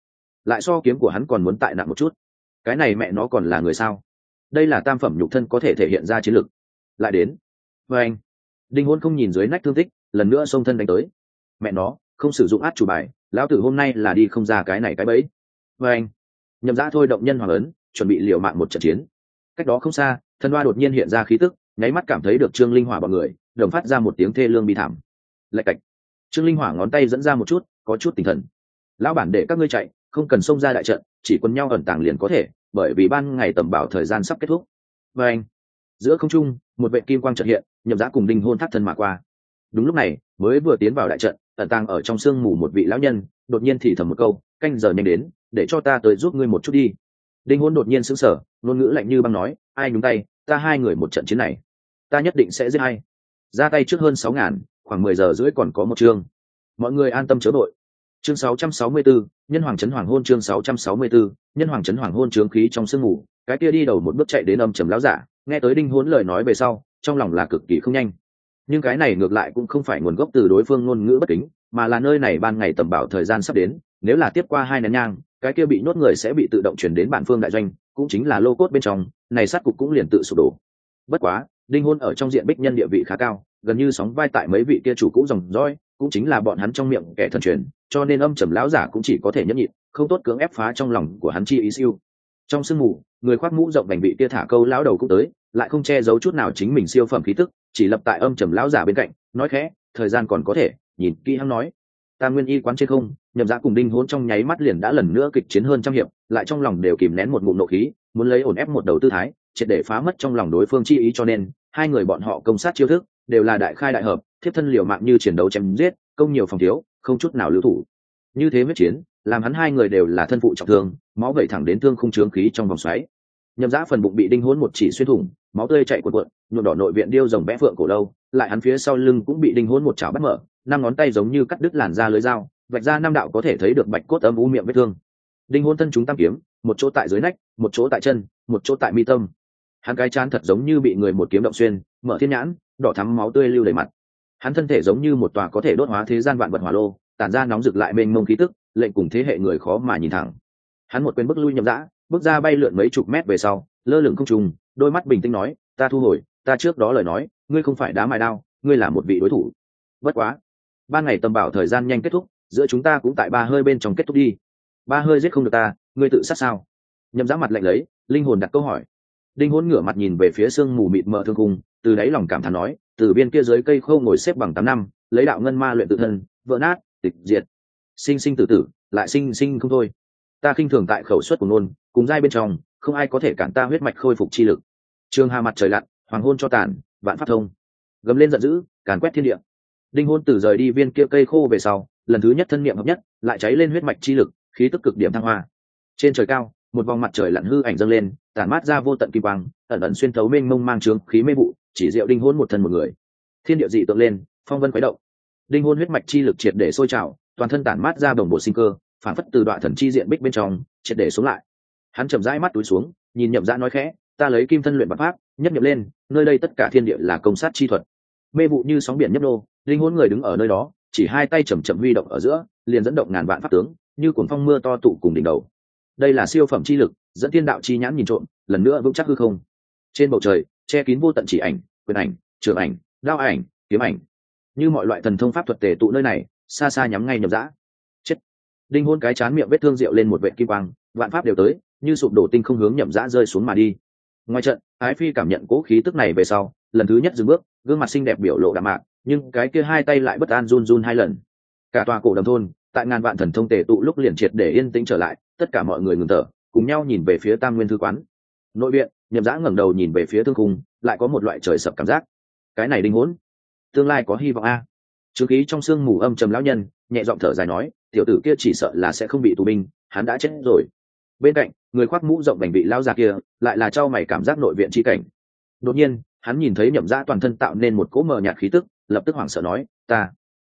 lại so kiếm của hắn còn muốn tại nặng một chút. Cái này mẹ nó còn là người sao? Đây là tam phẩm nhục thân có thể thể hiện ra chiến lực. Lại đến. Và anh, Đinh Hôn không nhìn dưới nách thương tích, lần nữa xông thân đánh tới. Mẹ nó, không sử dụng át chủ bài, lão tử hôm nay là đi không ra cái này cái bẫy. Và anh, Nhậm Dã thôi động nhân hoàng ấn, chuẩn bị liều mạng một trận chiến. Cách đó không xa, Thần Hoa đột nhiên hiện ra khí tức, nháy mắt cảm thấy được Trương Linh Hỏa bọn người, đồng phát ra một tiếng thê lương bi thảm. Lạch cạch. Trương Linh Hỏa ngón tay dẫn ra một chút, có chút tinh thần. Lão bản để các ngươi chạy, không cần xông ra đại trận, chỉ quân nhau ẩn tàng liền có thể, bởi vì ban ngày tầm bảo thời gian sắp kết thúc. Và anh, giữa không trung, một vệ kim quang chợt hiện, Nhậm Dã cùng Đinh Hôn thác thân mà qua. Đúng lúc này, mới vừa tiến vào đại trận, ẩn tàng ở trong sương mù một vị lão nhân, đột nhiên thì thầm một câu, canh giờ nhanh đến, để cho ta tới giúp ngươi một chút đi. Đinh Hôn đột nhiên sững sờ, ngôn ngữ lạnh như băng nói, ai nhúng tay, ta hai người một trận chiến này, ta nhất định sẽ giết hay. Ra tay trước hơn 6.000, khoảng 10 giờ rưỡi còn có một chương. Mọi người an tâm chớ đội. Chương 664, nhân hoàng chấn hoàng hôn. Chương 664, nhân hoàng chấn hoàng hôn. Trướng khí trong sương mù, cái kia đi đầu một bước chạy đến âm trầm lão giả, nghe tới Đinh Hôn lời nói về sau, trong lòng là cực kỳ không nhanh. Nhưng cái này ngược lại cũng không phải nguồn gốc từ đối phương ngôn ngữ bất kính, mà là nơi này ban ngày tầm bảo thời gian sắp đến, nếu là tiếp qua 2 nén nhang, cái kia bị nhốt người sẽ bị tự động chuyển đến bản phương đại doanh, cũng chính là lô cốt bên trong, này sát cục cũng liền tự sụp đổ. Bất quá, Đinh Hôn ở trong diện bích nhân địa vị khá cao, gần như sóng vai tại mấy vị kia chủ cũ dòng dõi, cũng chính là bọn hắn trong miệng kẻ thần truyền, cho nên âm trầm lão giả cũng chỉ có thể nhẫn nhịn, không tốt cưỡng ép phá trong lòng của hắn chi ý siêu. Trong sương mù, người khoác mũ rộng vành vị kia thả câu lão đầu cũng tới, lại không che giấu chút nào chính mình siêu phẩm khí tức, chỉ lập tại âm trầm lão giả bên cạnh, nói khẽ, thời gian còn có thể, nhìn kỹ hắn nói. Tam Nguyên Y quán trên không, Nhậm Dã cùng Đinh Hôn trong nháy mắt liền đã lần nữa kịch chiến hơn trăm hiệp, lại trong lòng đều kìm nén một ngụm nộ khí, muốn lấy ổn ép một đầu tư thái, triệt để phá mất trong lòng đối phương chi ý, cho nên hai người bọn họ công sát chiêu thức đều là đại khai đại hợp, thiếp thân liều mạng như chiến đấu chém giết, công nhiều phòng thiếu, không chút nào lưu thủ. Như thế huyết chiến, làm hắn hai người đều là thân phụ trọng thương, máu vẩy thẳng đến thương không chướng khí trong vòng xoáy. Nhậm Dã phần bụng bị Đinh Hôn một chỉ xuyên thủng, máu tươi chảy cuồn cuộn, nhuộm đỏ nội viện điêu rồng vẽ phượng cổ lâu, lại hắn phía sau lưng cũng bị Đinh Hôn một chảo bắt mở, 5 ngón tay giống như cắt đứt làn da lưới dao, vạch ra 5 đạo có thể thấy được bạch cốt âm u miệng vết thương. Đinh Hôn thân chúng tam kiếm, một chỗ tại dưới nách, một chỗ tại chân, một chỗ tại mi tâm. Hắn cái trán thật giống như bị người một kiếm động xuyên, mở thiên nhãn, đỏ thắm máu tươi lưu đầy mặt. Hắn thân thể giống như một tòa có thể đốt hóa thế gian vạn vật hỏa lô, tản ra nóng rực lại mênh mông khí tức, lệnh cùng thế hệ người khó mà nhìn thẳng. Hắn một quyền bước lui Nhậm Dã, bước ra bay lượn mấy chục mét về sau, lơ lửng không trung, đôi mắt bình tĩnh nói, ta thu hồi, ta trước đó lời nói, ngươi không phải đá mài đao, ngươi là một vị đối thủ. Bất quá, ban ngày tầm bảo thời gian nhanh kết thúc, giữa chúng ta cũng tại ba hơi bên trong kết thúc đi. Ba hơi giết không được ta, ngươi tự sát sao? Nhậm Dã mặt lạnh lấy, linh hồn đặt câu hỏi. Đinh Hôn ngửa mặt nhìn về phía sương mù mịt mờ thương khung, từ đáy lòng cảm thán nói, từ bên kia dưới cây khô ngồi xếp bằng 8 năm, lấy đạo ngân ma luyện tự thân, vỡ nát, tịch diệt, sinh sinh tử tử, lại sinh sinh không thôi. Ta khinh thường tại khẩu suất của nôn, cùng giai bên trong, không ai có thể cản ta huyết mạch khôi phục chi lực. Trường Hà mặt trời lặn, hoàng hôn cho tàn, vạn pháp thông. Gầm lên giận dữ, càn quét thiên địa. Đinh Hôn từ rời đi viên kia cây khô về sau, lần thứ nhất thân niệm hợp nhất, lại cháy lên huyết mạch chi lực, khí tức cực điểm thăng hoa. Trên trời cao, một vòng mặt trời lặn hư ảnh dâng lên, tản mát ra vô tận kim quang, ẩn ẩn xuyên thấu mênh mông mang trướng khí mê vụ, chỉ diệu Đinh Hôn một thân một người. Thiên địa dị tượng lên, phong vân khuấy động. Đinh Hôn huyết mạch chi lực triệt để sôi trào, toàn thân tản mát ra đồng bộ sinh cơ, phản phất từ đoạn thần chi diện bích bên trong, triệt để xuống lại. Hắn chậm rãi mắt túi xuống, nhìn Nhậm Dã nói khẽ, ta lấy kim thân luyện bát pháp, nhất nhập lên, nơi đây tất cả thiên địa là công sát chi thuật. Mê vụ như sóng biển nhấp nô, Đinh Hôn người đứng ở nơi đó, chỉ hai tay chậm chậm huy động ở giữa, liền dẫn động ngàn vạn pháp tướng, như cuồng phong mưa to tụ cùng đỉnh đầu. Đây là siêu phẩm chi lực, dẫn thiên đạo chi nhãn nhìn trộm, lần nữa vững chắc hư không. Trên bầu trời, che kín vô tận chỉ ảnh, quyền ảnh, trường ảnh, đao ảnh, kiếm ảnh, như mọi loại thần thông pháp thuật tề tụ nơi này, xa xa nhắm ngay Nhậm Dã. Chết! Đinh Hôn cái chán miệng vết thương rượu lên một vệt kim quang, vạn pháp đều tới, như sụp đổ tinh không hướng Nhậm Dã rơi xuống mà đi. Ngoài trận, Ái Phi cảm nhận cố khí tức này về sau, lần thứ nhất dừng bước, gương mặt xinh đẹp biểu lộ đạm mạc, nhưng cái kia hai tay lại bất an run run 2 lần. Cả tòa cổ đầm thôn, tại ngàn vạn thần thông tề tụ lúc liền triệt để yên tĩnh trở lại, tất cả mọi người ngừng thở, cùng nhau nhìn về phía Tam Nguyên thư quán. Nội viện, Nhậm Dã ngẩng đầu nhìn về phía thương khung, lại có một loại trời sập cảm giác. Cái này Đinh Hôn, tương lai có hy vọng a. Trướng khí trong sương mù âm trầm lão nhân nhẹ giọng thở dài nói, tiểu tử kia chỉ sợ là sẽ không bị tù binh, hắn đã chết rồi. Bên cạnh, người khoác mũ rộng bành vị lão già kia lại là trao mày cảm giác nội viện chi cảnh. Đột nhiên, hắn nhìn thấy Nhậm Dã toàn thân tạo nên một cỗ mờ nhạt khí tức, lập tức hoảng sợ nói, ta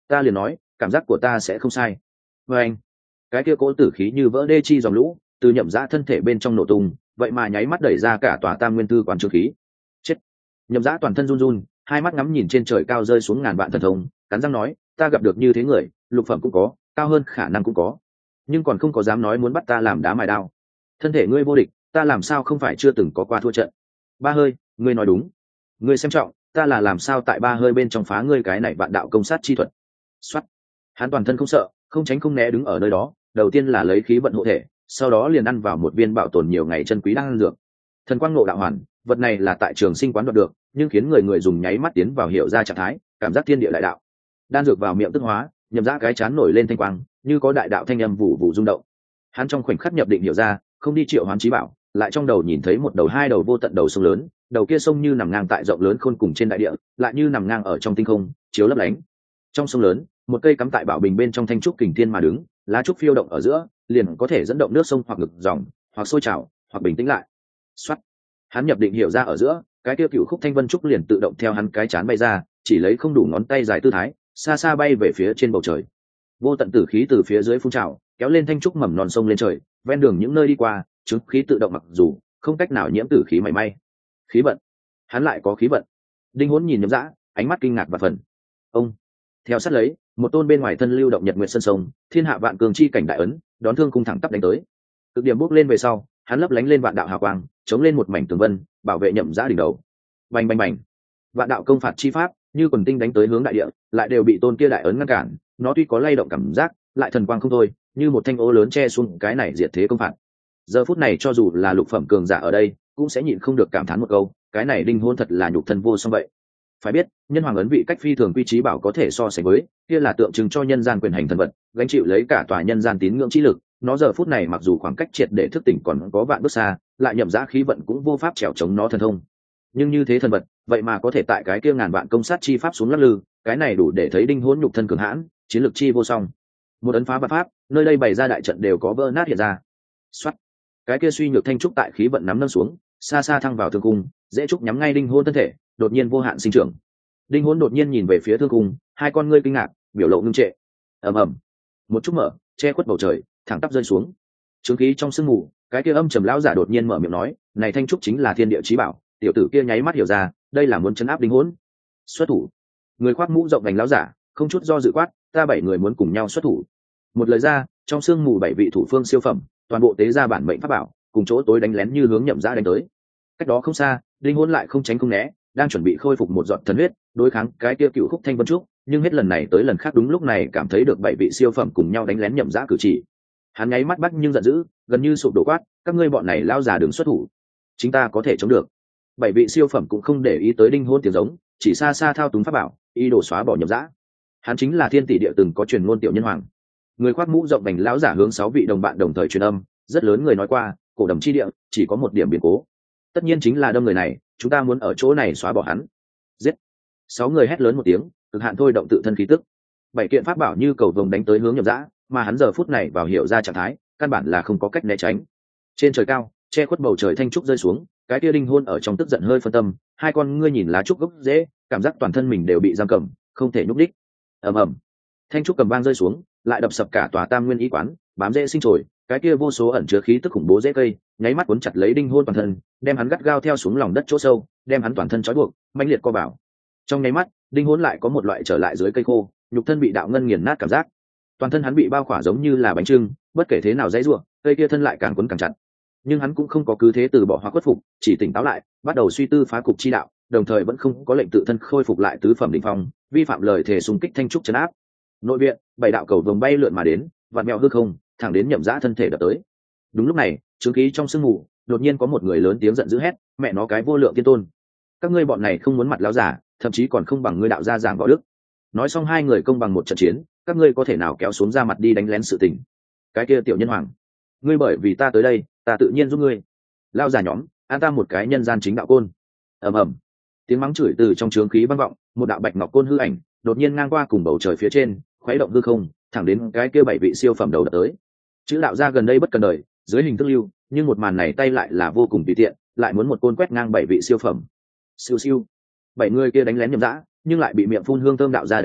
ta liền nói cảm giác của ta sẽ không sai. Và anh, cái kia cỗ tử khí như vỡ đê chi dòng lũ từ Nhậm Dã thân thể bên trong nổ tung, vậy mà nháy mắt đẩy ra cả tòa Tam Nguyên Tư quán trương khí. Chết! Nhậm Dã toàn thân run run, hai mắt ngắm nhìn trên trời cao rơi xuống ngàn vạn thần thông, cắn răng nói, ta gặp được như thế người, lục phẩm cũng có, cao hơn khả năng cũng có, nhưng còn không có dám nói muốn bắt ta làm đá mài đao. Thân thể ngươi vô địch, ta làm sao không phải chưa từng có qua thua trận. Ba hơi, ngươi nói đúng. Ngươi xem trọng, ta là làm sao tại ba hơi bên trong phá ngươi cái này vạn đạo công sát chi thuật. Soát. Hắn toàn thân không sợ, không tránh không né đứng ở nơi đó, đầu tiên là lấy khí vận hộ thể, sau đó liền ăn vào một viên bảo tồn nhiều ngày chân quý đan dược. Thần quang ngộ đạo hoàn, vật này là tại Trường Sinh quán đoạt được, nhưng khiến người người dùng nháy mắt tiến vào hiểu ra trạng thái, cảm giác thiên địa đại đạo. Đan dược vào miệng tức hóa, Nhậm Dã cái chán nổi lên thanh quang, như có đại đạo thanh âm vụ vụ rung động. Hắn trong khoảnh khắc nhập định hiểu ra, không đi triệu hoán chí bảo, lại trong đầu nhìn thấy một đầu hai đầu vô tận đầu sông lớn, đầu kia sông như nằm ngang tại rộng lớn khôn cùng trên đại địa, lại như nằm ngang ở trong tinh không, chiếu lấp lánh. Trong sông lớn, một cây cắm tại bảo bình bên trong thanh trúc kình thiên mà đứng, lá trúc phiêu động ở giữa, liền có thể dẫn động nước sông hoặc ngực dòng, hoặc sôi trào, hoặc bình tĩnh lại. Soát. Hắn nhập định hiểu ra ở giữa, cái kia cựu khúc thanh vân trúc liền tự động theo hắn cái chán bay ra, chỉ lấy không đủ ngón tay dài tư thái, xa xa bay về phía trên bầu trời. Vô tận tử khí từ phía dưới phun trào, kéo lên thanh trúc mầm non sông lên trời, ven đường những nơi đi qua, chứng khí tự động mặc dù không cách nào nhiễm tử khí mảy may. Khí vận, hắn lại có khí vận. Đinh Hỗn nhìn Nhậm Dã, ánh mắt kinh ngạc và phần. Ông theo sát lấy, một tôn bên ngoài thân lưu động nhật nguyện sân sông, thiên hạ vạn cường chi cảnh đại ấn, đón thương cung thẳng tắp đánh tới. Cực điểm bước lên về sau, hắn lấp lánh lên vạn đạo hào quang, chống lên một mảnh tường vân, bảo vệ Nhậm Dã đỉnh đầu. Bành bành bành, vạn đạo công phạt chi pháp như quần tinh đánh tới hướng đại địa, lại đều bị tôn kia đại ấn ngăn cản. Nó tuy có lay động cảm giác, lại thần quang không thôi, như một thanh ô lớn che xuống cái này diệt thế công phạt. Giờ phút này cho dù là lục phẩm cường giả ở đây, cũng sẽ nhịn không được cảm thán một câu, cái này Đinh Hỗn thật là nhục thân vô song vậy. Phải biết, nhân hoàng ấn vị cách phi thường quy chí bảo có thể so sánh với, kia là tượng trưng cho nhân gian quyền hành thần vật, gánh chịu lấy cả tòa nhân gian tín ngưỡng trí lực. Nó giờ phút này mặc dù khoảng cách triệt để thức tỉnh còn có vạn bước xa, lại Nhậm Dã khí vận cũng vô pháp trèo chống nó thần thông. Nhưng như thế thần vật, vậy mà có thể tại cái kia ngàn vạn công sát chi pháp xuống lắc lư, cái này đủ để thấy Đinh Hỗn nhục thân cường hãn, chiến lực chi vô song. Một ấn phá vạn pháp, nơi đây bày ra đại trận đều có vỡ nát hiện ra. Soát. Cái kia suy nhược thanh trúc tại khí vận nắm nâng xuống, xa xa thăng vào thương cung, dễ trúc nhắm ngay Đinh Hỗn thân thể, đột nhiên vô hạn sinh trưởng. Đinh Hỗn đột nhiên nhìn về phía thương cung, hai con ngươi kinh ngạc, biểu lộ ngưng trệ. Ầm ầm, một chút mở, che khuất bầu trời, thẳng tắp rơi xuống. Trướng khí trong sương mù, cái kia âm trầm lão giả đột nhiên mở miệng nói, này thanh trúc chính là thiên địa chí bảo. Tiểu tử kia nháy mắt hiểu ra, đây là muốn trấn áp Đinh Hỗn. Xuất thủ. Người khoác mũ rộng vành lão giả, không chút do dự quát, ta 7 người muốn cùng nhau xuất thủ. Một lời ra, trong sương mù 7 vị thủ phương siêu phẩm, toàn bộ tế ra bản mệnh pháp bảo, cùng chỗ tối đánh lén như hướng Nhậm Dã đánh tới. Cách đó không xa, Đinh Hỗn lại không tránh không né, đang chuẩn bị khôi phục một giọt thần huyết, đối kháng cái kia cựu khúc thanh vân trúc, nhưng hết lần này tới lần khác đúng lúc này cảm thấy được 7 vị siêu phẩm cùng nhau đánh lén Nhậm Dã cử chỉ. Hắn nháy mắt bắt nhưng giận dữ, gần như sụp đổ quát, các ngươi bọn này lao già đừng xuất thủ, chúng ta có thể chống được. 7 vị siêu phẩm cũng không để ý tới Đinh Hỗn tiếng giống, chỉ xa xa thao túng pháp bảo, ý đồ xóa bỏ Nhậm Dã. Hắn chính là thiên tỷ địa từng có truyền ngôn tiểu nhân hoàng. Người khoác mũ rộng vành lão giả hướng 6 vị đồng bạn đồng thời truyền âm, rất lớn người nói qua, cổ đầm chi địa chỉ có một điểm biến cố, tất nhiên chính là đâm người này, chúng ta muốn ở chỗ này xóa bỏ hắn. Giết. 6 người hét lớn một tiếng, cực hạn thôi động tự thân khí tức. 7 kiện pháp bảo như cầu vồng đánh tới hướng Nhậm Dã, mà hắn giờ phút này vào hiểu ra trạng thái, căn bản là không có cách né tránh. Trên trời cao, che khuất bầu trời thanh trúc rơi xuống, cái kia Đinh Hỗn ở trong tức giận hơi phân tâm, hai con ngươi nhìn lá trúc gốc rễ, cảm giác toàn thân mình đều bị giam cầm, không thể nhúc đích. Ầm ầm, thanh trúc cầm vang rơi xuống, lại đập sập cả tòa Tam Nguyên ý quán, bám rễ sinh trồi, cái kia vô số ẩn chứa khí tức khủng bố rễ cây, nháy mắt cuốn chặt lấy Đinh Hỗn toàn thân, đem hắn gắt gao theo xuống lòng đất chỗ sâu, đem hắn toàn thân trói buộc, mãnh liệt co bảo. Trong nháy mắt, Đinh Hỗn lại có một loại trở lại dưới cây khô, nhục thân bị đạo ngân nghiền nát cảm giác. Toàn thân hắn bị bao khỏa giống như là bánh chưng, bất kể thế nào dãy rủa, cây kia thân lại càng quấn càng chặt. Nhưng hắn cũng không có cứ thế từ bỏ hoặc khuất phục, chỉ tỉnh táo lại, bắt đầu suy tư phá cục chi đạo, đồng thời vẫn không có lệnh tự thân khôi phục lại tứ phẩm đỉnh phong, vi phạm lời thề xung kích thanh trúc trấn áp. Nội viện, 7 đạo cầu vồng bay lượn mà đến, vặn mèo hư không, thẳng đến Nhậm Dã thân thể đập tới. Đúng lúc này, chứng khí trong sương mù, đột nhiên có một người lớn tiếng giận dữ hét, mẹ nó cái vô lượng tiên tôn, các ngươi bọn này không muốn mặt láo giả, thậm chí còn không bằng ngươi đạo gia giảng võ đức. Nói xong hai người công bằng một trận chiến, các ngươi có thể nào kéo xuống ra mặt đi đánh lén sự tình. Cái kia tiểu nhân hoàng, ngươi bởi vì ta tới đây, ta tự nhiên giúp ngươi. Lao giả nhóm, an ta một cái nhân gian chính đạo côn. Ầm ầm, tiếng mắng chửi từ trong trướng khí vang vọng, một đạo bạch ngọc côn hư ảnh đột nhiên ngang qua cùng bầu trời phía trên, khuấy động hư không, thẳng đến cái kia 7 vị siêu phẩm đầu đập tới. Chữ đạo gia gần đây bất cần đời, dưới hình thức lưu, nhưng một màn này tay lại là vô cùng tùy tiện, lại muốn một côn quét ngang 7 vị siêu phẩm. Siêu siêu, 7 người kia đánh lén Nhậm Dã, nhưng lại bị miệng phun hương thơm đạo gia đánh lén,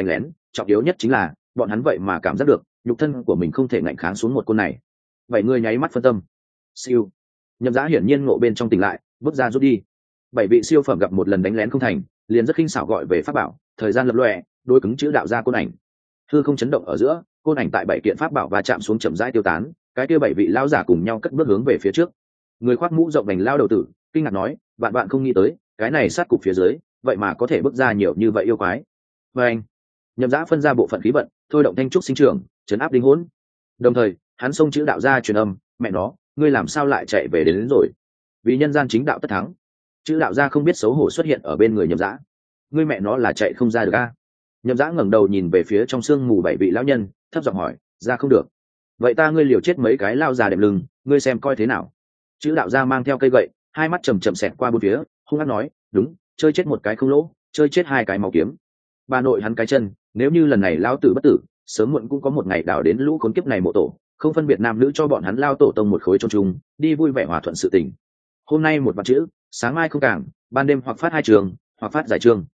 trọng yếu nhất chính là bọn hắn vậy mà cảm giác được nhục thân của mình không thể ngạnh kháng xuống một côn này. Vậy ngươi nháy mắt phân tâm. Siêu. Nhậm Dã hiển nhiên ngộ bên trong tỉnh lại, bước ra rút đi. 7 vị siêu phẩm gặp một lần đánh lén không thành, liền rất khinh xảo gọi về pháp bảo, thời gian lập lòe, đôi cứng chữ đạo ra côn ảnh. Hư không chấn động ở giữa, côn ảnh tại 7 kiện pháp bảo và chạm xuống chậm rãi tiêu tán, cái kia 7 vị lão giả cùng nhau cất bước hướng về phía trước. Người khoác mũ rộng vành lao đầu tử, kinh ngạc nói, bạn bạn không nghĩ tới, cái này sát cục phía dưới, vậy mà có thể bước ra nhiều như vậy yêu quái. Và anh, Nhậm Dã phân ra bộ phận khí vận, thôi động thanh trúc sinh trưởng, trấn áp linh hồn. Đồng thời, hắn xông chữ đạo ra truyền âm, mẹ nó, ngươi làm sao lại chạy về đến rồi? Vì nhân gian chính đạo tất thắng. Chữ đạo ra không biết xấu hổ xuất hiện ở bên người Nhậm Dã. Ngươi mẹ nó là chạy không ra được a? Nhậm Dã ngẩng đầu nhìn về phía trong sương mù 7 vị lão nhân, thấp giọng hỏi, ra không được. Vậy ta ngươi liều chết mấy cái lao già đệm lưng, ngươi xem coi thế nào. Chữ đạo ra mang theo cây gậy, hai mắt chầm chậm xẹt qua bốn phía, hung hăng nói, đúng, chơi chết một cái không lỗ, chơi chết 2 cái máu kiếm. Bà nội hắn cái chân, nếu như lần này lão tử bất tử, sớm muộn cũng có một ngày đào đến lũ khốn kiếp này mộ tổ, không phân biệt nam nữ cho bọn hắn lao tổ tông một khối chôn chung, đi vui vẻ hòa thuận sự tình. Hôm nay một vạn chữ, sáng mai không cảng, ban đêm hoặc phát 2 trường, hoặc phát giải trường.